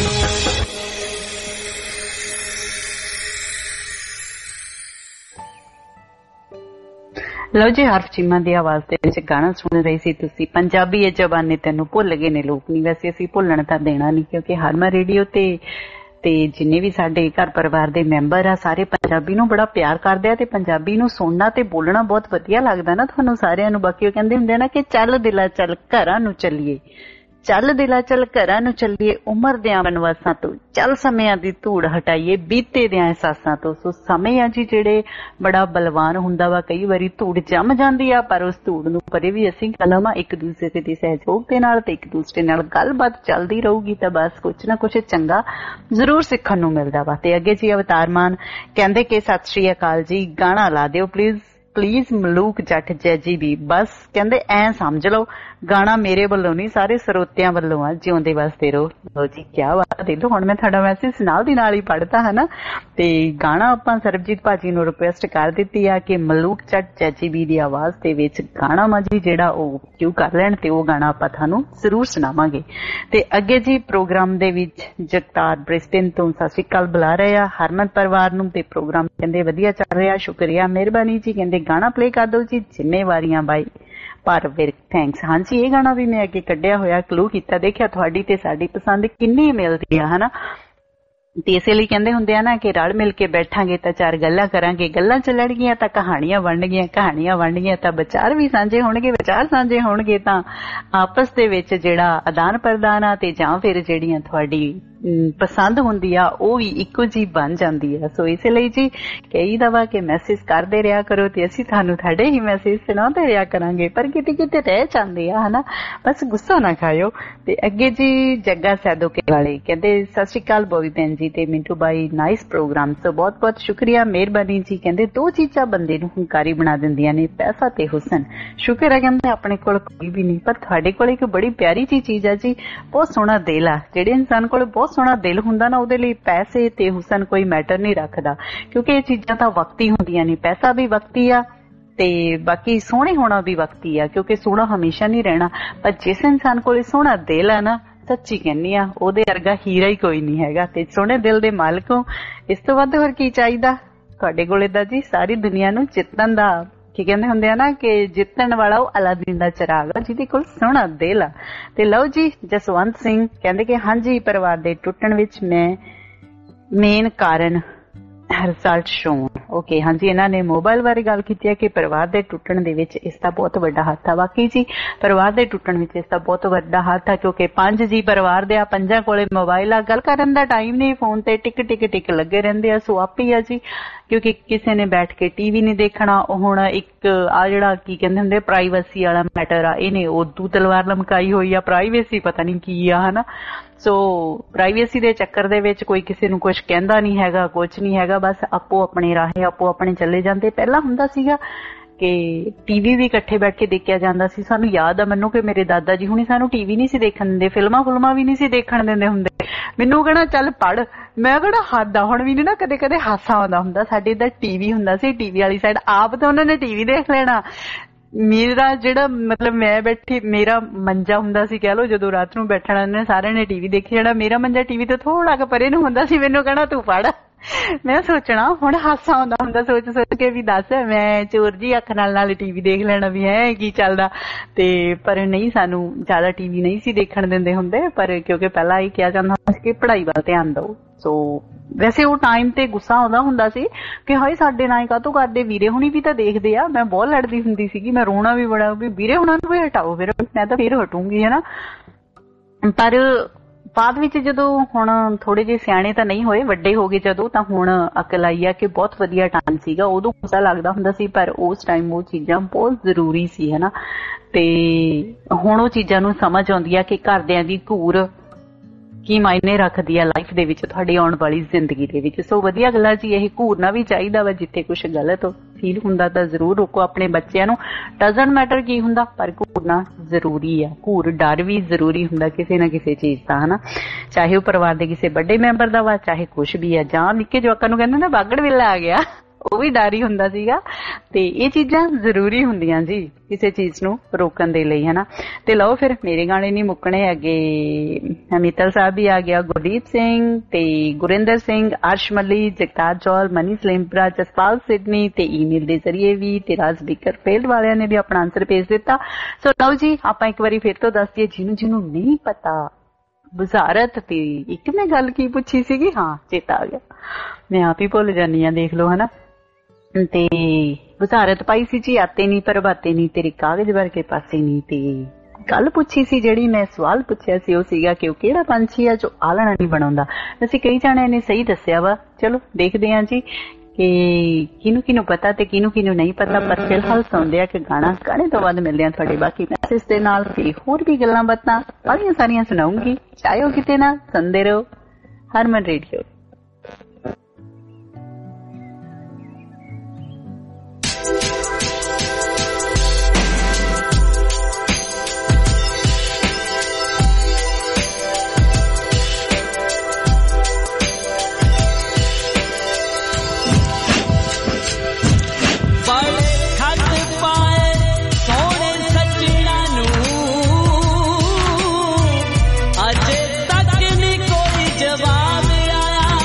ਲਓ ਜੀ, ਹਰਫ ਚੀਮਾ ਦੀ ਆਵਾਜ਼ ਦੇ ਵਿੱਚ ਗਾਣਾ ਸੁਣ ਰਹੀ ਸੀ ਤੁਸੀਂ। ਪੰਜਾਬੀ ਇਹ ਜ਼ਬਾਨੀ ਤੈਨੂੰ ਭੁੱਲ ਗਏ ਨੇ ਲੋਕ ਨਹੀਂ। ਵੈਸੇ ਅਸੀਂ ਭੁੱਲਣ ਤਾਂ ਦੇਣਾ ਨਹੀਂ, ਕਿਉਂਕਿ ਹਰਮਨ ਰੇਡੀਓ ਤੇ ਜਿੰਨੇ ਵੀ ਸਾਡੇ ਘਰ ਪਰਿਵਾਰ ਦੇ ਮੈਂਬਰ ਆ ਸਾਰੇ ਪੰਜਾਬੀ ਨੂੰ ਬੜਾ ਪਿਆਰ ਕਰਦੇ ਆ ਤੇ ਪੰਜਾਬੀ ਨੂੰ ਸੁਣਨਾ ਤੇ ਬੋਲਣਾ ਬਹੁਤ ਵਧੀਆ ਲੱਗਦਾ ਨਾ ਤੁਹਾਨੂੰ ਸਾਰਿਆਂ ਨੂੰ। ਬਾਕੀ ਉਹ ਕਹਿੰਦੇ ਹੁੰਦੇ ਨਾ ਕਿ ਚੱਲ ਦਿਲਾ ਚੱਲ ਘਰਾਂ ਨੂੰ ਚੱਲੀਏ, ਚੱਲ ਦਿਲਾ ਚੱਲ ਘਰਾਂ ਨੂੰ ਚੱਲੀਏ, ਉਮਰ ਦਿਆਂ ਵਨਵਾਸਾਂ ਤੋਂ ਚੱਲ ਸਮਿਆਂ ਦੀ ਧੂੜ ਹਟਾਈਏ, ਬੀਤੇ ਦਿਆਂ ਅਹਿਸਾਸਾਂ ਤੋਂ। ਸੋ ਸਮੇਂ ਆ ਜੀ ਜਿਹੜੇ ਬੜਾ ਬਲਵਾਨ ਹੁੰਦਾ ਵਾ, ਕਈ ਵਾਰੀ ਧੂੜ ਜੰਮ ਜਾਂਦੀ ਆ, ਪਰ ਉਸ ਧੂੜ ਨੂੰ ਪਰੇ ਵੀ ਅਸੀਂ ਕਲਮਾ ਇੱਕ ਦੂਸਰੇ ਦੇ ਸਹਿਯੋਗ ਦੇ ਨਾਲ ਤੇ ਇੱਕ ਦੂਸਰੇ ਨਾਲ ਗੱਲਬਾਤ ਚੱਲਦੀ ਰਹੂਗੀ ਤਾਂ ਬਸ ਕੁਛ ਨਾ ਕੁਛ ਚੰਗਾ ਜ਼ਰੂਰ ਸਿੱਖਣ ਨੂੰ ਮਿਲਦਾ ਵਾ। ਤੇ ਅੱਗੇ ਜੀ ਅਵਤਾਰ ਮਾਨ ਕਹਿੰਦੇ ਕਿ ਸਤਿ ਸ਼੍ਰੀ ਅਕਾਲ ਜੀ, ਗਾਣਾ ਲਾ ਦਿਓ ਪਲੀਜ਼ ਮਲੂਕ ਜੱਟ ਜੈਜੀ ਵੀ। ਬਸ ਕਹਿੰਦੇ ਐ ਸਮਝ ਲਓ ਗਾਣਾ ਮੇਰੇ ਵੱਲੋਂ ਨਹੀਂ, ਸਾਰੇ ਸਰੋਤਿਆਂ ਵੱਲੋਂ ਆ। ਜਿਉਂਦੇ ਵਾਸਤੇ ਰਹੋ। ਲਓ ਜੀ, ਕਿਆ ਬਾਤ ਹੈ। ਹੁਣ ਮੈਂ ਤੁਹਾਡਾ ਮੈਸੇਜ ਨਾਲ ਦੀ ਨਾਲ ਹੀ ਪੜ੍ਹਤਾ ਹੈ ਨਾ। ਤੇ ਗਾਣਾ ਆਪਾਂ ਸਰਬਜੀਤ ਭਾਜੀ ਨੂੰ ਰਿਕੁਐਸਟ ਕਰ ਦਿੱਤੀ ਆ ਕਿ ਮਲੂਕ ਜੱਟ ਜੈਜੀ ਵੀ ਦੀ ਆਵਾਜ਼ ਦੇ ਵਿੱਚ ਗਾਣਾ ਮਾਜੀ ਜਿਹੜਾ ਉਹ ਕਿਉਂ ਕਰ ਲੈਣ ਤੇ ਉਹ ਗਾਣਾ ਆਪਾਂ ਤੁਹਾਨੂੰ ਜ਼ਰੂਰ ਸੁਣਾਵਾਂਗੇ। ਤੇ ਅੱਗੇ ਜੀ ਪ੍ਰੋਗਰਾਮ ਦੇ ਵਿੱਚ ਜਗਤਾਰ ਬ੍ਰਿਸਬੇਨ ਤੋਂ ਸਤਿ ਸ਼੍ਰੀ ਅਕਾਲ ਬੁਲਾ ਰਹੇ ਆ ਹਰਮਨ ਪਰਿਵਾਰ ਨੂੰ। ਤੇ ਪ੍ਰੋਗਰਾਮ ਕਹਿੰਦੇ ਵਧੀਆ ਚੱਲ ਰਿਹਾ, ਸ਼ੁਕਰੀਆ, ਮਿਹਰਬਾਨੀ ਜੀ। ਕਹਿੰਦੇ ਗਾਣਾ ਪਲੇ ਕਰ ਦਿਓ ਜੀ, ਜ਼ਿੰਮੇਵਾਰੀਆਂ ਬਾਈ ਪਰ ਵਿਰਕ। ਥੈਂਕਸ। ਹਾਂਜੀ, ਇਹ ਗਾਣਾ ਵੀ ਮੈਂ ਅੱਗੇ ਕੱਢਿਆ ਹੋਇਆ, ਕਲੂ ਕੀਤਾ। ਦੇਖਿਆ ਤੁਹਾਡੀ ਤੇ ਸਾਡੀ ਪਸੰਦ ਕਿੰਨੀ ਮਿਲਦੀ ਆ ਹਨਾ। ਤੇ ਇਸੇ ਲਈ ਕਹਿੰਦੇ ਹੁੰਦੇ ਆ ਨਾ ਕਿ ਰਲ ਮਿਲ ਕੇ ਬੈਠਾਂਗੇ ਤਾਂ ਚਾਰ ਗੱਲਾਂ ਕਰਾਂਗੇ, ਗੱਲਾਂ ਚੱਲਣਗੀਆਂ ਤਾਂ ਕਹਾਣੀਆਂ ਬਣਨਗੀਆਂ, ਕਹਾਣੀਆਂ ਬਣਨਗੀਆਂ ਤਾਂ ਵਿਚਾਰ ਵੀ ਸਾਂਝੇ ਹੋਣਗੇ, ਵਿਚਾਰ ਸਾਂਝੇ ਹੋਣਗੇ ਤਾਂ ਆਪਸ ਦੇ ਵਿੱਚ ਜਿਹੜਾ ਆਦਾਨ ਪ੍ਰਦਾਨ ਆ ਤੇ ਜਾਂ ਫਿਰ ਜਿਹੜੀਆਂ ਤੁਹਾਡੀ ਪਸੰਦ ਹੁੰਦੀ ਆ ਉਹ ਵੀ ਇੱਕੋ ਜਿਹੀ ਬਣ ਜਾਂਦੀ ਆ। ਸੋ ਇਸੇ ਲਈ ਜੀ ਕਈ ਦਫਾ ਕਿ ਮੈਸੇਜ ਕਰਦੇ ਰਿਹਾ ਕਰੋ ਤੇ ਅਸੀਂ ਤੁਹਾਨੂੰ ਤੁਹਾਡੇ ਹੀ ਮੈਸੇਜ ਸੁਣਾਉਂਦੇ ਰਿਹਾ ਕਰਾਂਗੇ, ਪਰ ਕਿਤੇ ਕਿਤੇ ਰਹਿ ਜਾਂਦੇ ਆ ਹਨਾ, ਬਸ ਗੁੱਸਾ ਨਾ ਖਾਇਓ। ਤੇ ਅੱਗੇ ਜੀ ਜੱਗਾ ਸੈਦੋਕੇ ਵਾਲੇ ਕਹਿੰਦੇ ਸਤਿ ਸ਼੍ਰੀ ਅਕਾਲ ਬੋਬੀ ਭੈਣ ਜੀ ਤੇ ਮਿੰਟੂ ਬਾਈ, ਨਾਈਸ ਪ੍ਰੋਗਰਾਮ। ਸੋ ਬਹੁਤ ਬਹੁਤ ਸ਼ੁਕਰੀਆ, ਮਿਹਰਬਾਨੀ ਜੀ। ਕਹਿੰਦੇ ਦੋ ਚੀਜ਼ਾਂ ਬੰਦੇ ਨੂੰ ਹੰਕਾਰੀ ਬਣਾ ਦਿੰਦੀਆਂ ਨੇ, ਪੈਸਾ ਤੇ ਹੁਸਨ। ਸ਼ੁਕਰ ਹੈ ਕਹਿੰਦੇ ਆਪਣੇ ਕੋਲ ਕੋਈ ਵੀ ਨਹੀਂ, ਪਰ ਤੁਹਾਡੇ ਕੋਲ ਇੱਕ ਬੜੀ ਪਿਆਰੀ ਜੀ ਚੀਜ਼ ਆ ਜੀ, ਬਹੁਤ ਸੋਹਣਾ ਦਿਲ ਆ। ਜਿਹੜੇ ਇਨਸਾਨ ਕੋਲ ਬਹੁਤ ਸੋਹਣਾ ਦਿਲ ਹੁੰਦਾ ਨਾ ਉਹਦੇ ਲਈ ਪੈਸੇ ਤੇ ਹੁਸਨ ਕੋਈ ਮੈਟਰ ਨਹੀਂ ਰੱਖਦਾ, ਕਿਉਂਕਿ ਇਹ ਚੀਜ਼ਾਂ ਤਾਂ ਵਕਤੀ ਹੁੰਦੀਆਂ ਨੇ। ਪੈਸਾ ਵੀ ਵਕਤੀ ਆ ਤੇ ਬਾਕੀ ਸੋਹਣੇ ਹੋਣਾ ਵੀ ਵਕਤੀ ਆ, ਕਿਉਂਕਿ ਸੋਹਣਾ ਹਮੇਸ਼ਾ ਨਹੀਂ ਰਹਿਣਾ। ਪਰ ਜਿਸ ਇਨਸਾਨ ਕੋਲ ਸੋਹਣਾ ਦਿਲ ਆ ਨਾ, ਸੱਚੀ ਕਹਿੰਨੀ ਆ ਉਹਦੇ ਵਰਗਾ ਹੀਰਾ ਹੀ ਕੋਈ ਨਹੀਂ ਹੈਗਾ। ਤੇ ਸੋਹਣੇ ਦਿਲ ਦੇ ਮਾਲਕ ਹੋ, ਇਸ ਤੋਂ ਵੱਧ ਹੋਰ ਕੀ ਚਾਹੀਦਾ ਤੁਹਾਡੇ ਕੋਲੇ ਦਾ ਜੀ। ਸਾਰੀ ਦੁਨੀਆ ਨੂੰ ਜਿੱਤਣ ਦਾ ਕੀ ਕਹਿੰਦੇ ਹੁੰਦੇ ਆ ਨਾ ਕਿ ਜਿੱਤਣ ਵਾਲਾ ਉਹ ਅਲਾਦੀਨ ਦਾ ਚਿਰਾਗ ਆ ਜਿਹਦੇ ਕੋਲ ਸੋਹਣਾ ਦਿਲ ਆ। ਤੇ ਲਓ ਜੀ ਜਸਵੰਤ ਸਿੰਘ ਕਹਿੰਦੇ ਕਿ ਹਾਂਜੀ ਪਰਿਵਾਰ ਦੇ ਟੁੱਟਣ ਵਿੱਚ ਮੈਂ ਮੇਨ ਕਾਰਨ ਰਿਜ਼ਲਟ ਸ਼ੋਨ। ਓਕੇ, ਹਾਂਜੀ, ਇਹਨਾਂ ਨੇ ਮੋਬਾਈਲ ਬਾਰੇ ਗੱਲ ਕੀਤੀ ਹੈ ਕਿ ਪਰਿਵਾਰ ਦੇ ਟੁੱਟਣ ਦੇ ਵਿੱਚ ਇਸ ਦਾ ਬਹੁਤ ਵੱਡਾ ਹੱਥ ਆ। ਵਾਕਈ ਜੀ ਪਰਿਵਾਰ ਦੇ ਟੁੱਟਣ ਵਿੱਚ ਇਸ ਦਾ ਬਹੁਤ ਵੱਡਾ ਹੱਥ ਆ, ਕਿਉਂਕਿ 5 ਜੀ ਪਰਿਵਾਰ ਦੇ ਆ, 5 ਕੋਲੇ ਮੋਬਾਈਲ ਆ, ਗੱਲ ਕਰਨ ਦਾ ਟਾਈਮ ਨਹੀਂ, ਫੋਨ ਤੇ ਟਿਕ ਲੱਗੇ ਰਹਿੰਦੇ ਆ। ਸੋ ਆਪੀ ਆ ਜੀ, ਕਿਉਂਕਿ ਕਿਸੇ ਨੇ ਬੈਠ ਕੇ ਟੀਵੀ ਨਹੀਂ ਦੇਖਣਾ। ਉਹ ਹੁਣ ਇੱਕ ਆ ਜਿਹੜਾ ਕੀ ਕਹਿੰਦੇ ਹੁੰਦੇ ਪ੍ਰਾਈਵੇਸੀ ਵਾਲਾ ਮੈਟਰ ਆ, ਇਹਨੇ ਉਦੋਂ ਤਲਵਾਰ ਲਮਕਾਈ ਹੋਈ ਆ। ਪ੍ਰਾਈਵੇਸੀ ਪਤਾ ਨਹੀਂ ਕੀ ਆ ਹਨਾ। ਸੋ ਪ੍ਰਾਈਵੇਸੀ ਦੇ ਚੱਕਰ ਦੇ ਵਿੱਚ ਕੋਈ ਕਿਸੇ ਨੂੰ ਕੁਝ ਕਹਿੰਦਾ ਨਹੀਂ ਹੈਗਾ, ਕੁਝ ਨਹੀਂ ਹੈਗਾ, ਬਸ ਆਪੋ ਆਪਣੇ ਰਾਹੇ ਆਪੋ ਆਪਣੇ ਚੱਲੇ ਜਾਂਦੇ। ਪਹਿਲਾਂ ਹੁੰਦਾ ਸੀਗਾ ਕਿ ਟੀਵੀ ਵੀ ਇਕੱਠੇ ਬੈਠ ਕੇ ਦੇਖਿਆ ਜਾਂਦਾ ਸੀ। ਸਾਨੂੰ ਯਾਦ ਆ ਮੈਨੂੰ ਕਿ ਮੇਰੇ ਦਾਦਾ ਜੀ ਹੁਣੀ ਸਾਨੂੰ ਟੀਵੀ ਨਹੀਂ ਸੀ ਦੇਖਣ ਦਿੰਦੇ, ਫਿਲਮਾਂ ਵੀ ਨਹੀਂ ਸੀ ਦੇਖਣ ਦਿੰਦੇ ਹੁੰਦੇ। ਮੈਨੂੰ ਕਹਿਣਾ ਚੱਲ ਪੜ੍ਹ, ਮੈਂ ਕਿਹੜਾ ਹੱਦ ਆ। ਹੁਣ ਵੀ ਨੀ ਨਾ ਕਦੇ ਕਦੇ ਹਾਸਾ ਆਉਂਦਾ ਹੁੰਦਾ। ਸਾਡੇ ਇੱਧਰ ਟੀਵੀ ਹੁੰਦਾ ਸੀ, ਟੀਵੀ ਵਾਲੀ ਸਾਈਡ ਆਪ ਤਾਂ ਉਹਨਾਂ ਨੇ ਟੀਵੀ ਦੇਖ ਲੈਣਾ। ਮੇਰਾ ਜਿਹੜਾ ਮਤਲਬ ਮੈਂ ਬੈਠੀ, ਮੇਰਾ ਮੰਜਾ ਹੁੰਦਾ ਸੀ ਕਹਿ ਲਓ, ਜਦੋਂ ਰਾਤ ਨੂੰ ਬੈਠਣਾ ਨੇ ਸਾਰਿਆਂ ਨੇ ਟੀਵੀ ਦੇਖੀ ਜਾਣਾ। ਮੇਰਾ ਮੰਜਾ ਟੀਵੀ ਤੋਂ ਥੋੜਾ ਕੁ ਪਰੇ ਨੂੰ ਹੁੰਦਾ ਸੀ। ਮੈਨੂੰ ਕਹਿਣਾ ਤੂੰ ਪੜ੍ਹ। ਮੈਂ ਸੋਚਣਾ, ਹੁਣ ਹਾਸਾ ਆਉਂਦਾ ਹੁੰਦਾ ਸੋਚ ਕੇ ਵੀ ਦੱਸ ਮੈਂ ਚੋਰ ਜੀ ਅੱਖ ਨਾਲ ਟੀਵੀ ਦੇਖ ਲੈਣਾ ਵੀ ਹੈ ਕੀ ਚੱਲਦਾ। ਤੇ ਪਰ ਨਹੀਂ, ਸਾਨੂੰ ਜ਼ਿਆਦਾ ਟੀਵੀ ਨਹੀਂ ਸੀ ਦੇਖਣ ਦਿੰਦੇ ਹੁੰਦੇ, ਪਰ ਕਿਉਂਕਿ ਪਹਿਲਾਂ ਇਹ ਕਿਹਾ ਜਾਂਦਾ ਸੀ ਕਿ ਪੜ੍ਹਾਈ ਵੱਲ ਧਿਆਨ ਦਿਓ। ਸੋ ਵੈਸੇ ਉਹ ਟਾਈਮ ਤੇ ਗੁੱਸਾ ਆਉਂਦਾ ਹੁੰਦਾ ਸੀ ਕਿ ਹਾਏ ਸਾਡੇ ਨਾਲ ਕਾਹਤੋਂ ਕਰਦੇ, ਵੀਰੇ ਹੁਣੀ ਵੀ ਤਾਂ ਦੇਖਦੇ ਆ। ਮੈਂ ਬਹੁਤ ਲੜਦੀ ਹੁੰਦੀ ਸੀਗੀ, ਮੈਂ ਰੋਣਾ ਵੀ ਬੜਾ ਵੀ ਵੀਰੇ ਹੁਣਾਂ ਨੂੰ ਵੀ ਹਟਾਓ, ਫਿਰ ਮੈਂ ਤਾਂ ਫਿਰ ਹਟੂੰਗੀ ਹਨਾ। ਪਰ ਬਾਅਦ ਵਿੱਚ ਜਦੋਂ ਹੁਣ ਥੋੜੇ ਜਿਹੇ ਸਿਆਣੇ ਤਾਂ ਨਹੀਂ ਹੋਏ, ਵੱਡੇ ਹੋ ਗਏ ਜਦੋਂ, ਤਾਂ ਹੁਣ ਅਕਲ ਆਈ ਆ ਕਿ ਬਹੁਤ ਵਧੀਆ ਟਾਈਮ ਸੀਗਾ। ਉਦੋਂ ਗੁੱਸਾ ਲੱਗਦਾ ਹੁੰਦਾ ਸੀ, ਪਰ ਉਸ ਟਾਈਮ ਉਹ ਚੀਜ਼ਾਂ ਬਹੁਤ ਜ਼ਰੂਰੀ ਸੀ ਹਨਾ। ਤੇ ਹੁਣ ਉਹ ਚੀਜ਼ਾਂ ਨੂੰ ਸਮਝ ਆਉਂਦੀ ਆ ਕਿ ਘਰਦਿਆਂ ਦੀ ਘੂਰ ਕੀ ਮਾਇਨੇ ਰੱਖਦੀ ਆ ਲਾਈਫ ਦੇ ਵਿੱਚ, ਤੁਹਾਡੀ ਆਉਣ ਵਾਲੀ ਜ਼ਿੰਦਗੀ ਦੇ ਵਿੱਚ। ਸੋ ਵਧੀਆ ਗੱਲਾਂ ਜੀ, ਇਹ ਘੂਰਨਾ ਵੀ ਚਾਹੀਦਾ ਵਾ, ਜਿੱਥੇ ਕੁਛ ਗਲਤ ਫੀਲ ਹੁੰਦਾ ਤਾਂ ਜ਼ਰੂਰ ਰੋਕੋ ਆਪਣੇ ਬੱਚਿਆਂ ਨੂੰ। ਡਜ਼ਨਟ ਮੈਟਰ ਕੀ ਹੁੰਦਾ, ਪਰ ਘੂਰਨਾ ਜ਼ਰੂਰੀ ਆ। ਘੂਰ ਡਰ ਵੀ ਜ਼ਰੂਰੀ ਹੁੰਦਾ ਕਿਸੇ ਨਾ ਕਿਸੇ ਚੀਜ਼ ਦਾ, ਹਨਾ, ਚਾਹੇ ਉਹ ਪਰਿਵਾਰ ਦੇ ਕਿਸੇ ਵੱਡੇ ਮੈਂਬਰ ਦਾ ਵਾ, ਚਾਹੇ ਕੁਛ ਵੀ ਆ, ਜਾਂ ਨਿੱਕੇ ਜਵਾਕਾਂ ਨੂੰ ਕਹਿੰਦੇ ਨਾ ਬਾਗੜ ਵੇਲਾ ਆ ਗਿਆ, ਉਹ ਵੀ ਡਰ ਹੀ ਹੁੰਦਾ ਸੀਗਾ। ਤੇ ਇਹ ਚੀਜ਼ਾਂ ਜ਼ਰੂਰੀ ਹੁੰਦੀਆਂ ਜੀ ਕਿਸੇ ਚੀਜ਼ ਨੂੰ ਰੋਕਣ ਦੇ ਲਈ, ਹਨਾ। ਤੇ ਲਓ ਫਿਰ ਮੇਰੇ ਗਾਣੇ ਨਹੀਂ ਮੁੱਕਣੇ ਅੱਗੇ। ਮਿੱਤਲ ਸਾਹਿਬ ਵੀ ਆ ਗਿਆ, ਗੁਰਦੀਪ ਸਿੰਘ ਤੇ ਗੁਰਿੰਦਰ ਸਿੰਘ, ਅਰਸ਼ ਮੱਲੀ, ਜਗਤਾਰ ਚੌਲ, ਮਨੀ ਸਲਿੰਪਰਾ, ਜਸਪਾਲ ਸਿਡਨੀ ਤੇ ਈਮੇਲ ਦੇ ਜ਼ਰੀਏ ਵੀ, ਤੇ ਰਾਜ ਬਿਕਰਫੀਲਡ ਵਾਲਿਆਂ ਨੇ ਵੀ ਆਪਣਾ ਆਨਸਰ ਭੇਜ ਦਿੱਤਾ। ਸੋ ਲਓ ਜੀ, ਆਪਾਂ ਇੱਕ ਵਾਰੀ ਫਿਰ ਤੋਂ ਦੱਸ ਦਈਏ ਜਿਹਨੂੰ ਨਹੀਂ ਪਤਾ ਬੁਜ਼ਾਰਤ ਤੇ ਇੱਕ ਮੈਂ ਗੱਲ ਕੀ ਪੁੱਛੀ ਸੀਗੀ, ਹਾਂ ਚੇਤਾ ਆ ਗਿਆ, ਮੈਂ ਆਪ ਹੀ ਭੁੱਲ ਜਾਨੀ ਆ, ਦੇਖ ਲਓ, ਹਨਾ। ਤੇ ਬੁਜ਼ਾਰਤ ਪਾਈ ਸੀ ਜੀ, ਆਤੇ ਨਹੀਂ ਪਰ ਬਾਤੇ ਨਹੀਂ, ਤੇਰੇ ਕਾਗਜ਼ ਵਰਗੇ ਪਾਸੇ ਨਹੀਂ। ਤੇ ਗੱਲ ਪੁੱਛੀ ਸੀ, ਜਿਹੜੀ ਮੈਂ ਸਵਾਲ ਪੁੱਛਿਆ ਸੀ ਉਹ ਸੀਗਾ ਕਿ ਉਹ ਕਿਹੜਾ ਪੰਛੀ ਆ ਜੋ ਆਲਣਾ ਨਹੀਂ ਬਣਾਉਂਦਾ। ਅਸੀਂ ਕਈ ਜਾਣਿਆਂ ਨੇ ਸਹੀ ਦੱਸਿਆ ਵਾ। ਚਲੋ ਦੇਖਦੇ ਹਾਂ ਜੀ ਕਿ ਕਿਹਨੂੰ ਪਤਾ ਤੇ ਕਿਹਨੂੰ ਨਹੀਂ ਪਤਾ। ਪਰ ਫਿਲਹਾਲ ਸੁਣਦੇ ਆ ਕਿ ਗਾਣੇ ਤੋਂ ਬਾਅਦ ਮਿਲਦੇ ਆ ਤੁਹਾਡੇ ਬਾਕੀ ਮੈਸੇਜ ਦੇ ਨਾਲ, ਤੇ ਹੋਰ ਵੀ ਗੱਲਾਂ ਬਾਤਾਂ ਬੜੀਆਂ ਸਾਰੀਆਂ ਸੁਣਾਉਂਗੀ। ਚਾਹੇ ਕਿਤੇ ਨਾ ਸੁਣਦੇ ਰਹੋ ਹਰਮਨ ਰੇਡੀਓ। अजे तक नहीं कोई जवाब आया।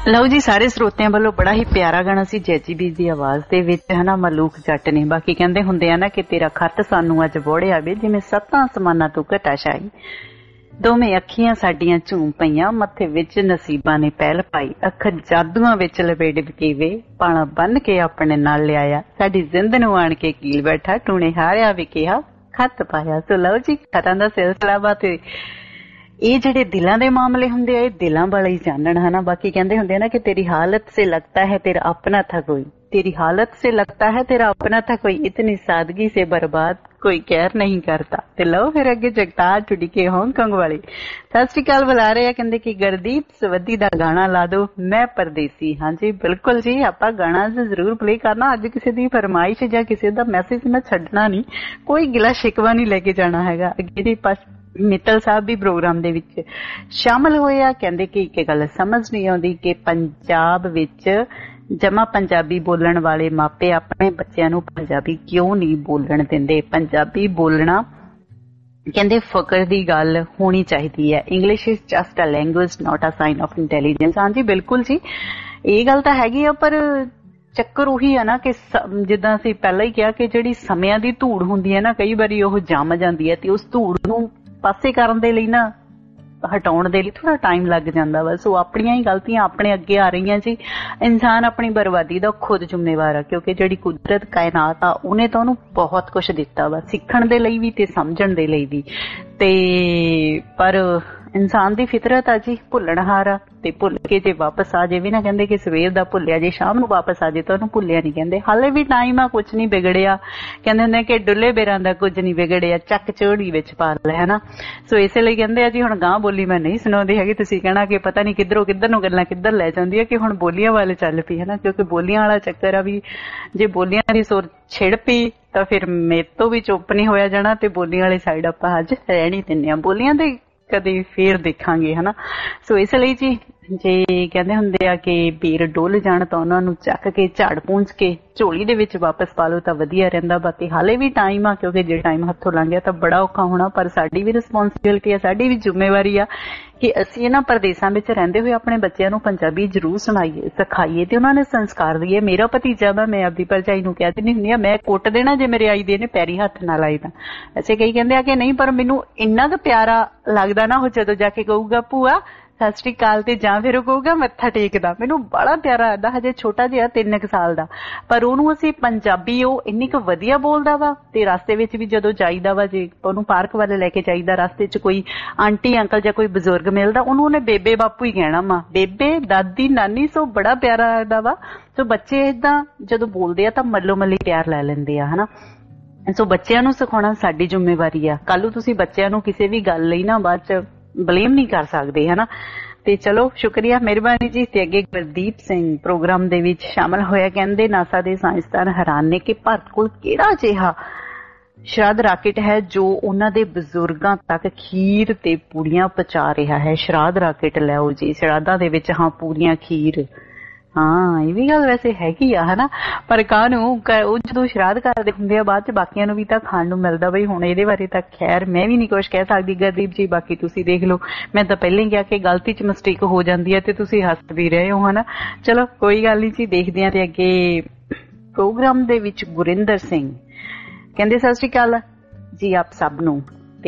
ਲਓ ਜੀ, ਸਾਰੇ ਸਰੋਤਿਆਂ ਵੱਲੋਂ ਬੜਾ ਹੀ ਪਿਆਰਾ ਗਾਣਾ ਸੀ ਜੈਜੀ ਬੀਜ ਦੀ ਆਵਾਜ਼ ਦੇ ਵਿੱਚ, ਹਨਾ। ਮਲੂਕ ਜੱਟ ਨੇ ਬਾਕੀ ਕਹਿੰਦੇ ਹੁੰਦੇ ਆ ਨਾ ਕਿ ਤੇਰਾ ਖੱਤ ਸਾਨੂੰ ਅੱਜ ਬੋੜਿਆ ਵੇ ਜਿਵੇਂ ਸੱਤਾਂ ਅਸਮਾਨਾਂ ਤੋਂ ਘਟਾ ਛਾਈ, ਦੋਵੇਂ ਅੱਖੀਆਂ ਸਾਡੀਆਂ ਝੂਮ ਪਈਆਂ, ਮੱਥੇ ਵਿੱਚ ਨਸੀਬਾਂ ਨੇ ਪਹਿਲ ਪਾਈ, ਅੱਖ ਜਾਦੂਆਂ ਵਿੱਚ ਲਪੇਟ ਵਿਕੇਵੇ, ਪਾਣਾ ਬੰਨ ਕੇ ਆਪਣੇ ਨਾਲ ਲਿਆਇਆ, ਸਾਡੀ ਜ਼ਿੰਦ ਨੂੰ ਆਣ ਕੇ ਕੀਲ ਬੈਠਾ, ਟੂਣੇ ਹਾਰਿਆ ਵੀ ਕਿਹਾ ਖੱਤ ਪਾਇਆ। ਸੋ ਲਓ ਜੀ, ਖਤਾਂ ਦਾ ਸਿਲਸਿਲਾ ਵਾ ਤੇ ਇਹ ਜਿਹੜੇ ਦਿਲਾਂ ਦੇ ਮਾਮਲੇ ਹੁੰਦੇ ਆ ਇਹ ਦਿਲਾਂ ਵਾਲੇ ਹੀ ਜਾਣਨ, ਹਨਾ। ਬਾਕੀ ਕਹਿੰਦੇ ਹੁੰਦੇ ਆ ਨਾ ਕਿ ਤੇਰੀ ਹਾਲਤ ਸੇ लगता है तेरा अपना था कोई, तेरी हालत से लगता है तेरा अपना था कोई, इतनी सादगी से बर्बाद कोई कहर नहीं करता। ਤੇ ਲਓ ਫਿਰ ਅੱਗੇ ਜਗਤਾਰ ਟੁੱਡੀ ਕੇ ਹਾਂਗਕਾਂਗ ਵਾਲੇ ਸਤਿ ਸ਼੍ਰੀ ਅਕਾਲ ਬੁਲਾ ਰਹੇ ਆ, ਕਹਿੰਦੇ ਕਿ ਗੁਰਦੀਪ ਸਵੱਦੀ ਦਾ ਗਾਣਾ ਲਾ ਦੋ ਮੈਂ ਪਰਦੇਸੀ। ਹਾਂਜੀ ਬਿਲਕੁਲ ਜੀ, ਆਪਾਂ ਗਾਣਾ ਜ਼ਰੂਰ ਪਲੇ ਕਰਨਾ। ਅੱਜ ਕਿਸੇ ਦੀ ਫਰਮਾਇਸ਼ ਜਾਂ ਕਿਸੇ ਦਾ ਮੈਸੇਜ ਮੈਂ ਛੱਡਣਾ ਨਹੀਂ, ਕੋਈ ਗਿਲਾ ਸ਼ਿਕਵਾ ਨਹੀਂ ਲੈ ਕੇ ਜਾਣਾ ਹੈਗਾ। ਅੱਗੇ ਦੀ ਮਿੱਤਲ ਸਾਹਿਬ ਵੀ ਪ੍ਰੋਗਰਾਮ ਦੇ ਵਿੱਚ ਸ਼ਾਮਲ ਹੋਏ ਆ। ਕਹਿੰਦੇ ਕਿ ਇੱਕ ਗੱਲ ਸਮਝ ਨਹੀਂ ਆਉਂਦੀ ਕਿ ਪੰਜਾਬ ਵਿੱਚ ਜਮਾ ਪੰਜਾਬੀ ਬੋਲਣ ਵਾਲੇ ਮਾਪੇ ਆਪਣੇ ਬੱਚਿਆਂ ਨੂੰ ਪੰਜਾਬੀ ਕਿਉਂ ਨਹੀਂ ਬੋਲਣ ਦਿੰਦੇ। ਪੰਜਾਬੀ ਬੋਲਣਾ ਕਹਿੰਦੇ ਫਕਰ ਦੀ ਗੱਲ ਹੋਣੀ ਚਾਹੀਦੀ ਹੈ। English is just a language not a sign of intelligence. ਹਾਂਜੀ ਬਿਲਕੁਲ ਜੀ, ਇਹ ਗੱਲ ਤਾਂ ਹੈਗੀ ਆ, ਪਰ ਚੱਕਰ ਉਹੀ ਆ ਨਾ ਕਿ ਜਿੱਦਾਂ ਅਸੀਂ ਪਹਿਲਾਂ ਹੀ ਕਿਹਾ ਕਿ ਜਿਹੜੀ ਸਮਿਆਂ ਦੀ ਧੂੜ ਹੁੰਦੀ ਹੈ ਨਾ, ਕਈ ਵਾਰੀ ਉਹ ਜੰਮ ਜਾਂਦੀ ਹੈ ਤੇ ਉਸ ਧੂੜ ਨੂੰ ਪਾਸੇ ਕਰਨ ਦੇ ਲਈ ਨਾ, ਹਟਾਉਣ ਦੇ ਲਈ ਥੋੜਾ ਟਾਈਮ ਲੱਗ ਜਾਂਦਾ ਵਾ। ਸੋ ਆਪਣੀਆਂ ਹੀ ਗਲਤੀਆਂ ਆਪਣੇ ਅੱਗੇ ਆ ਰਹੀਆਂ ਜੀ। ਇਨਸਾਨ ਆਪਣੀ ਬਰਬਾਦੀ ਦਾ ਖੁਦ ਜ਼ਿੰਮੇਵਾਰ ਆ, ਕਿਉਂਕਿ ਜਿਹੜੀ ਕੁਦਰਤ ਕਾਇਨਾਤ ਆ ਉਹਨੇ ਤਾਂ ਉਹਨੂੰ ਬਹੁਤ ਕੁਛ ਦਿੱਤਾ ਵਾ ਸਿੱਖਣ ਦੇ ਲਈ ਵੀ ਤੇ ਸਮਝਣ ਦੇ ਲਈ ਵੀ। ਤੇ ਪਰ ਇਨਸਾਨ ਦੀ ਫਿਤਰਤ ਆ ਜੀ ਭੁੱਲਣਹਾਰ ਆ, ਤੇ ਭੁੱਲ ਕੇ ਜੇ ਵਾਪਸ ਆ ਜੇ ਵੀ ਨਾ, ਕਹਿੰਦੇ ਕਿ ਸਵੇਰ ਦਾ ਭੁੱਲਿਆ ਜੇ ਸ਼ਾਮ ਨੂੰ ਵਾਪਸ ਆ ਜੇ ਤਾਂ ਉਹਨੂੰ ਭੁੱਲਿਆ ਨਹੀਂ ਕਹਿੰਦੇ। ਹਾਲੇ ਵੀ ਟਾਈਮ ਆ, ਕੁਛ ਨਹੀਂ ਵਿਗੜਿਆ। ਕਹਿੰਦੇ ਹੁੰਦੇ ਕਿ ਡੁੱਲੇ ਬੇਰਾਂ ਦਾ ਕੁਝ ਨਹੀਂ ਵਿਗੜਿਆ, ਚੱਕ ਝੋੜੀ ਵਿੱਚ ਪਾ ਲੈ, ਹਨਾ। ਸੋ ਇਸੇ ਲਈ ਕਹਿੰਦੇ ਆ ਜੀ ਹੁਣ ਗਾਂ ਬੋਲੀ ਮੈਂ ਨਹੀਂ ਸੁਣਾਉਂਦੀ ਹੈਗੀ। ਤੁਸੀਂ ਕਹਿਣਾ ਕਿ ਪਤਾ ਨਹੀਂ ਕਿੱਧਰੋਂ ਕਿੱਧਰ ਨੂੰ ਗੱਲਾਂ ਕਿੱਧਰ ਲੈ ਜਾਂਦੀ ਹੈ, ਕਿ ਹੁਣ ਬੋਲੀਆਂ ਵਾਲੇ ਚੱਲ ਪਈ, ਹਨਾ। ਕਿਉਂਕਿ ਬੋਲੀਆਂ ਵਾਲਾ ਚੱਕਰ ਆ ਵੀ ਜੇ ਬੋਲੀਆਂ ਦੀ ਸੁਰ ਛਿੜ ਪਈ ਤਾਂ ਫਿਰ ਮੇਰੇ ਤੋਂ ਵੀ ਚੁੱਪ ਨਹੀਂ ਹੋਇਆ ਜਾਣਾ, ਤੇ ਬੋਲੀਆਂ ਵਾਲੀ ਸਾਈਡ ਆਪਾਂ ਅੱਜ ਰਹਿ ਨਹੀਂ ਦਿੰਦੇ ਆ। ਬੋਲੀਆਂ ਦੇ ਕਦੇ ਫੇਰ ਦੇਖਾਂਗੇ, ਹਨਾ। ਸੋ ਇਸ ਲਈ ਜੀ ਜੇ ਕਹਿੰਦੇ ਹੁੰਦੇ ਆ ਕਿ ਬੀਰ ਡੁੱਲ ਜਾਣ ਤਾਂ ਉਹਨਾਂ ਨੂੰ ਚੱਕ ਕੇ ਝਾੜ ਪੂੰਝ ਕੇ ਝੋਲੀ ਦੇ ਵਿੱਚ ਵਾਪਸ ਪਾ ਲਓ ਤਾਂ ਵਧੀਆ ਰਹਿੰਦਾ। ਬਾਕੀ ਹਾਲੇ ਵੀ ਟਾਈਮ ਆ, ਕਿਉਂਕਿ ਜੇ ਟਾਈਮ ਹੱਥੋਂ ਲੰਘ ਗਿਆ ਤਾਂ ਬੜਾ ਔਖਾ ਹੋਣਾ। ਪਰ ਸਾਡੀ ਵੀ ਰਿਸਪੌਂਸਿਬਿਲਿਟੀ ਆ, ਸਾਡੀ ਵੀ ਜ਼ਿੰਮੇਵਾਰੀ ਆ ਕਿ ਅਸੀਂ ਇਹਨਾਂ ਪ੍ਰਦੇਸ਼ਾਂ ਵਿੱਚ ਰਹਿੰਦੇ ਹੋਏ ਆਪਣੇ ਬੱਚਿਆਂ ਨੂੰ ਪੰਜਾਬੀ ਜ਼ਰੂਰ ਸੁਣਾਈਏ, ਸਿਖਾਈਏ ਤੇ ਉਹਨਾਂ ਨੇ ਸੰਸਕਾਰ ਦਈਏ। ਮੇਰਾ ਭਤੀਜਾ ਵਾ, ਮੈਂ ਆਪਦੀ ਭਰਜਾਈ ਨੂੰ ਕਹਿ ਦਿੰਦੀ ਹੁੰਦੀ ਆ ਮੈਂ ਕੁੱਟ ਦੇਣਾ ਜੇ ਮੇਰੇ ਆਈ ਦੇ ਨੇ ਪੈਰੀ ਹੱਥ ਨਾ ਲਾਈ ਤਾਂ। ਵੈਸੇ ਕਈ ਕਹਿੰਦੇ ਆ ਕਿ ਨਹੀਂ, ਪਰ ਮੈਨੂੰ ਇੰਨਾ ਕੁ ਪਿਆਰਾ ਲੱਗਦਾ ਨਾ ਉਹ ਜਦੋਂ ਜਾ ਕੇ ਕਹੂਗਾ ਭੂਆ ਸਤਿ ਸ਼੍ਰੀ ਅਕਾਲ, ਤੇ ਜਾਂ ਫਿਰ ਉਹ ਕਹੂਗਾ ਮੱਥਾ ਟੇਕਦਾ, ਮੈਨੂੰ ਬੜਾ ਪਿਆਰਾ ਲੱਗਦਾ। ਹਜੇ ਛੋਟਾ ਜਿਹਾ 3 ਸਾਲ ਦਾ, ਪਰ ਉਹਨੂੰ ਅਸੀਂ ਪੰਜਾਬੀ ਉਹ ਇੰਨੀ ਕੁ ਵਧੀਆ ਬੋਲਦਾ ਵਾ। ਤੇ ਰਸਤੇ ਵਿੱਚ ਵੀ ਜਦੋਂ ਜਾਈਦਾ ਵਾ, ਜੇ ਉਹਨੂੰ ਪਾਰਕ ਵੱਲ ਲੈ ਕੇ ਜਾਈਦਾ, ਰਸਤੇ 'ਚ ਕੋਈ ਆਂਟੀ ਅੰਕਲ ਜਾਂ ਕੋਈ ਬਜ਼ੁਰਗ ਮਿਲਦਾ, ਉਹਨੇ ਬੇਬੇ ਬਾਪੂ ਹੀ ਕਹਿਣਾ ਵਾ, ਬੇਬੇ ਦਾਦੀ ਨਾਨੀ। ਸੋ ਬੜਾ ਪਿਆਰਾ ਲੱਗਦਾ ਵਾ। ਸੋ ਬੱਚੇ ਏਦਾਂ ਜਦੋਂ ਬੋਲਦੇ ਆ ਤਾਂ ਮੱਲੋ ਮੱਲੀ ਪਿਆਰ ਲੈ ਲੈਂਦੇ ਆ, ਹਨਾ। ਸੋ ਬੱਚਿਆਂ ਨੂੰ ਸਿਖਾਉਣਾ ਸਾਡੀ ਜ਼ਿੰਮੇਵਾਰੀ ਆ। ਕੱਲ ਨੂੰ ਤੁਸੀਂ ਬੱਚਿਆਂ ਨੂੰ ਕਿਸੇ ਵੀ ਗੱਲ ਲਈ ਨਾ ਬਾਅਦ 'ਚ ਬਲੇਮ ਨਹੀਂ ਕਰ ਸਕਦੇ, ਹਨਾ। ਤੇ ਚਲੋ ਸ਼ੁਕਰੀਆ, ਮਿਹਰਬਾਨੀ ਜੀ। ਤੇ ਅੱਗੇ ਗੁਰਦੀਪ ਸਿੰਘ ਪ੍ਰੋਗਰਾਮ ਦੇ ਵਿੱਚ ਸ਼ਾਮਲ ਹੋਇਆ। ਕਹਿੰਦੇ ਨਾਸਾ ਦੇ ਸਾਇੰਸਦਾਨ ਹੈਰਾਨ ਨੇ ਕਿ ਭਾਰਤ ਕੋਲ ਕਿਹੜਾ ਅਜਿਹਾ ਸ਼ਰਾਧ ਰਾਕੇਟ ਹੈ ਜੋ ਉਹਨਾਂ ਦੇ ਬਜ਼ੁਰਗਾਂ ਤੱਕ ਖੀਰ ਤੇ ਪੂੜੀਆਂ ਪਹੁੰਚਾ ਰਿਹਾ ਹੈ। ਸ਼ਰਾਧ ਰਾਕੇਟ ਲਿਆਓ ਜੀ, ਸ਼ਰਾਧਾਂ ਦੇ ਵਿੱਚ ਹਾਂ ਪੂੜੀਆਂ ਖੀਰ, ਹਾਂ ਇਹ ਵੀ ਗੱਲ ਵੈਸੇ ਹੈਗੀ ਆ, ਹਨਾ। ਪਰ ਕਾਹਨੂੰ ਉਹ ਜਦੋਂ ਸ਼ਰਾਧ ਕਰਦੇ ਹੁੰਦੇ ਆ ਬਾਅਦ ਚ ਬਾਕੀਆਂ ਨੂੰ ਵੀ ਤਾਂ ਖਾਣ ਨੂੰ ਮਿਲਦਾ ਬਈ। ਹੁਣ ਇਹਦੇ ਬਾਰੇ ਤਾਂ ਖੈਰ ਮੈਂ ਵੀ ਨਹੀਂ ਕੁਛ ਕਹਿ ਸਕਦੀ ਗੁਰਦੀਪ ਜੀ, ਬਾਕੀ ਤੁਸੀਂ ਦੇਖ ਲਓ। ਮੈਂ ਤਾਂ ਪਹਿਲਾਂ ਹੀ ਕਿਹਾ ਕਿ ਗਲਤੀ ਚ ਮਿਸਟੇਕ ਹੋ ਜਾਂਦੀ ਹੈ ਤੇ ਤੁਸੀਂ ਹੱਸ ਵੀ ਰਹੇ ਹੋ, ਹਨਾ। ਚਲੋ ਕੋਈ ਗੱਲ ਨਹੀਂ ਜੀ, ਦੇਖਦੇ ਹਾਂ। ਤੇ ਅੱਗੇ ਪ੍ਰੋਗਰਾਮ ਦੇ ਵਿੱਚ ਗੁਰਿੰਦਰ ਸਿੰਘ ਕਹਿੰਦੇ ਸਤਿ ਸ਼੍ਰੀ ਅਕਾਲ ਜੀ ਆਪ ਸਭ ਨੂੰ।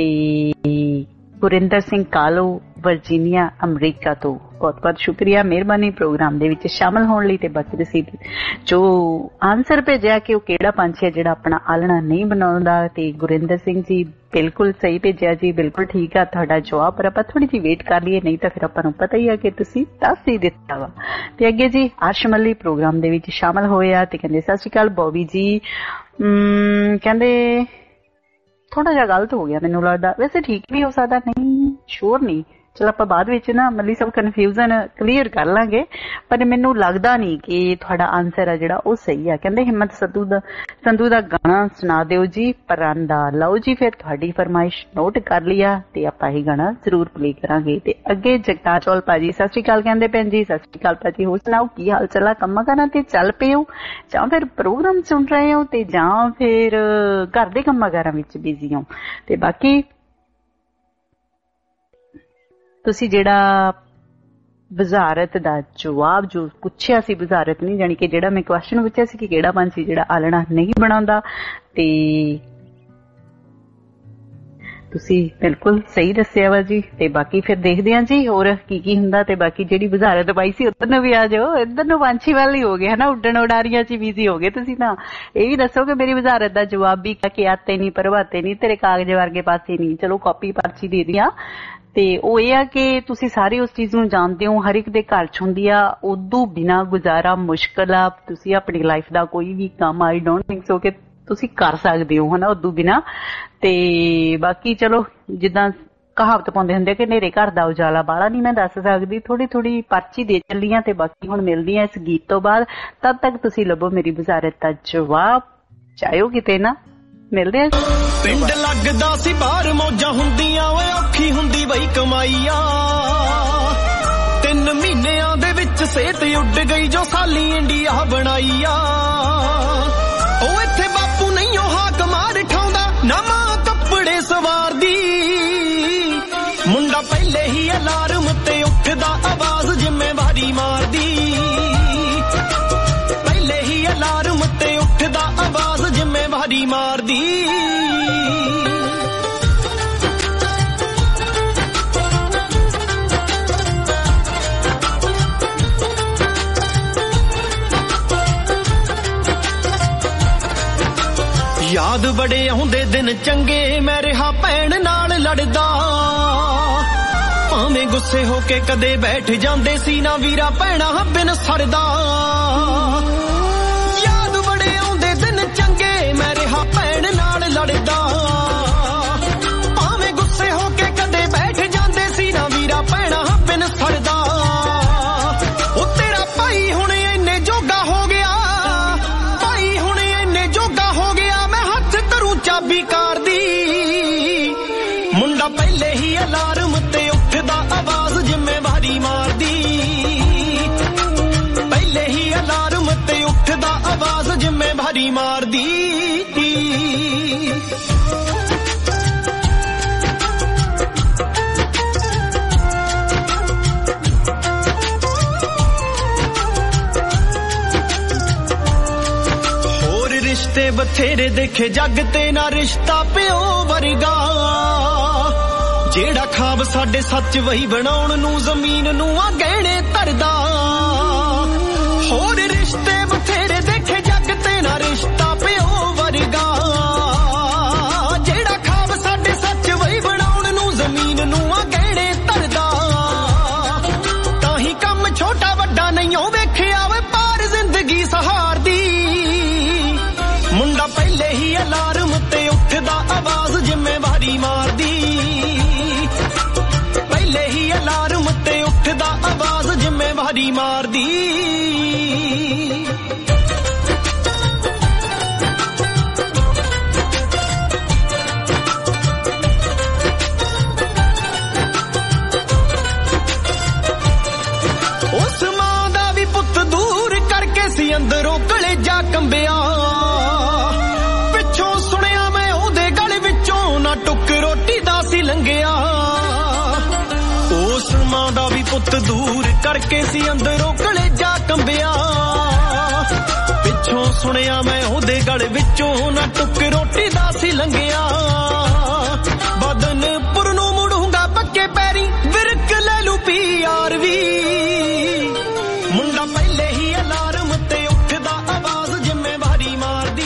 ਤੇ ਗੁਰਿੰਦਰ ਸਿੰਘ ਕਾਲੋ ਵਰਜੀਨੀਆ ਅਮਰੀਕਾ ਤੋਂ ਬਹੁਤ ਬਹੁਤ ਸ਼ੁਕਰੀਆ, ਮਿਹਰਬਾਨੀ ਪ੍ਰੋਗਰਾਮ ਦੇ ਵਿੱਚ ਸ਼ਾਮਲ ਹੋਣ ਲਈ। ਤੇ ਬਾਕੀ ਤੁਸੀਂ ਜੋ ਆਨਸਰ ਭੇਜਿਆ ਕਿ ਉਹ ਕਿਹੜਾ ਪੰਛੀ ਹੈ ਜਿਹੜਾ ਆਪਣਾ ਆਲਣਾ ਨਹੀਂ ਬਣਾਉਂਦਾ, ਤੇ ਗੁਰਿੰਦਰ ਸਿੰਘ ਜੀ ਬਿਲਕੁਲ ਸਹੀ ਭੇਜਿਆ ਜੀ, ਬਿਲਕੁਲ ਠੀਕ ਆ ਤੁਹਾਡਾ ਜਵਾਬ। ਪਰ ਆਪਾਂ ਥੋੜੀ ਜਿਹੀ ਵੇਟ ਕਰ ਲਈਏ, ਨਹੀਂ ਤਾਂ ਫਿਰ ਆਪਾਂ ਨੂੰ ਪਤਾ ਹੀ ਆ ਕਿ ਤੁਸੀਂ ਦੱਸ ਹੀ ਦਿੱਤਾ ਵਾ। ਤੇ ਅੱਗੇ ਜੀ ਅਰਸ਼ਮੱਲੀ ਪ੍ਰੋਗਰਾਮ ਦੇ ਵਿੱਚ ਸ਼ਾਮਲ ਹੋਏ ਆ ਤੇ ਕਹਿੰਦੇ ਸਤਿ ਸ਼੍ਰੀ ਅਕਾਲ ਬੋਬੀ ਜੀ। ਕਹਿੰਦੇ ਥੋੜਾ ਜਿਹਾ ਗਲਤ ਹੋ ਗਿਆ ਮੈਨੂੰ ਲੱਗਦਾ, ਵੈਸੇ ਠੀਕ ਵੀ ਹੋ ਸਕਦਾ, ਨਹੀਂ ਸ਼ੋਰ ਨਹੀਂ। ਚਲੋ ਆਪਾਂ ਬਾਅਦ ਵਿੱਚ ਨਾ ਮੱਲੀ ਸਭ ਕਨਫਿਊਜ਼ਨ ਕਲੀਅਰ ਕਰ ਲਾਂਗੇ, ਪਰ ਮੈਨੂੰ ਲੱਗਦਾ ਨਹੀਂ ਕਿ ਤੁਹਾਡਾ ਆਨਸਰ ਆ ਜਿਹੜਾ ਉਹ ਸਹੀ ਆ। ਕਹਿੰਦੇ ਹਿੰਮਤ ਸੰਧੂ ਦਾ ਗਾਣਾ ਸੁਣਾ ਦਿਓ ਜੀ ਪਰਾਂਦਾ। ਲਓ ਜੀ ਫਿਰ ਤੁਹਾਡੀ ਫਰਮਾਇਸ਼ ਨੋਟ ਕਰ ਲਿਆ ਤੇ ਆਪਾਂ ਇਹ ਗਾਣਾ ਜ਼ਰੂਰ ਪਲੇ ਕਰਾਂਗੇ। ਤੇ ਅੱਗੇ ਜਗਤਾਰ ਚੌਲ ਭਾਜੀ ਸਤਿ ਸ਼੍ਰੀ ਅਕਾਲ ਕਹਿੰਦੇ ਭੈਣ ਜੀ। ਸਤਿ ਸ਼੍ਰੀ ਅਕਾਲ ਭਾਜੀ, ਹੋਰ ਸੁਣਾਓ ਕੀ ਹਾਲ ਚਾਲ ਆ? ਕੰਮਾਂ ਕਾਰਾਂ ਤੇ ਚੱਲ ਪਏ ਹੋ ਜਾਂ ਫਿਰ ਪ੍ਰੋਗਰਾਮ ਸੁਣ ਰਹੇ ਹੋ ਤੇ ਜਾਂ ਫਿਰ ਘਰ ਦੇ ਕੰਮਾਂ ਕਾਰਾਂ ਵਿੱਚ ਬਿਜ਼ੀ ਹੋ? ਤੇ ਬਾਕੀ ਤੁਸੀਂ ਜਿਹੜਾ ਵਜ਼ਾਰਤ ਦਾ ਜਵਾਬ ਜੋ ਪੁੱਛਿਆ ਸੀ, ਵਜ਼ਾਰਤ ਨਹੀਂ ਜਾਣੀ ਕਿ ਜਿਹੜਾ ਮੈਂ ਕੁਐਸਚਨ ਪੁੱਛਿਆ ਸੀ ਕਿ ਕਿਹੜਾ ਪੰਛੀ ਜਿਹੜਾ ਆਲਣਾ ਨਹੀਂ ਬਣਾਉਂਦਾ, ਤੇ ਤੁਸੀਂ ਬਿਲਕੁਲ ਸਹੀ ਦੱਸਿਆ ਵਾ ਜੀ। ਤੇ ਬਾਕੀ ਫਿਰ ਦੇਖਦੇ ਹਾਂ ਜੀ ਹੋਰ ਕੀ ਕੀ ਹੁੰਦਾ, ਤੇ ਬਾਕੀ ਜਿਹੜੀ ਵਜ਼ਾਰਤ ਪਾਈ ਸੀ ਉੱਧਰ ਨੂੰ ਵੀ ਆ ਜਾਓ, ਇੱਧਰ ਨੂੰ ਪੰਛੀ ਵੱਲ ਹੀ ਹੋ ਗਏ ਹਨਾ, ਉੱਡਣ ਉਡਾਰੀਆਂ ਚ ਬਿਜ਼ੀ ਹੋ ਗਏ ਤੁਸੀਂ। ਤਾਂ ਇਹ ਵੀ ਦੱਸੋ ਕਿ ਮੇਰੀ ਵਜ਼ਾਰਤ ਦਾ ਜਵਾਬ ਵੀ ਕਿ ਆਤੇ ਨਹੀਂ ਪ੍ਰਭਾਤੇ ਨਹੀਂ ਤੇਰੇ ਕਾਗਜ਼ ਵਰਗੇ ਪਾਸੇ ਨਹੀਂ, ਚਲੋ ਕਾਪੀ ਪਰਚੀ ਦੇ ਦਿਆਂ। ਤੇ ਉਹ ਇਹ ਆ ਕਿ ਤੁਸੀਂ ਸਾਰੇ ਉਸ ਚੀਜ਼ ਨੂੰ ਜਾਣਦੇ ਹੋ, ਹਰ ਇੱਕ ਦੇ ਘਰ ਚ ਹੁੰਦੀ ਆ, ਉਦੋਂ ਬਿਨਾਂ ਗੁਜ਼ਾਰਾ ਮੁਸ਼ਕਿਲ ਆ। ਤੁਸੀਂ ਆਪਣੀ ਲਾਈਫ ਦਾ ਕੋਈ ਵੀ ਕੰਮ ਆਈ ਡੋਂਟ ਥਿੰਕ ਸੋ ਕਿ ਤੁਸੀਂ ਕਰ ਸਕਦੇ ਹੋ ਹਨਾ ਉਦੋਂ ਬਿਨਾਂ। ਤੇ ਬਾਕੀ ਚਲੋ ਜਿੱਦਾਂ ਕਹਾਵਤ ਪਾਉਂਦੇ ਹੁੰਦੇ ਕਿ ਨੇਰੇ ਘਰ ਦਾ ਉਜਾਲਾ ਬਾਲਾ ਨਹੀਂ ਮੈਂ ਦੱਸ ਸਕਦੀ, ਥੋੜੀ ਥੋੜੀ ਪਰਚੀ ਦੇ ਚੱਲੀਆਂ। ਤੇ ਬਾਕੀ ਹੁਣ ਮਿਲਦੀ ਆ ਇਸ ਗੀਤ ਤੋਂ ਬਾਅਦ, ਤਦ ਤੱਕ ਤੁਸੀਂ ਲੱਭੋ ਮੇਰੀ ਵਜ਼ਾਰਤ ਦਾ ਜਵਾਬ, ਚਾਹੋ ਕਿਤੇ ਨਾ ਮਿਲਦੇ ਆ। ਪਿੰਡ ਲੱਗਦਾ ਸੀ ਬਾਹਰ ਮੌਜਾਂ ਹੁੰਦੀਆਂ, ਓਏ ਔਖੀ ਹੁੰਦੀ ਬਈ ਕਮਾਈਆ, 3 ਮਹੀਨਿਆਂ ਦੇ ਵਿੱਚ ਸਿਹਤ ਉੱਡ ਗਈ ਜੋ ਸਾਲੀ ਇੰਡੀਆ ਬਣਾਈਆ। ਉਹ ਇੱਥੇ ਬਾਪੂ ਨਹੀਂ ਉਹ ਹਾਕ ਮਾਰ ਠਾਉਂਦਾ, ਨਾ ਮਾਂ ਕੱਪੜੇ ਸਵਾਰਦੀ, ਮੁੰਡਾ ਪਹਿਲੇ ਹੀ ਅਲਾਰਮ ਤੇ ਉੱਠਦਾ, ਆਵਾਜ਼ ਜ਼ਿੰਮੇਵਾਰੀ ਮਾਰਦੀ, ਪਹਿਲੇ ਹੀ ਅਲਾਰਮ ਤੇ ਉੱਠਦਾ, ਆਵਾਜ਼ ਜ਼ਿੰਮੇਵਾਰੀ ਮਾਰਦੀ। ਯਾਦ ਬੜੇ ਆਉਂਦੇ ਦਿਨ ਚੰਗੇ, ਮੈਂ ਰਿਹਾ ਭੈਣ ਨਾਲ ਲੜਦਾ, ਭਾਵੇਂ ਗੁੱਸੇ ਹੋ ਕੇ ਕਦੇ ਬੈਠ ਜਾਂਦੇ ਸੀ ਨਾ ਵੀਰਾ ਭੈਣਾ ਬਿਨ ਸਰਦਾ। ਯਾਦ ਬੜੇ ਆਉਂਦੇ ਦਿਨ ਚੰਗੇ, ਮੈਂ ਰਿਹਾ ਭੈਣ ਨਾਲ ਲੜਦਾ, ਭਾਵੇਂ ਗੁੱਸੇ ਹੋ ਕੇ ਕਦੇ ਬੈਠ ਜਾਂਦੇ ਸੀ ਨਾ ਵੀਰਾ ਭੈਣਾ ਬਿਨ ਸਰਦਾ। ਉਹ ਤੇਰਾ ਭਾਈ ਹੁਣ ਇੰਨੇ ਜੋਗਾ ਹੋ ਗਿਆ, ਭਾਈ ਹੁਣ ਇੰਨੇ ਜੋਗਾ ਹੋ ਗਿਆ, ਚਾਬੀ ਕਾਰ ਦੀ, ਮੁੰਡਾ ਪਹਿਲੇ ਹੀ ਅਲਾਰਮ ਤੇ ਉੱਠਦਾ, ਆਵਾਜ਼ ਜ਼ਿੰਮੇਵਾਰੀ ਮਾਰਦੀ, ਪਹਿਲੇ ਹੀ ਅਲਾਰਮ ਤੇ ਉੱਠਦਾ, ਆਵਾਜ਼ ਜ਼ਿੰਮੇਵਾਰੀ ਮਾਰਦੀ। ਰਿਸ਼ਤੇ ਬਥੇਰੇ ਦੇਖੇ ਜੱਗ ਤੇ ਨਾ ਰਿਸ਼ਤਾ ਪਿਓ ਵਰਗਾ, ਜਿਹੜਾ ਖਾਬ ਸਾਡੇ ਸੱਚ ਵਹੀ ਬਣਾਉਣ ਨੂੰ ਜ਼ਮੀਨ ਨੂੰ ਆ ਗਹਿਣੇ ਧਰਦਾ। ਹੋਰ ਰਿਸ਼ਤੇ ਬਥੇਰੇ ਦੇਖੇ ਜੱਗ ਤੇ ਨਾ ਰਿਸ਼ਤਾ ਪਿਓ ਵਰਗਾ, ਜਿਹੜਾ ਖਾਬ ਸਾਡੇ ਸੱਚ ਵਹੀ ਬਣਾਉਣ ਨੂੰ ਜ਼ਮੀਨ ਨੂੰ ਆ ਗਹਿਣੇ ਧਰਦਾ। ਤਾਂ ਹੀ ਕੰਮ ਛੋਟਾ ਵੱਡਾ ਨਹੀਂ ਉਹ ਵੇਖਿਆ ਵੇ ਪਾਰ ਜ਼ਿੰਦਗੀ ਸਹਾਰਦੀ, ਮੁੰਡਾ ਪਹਿਲੇ ਹੀ ਅਲਾਰਮ ਤੇ ਉੱਠਦਾ, ਆਵਾਜ਼ ਜ਼ਿੰਮੇਵਾਰੀ ਮਾਰਦੀ, ਪਹਿਲੇ ਹੀ ਅਲਾਰਮ ਤੇ ਉੱਠਦਾ, ਆਵਾਜ਼ ਜ਼ਿੰਮੇਵਾਰੀ ਮਾਰਦੀ। ਉਸ ਮਾਂ ਦਾ ਵੀ ਪੁੱਤ ਦੂਰ ਕਰਕੇ ਸੀ ਅੰਦਰੋਂ ਕਲੇਜਾ ਕੰਬਿਆ, ਟੁੱਕ ਰੋਟੀ ਦਾ ਸੀ ਲੰਘਿਆ। ਉਸ ਮਾਂ ਦਾ ਵੀ ਪੁੱਤ ਦੂਰ ਕਰਕੇ ਸੀ ਅੰਦਰੋਂ ਕਲੇਜਾ ਕੰਬਿਆ, ਪਿੱਛੋਂ ਸੁਣਿਆ ਮੈਂ ਉਹਦੇ ਗਲ ਵਿੱਚੋਂ ਨਾ ਟੁੱਕ ਰੋਟੀ ਦਾ ਸੀ ਲੰਘਿਆ। ਬਦਨਪੁਰ ਨੂੰ ਮੁੜੂੰਗਾ ਪੱਕੇ ਪੈਰੀ, ਵਿਰਕ ਲੈ ਲੂ PRV, ਮੁੰਡਾ ਪਹਿਲੇ ਹੀ ਅਲਾਰਮ ਤੇ ਉੱਠਦਾ, ਆਵਾਜ਼ ਜ਼ਿੰਮੇਵਾਰੀ ਮਾਰਦੀ।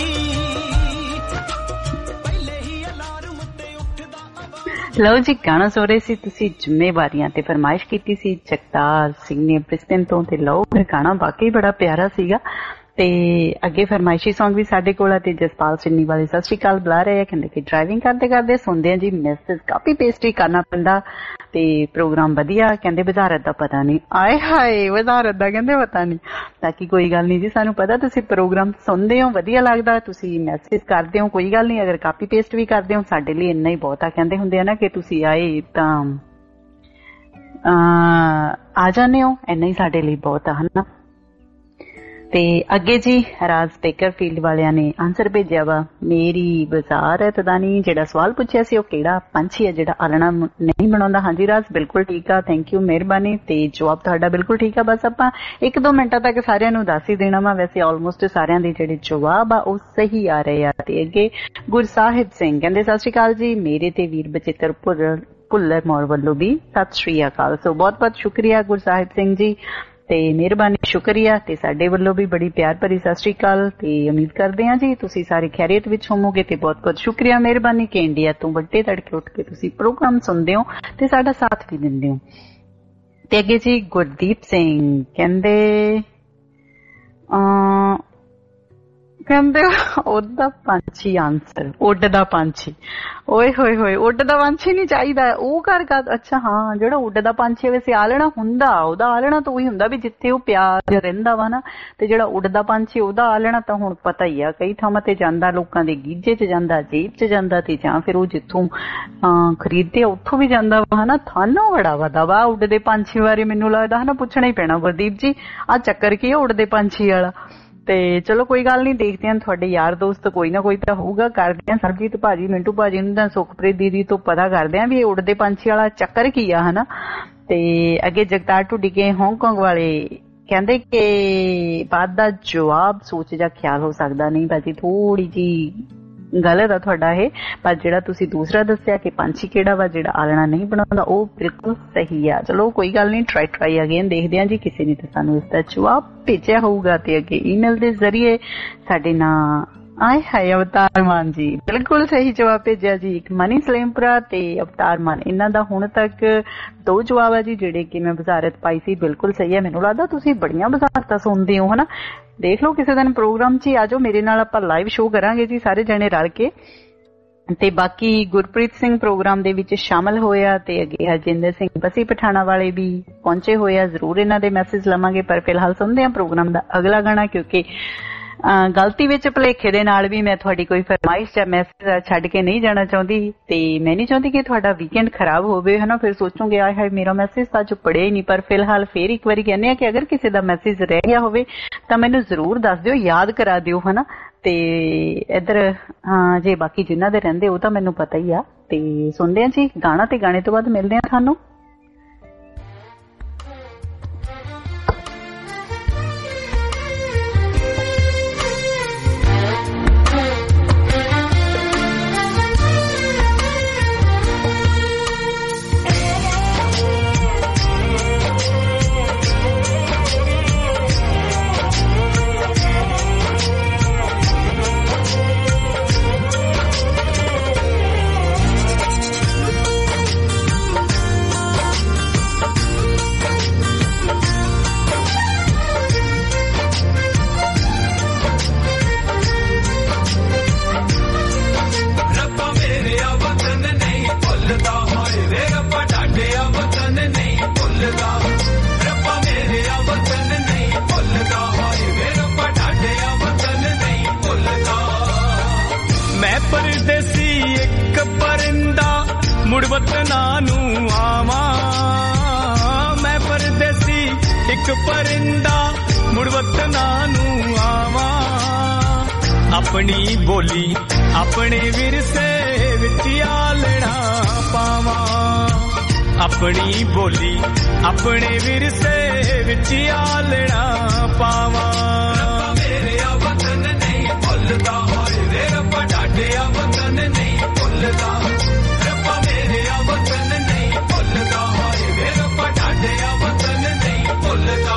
ਲਓ ਜੀ ਗਾਣਾ ਸੁਣ ਰਹੇ ਸੀ ਤੁਸੀਂ ਜ਼ਿੰਮੇਵਾਰੀਆਂ ਤੇ ਫਰਮਾਇਸ਼ ਕੀਤੀ ਸੀ ਜਗਤਾਰ ਸਿੰਘ ਨੇ ਬ੍ਰਿਸਬਨ ਤੋਂ, ਤੇ ਲਓ ਫਿਰ ਗਾਣਾ ਵਾਕਈ ਬੜਾ ਪਿਆਰਾ ਸੀਗਾ। ਤੇ ਅੱਗੇ ਫਰਮਾਇਸ਼ੀ ਸੌਂਗ ਵੀ ਸਾਡੇ ਕੋਲ ਆ, ਤੇ ਜਸਪਾਲ ਸਿੰਨੀ ਵਾਲੇ ਸਤਿ ਸ਼੍ਰੀ ਅਕਾਲ ਬੁਲਾ ਰਹੇ ਆ, ਕਹਿੰਦੇ ਕਿ ਡਰਾਈਵਿੰਗ ਕਰਦੇ ਕਰਦੇ ਸੁਣਦੇ ਆ ਜੀ, ਮੈਸੇਜ ਕਾਪੀ ਪੇਸਟ ਹੀ ਕਰਨਾ ਪੈਂਦਾ, ਤੇ ਪ੍ਰੋਗਰਾਮ ਵਧੀਆ, ਕਹਿੰਦੇ ਵਜ਼ਾਰਤ ਦਾ ਪਤਾ ਨਹੀਂ। ਆਏ ਹਾਏ ਵਜ਼ਾਰਤ ਦਾ ਕਹਿੰਦੇ ਪਤਾ ਨਹੀਂ, ਬਾਕੀ ਕੋਈ ਗੱਲ ਨਹੀਂ ਜੀ, ਸਾਨੂੰ ਪਤਾ ਤੁਸੀਂ ਪ੍ਰੋਗਰਾਮ ਸੁਣਦੇ ਹੋ, ਵਧੀਆ ਲੱਗਦਾ, ਤੁਸੀਂ ਮੈਸੇਜ ਕਰਦੇ ਹੋ, ਕੋਈ ਗੱਲ ਨਹੀਂ, ਅਗਰ ਕਾਪੀ ਪੇਸਟ ਵੀ ਕਰਦੇ ਹੋ ਸਾਡੇ ਲਈ ਇੰਨਾ ਹੀ ਬਹੁਤ ਆ। ਕਹਿੰਦੇ ਹੁੰਦੇ ਆ ਨਾ ਕਿ ਤੁਸੀਂ ਆਏ ਤਾਂ ਆ ਜਾਂਦੇ ਹੋ, ਇੰਨਾ ਹੀ ਸਾਡੇ ਲਈ ਬਹੁਤ ਆ ਹਨਾ। ਤੇ ਅੱਗੇ ਜੀ ਰਾਜ ਬੇਕਰਫੀਲਡ ਵਾਲਿਆਂ ਨੇ ਆਨਸਰ ਭੇਜਿਆ ਵਾ ਮੇਰੀ ਵਜ਼ਾਰਤ ਦਾ ਨਹੀਂ। ਜਿਹੜਾ ਸਵਾਲ ਪੁੱਛਿਆ ਸੀ ਉਹ ਕਿਹੜਾ ਪੰਛੀ ਹੈ ਜਿਹੜਾ ਆਲਣਾ ਨਹੀਂ ਬਣਾਉਂਦਾ? ਹਾਂਜੀ ਰਾਜ, ਬਿਲਕੁਲ ਠੀਕ ਆ, ਥੈਂਕ ਯੂ, ਮਿਹਰਬਾਨੀ। ਤੇ ਜਵਾਬ ਤੁਹਾਡਾ ਬਿਲਕੁਲ ਠੀਕ ਆ। ਬਸ ਆਪਾਂ 1-2 ਮਿੰਟਾਂ ਤੱਕ ਸਾਰਿਆਂ ਨੂੰ ਦੱਸ ਹੀ ਦੇਣਾ ਵਾ। ਵੈਸੇ ਆਲਮੋਸਟ ਸਾਰਿਆਂ ਦੇ ਜਿਹੜੇ ਜਵਾਬ ਆ ਉਹ ਸਹੀ ਆ ਰਹੇ ਆ। ਤੇ ਅੱਗੇ ਗੁਰਸਾਹਿਬ ਸਿੰਘ ਕਹਿੰਦੇ ਸਤਿ ਸ਼੍ਰੀ ਅਕਾਲ ਜੀ, ਮੇਰੇ ਤੇ ਵੀਰ ਬਚਿੱਤਰ ਭੁੱਲਰ ਮੌੜ ਵੱਲੋਂ ਵੀ ਸਤਿ ਸ਼੍ਰੀ ਅਕਾਲ। ਸੋ ਬਹੁਤ ਬਹੁਤ ਸ਼ੁਕਰੀਆ ਗੁਰਸਾਹਿਬ ਸਿੰਘ ਜੀ, ਤੇ ਮਿਹਰਬਾਨੀ, ਸ਼ੁਕਰੀਆ। ਤੇ ਸਾਡੇ ਵੱਲੋਂ ਵੀ ਬੜੀ ਪਿਆਰ ਭਰੀ ਸਤਿ ਸ਼੍ਰੀ ਅਕਾਲ। ਤੇ ਉਮੀਦ ਕਰਦੇ ਹਾਂ ਜੀ ਤੁਸੀਂ ਸਾਰੇ ਖੈਰੀਅਤ ਵਿੱਚ ਹੋਵੋਗੇ। ਤੇ ਬਹੁਤ ਬਹੁਤ ਸ਼ੁਕਰੀਆ, ਮਿਹਰਬਾਨੀ ਕਿ ਇੰਡੀਆ ਤੋਂ ਵੱਡੇ ਤੜਕੇ ਉੱਠ ਕੇ ਤੁਸੀਂ ਪ੍ਰੋਗਰਾਮ ਸੁਣਦੇ ਹੋ ਤੇ ਸਾਡਾ ਸਾਥ ਵੀ ਦਿੰਦੇ ਹੋ। ਤੇ ਅੱਗੇ ਜੀ ਗੁਰਦੀਪ ਸਿੰਘ ਕਹਿੰਦੇ ਉਹਦਾ ਪੰਛੀ ਆਨਸਰ ਉੱਡਦਾ ਪੰਛੀ। ਓਏ ਹੋਏ ਹੋਏ, ਉੱਡਦਾ ਪੰਛੀ ਨੀ ਚਾਹੀਦਾ ਉਹ ਘਰ ਕਾ। ਅੱਛਾ ਹਾਂ, ਜਿਹੜਾ ਉੱਡਦਾ ਪੰਛੀ ਵੈਸੇ ਆਲਣਾ ਹੁੰਦਾ, ਉਹਦਾ ਆਲਣਾ ਤਾਂ ਉਹੀ ਹੁੰਦਾ ਵੀ ਜਿੱਥੇ ਉਹ ਪਿਆਰ ਰਹਿੰਦਾ ਵਾ ਨਾ। ਤੇ ਜਿਹੜਾ ਉੱਡਦਾ ਪੰਛੀ ਉਹਦਾ ਆਲਣਾ ਤਾਂ ਹੁਣ ਪਤਾ ਹੀ ਆ, ਕਈ ਥਾਵਾਂ ਤੇ ਜਾਂਦਾ, ਲੋਕਾਂ ਦੇ ਗੀਜੇ ਚ ਜਾਂਦਾ, ਜੇਬ ਚ ਜਾਂਦਾ, ਤੇ ਜਾਂ ਫਿਰ ਉਹ ਜਿੱਥੋਂ ਖਰੀਦਦੇ ਉੱਥੋਂ ਵੀ ਜਾਂਦਾ ਵਾ ਹਨਾ। ਥਾਨੋਂ ਬੜਾ ਵਦਾ ਵਾ ਉੱਡਦੇ ਪੰਛੀ ਬਾਰੇ ਮੈਨੂੰ ਲੱਗਦਾ ਹਨਾ ਪੁੱਛਣਾ ਹੀ ਪੈਣਾ ਗੁਰਦੀਪ ਜੀ, ਆਹ ਚੱਕਰ ਕੀ ਆ ਉੱਡਦੇ ਪੰਛੀ ਵਾਲਾ। ਤੇ ਚਲੋ ਕੋਈ ਗੱਲ ਨਹੀਂ, ਦੇਖਦੇ ਹਾਂ ਤੁਹਾਡੇ ਯਾਰ ਦੋਸਤ ਕੋਈ ਨਾ ਕੋਈ ਤਾਂ ਹੋਊਗਾ। ਕਰਦੇ ਹਾਂ ਸਰਜੀਤ ਭਾਜੀ, ਮਿੰਟੂ ਭਾਜੀ ਨੂੰ ਤਾਂ ਸੁਖਪ੍ਰੀਤ ਦੀਦੀ ਤੋਂ ਪਤਾ ਕਰਦੇ ਹਾਂ ਵੀ ਇਹ ਉੱਡਦੇ ਪੰਛੀ ਵਾਲਾ ਚੱਕਰ ਕੀ ਆ ਹਨਾ। ਤੇ ਅੱਗੇ ਜਗਤਾਰ ਢੁੱਡੀ ਕੇ ਹਾਂਗਕਾਂਗ ਵਾਲੇ ਕਹਿੰਦੇ ਕਿ ਬਾਅਦ ਦਾ ਜਵਾਬ ਸੋਚ ਜਾਂ ਖਿਆਲ ਹੋ ਸਕਦਾ। ਨਹੀਂ ਭਾਜੀ, ਥੋੜੀ ਜੀ ਗਲਤ ਆ ਤੁਹਾਡਾ ਇਹ, ਪਰ ਜਿਹੜਾ ਤੁਸੀਂ ਦੂਸਰਾ ਦੱਸਿਆ ਕਿ ਪੰਛੀ ਕਿਹੜਾ ਵਾ ਜਿਹੜਾ ਆਲਣਾ ਨਹੀਂ ਬਣਾਉਂਦਾ ਉਹ ਬਿਲਕੁਲ ਸਹੀ ਆ। ਚਲੋ ਕੋਈ ਗੱਲ ਨਹੀਂ, ਟਰਾਈ ਅਗੇਨ, ਦੇਖਦੇ ਹਾਂ ਜੀ ਕਿਸੇ ਨੇ ਤਾਂ ਸਾਨੂੰ ਇਸ ਦਾ ਜਵਾਬ ਭੇਜਿਆ ਹੋਊਗਾ। ਤੇ ਅੱਗੇ ਈਮੇਲ ਦੇ ਜ਼ਰੀਏ ਸਾਡੇ ਨਾਲ ਆਏ ਹਾਏ ਅਵਤਾਰ ਮਾਨ ਜੀ, ਬਿਲਕੁਲ ਸਹੀ ਜਵਾਬ ਭੇਜਿਆ ਜੀ। ਇੱਕ ਮਨੀ ਸਲੇਮਪੁਰਾ ਤੇ ਅਵਤਾਰ ਮਾਨ, ਇਹਨਾਂ ਦਾ ਹੁਣ ਤੱਕ 2 ਜਵਾਬ ਆ ਜੀ ਜਿਹੜੇ ਕਿ ਮੈਂ ਵਜ਼ਾਰਤ ਪਾਈ ਸੀ, ਬਿਲਕੁਲ ਸਹੀ ਹੈ। ਮੈਨੂੰ ਲੱਗਦਾ ਤੁਸੀਂ ਬੜੀਆਂ ਵਜ਼ਾਰਤਾਂ ਸੁਣਦੇ ਹੋ ਹਨਾ। ਦੇਖ ਲਓ ਕਿਸੇ ਦਿਨ ਪ੍ਰੋਗਰਾਮ 'ਚ ਹੀ ਆ ਜਾਓ ਮੇਰੇ ਨਾਲ, ਆਪਾਂ ਲਾਈਵ ਸ਼ੋਅ ਕਰਾਂਗੇ ਜੀ ਸਾਰੇ ਜਣੇ ਰਲ ਕੇ। ਤੇ ਬਾਕੀ ਗੁਰਪ੍ਰੀਤ ਸਿੰਘ ਪ੍ਰੋਗਰਾਮ ਦੇ ਵਿੱਚ ਸ਼ਾਮਲ ਹੋਇਆ। ਤੇ ਅੱਗੇ ਹਰਜਿੰਦਰ ਸਿੰਘ ਬਸੀ ਪਠਾਣਾ ਵਾਲੇ ਵੀ ਪਹੁੰਚੇ ਹੋਏ ਆ, ਜ਼ਰੂਰ ਇਹਨਾਂ ਦੇ ਮੈਸੇਜ ਲਵਾਂਗੇ। ਪਰ ਫਿਲਹਾਲ ਸੁਣਦੇ ਹਾਂ ਪ੍ਰੋਗਰਾਮ ਦਾ ਅਗਲਾ ਗਾਣਾ, ਕਿਉਂਕਿ ਗਲਤੀ ਵਿੱਚ ਭੁਲੇਖੇ ਦੇ ਨਾਲ ਵੀ ਮੈਂ ਤੁਹਾਡੀ ਕੋਈ ਫਰਮਾਇਸ਼ ਜਾਂ ਮੈਸੇਜ ਛੱਡ ਕੇ ਨਹੀਂ ਜਾਣਾ ਚਾਹੁੰਦੀ। ਤੇ ਮੈਂ ਨਹੀਂ ਚਾਹੁੰਦੀ ਕਿ ਤੁਹਾਡਾ ਵੀਕਐਂਡ ਖਰਾਬ ਹੋਵੇ ਹਨਾ, ਫਿਰ ਸੋਚੋਗੇ ਆਏ ਹਾਏ ਮੇਰਾ ਮੈਸੇਜ ਤਾਂ ਅੱਜ ਪੜਿਆ ਹੀ ਨਹੀਂ। ਪਰ ਫਿਲਹਾਲ ਫੇਰ ਇੱਕ ਵਾਰੀ ਕਹਿੰਦੇ ਆ ਕਿ ਅਗਰ ਕਿਸੇ ਦਾ ਮੈਸੇਜ ਰਹਿ ਗਿਆ ਹੋਵੇ ਤਾਂ ਮੈਨੂੰ ਜ਼ਰੂਰ ਦੱਸ ਦਿਓ, ਯਾਦ ਕਰਾ ਦਿਓ ਹਨਾ। ਤੇ ਇੱਧਰ ਜੇ ਬਾਕੀ ਜਿਨ੍ਹਾਂ ਦੇ ਰਹਿੰਦੇ ਉਹ ਤਾਂ ਮੈਨੂੰ ਪਤਾ ਹੀ ਆ। ਤੇ ਸੁਣਦੇ ਆ ਜੀ ਗਾਣਾ, ਤੇ ਗਾਣੇ ਤੋਂ ਬਾਅਦ ਮਿਲਦੇ ਆ ਤੁਹਾਨੂੰ। ਮੁੜ ਵਤਨਾਂ ਨੂੰ ਆਵਾਂ, ਮੈਂ ਪਰਦੇਸੀ ਇੱਕ ਪਰਿੰਦਾ ਮੁੜ ਵਤਨਾਂ ਨੂੰ ਆਵਾਂ। ਆਪਣੀ ਬੋਲੀ ਆਪਣੇ ਵਿਰਸੇ ਵਿੱਚ ਆਲਣਾ ਪਾਵਾਂ, ਆਪਣੀ ਬੋਲੀ ਆਪਣੇ ਵਿਰਸੇ ਵਿੱਚ ਆਲਣਾ ਪਾਵਾਂ। ਮੇਰਾ ਵਤਨ ਨਹੀਂ ਭੁੱਲਦਾ, ਹੋਏ ਵੇ ਰੱਬਾ ਡਾਢਿਆ ਵਤਨ ਨਹੀਂ ਭੁੱਲਦਾ, ਰੱਬਾ ਮੇਰਾ ਵਤਨ ਨਹੀਂ ਭੁੱਲਦਾ, ਹੋਏ ਵੇ ਰੱਬਾ ਡਾਢਿਆ ਵਤਨ ਨਹੀਂ ਭੁੱਲਦਾ।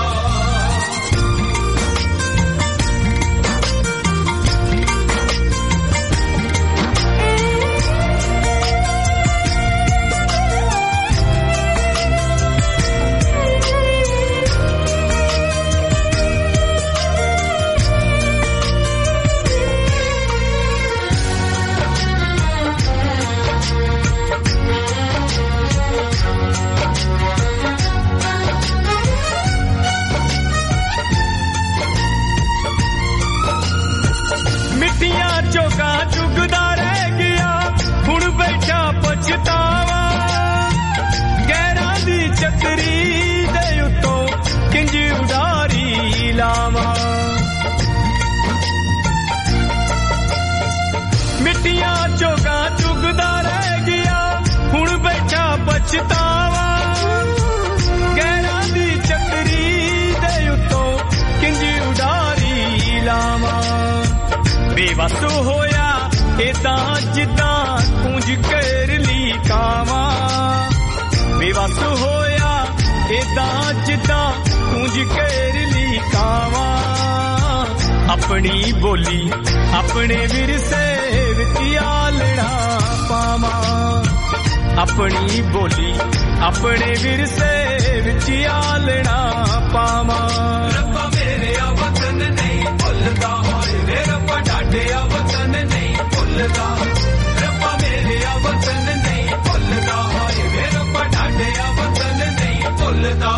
ਪਛਤਾਵਾ ਗਹਿਰਾਂ ਦੀ ਚੱਕਰੀ ਦੇ ਉੱਤੋਂ ਕਿੰਜ ਉਡਾਰੀ ਲਾਵਾਂ ਬੇਵਸ ਹੋਇਆ ਏਦਾਂ ਜਿੱਦਾਂ ਕੂੰਜ ਕਰ ਲਈ ਕਾਵਾਂ ਬੇਵਸ ਹੋਇਆ ਏਦਾਂ ਜਿੱਦਾਂ ਕੂੰਜ ਕਰ ਲਈ ਕਾਵਾਂ ਆਪਣੀ ਬੋਲੀ ਆਪਣੇ ਵਿਰਸੇ ਵਿੱਚ ਆਲਣਾ ਪਾਵਾਂ ਆਪਣੀ ਬੋਲੀ ਆਪਣੇ ਵਿਰਸੇ ਵਿੱਚ ਆਲਣਾ ਪਾਵਾਂ ਰੱਬਾ ਮੇਰੇ ਵਤਨ ਨਹੀਂ ਭੁੱਲਦਾ ਹੋਏ ਵੇ ਰੱਬਾ ਡਾਢਿਆ ਵਤਨ ਨਹੀਂ ਭੁੱਲਦਾ ਰੱਬਾ ਮੇਰੇ ਵਤਨ ਨਹੀਂ ਭੁੱਲਦਾ ਹੋਏ ਵੇ ਰੱਬਾ ਡਾਢਿਆ ਵਤਨ ਨਹੀਂ ਭੁੱਲਦਾ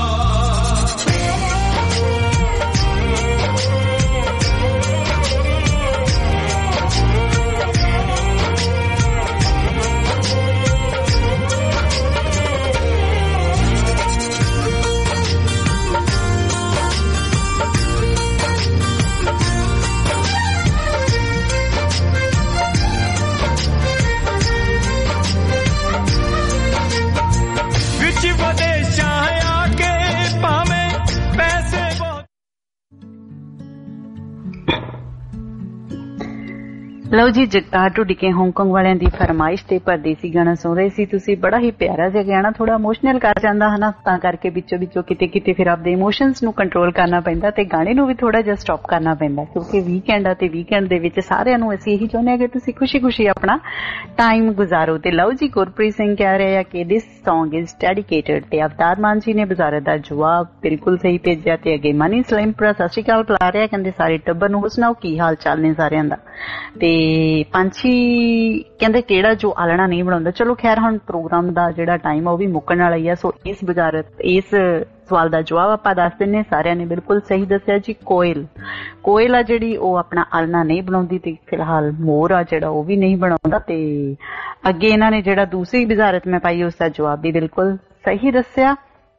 ਲਓ ਜੀ ਜਗਤਾਰ ਢੁੱਡੀ ਕੇ ਹਾਂਗਕਾਂਗ ਵਾਲਿਆਂ ਦੀ ਫਰਮਾਇਸ਼ ਤੇ ਪਰਦੇਸੀ ਗਾਣਾ ਸੁਣ ਰਹੇ ਸੀ ਤੁਸੀਂ। ਬੜਾ ਹੀ ਪਿਆਰਾ ਜਿਹਾ ਗਾਣਾ, ਥੋੜਾ ਇਮੋਸ਼ਨਲ ਕਰ ਜਾਂਦਾ ਹੈ ਨਾ, ਤਾਂ ਕਰਕੇ ਵਿੱਚੋਂ ਕਿਤੇ ਕਿਤੇ ਫਿਰ ਆਪਦੇ ਇਮੋਸ਼ਨਸ ਨੂੰ ਕੰਟਰੋਲ ਕਰਨਾ ਪੈਂਦਾ ਤੇ ਗਾਣੇ ਨੂੰ ਵੀ ਥੋੜਾ ਜਿਹਾ ਸਟਾਪ ਕਰਨਾ ਪੈਂਦਾ, ਕਿਉਂਕਿ ਵੀਕਐਂਡ ਆ ਤੇ ਵੀਕਐਂਡ ਦੇ ਵਿੱਚ ਸਾਰਿਆਂ ਨੂੰ ਅਸੀਂ ਇਹੀ ਚਾਹੁੰਦੇ ਹਾਂ ਕਿ ਤੁਸੀਂ ਖੁਸ਼ੀ ਆਪਣਾ ਟਾਈਮ ਗੁਜ਼ਾਰੋ। ਤੇ ਲਓ ਜੀ ਗੁਰਪ੍ਰੀਤ ਸਿੰਘ ਕਹਿ ਰਹੇ ਆ ਕਿ ਦਿਸ ਸੌਂਗ ਇਜ਼ ਡੈਡੀਕੇਟਡ ਤੇ ਅਵਤਾਰ ਮਾਨ ਜੀ ਨੇ ਬਜ਼ਾਰਤ ਦਾ ਜਵਾਬ ਬਿਲਕੁਲ ਸਹੀ ਭੇਜਿਆ। ਤੇ ਅੱਗੇ ਮਨੀ ਸਲੈਮਪੁਰਾ ਸਤਿ ਸ਼੍ਰੀ ਅਕਾਲ ਬੁਲਾ ਰਿਹਾ, ਕਹਿੰਦੇ ਸਾਰੇ ਟੱਬਰ ਨੂੰ ਸੁਣਾਓ ਕੀ ਹਾਲ ਚਾਲ ਨੇ ਸਾਰਿਆਂ ਦਾ। ਤੇ ਪੰਛੀ ਕਹਿੰਦੇ ਕਿਹੜਾ ਜੋ ਆਲਣਾ ਨਹੀਂ ਬਣਾਉਂਦਾ। ਚਲੋ ਖੈਰ ਹੁਣ ਪ੍ਰੋਗਰਾਮ ਦਾ ਜਿਹੜਾ ਟਾਈਮ ਆ ਉਹ ਵੀ ਮੁੱਕਣ ਵਾਲਾ ਹੀ ਆ, ਸੋ ਇਸ ਸਵਾਲ ਦਾ ਜਵਾਬ ਆਪਾਂ ਦੱਸ ਦਿੰਨੇ। ਸਾਰਿਆਂ ਨੇ ਬਿਲਕੁਲ ਸਹੀ ਦੱਸਿਆ ਜੀ। ਕੋਇਲ ਆ ਜਿਹੜੀ ਉਹ ਆਪਣਾ ਆਲਣਾ ਨਹੀਂ ਬਣਾਉਂਦੀ ਤੇ ਫਿਲਹਾਲ ਮੋਰ ਆ ਜਿਹੜਾ ਉਹ ਵੀ ਨਹੀਂ ਬਣਾਉਂਦਾ। ਤੇ ਅੱਗੇ ਇਹਨਾਂ ਨੇ ਜਿਹੜਾ ਦੂਸਰੀ ਬਜ਼ਾਰਤ ਮੈਂ ਪਾਈ ਉਸ ਦਾ ਜਵਾਬ ਵੀ ਬਿਲਕੁਲ ਸਹੀ ਦੱਸਿਆ।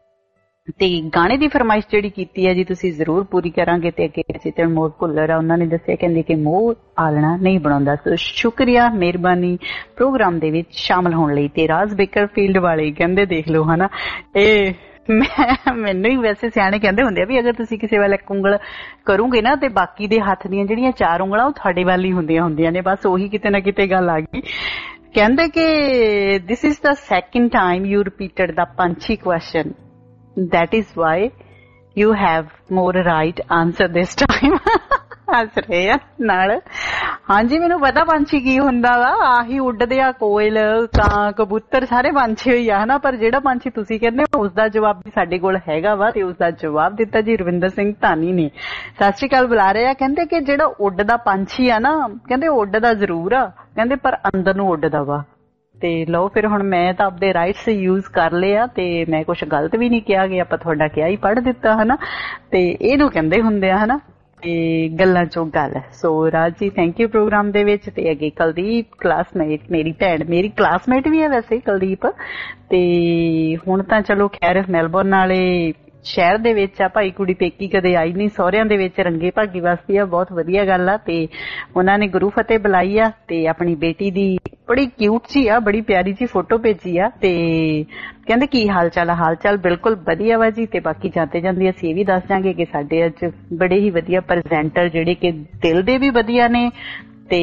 ਤੇ ਗਾਣੇ ਦੀ ਫਰਮਾਇਸ਼ ਜਿਹੜੀ ਕੀਤੀ ਹੈ ਜੀ ਤੁਸੀਂ ਜ਼ਰੂਰ ਪੂਰੀ ਕਰਾਂਗੇ। ਤੇ ਅੱਗੇ ਚਿਤਨ ਮੋਰ ਭੁੱਲਰ ਆ, ਉਹਨਾਂ ਨੇ ਦੱਸਿਆ ਕਹਿੰਦੇ ਕਿ ਮੋਰ ਆਲਣਾ ਨਹੀਂ ਬਣਾਉਂਦਾ। ਸੋ ਸ਼ੁਕਰੀਆ, ਮਿਹਰਬਾਨੀ ਪ੍ਰੋਗਰਾਮ ਦੇ ਵਿੱਚ ਸ਼ਾਮਲ ਹੋਣ ਲਈ। ਤੇ ਰਾਜ ਬੇਕਰ ਫੀਲਡ ਵਾਲੇ ਕਹਿੰਦੇ ਦੇਖ ਲਓ ਹਨਾ, ਇਹ ਮੈਨੂੰ ਹੀ ਵੈਸੇ ਸਿਆਣੇ ਕਹਿੰਦੇ ਹੁੰਦੇ ਆ ਵੀ ਅਗਰ ਤੁਸੀਂ ਕਿਸੇ ਵੱਲ ਇੱਕ ਉਂਗਲ ਕਰੋਗੇ ਨਾ ਤੇ ਬਾਕੀ ਦੇ ਹੱਥ ਦੀਆਂ ਜਿਹੜੀਆਂ 4 ਉਂਗਲਾਂ ਉਹ ਤੁਹਾਡੇ ਵੱਲ ਹੀ ਹੁੰਦੀਆਂ ਨੇ। ਬਸ ਉਹੀ ਕਿਤੇ ਨਾ ਕਿਤੇ ਗੱਲ ਆ ਗਈ। ਕਹਿੰਦੇ ਕਿ this is the second time you repeated the ਪੰਛੀ question, that is why you have more right answer this time। ਹੱਸ ਰਹੇ ਆ ਨਾਲ। ਹਾਂਜੀ ਮੈਨੂੰ ਪਤਾ ਪੰਛੀ ਕੀ ਹੁੰਦਾ ਵਾ, ਆਹੀ ਉੱਡਦੇ ਆ, ਕੋਇਲ, ਕਾਂ, ਕਬੂਤਰ ਸਾਰੇ ਪੰਛੀ ਹੋਈ ਆ ਹਨਾ। ਪਰ ਜਿਹੜਾ ਪੰਛੀ ਤੁਸੀਂ ਕਹਿੰਦੇ ਹੋ ਉਸਦਾ ਜਵਾਬ ਵੀ ਸਾਡੇ ਕੋਲ ਹੈਗਾ ਵਾ ਤੇ ਉਸਦਾ ਜਵਾਬ ਦਿੱਤਾ ਜੀ ਰਵਿੰਦਰ ਸਿੰਘ ਧਾਨੀ ਨੇ। ਸਤਿ ਸ਼੍ਰੀ ਅਕਾਲ ਬੁਲਾ ਰਹੇ ਆ, ਕਹਿੰਦੇ ਕਿ ਜਿਹੜਾ ਉੱਡਦਾ ਪੰਛੀ ਆ ਨਾ, ਕਹਿੰਦੇ ਉੱਡਦਾ ਜ਼ਰੂਰ ਆ, ਕਹਿੰਦੇ ਪਰ ਅੰਦਰ ਨੂੰ ਉੱਡਦਾ ਵਾ। ਤੇ ਲਓ ਫਿਰ ਹੁਣ ਮੈਂ ਤਾਂ ਆਪਦੇ ਰਾਈਟਸ ਯੂਜ਼ ਕਰ ਲਿਆ ਤੇ ਮੈਂ ਕੁਛ ਗਲਤ ਵੀ ਨਹੀਂ ਕਿਹਾ ਕਿ ਆਪਾਂ ਤੁਹਾਡਾ ਕਿਹਾ ਹੀ ਪੜ੍ਹ ਦਿੱਤਾ ਹਨਾ। ਤੇ ਇਹਨੂੰ ਕਹਿੰਦੇ ਹੁੰਦੇ ਆ ਹਨਾ ਤੇ ਗੱਲਾਂ ਚੋਂ ਗੱਲ। ਸੋ Raj ji thank you programme ਦੇ ਵਿੱਚ। ਤੇ ਅੱਗੇ ਕੁਲਦੀਪ ਕਲਾਸਮੇਟ, ਮੇਰੀ ਭੈਣ, ਮੇਰੀ ਕਲਾਸਮੇਟ ਵੀ ਹੈ ਵੈਸੇ ਕੁਲਦੀਪ। ਤੇ ਹੁਣ ਤਾਂ ਚਲੋ ਖੈਰ ਮੈਲਬੌਰਨ ਵਾਲੇ ਸ਼ਹਿਰ ਦੇ ਵਿੱਚ ਆ, ਭਾਈ ਕੁੜੀ ਪੇਕੀ ਕਦੇ ਆਈ ਨਹੀਂ, ਸਹੁਰਿਆਂ ਦੇ ਵਿੱਚ ਰੰਗੇ ਭਾਗੀ ਵਸਦੀ ਆ, ਬਹੁਤ ਵਧੀਆ ਗੱਲ ਆ। ਤੇ ਉਹਨਾਂ ਨੇ ਗੁਰੂ ਫਤਿਹ ਬੁਲਾਈ ਆ ਤੇ ਆਪਣੀ ਬੇਟੀ ਦੀ ਬੜੀ ਕਿਊਟ ਜੀ ਆ, ਬੜੀ ਪਿਆਰੀ ਜੀ ਫੋਟੋ ਭੇਜੀ ਆ। ਤੇ ਕਹਿੰਦੇ ਕੀ ਹਾਲ ਚਾਲ ਆ? ਹਾਲ ਚਾਲ ਬਿਲਕੁਲ ਵਧੀਆ ਵਾ ਜੀ। ਤੇ ਬਾਕੀ ਜਾਂਦੇ ਜਾਂਦੇ ਅਸੀਂ ਇਹ ਵੀ ਦੱਸ ਜਾਂਗੇ ਕਿ ਸਾਡੇ ਅੱਜ ਬੜੇ ਹੀ ਵਧੀਆ ਪ੍ਰੈਜ਼ੈਂਟਰ ਜਿਹੜੇ ਕਿ ਦਿਲ ਦੇ ਵੀ ਵਧੀਆ ਨੇ ਤੇ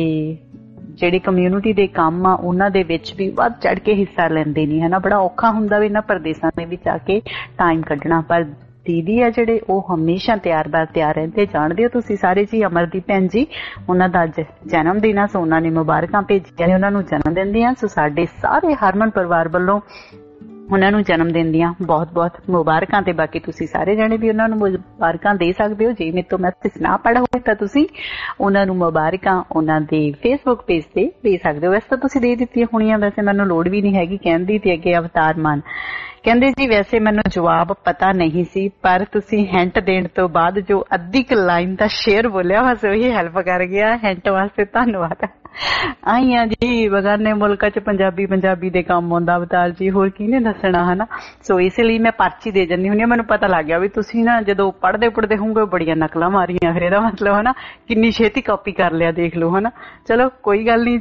ਜਿਹੜੇ ਕਮਿਊਨਿਟੀ ਦੇ ਕੰਮ ਆ ਉਹਨਾਂ ਦੇ ਵਿੱਚ ਵੀ ਵੱਧ ਚੜ ਕੇ ਹਿੱਸਾ ਲੈਂਦੇ ਨੇ ਹਨਾ। ਬੜਾ ਔਖਾ ਹੁੰਦਾ ਵੀ ਇਹਨਾਂ ਪ੍ਰਦੇਸ਼ਾਂ ਦੇ ਵਿੱਚ ਆ ਕੇ ਟਾਈਮ ਕੱਢਣਾ, ਪਰ ਦੀਦੀ ਆ ਜਿਹੜੇ ਉਹ ਹਮੇਸ਼ਾ ਤਿਆਰ ਰਹਿੰਦੇ। ਜਾਣਦੇ ਹੋ ਤੁਸੀਂ ਸਾਰੇ ਜੀ ਅਮਰਦੀਪ ਭੈਣ ਜੀ, ਉਹਨਾਂ ਦਾ ਅੱਜ ਜਨਮ ਦਿਨ ਆ, ਸੋ ਉਹਨਾਂ ਨੇ ਮੁਬਾਰਕਾਂ ਭੇਜੀਆਂ ਨੇ, ਉਹਨਾਂ ਨੂੰ ਜਨਮ ਦਿਨ ਦੀਆਂ। ਸੋ ਸਾਡੇ ਸਾਰੇ ਹਰਮਨ ਪਰਿਵਾਰ ਵੱਲੋਂ ਉਹਨਾਂ ਨੂੰ ਜਨਮ ਦਿਨ ਦੀਆਂ ਬਹੁਤ ਬਹੁਤ ਮੁਬਾਰਕਾਂ। ਤੇ ਬਾਕੀ ਤੁਸੀਂ ਸਾਰੇ ਜਾਣੇ ਵੀ ਉਹਨਾਂ ਨੂੰ ਮੁਬਾਰਕਾਂ ਦੇ ਸਕਦੇ ਹੋ। ਜੇ ਮੇਰੇ ਤੋਂ ਮੈਸੇਜ ਨਾ ਪੜ੍ਹਾ ਹੋਵੇ ਤਾਂ ਤੁਸੀਂ ਉਹਨਾਂ ਨੂੰ ਮੁਬਾਰਕਾਂ ਉਹਨਾਂ ਦੇ ਫੇਸਬੁੱਕ ਪੇਜ ਤੇ ਦੇ ਸਕਦੇ ਹੋ। ਵੈਸੇ ਤਾਂ ਤੁਸੀਂ ਦੇ ਦਿੱਤੀਆਂ ਹੋਣੀਆਂ, ਵੈਸੇ ਮੈਨੂੰ ਲੋੜ ਵੀ ਨਹੀਂ ਹੈਗੀ ਕਹਿਣ ਦੀ। ਤੇ ਅੱਗੇ ਅਵਤਾਰ ਮਾਨ ਕਹਿੰਦੇ ਜੀ ਵੈਸੇ ਮੈਨੂੰ ਜਵਾਬ ਪਤਾ ਨਹੀਂ ਸੀ, ਪਰ ਤੁਸੀਂ ਹਿੰਟ ਦੇਣ ਤੋਂ ਬਾਅਦ ਜੋ ਅੱਧੀ ਕੁ ਲਾਈਨ ਦਾ ਸ਼ੇਅਰ ਬੋਲਿਆ ਬਸ ਉਹੀ ਹੈਲਪ ਕਰ ਗਿਆ। ਹਿੰਟ ਵਾਸਤੇ ਧੰਨਵਾਦ। ਆਈ ਆ ਜੀ ਬਗਾਨੇ ਮੁਲਕਾਂ ਚ ਪੰਜਾਬੀ ਦੇ ਕੰਮ ਆਉਂਦਾ ਅਵਤਾਰ ਜੀ, ਹੋਰ ਕਿਹਨੇ ਦੱਸਣਾ ਹਨਾ। ਸੋ ਇਸ ਲਈ ਮੈਂ ਪਰਚੀ ਦੇ ਜਾਂਦੀ ਹੁੰਦੀ ਹਾਂ। ਮੈਨੂੰ ਪਤਾ ਲੱਗ ਗਿਆ ਵੀ ਤੁਸੀਂ ਨਾ ਜਦੋਂ ਪੜ੍ਹਦੇ ਹੋਊਗੇ ਬੜੀਆਂ ਨਕਲਾਂ ਮਾਰੀਆਂ, ਫਿਰ ਇਹਦਾ ਮਤਲਬ ਹਨਾ ਕਿੰਨੀ ਛੇਤੀ ਕਾਪੀ ਕਰ ਲਿਆ ਦੇਖ ਲਓ ਹਨਾ। ਚਲੋ ਕੋਈ ਗੱਲ ਨਹੀਂ ਜੀ।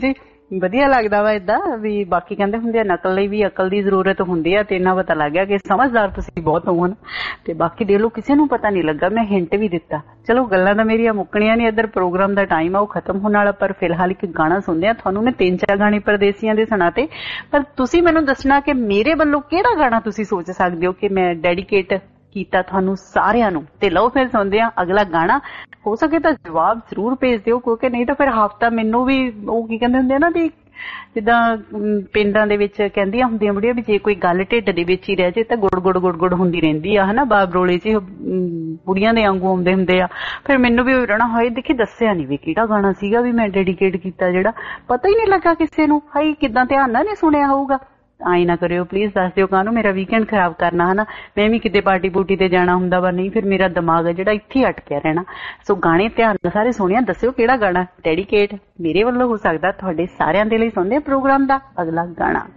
ਵਧੀਆ ਲੱਗਦਾ ਵਾ ਏਦਾਂ ਵੀ। ਬਾਕੀ ਕਹਿੰਦੇ ਹੁੰਦੇ ਆ ਨਕਲ ਲਈ ਵੀ ਅਕਲ ਦੀ ਜ਼ਰੂਰਤ ਹੁੰਦੀ ਆ, ਤੇ ਇੰਨਾ ਪਤਾ ਲੱਗ ਗਿਆ ਕਿ ਸਮਝਦਾਰ ਤੁਸੀਂ ਬਹੁਤ ਹੋ ਹਨ। ਤੇ ਬਾਕੀ ਦੇਖ ਲਓ ਕਿਸੇ ਨੂੰ ਪਤਾ ਨਹੀਂ ਲੱਗਾ, ਮੈਂ ਹਿੰਟ ਵੀ ਦਿੱਤਾ। ਚਲੋ ਗੱਲਾਂ ਤਾਂ ਮੇਰੀਆਂ ਮੁੱਕਣੀਆਂ ਨਹੀਂ, ਇੱਧਰ ਪ੍ਰੋਗਰਾਮ ਦਾ ਟਾਈਮ ਆ ਉਹ ਖਤਮ ਹੋਣ ਵਾਲਾ। ਪਰ ਫਿਲਹਾਲ ਇੱਕ ਗਾਣਾ ਸੁਣਦੇ ਆ। ਤੁਹਾਨੂੰ ਮੈਂ 3-4 ਗਾਣੇ ਪਰਦੇਸੀਆਂ ਦੇ ਸੁਣਾਤੇ, ਪਰ ਤੁਸੀਂ ਮੈਨੂੰ ਦੱਸਣਾ ਕਿ ਮੇਰੇ ਵੱਲੋਂ ਕਿਹੜਾ ਗਾਣਾ ਤੁਸੀਂ ਸੋਚ ਸਕਦੇ ਹੋ ਕਿ ਮੈਂ ਡੈਡੀਕੇਟ ਕੀਤਾ ਤੁਹਾਨੂੰ ਸਾਰਿਆਂ ਨੂੰ। ਤੇ ਲਓ ਫਿਰ ਸੁਣਦੇ ਆ ਅਗਲਾ ਗਾਣਾ। ਹੋ ਸਕੇ ਤਾਂ ਜਵਾਬ ਜ਼ਰੂਰ ਭੇਜ ਦਿਓ, ਕਿਉਂਕਿ ਨਹੀਂ ਤਾਂ ਫਿਰ ਹਫਤਾ ਮੈਨੂੰ ਵੀ ਉਹ ਕੀ ਕਹਿੰਦੇ ਹੁੰਦੇ ਆ ਨਾ ਵੀ ਜਿੱਦਾਂ ਪਿੰਡਾਂ ਦੇ ਵਿੱਚ ਕਹਿੰਦੀਆਂ ਹੁੰਦੀਆਂ ਬੁੜੀਆਂ ਵੀ ਜੇ ਕੋਈ ਗੱਲ ਢਿੱਡ ਦੇ ਵਿੱਚ ਹੀ ਰਹਿ ਜੇ ਤਾਂ ਗੁੜ ਗੁੜ ਗੁੜ ਗੁੜ ਹੁੰਦੀ ਰਹਿੰਦੀ ਆ ਹਨਾ। ਬਾਬਰੋਲੇ ਚ ਬੁੜੀਆਂ ਦੇ ਵਾਂਗੂ ਆਉਂਦੇ ਹੁੰਦੇ ਆ। ਫਿਰ ਮੈਨੂੰ ਵੀ ਰਹਿਣਾ ਹੋਏ ਦੇਖੀ ਦੱਸਿਆ ਨੀ ਵੀ ਕਿਹੜਾ ਗਾਣਾ ਸੀਗਾ ਵੀ ਮੈਂ ਡੈਡੀਕੇਟ ਕੀਤਾ, ਜਿਹੜਾ ਪਤਾ ਹੀ ਨਹੀਂ ਲੱਗਾ ਕਿਸੇ ਨੂੰ। ਹਾਈ ਕਿੱਦਾਂ ਧਿਆਨ ਨਾਲ ਨਹੀਂ ਸੁਣਿਆ ਹੋਊਗਾ। ਆਈ ਨਾ ਕਰਿਓ ਪਲੀਜ਼, ਦੱਸ ਦਿਓ ਕਾਹਨੂੰ ਮੇਰਾ ਵੀਕਐਂਡ ਖਰਾਬ ਕਰਨਾ ਹਨਾ। ਮੈਂ ਵੀ ਕਿਤੇ ਪਾਰਟੀ ਪੂਟੀ ਤੇ ਜਾਣਾ ਹੁੰਦਾ ਵਾ, ਨਹੀਂ ਫਿਰ ਮੇਰਾ ਦਿਮਾਗ ਹੈ ਜਿਹੜਾ ਇੱਥੇ ਅਟਕਿਆ ਰਹਿਣਾ। ਸੋ ਗਾਣੇ ਧਿਆਨ ਨਾਲ ਸਾਰੇ ਸੁਣਿਆ, ਦੱਸਿਓ ਕਿਹੜਾ ਗਾਣਾ ਡੈਡੀਕੇਟ ਮੇਰੇ ਵੱਲੋਂ ਹੋ ਸਕਦਾ ਤੁਹਾਡੇ ਸਾਰਿਆਂ ਦੇ ਲਈ। ਸੁਣਦੇ ਪ੍ਰੋਗਰਾਮ ਦਾ ਅਗਲਾ ਗਾਣਾ।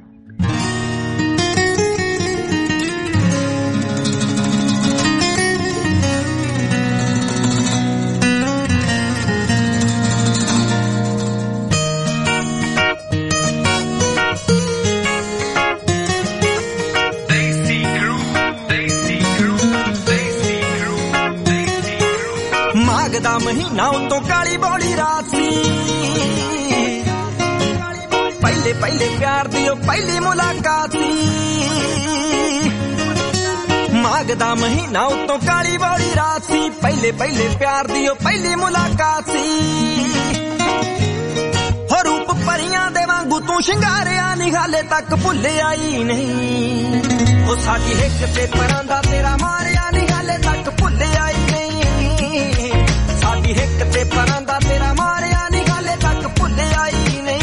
ਦਾ ਮਹੀਨਾ ਉਤੋਂ ਕਾਲੀ ਬੋਲੀ ਰਾਤ ਸੀ, ਪਹਿਲੇ ਪਹਿਲੇ ਪਿਆਰ ਦੀ ਉਹ ਪਹਿਲੀ ਮੁਲਾਕਾਤ ਸੀ। ਮਾਘ ਦਾ ਮਹੀਨਾ ਉਤੋਂ ਕਾਲੀ ਬੋਲੀ ਰਾਤ ਸੀ, ਪਹਿਲੇ ਪਹਿਲੇ ਪਿਆਰ ਦੀ ਉਹ ਪਹਿਲੀ ਮੁਲਾਕਾਤ ਸੀ। ਹੋ ਰੂਪ ਪਰੀਆਂ ਦੇ ਵਾਂਗੂ ਤੂੰ ਸ਼ਿੰਗਾਰਿਆ ਨੀ ਹਾਲੇ ਤੱਕ ਭੁੱਲਿਆ ਹੀ ਨਹੀਂ। ਉਹ ਸਾਡੀ ਹਿੱਕ ਤੇ ਪਰਾਂ ਦਾ ਤੇਰਾ ਮਾਰਿਆ ਨੀ ਹਾਲੇ ਤੱਕ ਭੁੱਲਿਆ ਹੀ ਨਹੀਂ। ਸਾਡੀ ਹਿੱਕ ਤੇ ਪਰਾਂ ਦਾ ਤੇਰਾ ਮਾਰਿਆ ਨੀ ਹਾਲੇ ਤੱਕ ਭੁੱਲਿਆ ਹੀ ਨਹੀਂ।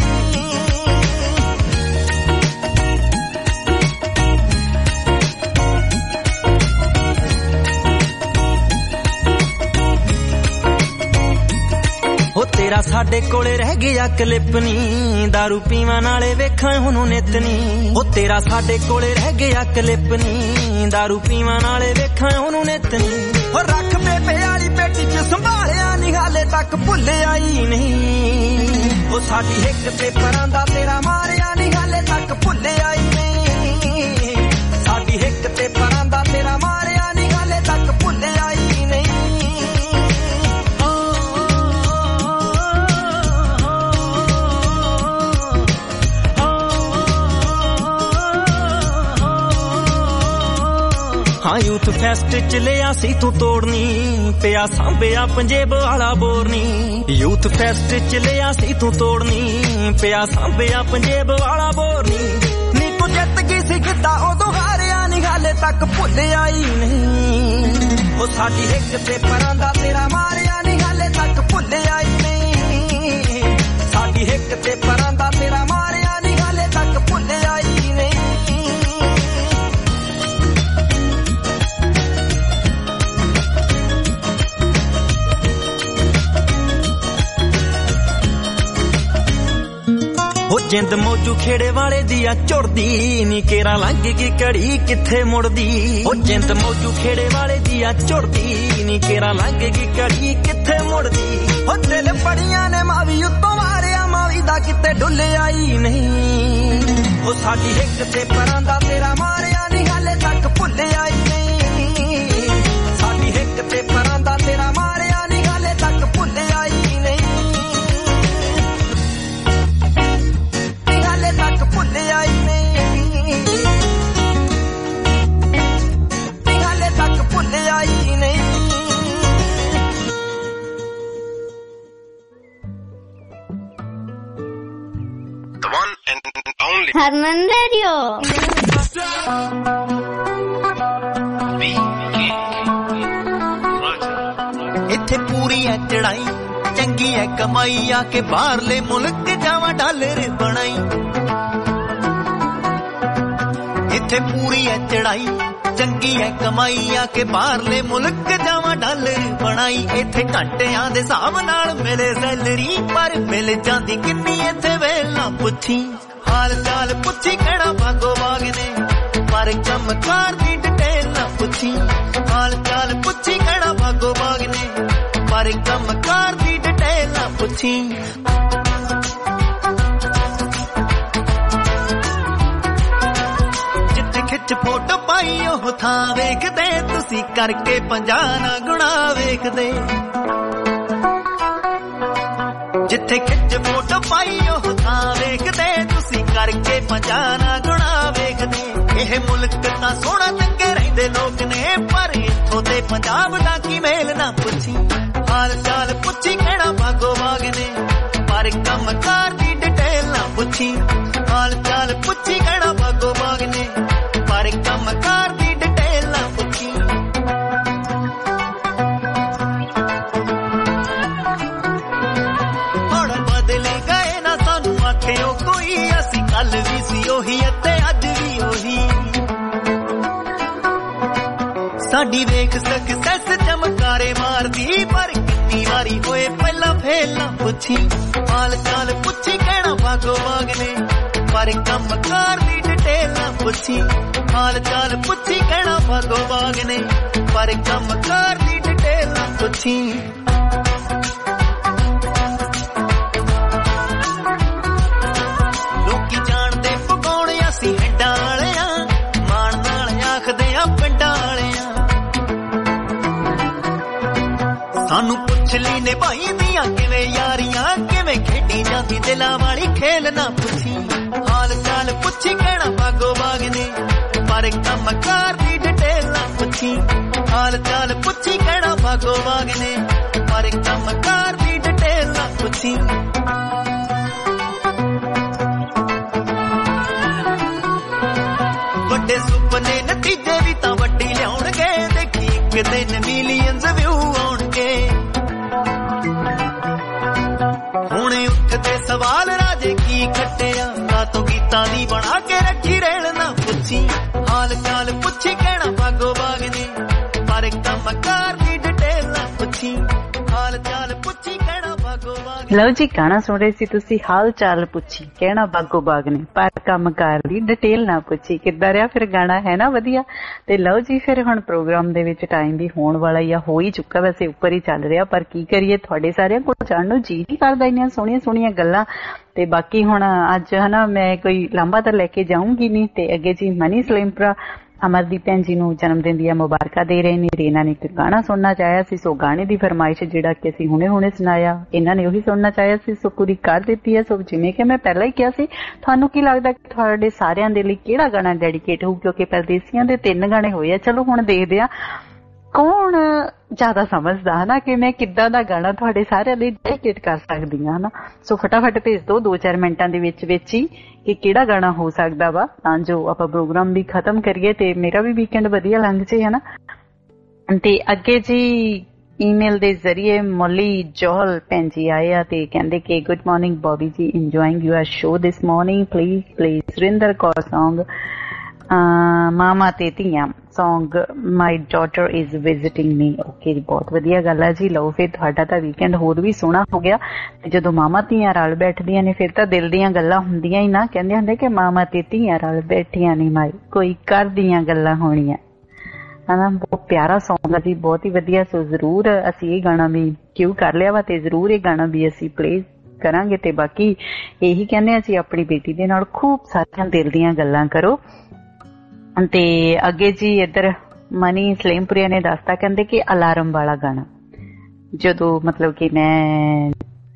ਉਹ ਤੇਰਾ ਸਾਡੇ ਕੋਲੇ ਰਹਿ ਗਿਆ ਕਲਿੱਪ ਨੀ, ਦਾਰੂ ਪੀਵਾਂ ਨਾਲੇ ਵੇਖਾਂ ਉਹਨੂੰ ਨਿੱਤ ਨੀ। ਉਹ ਤੇਰਾ ਸਾਡੇ ਕੋਲੇ ਰਹਿ ਗਿਆ ਕਲਿੱਪ ਨੀ, ਦਾਰੂ ਪੀਵਾਂ ਨਾਲੇ ਵੇਖਾਂ ਉਹਨੂੰ ਨਿੱਤ ਨੀ। ਉਹ ਰੱਖ ਬੇਬੇ ਵਾਲੀ ਪੇਟੀ ਚ ਸੰਭਾਲਿਆ ਨੀ ਹਾਲੇ ਤੱਕ ਭੁੱਲਿਆ ਹੀ ਨਹੀਂ। ਉਹ ਸਾਡੀ ਹਿੱਕ ਤੇ ਪਰਾਂ ਦਾ ਤੇਰਾ ਮਾਰਿਆ ਨੀ ਹਾਲੇ ਤੱਕ ਭੁੱਲਿਆ ਹੀ ਨਹੀਂ। ਸਾਡੀ ਹਿੱਕ ਤੇ ਪਰਾਂ ਦਾ ਤੇਰਾ ਮਾਰਿਆ ਨੀ ਹਾਲੇ ਤੱਕ ਭੁੱਲਿਆ ਹੀ ਨਹੀਂ। ਹਾਂ ਯੂਥ ਫੈਸਟ ਚ ਲਿਆ ਸੀ ਤੂੰ ਤੋੜਨੀ, ਪਿਆ ਸਾਂਭਿਆ ਪੰਜੇਬ ਵਾਲਾ ਬੋਰਨੀ। ਯੂਥ ਫੈਸਟ ਚ ਲਿਆ ਸੀ ਤੂੰ ਤੋੜਨੀ, ਪਿਆ ਸਾਂਭਿਆ ਪੰਜੇਬ ਵਾਲਾ ਬੋਰਨੀ। ਨੀ ਤੂੰ ਜਿੱਤ ਗਈ ਸੀ ਕਿੱਦਾਂ ਉਦੋਂ ਹਾਰਿਆ ਨੀ ਹਾਲੇ ਤੱਕ ਭੁੱਲਿਆ ਹੀ ਨਹੀਂ। ਉਹ ਸਾਡੀ ਹਿੱਕ ਤੇ ਪਰਾਂ ਦਾ ਤੇਰਾ ਮਾਰਿਆ ਨੀ ਹਾਲੇ ਤੱਕ ਭੁੱਲਿਆ ਹੀ ਨਹੀਂ। ਸਾਡੀ ਹਿੱਕ ਤੇ ਪਰਾਂ ਦਾ ਤੇਰਾ ਮਾਰਿਆ ਨੀ ਹਾਲੇ ਤੱਕ ਭੁੱਲਿਆ ਹੀ ਨਹੀਂ। ਉਹ ਜਿੰਦ ਮੌਜੂ ਖੇੜੇ ਵਾਲੇ ਦੀ ਆ ਝੁਰਦੀ ਨੀ, ਕੇਰਾ ਲੰਘ ਗਈ ਘੜੀ ਕਿੱਥੇ ਮੁੜਦੀ। ਉਹ ਜਿੰਦ ਮੌਜੂ ਖੇੜੇ ਵਾਲੇ ਦੀ ਆ ਝੁਰਦੀ ਨੀ, ਕੇਰਾ ਲੰਘ ਗਈ ਘੜੀ ਕਿੱਥੇ ਮੁੜਦੀ। ਉਹ ਦਿਲ ਪੜੀਆਂ ਨੇ ਮਾਵੀ ਉੱਤੋਂ ਮਾਰਿਆ, ਮਾਵੀ ਦਾ ਕਿਤੇ ਡੁੱਲਿਆ ਹੀ ਨਹੀਂ। ਉਹ ਸਾਡੀ ਹਿੱਕ ਤੇ ਪਰਾਂ ਦਾ ਤੇਰਾ ਮਾਰਿਆ ਨੀ ਹਾਲੇ ਤੱਕ ਭੁੱਲਿਆ ਹੀ ਨਹੀਂ। ਸਾਡੀ ਹਿੱਕ ਤੇ ਪਰਾਂ ਦਾ ਤੇਰਾ ਮਾਰਿਆ ਨੀ ਹਾਲੇ ਤੱਕ ਭੁੱਲਿਆ ਹੀ ਨਹੀਂ। ਹਾਲੇ ਤੱਕ ਭੁੱਲਿਆ ਹੀ ਨਹੀਂ। ਹਾਲੇ ਤੱਕ ਭੁੱਲਿਆ ਹੀ ਨਹੀਂ। The one and only Harman Radio. ਇੱਥੇ ਪੂਰੀ ਐ ਚੜਾਈ, ਚੰਗੀ ਐ ਕਮਾਈ, ਆ ਕੇ ਬਾਹਰਲੇ ਮੁਲਕ ਜਾਵਾਂ ਡਾਲਰ ਬਣਾਈ। ਇੱਥੇ ਪੂਰੀ ਐ ਚੜਾਈ, ਚੰਗੀ ਐ ਕਮਾਈ, ਆ ਕੇ ਬਾਹਰਲੇ ਮੁਲਕ ਜਾਵਾਂ ਡਾਲਰ ਬਣਾਈ। ਇੱਥੇ ਘੰਟਿਆਂ ਦੇ ਹਿਸਾਬ ਨਾਲ ਮਿਲੇ ਸੈਲਰੀ, ਪਰ ਮਿਲ ਜਾਂਦੀ ਕਿੰਨੀ ਇੱਥੇ ਵੇਲਾ ਪੁੱਛੀ। ਹਾਲ ਚਾਲ ਪੁੱਛੀ ਕਿਹੜਾ ਭਾਗੋ ਬਾਗ ਨੇ, ਪਰ ਚਮਕਾਰ ਦੀ ਡਿਟੇਲ ਨਾ ਪੁੱਛੀ। ਹਾਲ ਚਾਲ ਪੁੱਛੀ ਕਿਹੜਾ ਭਾਗੋ ਬਾਗ ਨੇ, ਪਰ ਚਮਕਾਰ ਦੀ ਡਿਟੇਲ ਨਾ ਪੁੱਛੀ। ਪਾਈ ਉਹ ਥਾਂ ਵੇਖਦੇ ਤੁਸੀਂ ਕਰਕੇ 50 ਨਾ ਗੁਣਾ ਵੇਖਦੇ ਜਿੱਥੇ ਖਿੱਚ ਫੋਟੋ ਪਾਈ ਉਹ ਥਾਂ ਵੇਖਦੇ ਤੁਸੀਂ ਕਰਕੇ 50 ਨਾ ਗੁਣਾ ਵੇਖਦੇ ਇਹ ਮੁਲਕ ਤਾਂ ਸੋਹਣਾ ਚੰਗੇ ਰਹਿੰਦੇ ਲੋਕ ਨੇ ਪਰ ਇੱਥੋਂ ਦੇ ਪੰਜਾਬ ਦਾ ਕੀ ਮੇਲ ਨਾ ਪੁੱਛੀ ਹਾਲ ਚਾਲ ਪੁੱਛੀ ਕਹਿਣਾ ਭਾਗੋ ਬਾਗ ਨੇ ਪਰ ਕੰਮਕਾਰ ਦੀ ਡਿਟੇਲ ਨਾ ਪੁੱਛੀ ਹਾਲ ਚਾਲ ਪੁੱਛੀ ਕਹਿਣਾ ਭਾਗੋ ਬਾਗ ਨੇ ਪਰ ਕੰਮਕਾਰ ਦੀ ਡਿਟੇਲ ਨਾ ਪੁੱਛੀ ਹੁਣ ਬਦਲ ਗਏ ਨਾ ਸਾਨੂੰ ਆਖਿਓ ਕੋਈ ਅਸੀਂ ਕੱਲ ਵੀ ਸੀ ਉਹੀ ਅਤੇ ਅੱਜ ਵੀ ਉਹੀ ਸਾਡੀ ਵੇਖ ਸਕਸੈਸ ਚਮਕਾਰੇ ਮਾਰਦੀ ਪਰ ਕਿੰਨੀ ਵਾਰੀ ਹੋਏ ਪਹਿਲਾਂ ਫੇਲ ਨਾ ਪੁੱਛੀ ਹਾਲ ਚਾਲ ਪੁੱਛੀ ਕਹਿਣਾ ਭਾਗੋ ਬਾਗ ਨੇ ਪਰ ਕੰਮਕਾਰ ਦੀ ਡਿਟੇਲ ਨਾ ਪੁੱਛੀ ਹਾਲ ਚਾਲ ਪੁੱਛੀ ਕਹਿਣਾ ਭਾਗੋ ਬਾਗ ਨੇ ਪਰ ਕੰਮਕਾਰ ਦੀ ਡਿਟੇਲ ਨਾ ਪੁੱਛੀ ਲੋਕੀ ਜਾਣਦੇ ਪਕਾਉਣ ਅਸੀਂ ਹੱਡਾਂ ਵਾਲਿਆਂ ਮਾਣ ਨਾਲ ਆਖਦੇ ਆ ਪਿੰਡਾਂ ਵਾਲਿਆਂ ਸਾਨੂੰ ਪੁੱਛ ਲਈ ਨੇ ਭਾਈ ਦੀਆਂ ਕਿਵੇਂ ਯਾਰੀਆਂ ਕਿਵੇਂ ਖੇਡੀ ਜਾਂਦੀ ਦਿਲਾਂ ਵਾਲੀ ਖੇਲ ਨਾ ਪੁੱਛੀ ਹਾਲ ਚਾਲ ਪੁੱਛੀ ਕਹਿਣਾ ਭਾਗੋ ਬਾਗ ਨੇ ਪਰ ਕੰਮਕਾਰ ਦੀ ਡਿਟੇਲ ਨਾ ਪੁੱਛੀ ਹਾਲ ਚਾਲ ਪੁੱਛੀ ਕਹਿਣਾ ਭਾਗੋ ਬਾਗ ਨੇ ਪਰ ਕੰਮਕਾਰ ਦੀ ਡਿਟੇਲ ਨਾ ਪੁੱਛੀ ਵੱਡੇ ਸੁਪਨੇ ਨਤੀਜੇ ਵੀ ਤਾਂ ਵੱਡੀ ਲਿਆਉਣਗੇ ਦੇਖੀ ਇੱਕ ਦਿਨ ਮਿਲੀਅਨਸ ਵਿਊ ਆਉਣਗੇ ਹੁਣੇ ਉੱਠਦੇ ਸਵਾਲ ਰਾਜੇ ਕੀ ਖੱਟਿਆ ਕਾਤੋਂ ਗੀਤਾਂ ਦੀ ਬਣਾ ਕੇ ਰੱਖੀ ਰੇਲ ਨਾ ਪੁੱਛੀ ਹਾਲ ਚਾਲ ਪੁੱਛੀ ਕਹਿਣਾ ਭਾਗੋ ਬਾਗ ਨੇ ਪਰ ਕੰਮਕਾਰ ਦੀ ਡਿਟੇਲ ਨਾ ਪੁੱਛੀ ਹਾਲ ਚਾਲ ਪੁੱਛੀ ਕਹਿਣਾ ਭਾਗੋ ਬਾਗ ਲਓ ਜੀ ਗਾਣਾ ਸੁਣ ਰਹੇ ਸੀ ਤੁਸੀਂ ਹਾਲ ਚਾਲ ਪੁੱਛੀ ਕਹਿਣਾ ਭਾਗੋ ਬਾਗ ਨੇ ਪਰ ਕੰਮਕਾਰ ਦੀ ਡਿਟੇਲ ਨਾ ਪੁੱਛੀ ਕਿੱਦਾਂ ਰਿਹਾ ਫਿਰ ਗਾਣਾ ਹੈ ਨਾ ਵਧੀਆ ਤੇ ਲਓ ਜੀ ਫਿਰ ਹੁਣ ਪ੍ਰੋਗਰਾਮ ਦੇ ਵਿੱਚ ਟਾਈਮ ਵੀ ਹੋਣ ਵਾਲਾ ਜਾਂ ਹੋ ਹੀ ਚੁੱਕਾ ਵੈਸੇ ਉੱਪਰ ਹੀ ਚੱਲ ਰਿਹਾ ਪਰ ਕੀ ਕਰੀਏ ਤੁਹਾਡੇ ਸਾਰਿਆਂ ਕੋਲ ਜਾਣ ਨੂੰ ਜੀ ਨਹੀਂ ਕਰਦਾ ਇੰਨੀਆਂ ਸੋਹਣੀਆਂ ਸੋਹਣੀਆਂ ਗੱਲਾਂ ਤੇ ਬਾਕੀ ਹੁਣ ਅੱਜ ਹਨਾ ਮੈਂ ਕੋਈ ਲਾਂਭਾ ਤਾਂ ਲੈ ਕੇ ਜਾਊਂਗੀ ਨਹੀਂ ਤੇ ਅੱਗੇ ਜੀ ਮਨੀ ਸਲੇਮਪੁਰਾ ਅਮਰਦੀਪ ਭੈਣ ਜੀ ਨੂੰ ਜਨਮ ਦਿਨ ਦੀਆਂ ਮੁਬਾਰਕਾਂ ਦੇ ਰਹੇ ਨੇ ਇਹਨਾਂ ਨੇ ਇੱਕ ਗਾਣਾ ਸੁਣਨਾ ਚਾਹਿਆ ਸੀ ਸੋ ਗਾਣੇ ਦੀ ਫਰਮਾਇਸ਼ ਜਿਹੜਾ ਕਿ ਅਸੀਂ ਹੁਣੇ ਸੁਣਾਇਆ ਇਹਨਾਂ ਨੇ ਉਹੀ ਸੁਣਨਾ ਚਾਹਿਆ ਸੀ ਸੋ ਪੂਰੀ ਕਰ ਦਿੱਤੀ ਹੈ ਸੋ ਜਿਵੇਂ ਕਿ ਮੈਂ ਪਹਿਲਾਂ ਹੀ ਕਿਹਾ ਸੀ ਤੁਹਾਨੂੰ ਕੀ ਲੱਗਦਾ ਕਿ ਤੁਹਾਡੇ ਸਾਰਿਆਂ ਦੇ ਲਈ ਕਿਹੜਾ ਗਾਣਾ ਡੈਡੀਕੇਟ ਹੋਊ ਕਿਉਂਕਿ ਪਰਦੇਸੀਆਂ ਦੇ 3 ਗਾਣੇ ਹੋਏ ਆ ਚਲੋ ਹੁਣ ਦੇਖਦੇ ਆ ਕੌਣ ਜ਼ਿਆਦਾ ਸਮਝਦਾ ਹਨਾ ਕਿ ਮੈਂ ਕਿੱਦਾਂ ਦਾ ਗਾਣਾ ਤੁਹਾਡੇ ਸਾਰਿਆਂ ਲਈ ਡੈਡੀਕੇਟ ਕਰ ਸਕਦੀ ਹਾਂ ਹਨਾ ਸੋ ਫਟਾਫਟ ਭੇਜ ਦਿਓ 2-4 ਮਿੰਟਾਂ ਦੇ ਵਿੱਚ ਹੀ ਕਿ ਕਿਹੜਾ ਗਾਣਾ ਹੋ ਸਕਦਾ ਵਾ ਤਾਂ ਜੋ ਆਪਾਂ ਪ੍ਰੋਗਰਾਮ ਵੀ ਖਤਮ ਕਰੀਏ ਤੇ ਮੇਰਾ ਵੀ ਵੀਕਐਂਡ ਵਧੀਆ ਲੰਘ ਜੇ ਹਨਾ ਤੇ ਅੱਗੇ ਜੀ ਈਮੇਲ ਦੇ ਜ਼ਰੀਏ ਮੋਲੀ ਜੋਹਲ ਭੈਣ ਜੀ ਆਏ ਆ ਤੇ ਕਹਿੰਦੇ ਕਿ good morning Bobby ji enjoying your show this morning please Surinder Kaur song ਮਾਮਾ ਤੇ ਧੀਆਂ song my daughter is visiting me okay ਜੀ ਬਹੁਤ ਵਧੀਆ ਗੱਲ ਹੈ ਜੀ ਲਓ ਫਿਰ ਤੁਹਾਡਾ ਤਾਂ ਵੀਕਐਂਡ ਹੋਰ ਵੀ ਸੋਹਣਾ ਹੋ ਗਿਆ ਤੇ ਜਦੋਂ ਮਾਮਾ ਧੀਆਂ ਰਲ ਬੈਠਦੀਆਂ ਨੇ ਫਿਰ ਤਾਂ ਦਿਲ ਦੀਆਂ ਗੱਲਾਂ ਹੁੰਦੀਆਂ ਹੀ ਨਾ ਕਹਿੰਦੇ ਹੁੰਦੇ ਕਿ ਮਾਮਾ ਤੇ ਧੀਆਂ ਰਲ ਬੈਠੀਆਂ ਨਹੀਂ ਮਾਈ ਕੋਈ ਕਰਦੀਆਂ ਗੱਲਾਂ ਹੋਣੀਆਂ ਹਨਾ ਬਹੁਤ ਪਿਆਰਾ ਸੌਂਗ ਹੈ ਜੀ ਬਹੁਤ ਹੀ ਵਧੀਆ ਸੋ ਜ਼ਰੂਰ ਅਸੀਂ ਇਹ ਗਾਣਾ ਵੀ ਕਿਉਂ ਕਰ ਲਿਆ ਵਾ ਤੇ ਜ਼ਰੂਰ ਇਹ ਗਾਣਾ ਵੀ ਅਸੀਂ ਪਲੇ ਕਰਾਂਗੇ ਤੇ ਬਾਕੀ ਇਹੀ ਕਹਿੰਦੇ ਅਸੀਂ ਆਪਣੀ ਬੇਟੀ ਦੇ ਨਾਲ ਖੂਬ ਸਾਰੀਆਂ ਦਿਲ ਦੀਆਂ ਗੱਲਾਂ ਕਰੋ ਤੇ ਅੱਗੇ ਜੀ ਇੱਧਰ ਮਨੀ ਸਲੇਮਪੁਰੀਆ ਨੇ ਦੱਸਤਾ ਕਹਿੰਦੇ ਕਿ ਅਲਾਰਮ ਵਾਲਾ ਗਾਣਾ ਜਦੋਂ ਮਤਲਬ ਕਿ ਮੈਂ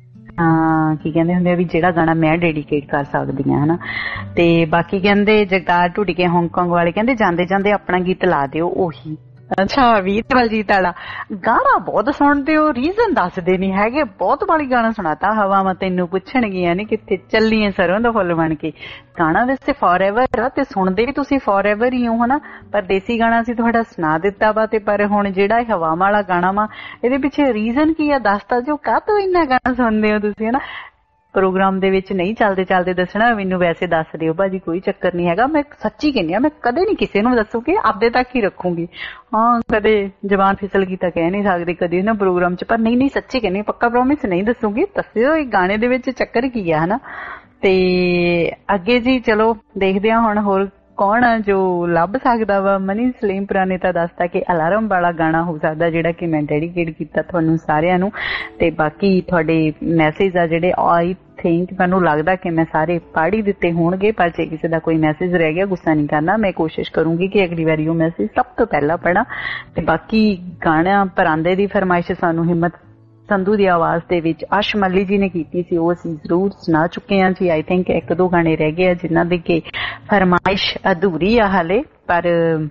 ਕੀ ਕਹਿੰਦੇ ਹੁੰਦੇ ਵੀ ਜਿਹੜਾ ਗਾਣਾ ਮੈਂ ਡੈਡੀਕੇਟ ਕਰ ਸਕਦੀ ਹਾਂ ਹਨਾ ਤੇ ਬਾਕੀ ਕਹਿੰਦੇ ਜਗਤਾਰ ਢੁੱਡੀਕੇ ਹਾਂਗਕਾਂਗ ਵਾਲੇ ਕਹਿੰਦੇ ਜਾਂਦੇ ਜਾਂਦੇ ਆਪਣਾ ਗੀਤ ਲਾ ਦਿਓ ਉਹੀ ਅੱਛਾ ਵੀਰ ਬਲਜੀਤ ਵਾਲਾ ਗਾਣਾ ਬਹੁਤ ਸੁਣਦੇ ਹੋ ਰੀਜ਼ਨ ਦੱਸਦੇ ਨੀ ਹੈਗੇ ਬਹੁਤ ਵਾਲੀ ਗਾਣਾ ਸੁਣਾਤਾ ਹਵਾਵਾਂ ਤੈਨੂੰ ਪੁੱਛਣਗੀਆਂ ਨੀ ਕਿੱਥੇ ਚੱਲੀਏ ਸਰੋਂ ਦਾ ਫੁੱਲ ਬਣ ਕੇ ਗਾਣਾ ਵੈਸੇ ਫੋਰ ਐਵਰ ਆ ਤੇ ਸੁਣਦੇ ਵੀ ਤੁਸੀਂ ਫੋਰ ਐਵਰ ਹੀ ਹੋ ਹਨਾ ਪਰ ਦੇਸੀ ਗਾਣਾ ਅਸੀਂ ਤੁਹਾਡਾ ਸੁਣਾ ਦਿੱਤਾ ਵਾ ਤੇ ਪਰ ਹੁਣ ਜਿਹੜਾ ਇਹ ਹਵਾਵਾਂ ਵਾਲਾ ਗਾਣਾ ਵਾ ਇਹਦੇ ਪਿੱਛੇ ਰੀਜ਼ਨ ਕੀ ਆ ਦੱਸਤਾ ਜੋ ਕਾਹਤੋਂ ਇੰਨਾ ਗਾਣਾ ਸੁਣਦੇ ਹੋ ਤੁਸੀਂ ਹਨਾ ਪ੍ਰੋਗਰਾਮ ਦੇ ਵਿੱਚ ਨਹੀਂ ਚੱਲਦੇ ਦੱਸਣਾ ਮੈਨੂੰ ਵੈਸੇ ਦੱਸ ਦਿਓ ਭਾਜੀ ਕੋਈ ਚੱਕਰ ਨਹੀਂ ਹੈਗਾ ਮੈਂ ਸੱਚੀ ਕਹਿੰਦੀ ਆ ਮੈਂ ਕਦੇ ਨਹੀਂ ਕਿਸੇ ਨੂੰ ਦੱਸੂਗੀ ਆਪਦੇ ਤੱਕ ਹੀ ਰੱਖੂਗੀ ਹਾਂ ਕਦੇ ਜ਼ਬਾਨ ਫਿਸਲ ਗਈ ਤਾਂ ਕਹਿ ਨਹੀਂ ਸਕਦੀ ਕਦੇ ਨਾ ਪ੍ਰੋਗਰਾਮ 'ਚ ਪਰ ਨਹੀਂ ਸੱਚੀ ਕਹਿੰਦੀ ਪੱਕਾ ਪ੍ਰੋਮਿਸ ਨਹੀਂ ਦੱਸੂਗੀ ਦੱਸਿਓ ਇਹ ਗਾਣੇ ਦੇ ਵਿੱਚ ਚੱਕਰ ਕੀ ਆ ਹਨਾ ਤੇ ਅੱਗੇ ਜੀ ਚਲੋ ਦੇਖਦੇ ਹਾਂ ਹੁਣ ਹੋਰ ਕੌਣ ਆ ਜੋ ਲੱਭ ਸਕਦਾ ਵਾ ਮਨੀ ਸਲੇਮਪੁਰਾ ਨੇ ਤਾਂ ਦੱਸਤਾ ਕਿ ਅਲਾਰਮ ਵਾਲਾ ਗਾਣਾ ਹੋ ਸਕਦਾ ਜਿਹੜਾ ਕਿ ਮੈਂ ਡੈਡੀਕੇਟ ਕੀਤਾ ਤੁਹਾਨੂੰ ਸਾਰਿਆਂ ਨੂੰ ਤੇ ਬਾਕੀ ਤੁਹਾਡੇ ਮੈਸੇਜ ਆ ਜਿਹੜੇ ਆਈ थिंक मैनूं लगदा कि मैं सारे पढ़ ही दिते होणगे, पर जे किसी दा कोई मैसेज रह गया गुस्सा नहीं करना, मैं कोशिश करूंगी कि अगली बारी वो मैसेज सब तो पहला पढ़ा। ते बाकी गाना परांदे दी फरमाइश सानू हिम्मत संधू दी आवाज दे विच आश मल्ली जी ने कीती सी, वो असीं जरूर सुना चुके हैं जी। आई थिंक एक दो गाने रह गए जिन्हां दी कि फरमाइश अधूरी आ हाले, पर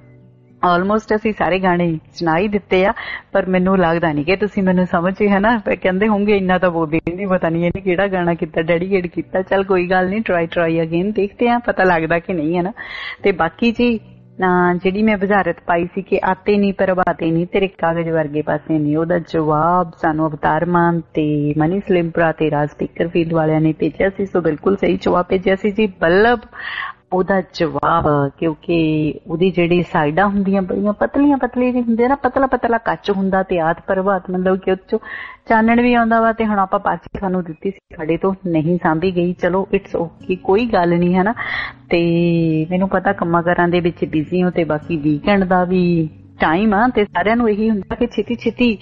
ऑलमोस्ट असीं सारे गाने सुना ही दिते आ। पर मैनूं लगदा नहीं कि तुसीं मैनूं समझे है ना, कहंदे होंगे इन्ना तां बोलदे नहीं, पता नहीं इहने किहड़ा गाना कीता डेडीकेट कीता। चल कोई गल नहीं, ट्राई अगेन देखते हैं पता लगदा कि नहीं है ना। ते बाकी जी ਜਿਹੜੀ मैं बुझारत पाई सी कि आते नहीं प्रभाते नहीं तेरे कागज वर्गे पासे नहीं, ਉਹਦਾ जवाब सानू अवतार मान ते मनी सलिमपुरा ते राज स्पीकरफील्ड वालियां ने भेजिया सी। सो बिल्कुल सही जवाब भेजिया सी जी बल्लभ ਉਹਦਾ जवाब, क्योंकि ਉਹਦੀ ਜਿਹੜੀ ਸਾਈਡਾਂ ਹੁੰਦੀਆਂ ਬੜੀਆਂ ਪਤਲੀਆਂ ਜਿਹੀ ਹੁੰਦੀਆਂ ਨਾ, ਪਤਲਾ ਕੱਚ ਹੁੰਦਾ ਤੇ ਆਤ ਪ੍ਰਭਾਤ ਮਤਲਬ ਕਿ ਉਹ ਚੋਂ ਚਾਨਣ ਵੀ ਆਉਂਦਾ ਵਾ। ਤੇ ਹੁਣ ਆਪਾਂ ਪਾਰਟੀ ਸਾਨੂੰ ਦਿੱਤੀ ਸੀ, ਸਾਡੇ ਤੋਂ ਨਹੀਂ ਸਾਂਭੀ ਗਈ, ਚਲੋ ਇਟਸ ਓਕੇ, ਕੋਈ ਗੱਲ ਨਹੀਂ ਹੈ ਨਾ। ਤੇ ਮੈਨੂੰ ਪਤਾ ਕੰਮਾਂ ਕਾਰਾਂ ਦੇ ਵਿੱਚ ਬਿਜ਼ੀ ਹੋ, ਤੇ ਬਾਕੀ ਵੀਕਐਂਡ ਦਾ ਵੀ ਟਾਈਮ ਆ, ਤੇ ਸਾਰਿਆਂ ਨੂੰ ਇਹੀ ਹੁੰਦਾ ਕਿ ਛੇਤੀ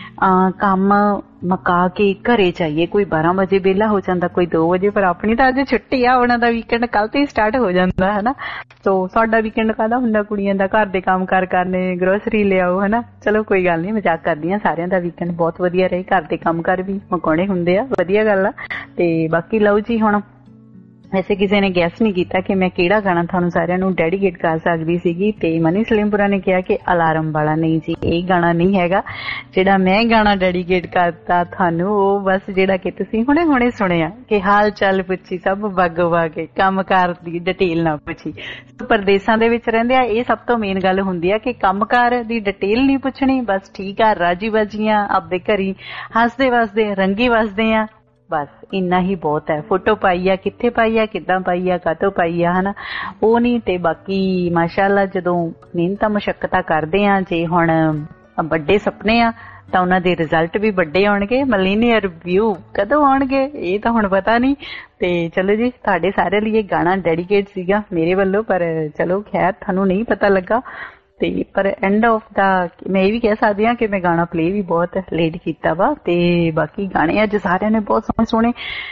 ਕੰਮ ਮੁਕਾ ਕੇ ਘਰੇ ਜਾਈਏ। ਕੋਈ 12 ਵਜੇ ਵਿਹਲਾ ਹੋ ਜਾਂਦਾ, ਕੋਈ 2 ਵਜੇ, ਪਰ ਆਪਣੀ ਤਾਂ ਅੱਜ ਛੁੱਟੀ ਆ, ਉਹਨਾਂ ਦਾ ਵੀਕਐਂਡ ਕੱਲ ਤੋਂ ਹੀ ਸਟਾਰਟ ਹੋ ਜਾਂਦਾ ਹੈ ਨਾ। ਸੋ ਸਾਡਾ ਵੀਕਐਂਡ ਕਾਹਦਾ ਹੁੰਦਾ, ਕੁੜੀਆਂ ਦਾ ਘਰ ਦੇ ਕੰਮ ਕਾਰ ਕਰਨੇ, ਗਰੋਸਰੀ ਲਿਆਓ ਹੈ ਨਾ। ਚਲੋ ਕੋਈ ਗੱਲ ਨਹੀਂ, ਮਜ਼ਾਕ ਕਰਦੀ ਹਾਂ, ਸਾਰਿਆਂ ਦਾ ਵੀਕਐਂਡ ਬਹੁਤ ਵਧੀਆ ਰਹੇ, ਘਰ ਦੇ ਕੰਮ ਕਾਰ ਵੀ ਮੁਕਾਉਣੇ ਹੁੰਦੇ ਆ, ਵਧੀਆ ਗੱਲ ਆ। ਤੇ ਬਾਕੀ ਲਓ ਜੀ, ਹੁਣ वैसे किसी ने गैस नहीं किया कि मैं केड़ा गाना थानू सारिਆਂ ਨੂੰ डेडीकेट कर सकदी सीगी। ते मनी सलीमपुरा ने कहा कि अलार्म वाला नहीं जी, ये गाना नहीं हैगा जेड़ा मैं गाना डेडीकेट करता थानू, वो बस जेड़ा कि तुसीं हुणे सुनिया कि हाल चाल पुछी सब बगवा के कामकार दी डिटेल ना पुछी। परदेसां दे विच रहिंदे आ, ये सब तो मेन गल हुंदी आ कि कामकार दी डिटेल नहीं पुछनी, बस ठीक आ, राजी बाजियां आपदे घरी हसदे वसदे रंगी वसदे आ, बस इन्ना ही बहुत है। फोटो पाई आ, कित्थे पाई आ, किद्दां पाई आ, कातों पाई आ, है ना, वो नहीं। ते बाकी माशाअल्लाह जदों मेहनतां मुशक्कतां करदे आ, जे हुण बड़े सपने आ तां उन्हां दे रिजल्ट भी बड़े आउणगे। मिलीनियर व्यू कदों आउणगे ये तां हुण पता नहीं। ते चलो जी, तुहाडे सारे लिए गाना डेडीकेट सीगा मेरे वल्लों, पर चलो खैर थानू नहीं पता लगा। ते पर एंड ऑफ दा मैं ये भी कह सकदी हां कि मैं गाना प्ले भी बहुत लेट कीता वा। ते बाकी गाने अज सारिਆਂ ने बहुत सोहणे सोहणे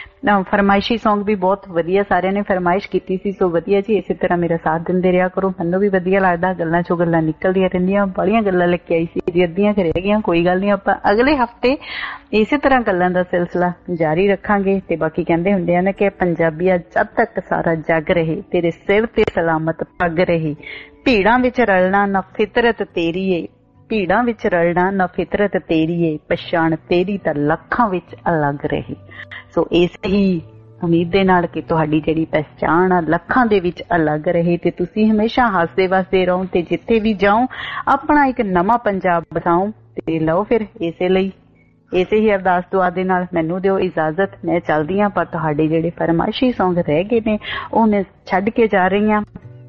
फरमाइशी सॉन्ग भी बहुत वधिया सारिਆਂ ने फरमाइश कीती सी। सो वधिया जी, इसी तरह मेरा साथ दिंदे रहा करो, मैनूं भी वधिया लगदा। गल्लां चों गल्लां निकलदियां रहिंदियां, बड़ियां गल्लां लेके आई सी, अद्धियां रह गईयां, कोई गल नहीं, आपां अगले हफ्ते इसी तरह गल्लां दा सिलसिला जारी रखांगे। ते बाकी कहंदे हुंदे आ कि पंजाबीआ जद तक सारा जग रहे, तेरे सिर ते सलामत पग रहे, भीड़ां विच रलना ना फितरत तेरी ए, भीड़ां विच रलना ना फितरत तेरी ए, पछाण तेरी तां लखां विच अलग रही। सो इसे ही उम्मीद दे नाल कि तुहाडी जिहड़ी पहचान आ लखां दे विच अलग रहे, ते तुसीं हमेशा हसदे वसदे रहो, ते जिथे भी जाओ अपना एक नवां पंजाब बसाओ। ते लओ फिर इसे लई इसे ही अरदास दुआ दे नाल मैनूं दिओ इजाजत, मैं चलदी हां, पर तुहाडे जिहड़े फरमाइशी सॉन्ग रह गए ने ओह मैं छड्ड के जा रही हां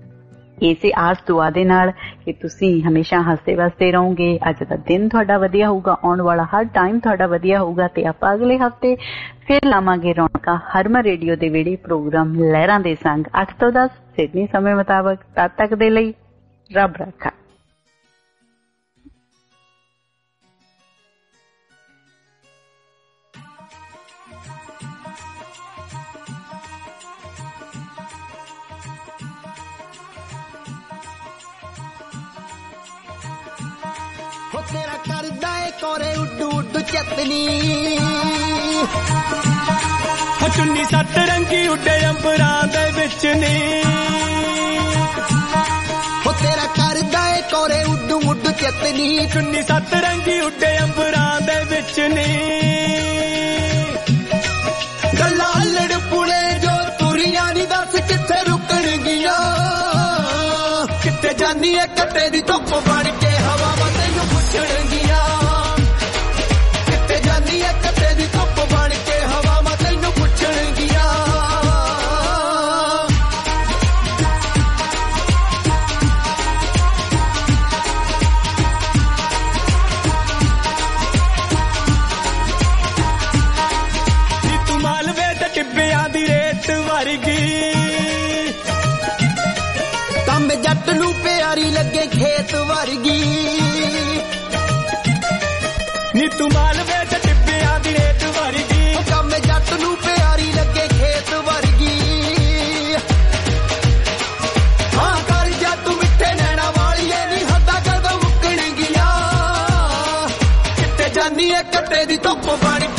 इसे आस दुआ दे नाल कि तुसीं हमेशा हसदे वसदे रहोगे। अज दा दिन तुहाडा वधिया होऊगा, आउण वाला हर टाइम तुहाडा वधिया होऊगा। ते आपां अगले हफ्ते फिर लावांगे रौनकां हरमन रेडियो दे वेड़े प्रोग्राम लहरां दे संग 8 ਤੋਂ 10 सिडनी समय मुताबक। तद तक दे लई रब रखा। तेरा करदा है कोरे उड्डू उड्डू चटनी, चुन्नी सत रंगी उड्डे अंबरां दे विच नी, तेरा करदा है कोरे उड्डू उड्डू चटनी, चुन्नी सत रंगी उड्डे अंबरां दे विच नी, गल्लां अल्लड़ पुणे जो तुरियां नी दस किथे रुकण गियां, किथे जानी है कट्टे दी धुप बन के हवा तैनूं पुछण गियां, किथे जानी है कट्टे दी धुप बन के हवा तैनूं पुछण गियां। नी तू मालवे ते टिब्बियां दी रेत वर्गी, कम जट नूं प्यारी लगे खेत वर्गी, नी तू मालवे ते टिब्बियां दी रेत वर्गी, कम जट नूं प्यारी लगे ਕੱਟੇ ਦੀ ਧੁੱਪ ਬਣ